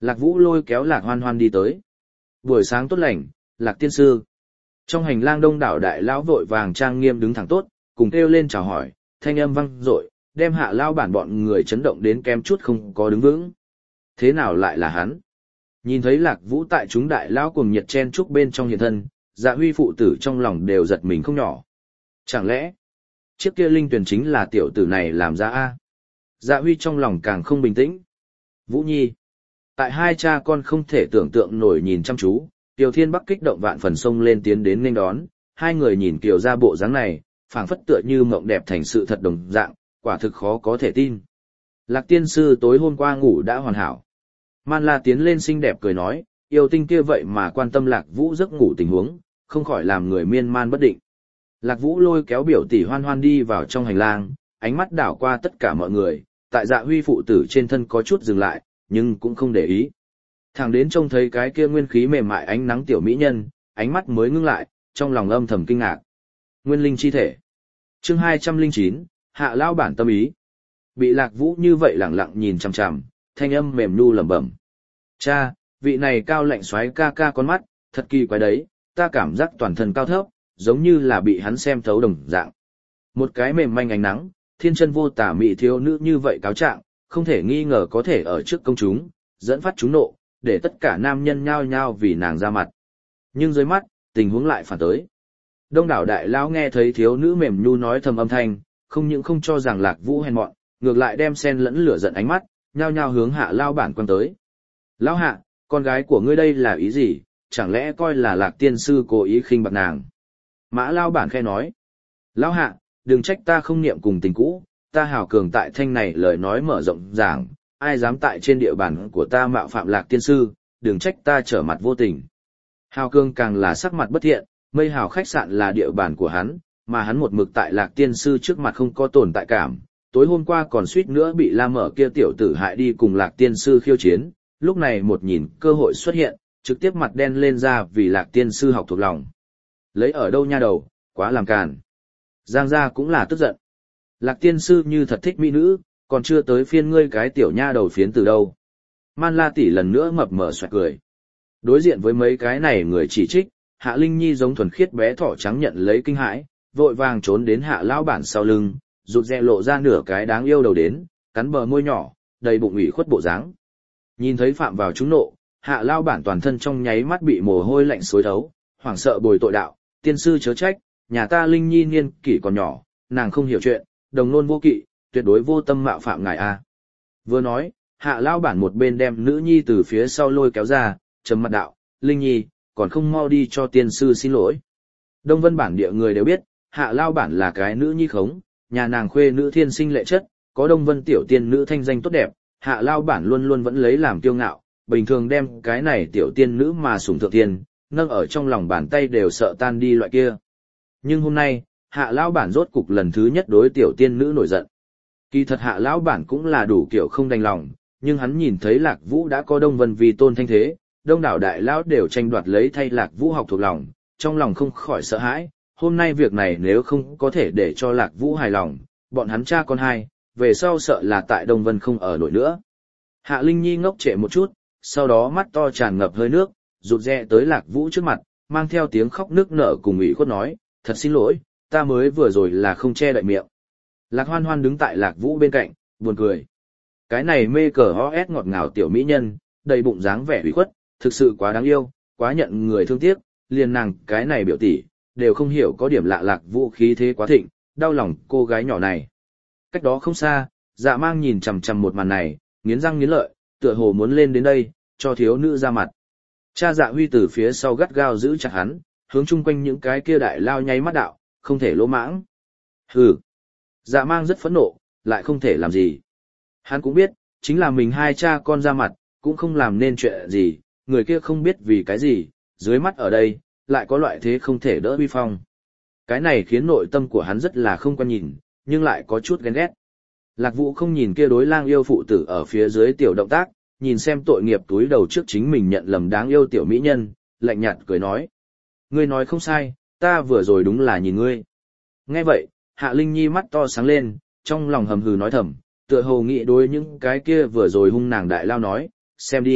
Lạc Vũ lôi kéo Lạc Hoan Hoan đi tới. Buổi sáng tốt lành, Lạc tiên sư. Trong hành lang đông đảo đại lão vội vàng trang nghiêm đứng thẳng tốt, cùng kêu lên chào hỏi, thanh âm vang dội, đem Hạ lao bản bọn người chấn động đến kém chút không có đứng vững. Thế nào lại là hắn? Nhìn thấy Lạc Vũ tại chúng đại lão cùng nhiệt chen chúc bên trong hiện thân, Dạ Huy phụ tử trong lòng đều giật mình không nhỏ. Chẳng lẽ, chiếc kia linh tuyển chính là tiểu tử này làm ra a? Dạ Huy trong lòng càng không bình tĩnh. Vũ Nhi. Tại hai cha con không thể tưởng tượng nổi nhìn chăm chú, Kiều Thiên Bắc kích động vạn phần sông lên tiến đến nghênh đón, hai người nhìn Kiều ra bộ dáng này, phảng phất tựa như mộng đẹp thành sự thật đồng dạng, quả thực khó có thể tin. Lạc tiên sư tối hôm qua ngủ đã hoàn hảo. Man La tiến lên xinh đẹp cười nói, yêu tinh kia vậy mà quan tâm Lạc Vũ giấc ngủ tình huống, không khỏi làm người miên man bất định. Lạc Vũ lôi kéo biểu tỷ Hoan Hoan đi vào trong hành lang, ánh mắt đảo qua tất cả mọi người, tại Dạ Huy phụ tử trên thân có chút dừng lại, nhưng cũng không để ý. Thẳng đến trông thấy cái kia nguyên khí mềm mại ánh nắng tiểu mỹ nhân, ánh mắt mới ngưng lại, trong lòng âm thầm kinh ngạc. Nguyên linh chi thể. Chương 209, Hạ lao bản tâm ý. Bị Lạc Vũ như vậy lẳng lặng nhìn chằm chằm, thanh âm mềm nu lẩm bẩm. Cha, vị này cao lạnh xoáy ca ca con mắt, thật kỳ quái đấy, ta cảm giác toàn thân cao thấp, giống như là bị hắn xem thấu đồng dạng. Một cái mềm manh ánh nắng, thiên chân vô tả mỹ thiếu nữ như vậy cáo trạng, không thể nghi ngờ có thể ở trước công chúng, dẫn phát chúng nộ, để tất cả nam nhân nhao nhao vì nàng ra mặt. Nhưng dưới mắt, tình huống lại phản tới. Đông đảo đại lão nghe thấy thiếu nữ mềm nhu nói thầm âm thanh, không những không cho rằng Lạc Vũ hèn mọn, ngược lại đem sen lẫn lửa giận ánh mắt, nhao nhao hướng Hạ lao bản quan tới. Lão Hạ, con gái của ngươi đây là ý gì, chẳng lẽ coi là Lạc tiên sư cố ý khinh bạc nàng? Mã lao bản khe nói. Lão Hạ, đừng trách ta không niệm cùng tình cũ, ta hào cường tại thanh này lời nói mở rộng giảng, ai dám tại trên địa bàn của ta mạo phạm Lạc tiên sư, đừng trách ta trở mặt vô tình. Hào cường càng là sắc mặt bất thiện, mây hào khách sạn là địa bàn của hắn, mà hắn một mực tại Lạc tiên sư trước mặt không có tồn tại cảm, tối hôm qua còn suýt nữa bị La Mở kia tiểu tử hại đi cùng Lạc tiên sư khiêu chiến, lúc này một nhìn cơ hội xuất hiện, trực tiếp mặt đen lên ra vì Lạc tiên sư học thuộc lòng. Lấy ở đâu nha đầu, quá làm càn. Giang gia cũng là tức giận. Lạc tiên sư như thật thích mỹ nữ, còn chưa tới phiên ngươi cái tiểu nha đầu phiến từ đâu. Man La tỷ lần nữa mập mờ xoẹt cười. Đối diện với mấy cái này người chỉ trích, Hạ Linh Nhi giống thuần khiết bé thỏ trắng nhận lấy kinh hãi, vội vàng trốn đến Hạ lão bản sau lưng, rụt rè lộ ra nửa cái đáng yêu đầu đến, cắn bờ môi nhỏ, đầy bụng ủy khuất bộ dáng. Nhìn thấy phạm vào chúng nộ, Hạ lão bản toàn thân trong nháy mắt bị mồ hôi lạnh xối thấu, hoảng sợ bồi tội đạo, tiên sư chớ trách, nhà ta Linh Nhi niên kỷ còn nhỏ, nàng không hiểu chuyện, đồng nôn vô kỵ, tuyệt đối vô tâm mạo phạm ngài a. Vừa nói, Hạ lão bản một bên đem nữ nhi từ phía sau lôi kéo ra, trầm mặt đạo, Linh Nhi, còn không mau đi cho tiên sư xin lỗi. Đông Vân bản địa người đều biết, Hạ lão bản là cái nữ nhi khống, nhà nàng khuê nữ thiên sinh lệ chất, có Đông Vân tiểu tiên nữ thanh danh tốt đẹp, Hạ lão bản luôn luôn vẫn lấy làm kiêu ngạo, bình thường đem cái này tiểu tiên nữ mà sủng thượng tiên, nâng ở trong lòng bàn tay đều sợ tan đi loại kia. Nhưng hôm nay, Hạ lão bản rốt cục lần thứ nhất đối tiểu tiên nữ nổi giận. Kỳ thật Hạ lão bản cũng là đủ kiểu không đành lòng, nhưng hắn nhìn thấy Lạc Vũ đã có Đông Vân vì tôn thanh thế, đông đảo đại lão đều tranh đoạt lấy thay Lạc Vũ học thuộc lòng, trong lòng không khỏi sợ hãi, hôm nay việc này nếu không có thể để cho Lạc Vũ hài lòng, bọn hắn cha con hai, về sau sợ là tại Đông Vân không ở nổi nữa. Hạ Linh Nhi ngốc trệ một chút, sau đó mắt to tràn ngập hơi nước, rụt rè tới Lạc Vũ trước mặt, mang theo tiếng khóc nức nở cùng ủy khuất nói, thật xin lỗi, ta mới vừa rồi là không che đậy miệng. Lạc Hoan Hoan đứng tại Lạc Vũ bên cạnh, buồn cười. Cái này mê cờ OS ngọt ngào tiểu mỹ nhân, đầy bụng dáng vẻ ủy khuất, thực sự quá đáng yêu, quá nhận người thương tiếc, liền nàng cái này biểu tỷ, đều không hiểu có điểm lạ. Lạc Vũ khí thế quá thịnh, đau lòng cô gái nhỏ này. Cách đó không xa, Dạ Mang nhìn chằm chằm một màn này, nghiến răng nghiến lợi, tựa hồ muốn lên đến đây, cho thiếu nữ ra mặt. Cha Dạ Huy từ phía sau gắt gao giữ chặt hắn, hướng chung quanh những cái kia đại lao nháy mắt đạo, không thể lỗ mãng. Hừ. Dạ Mang rất phẫn nộ, lại không thể làm gì. Hắn cũng biết, chính là mình hai cha con ra mặt, cũng không làm nên chuyện gì, người kia không biết vì cái gì, dưới mắt ở đây, lại có loại thế không thể đỡ uy phong. Cái này khiến nội tâm của hắn rất là không quan nhìn, nhưng lại có chút ghen ghét. Lạc Vũ không nhìn kia đối lang yêu phụ tử ở phía dưới tiểu động tác, nhìn xem tội nghiệp túi đầu trước chính mình nhận lầm đáng yêu tiểu mỹ nhân, lạnh nhạt cười nói. Ngươi nói không sai, ta vừa rồi đúng là nhìn ngươi. Nghe vậy, Hạ Linh Nhi mắt to sáng lên, trong lòng hầm hừ nói thầm, tựa hồ nghĩ đối những cái kia vừa rồi hung nàng đại lao nói, xem đi,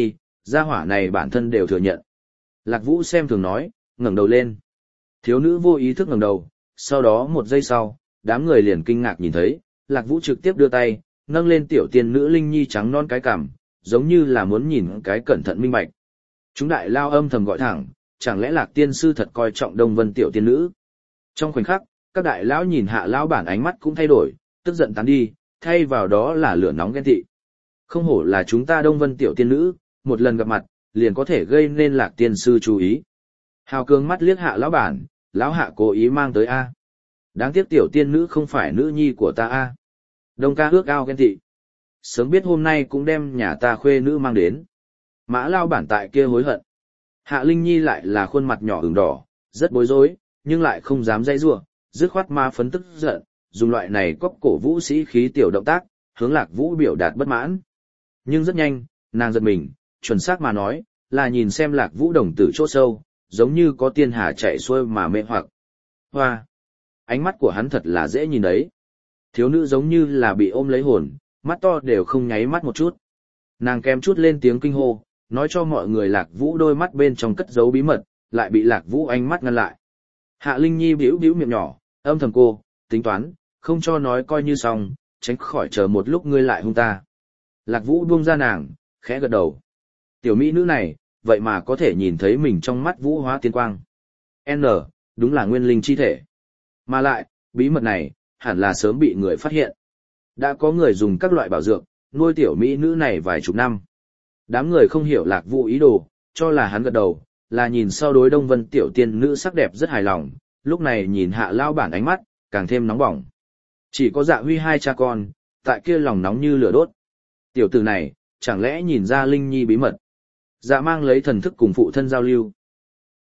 Gia hỏa này bản thân đều thừa nhận. Lạc Vũ xem thường nói, ngẩng đầu lên. Thiếu nữ vô ý thức ngẩng đầu, sau đó một giây sau, đám người liền kinh ngạc nhìn thấy, Lạc Vũ trực tiếp đưa tay, nâng lên tiểu tiên nữ Linh Nhi trắng non cái cằm, giống như là muốn nhìn cái cẩn thận minh bạch. Chúng đại lao âm thầm gọi thẳng, chẳng lẽ Lạc tiên sư thật coi trọng Đông Vân tiểu tiên nữ? Trong khoảnh khắc, các đại lão nhìn Hạ lão bản ánh mắt cũng thay đổi, tức giận tán đi, thay vào đó là lửa nóng ghen tị. Không hổ là chúng ta Đông Vân tiểu tiên nữ, một lần gặp mặt, liền có thể gây nên Lạc tiên sư chú ý. Hào Cường mắt liếc Hạ lão bản, lão Hạ cố ý mang tới a. Đáng tiếc tiểu tiên nữ không phải nữ nhi của ta a. Đông ca ước ao ghen tị. Sớm biết hôm nay cũng đem nhà ta khuê nữ mang đến. Mã lao bản tại kia hối hận. Hạ Linh Nhi lại là khuôn mặt nhỏ ửng đỏ, rất bối rối, nhưng lại không dám dây rủa, dứt khoát ma phấn tức giận, dùng loại này cóc cổ vũ sĩ khí tiểu động tác, hướng Lạc Vũ biểu đạt bất mãn. Nhưng rất nhanh, nàng giật mình, chuẩn xác mà nói, là nhìn xem Lạc Vũ đồng tử chỗ sâu, giống như có tiên hà chạy xuôi mà mê hoặc. Hoa! Ánh mắt của hắn thật là dễ nhìn đấy. Thiếu nữ giống như là bị ôm lấy hồn, mắt to đều không nháy mắt một chút. Nàng kém chút lên tiếng kinh hô, nói cho mọi người Lạc Vũ đôi mắt bên trong cất giấu bí mật, lại bị Lạc Vũ ánh mắt ngăn lại. Hạ Linh Nhi bĩu bĩu miệng nhỏ, âm thầm cô, tính toán, không cho nói coi như xong, tránh khỏi chờ một lúc ngươi lại hung ta. Lạc Vũ buông ra nàng, khẽ gật đầu. Tiểu mỹ nữ này, vậy mà có thể nhìn thấy mình trong mắt Vũ hóa tiên quang. N, đúng là nguyên linh chi thể. Mà lại, bí mật này, hẳn là sớm bị người phát hiện. Đã có người dùng các loại bảo dược, nuôi tiểu mỹ nữ này vài chục năm. Đám người không hiểu Lạc Vũ ý đồ, cho là hắn gật đầu, là nhìn sau đối Đông Vân tiểu tiên nữ sắc đẹp rất hài lòng, lúc này nhìn Hạ lao bản ánh mắt, càng thêm nóng bỏng. Chỉ có Dạ Huy hai cha con, tại kia lòng nóng như lửa đốt. Tiểu tử này, chẳng lẽ nhìn ra Linh Nhi bí mật. Dạ mang lấy thần thức cùng phụ thân giao lưu.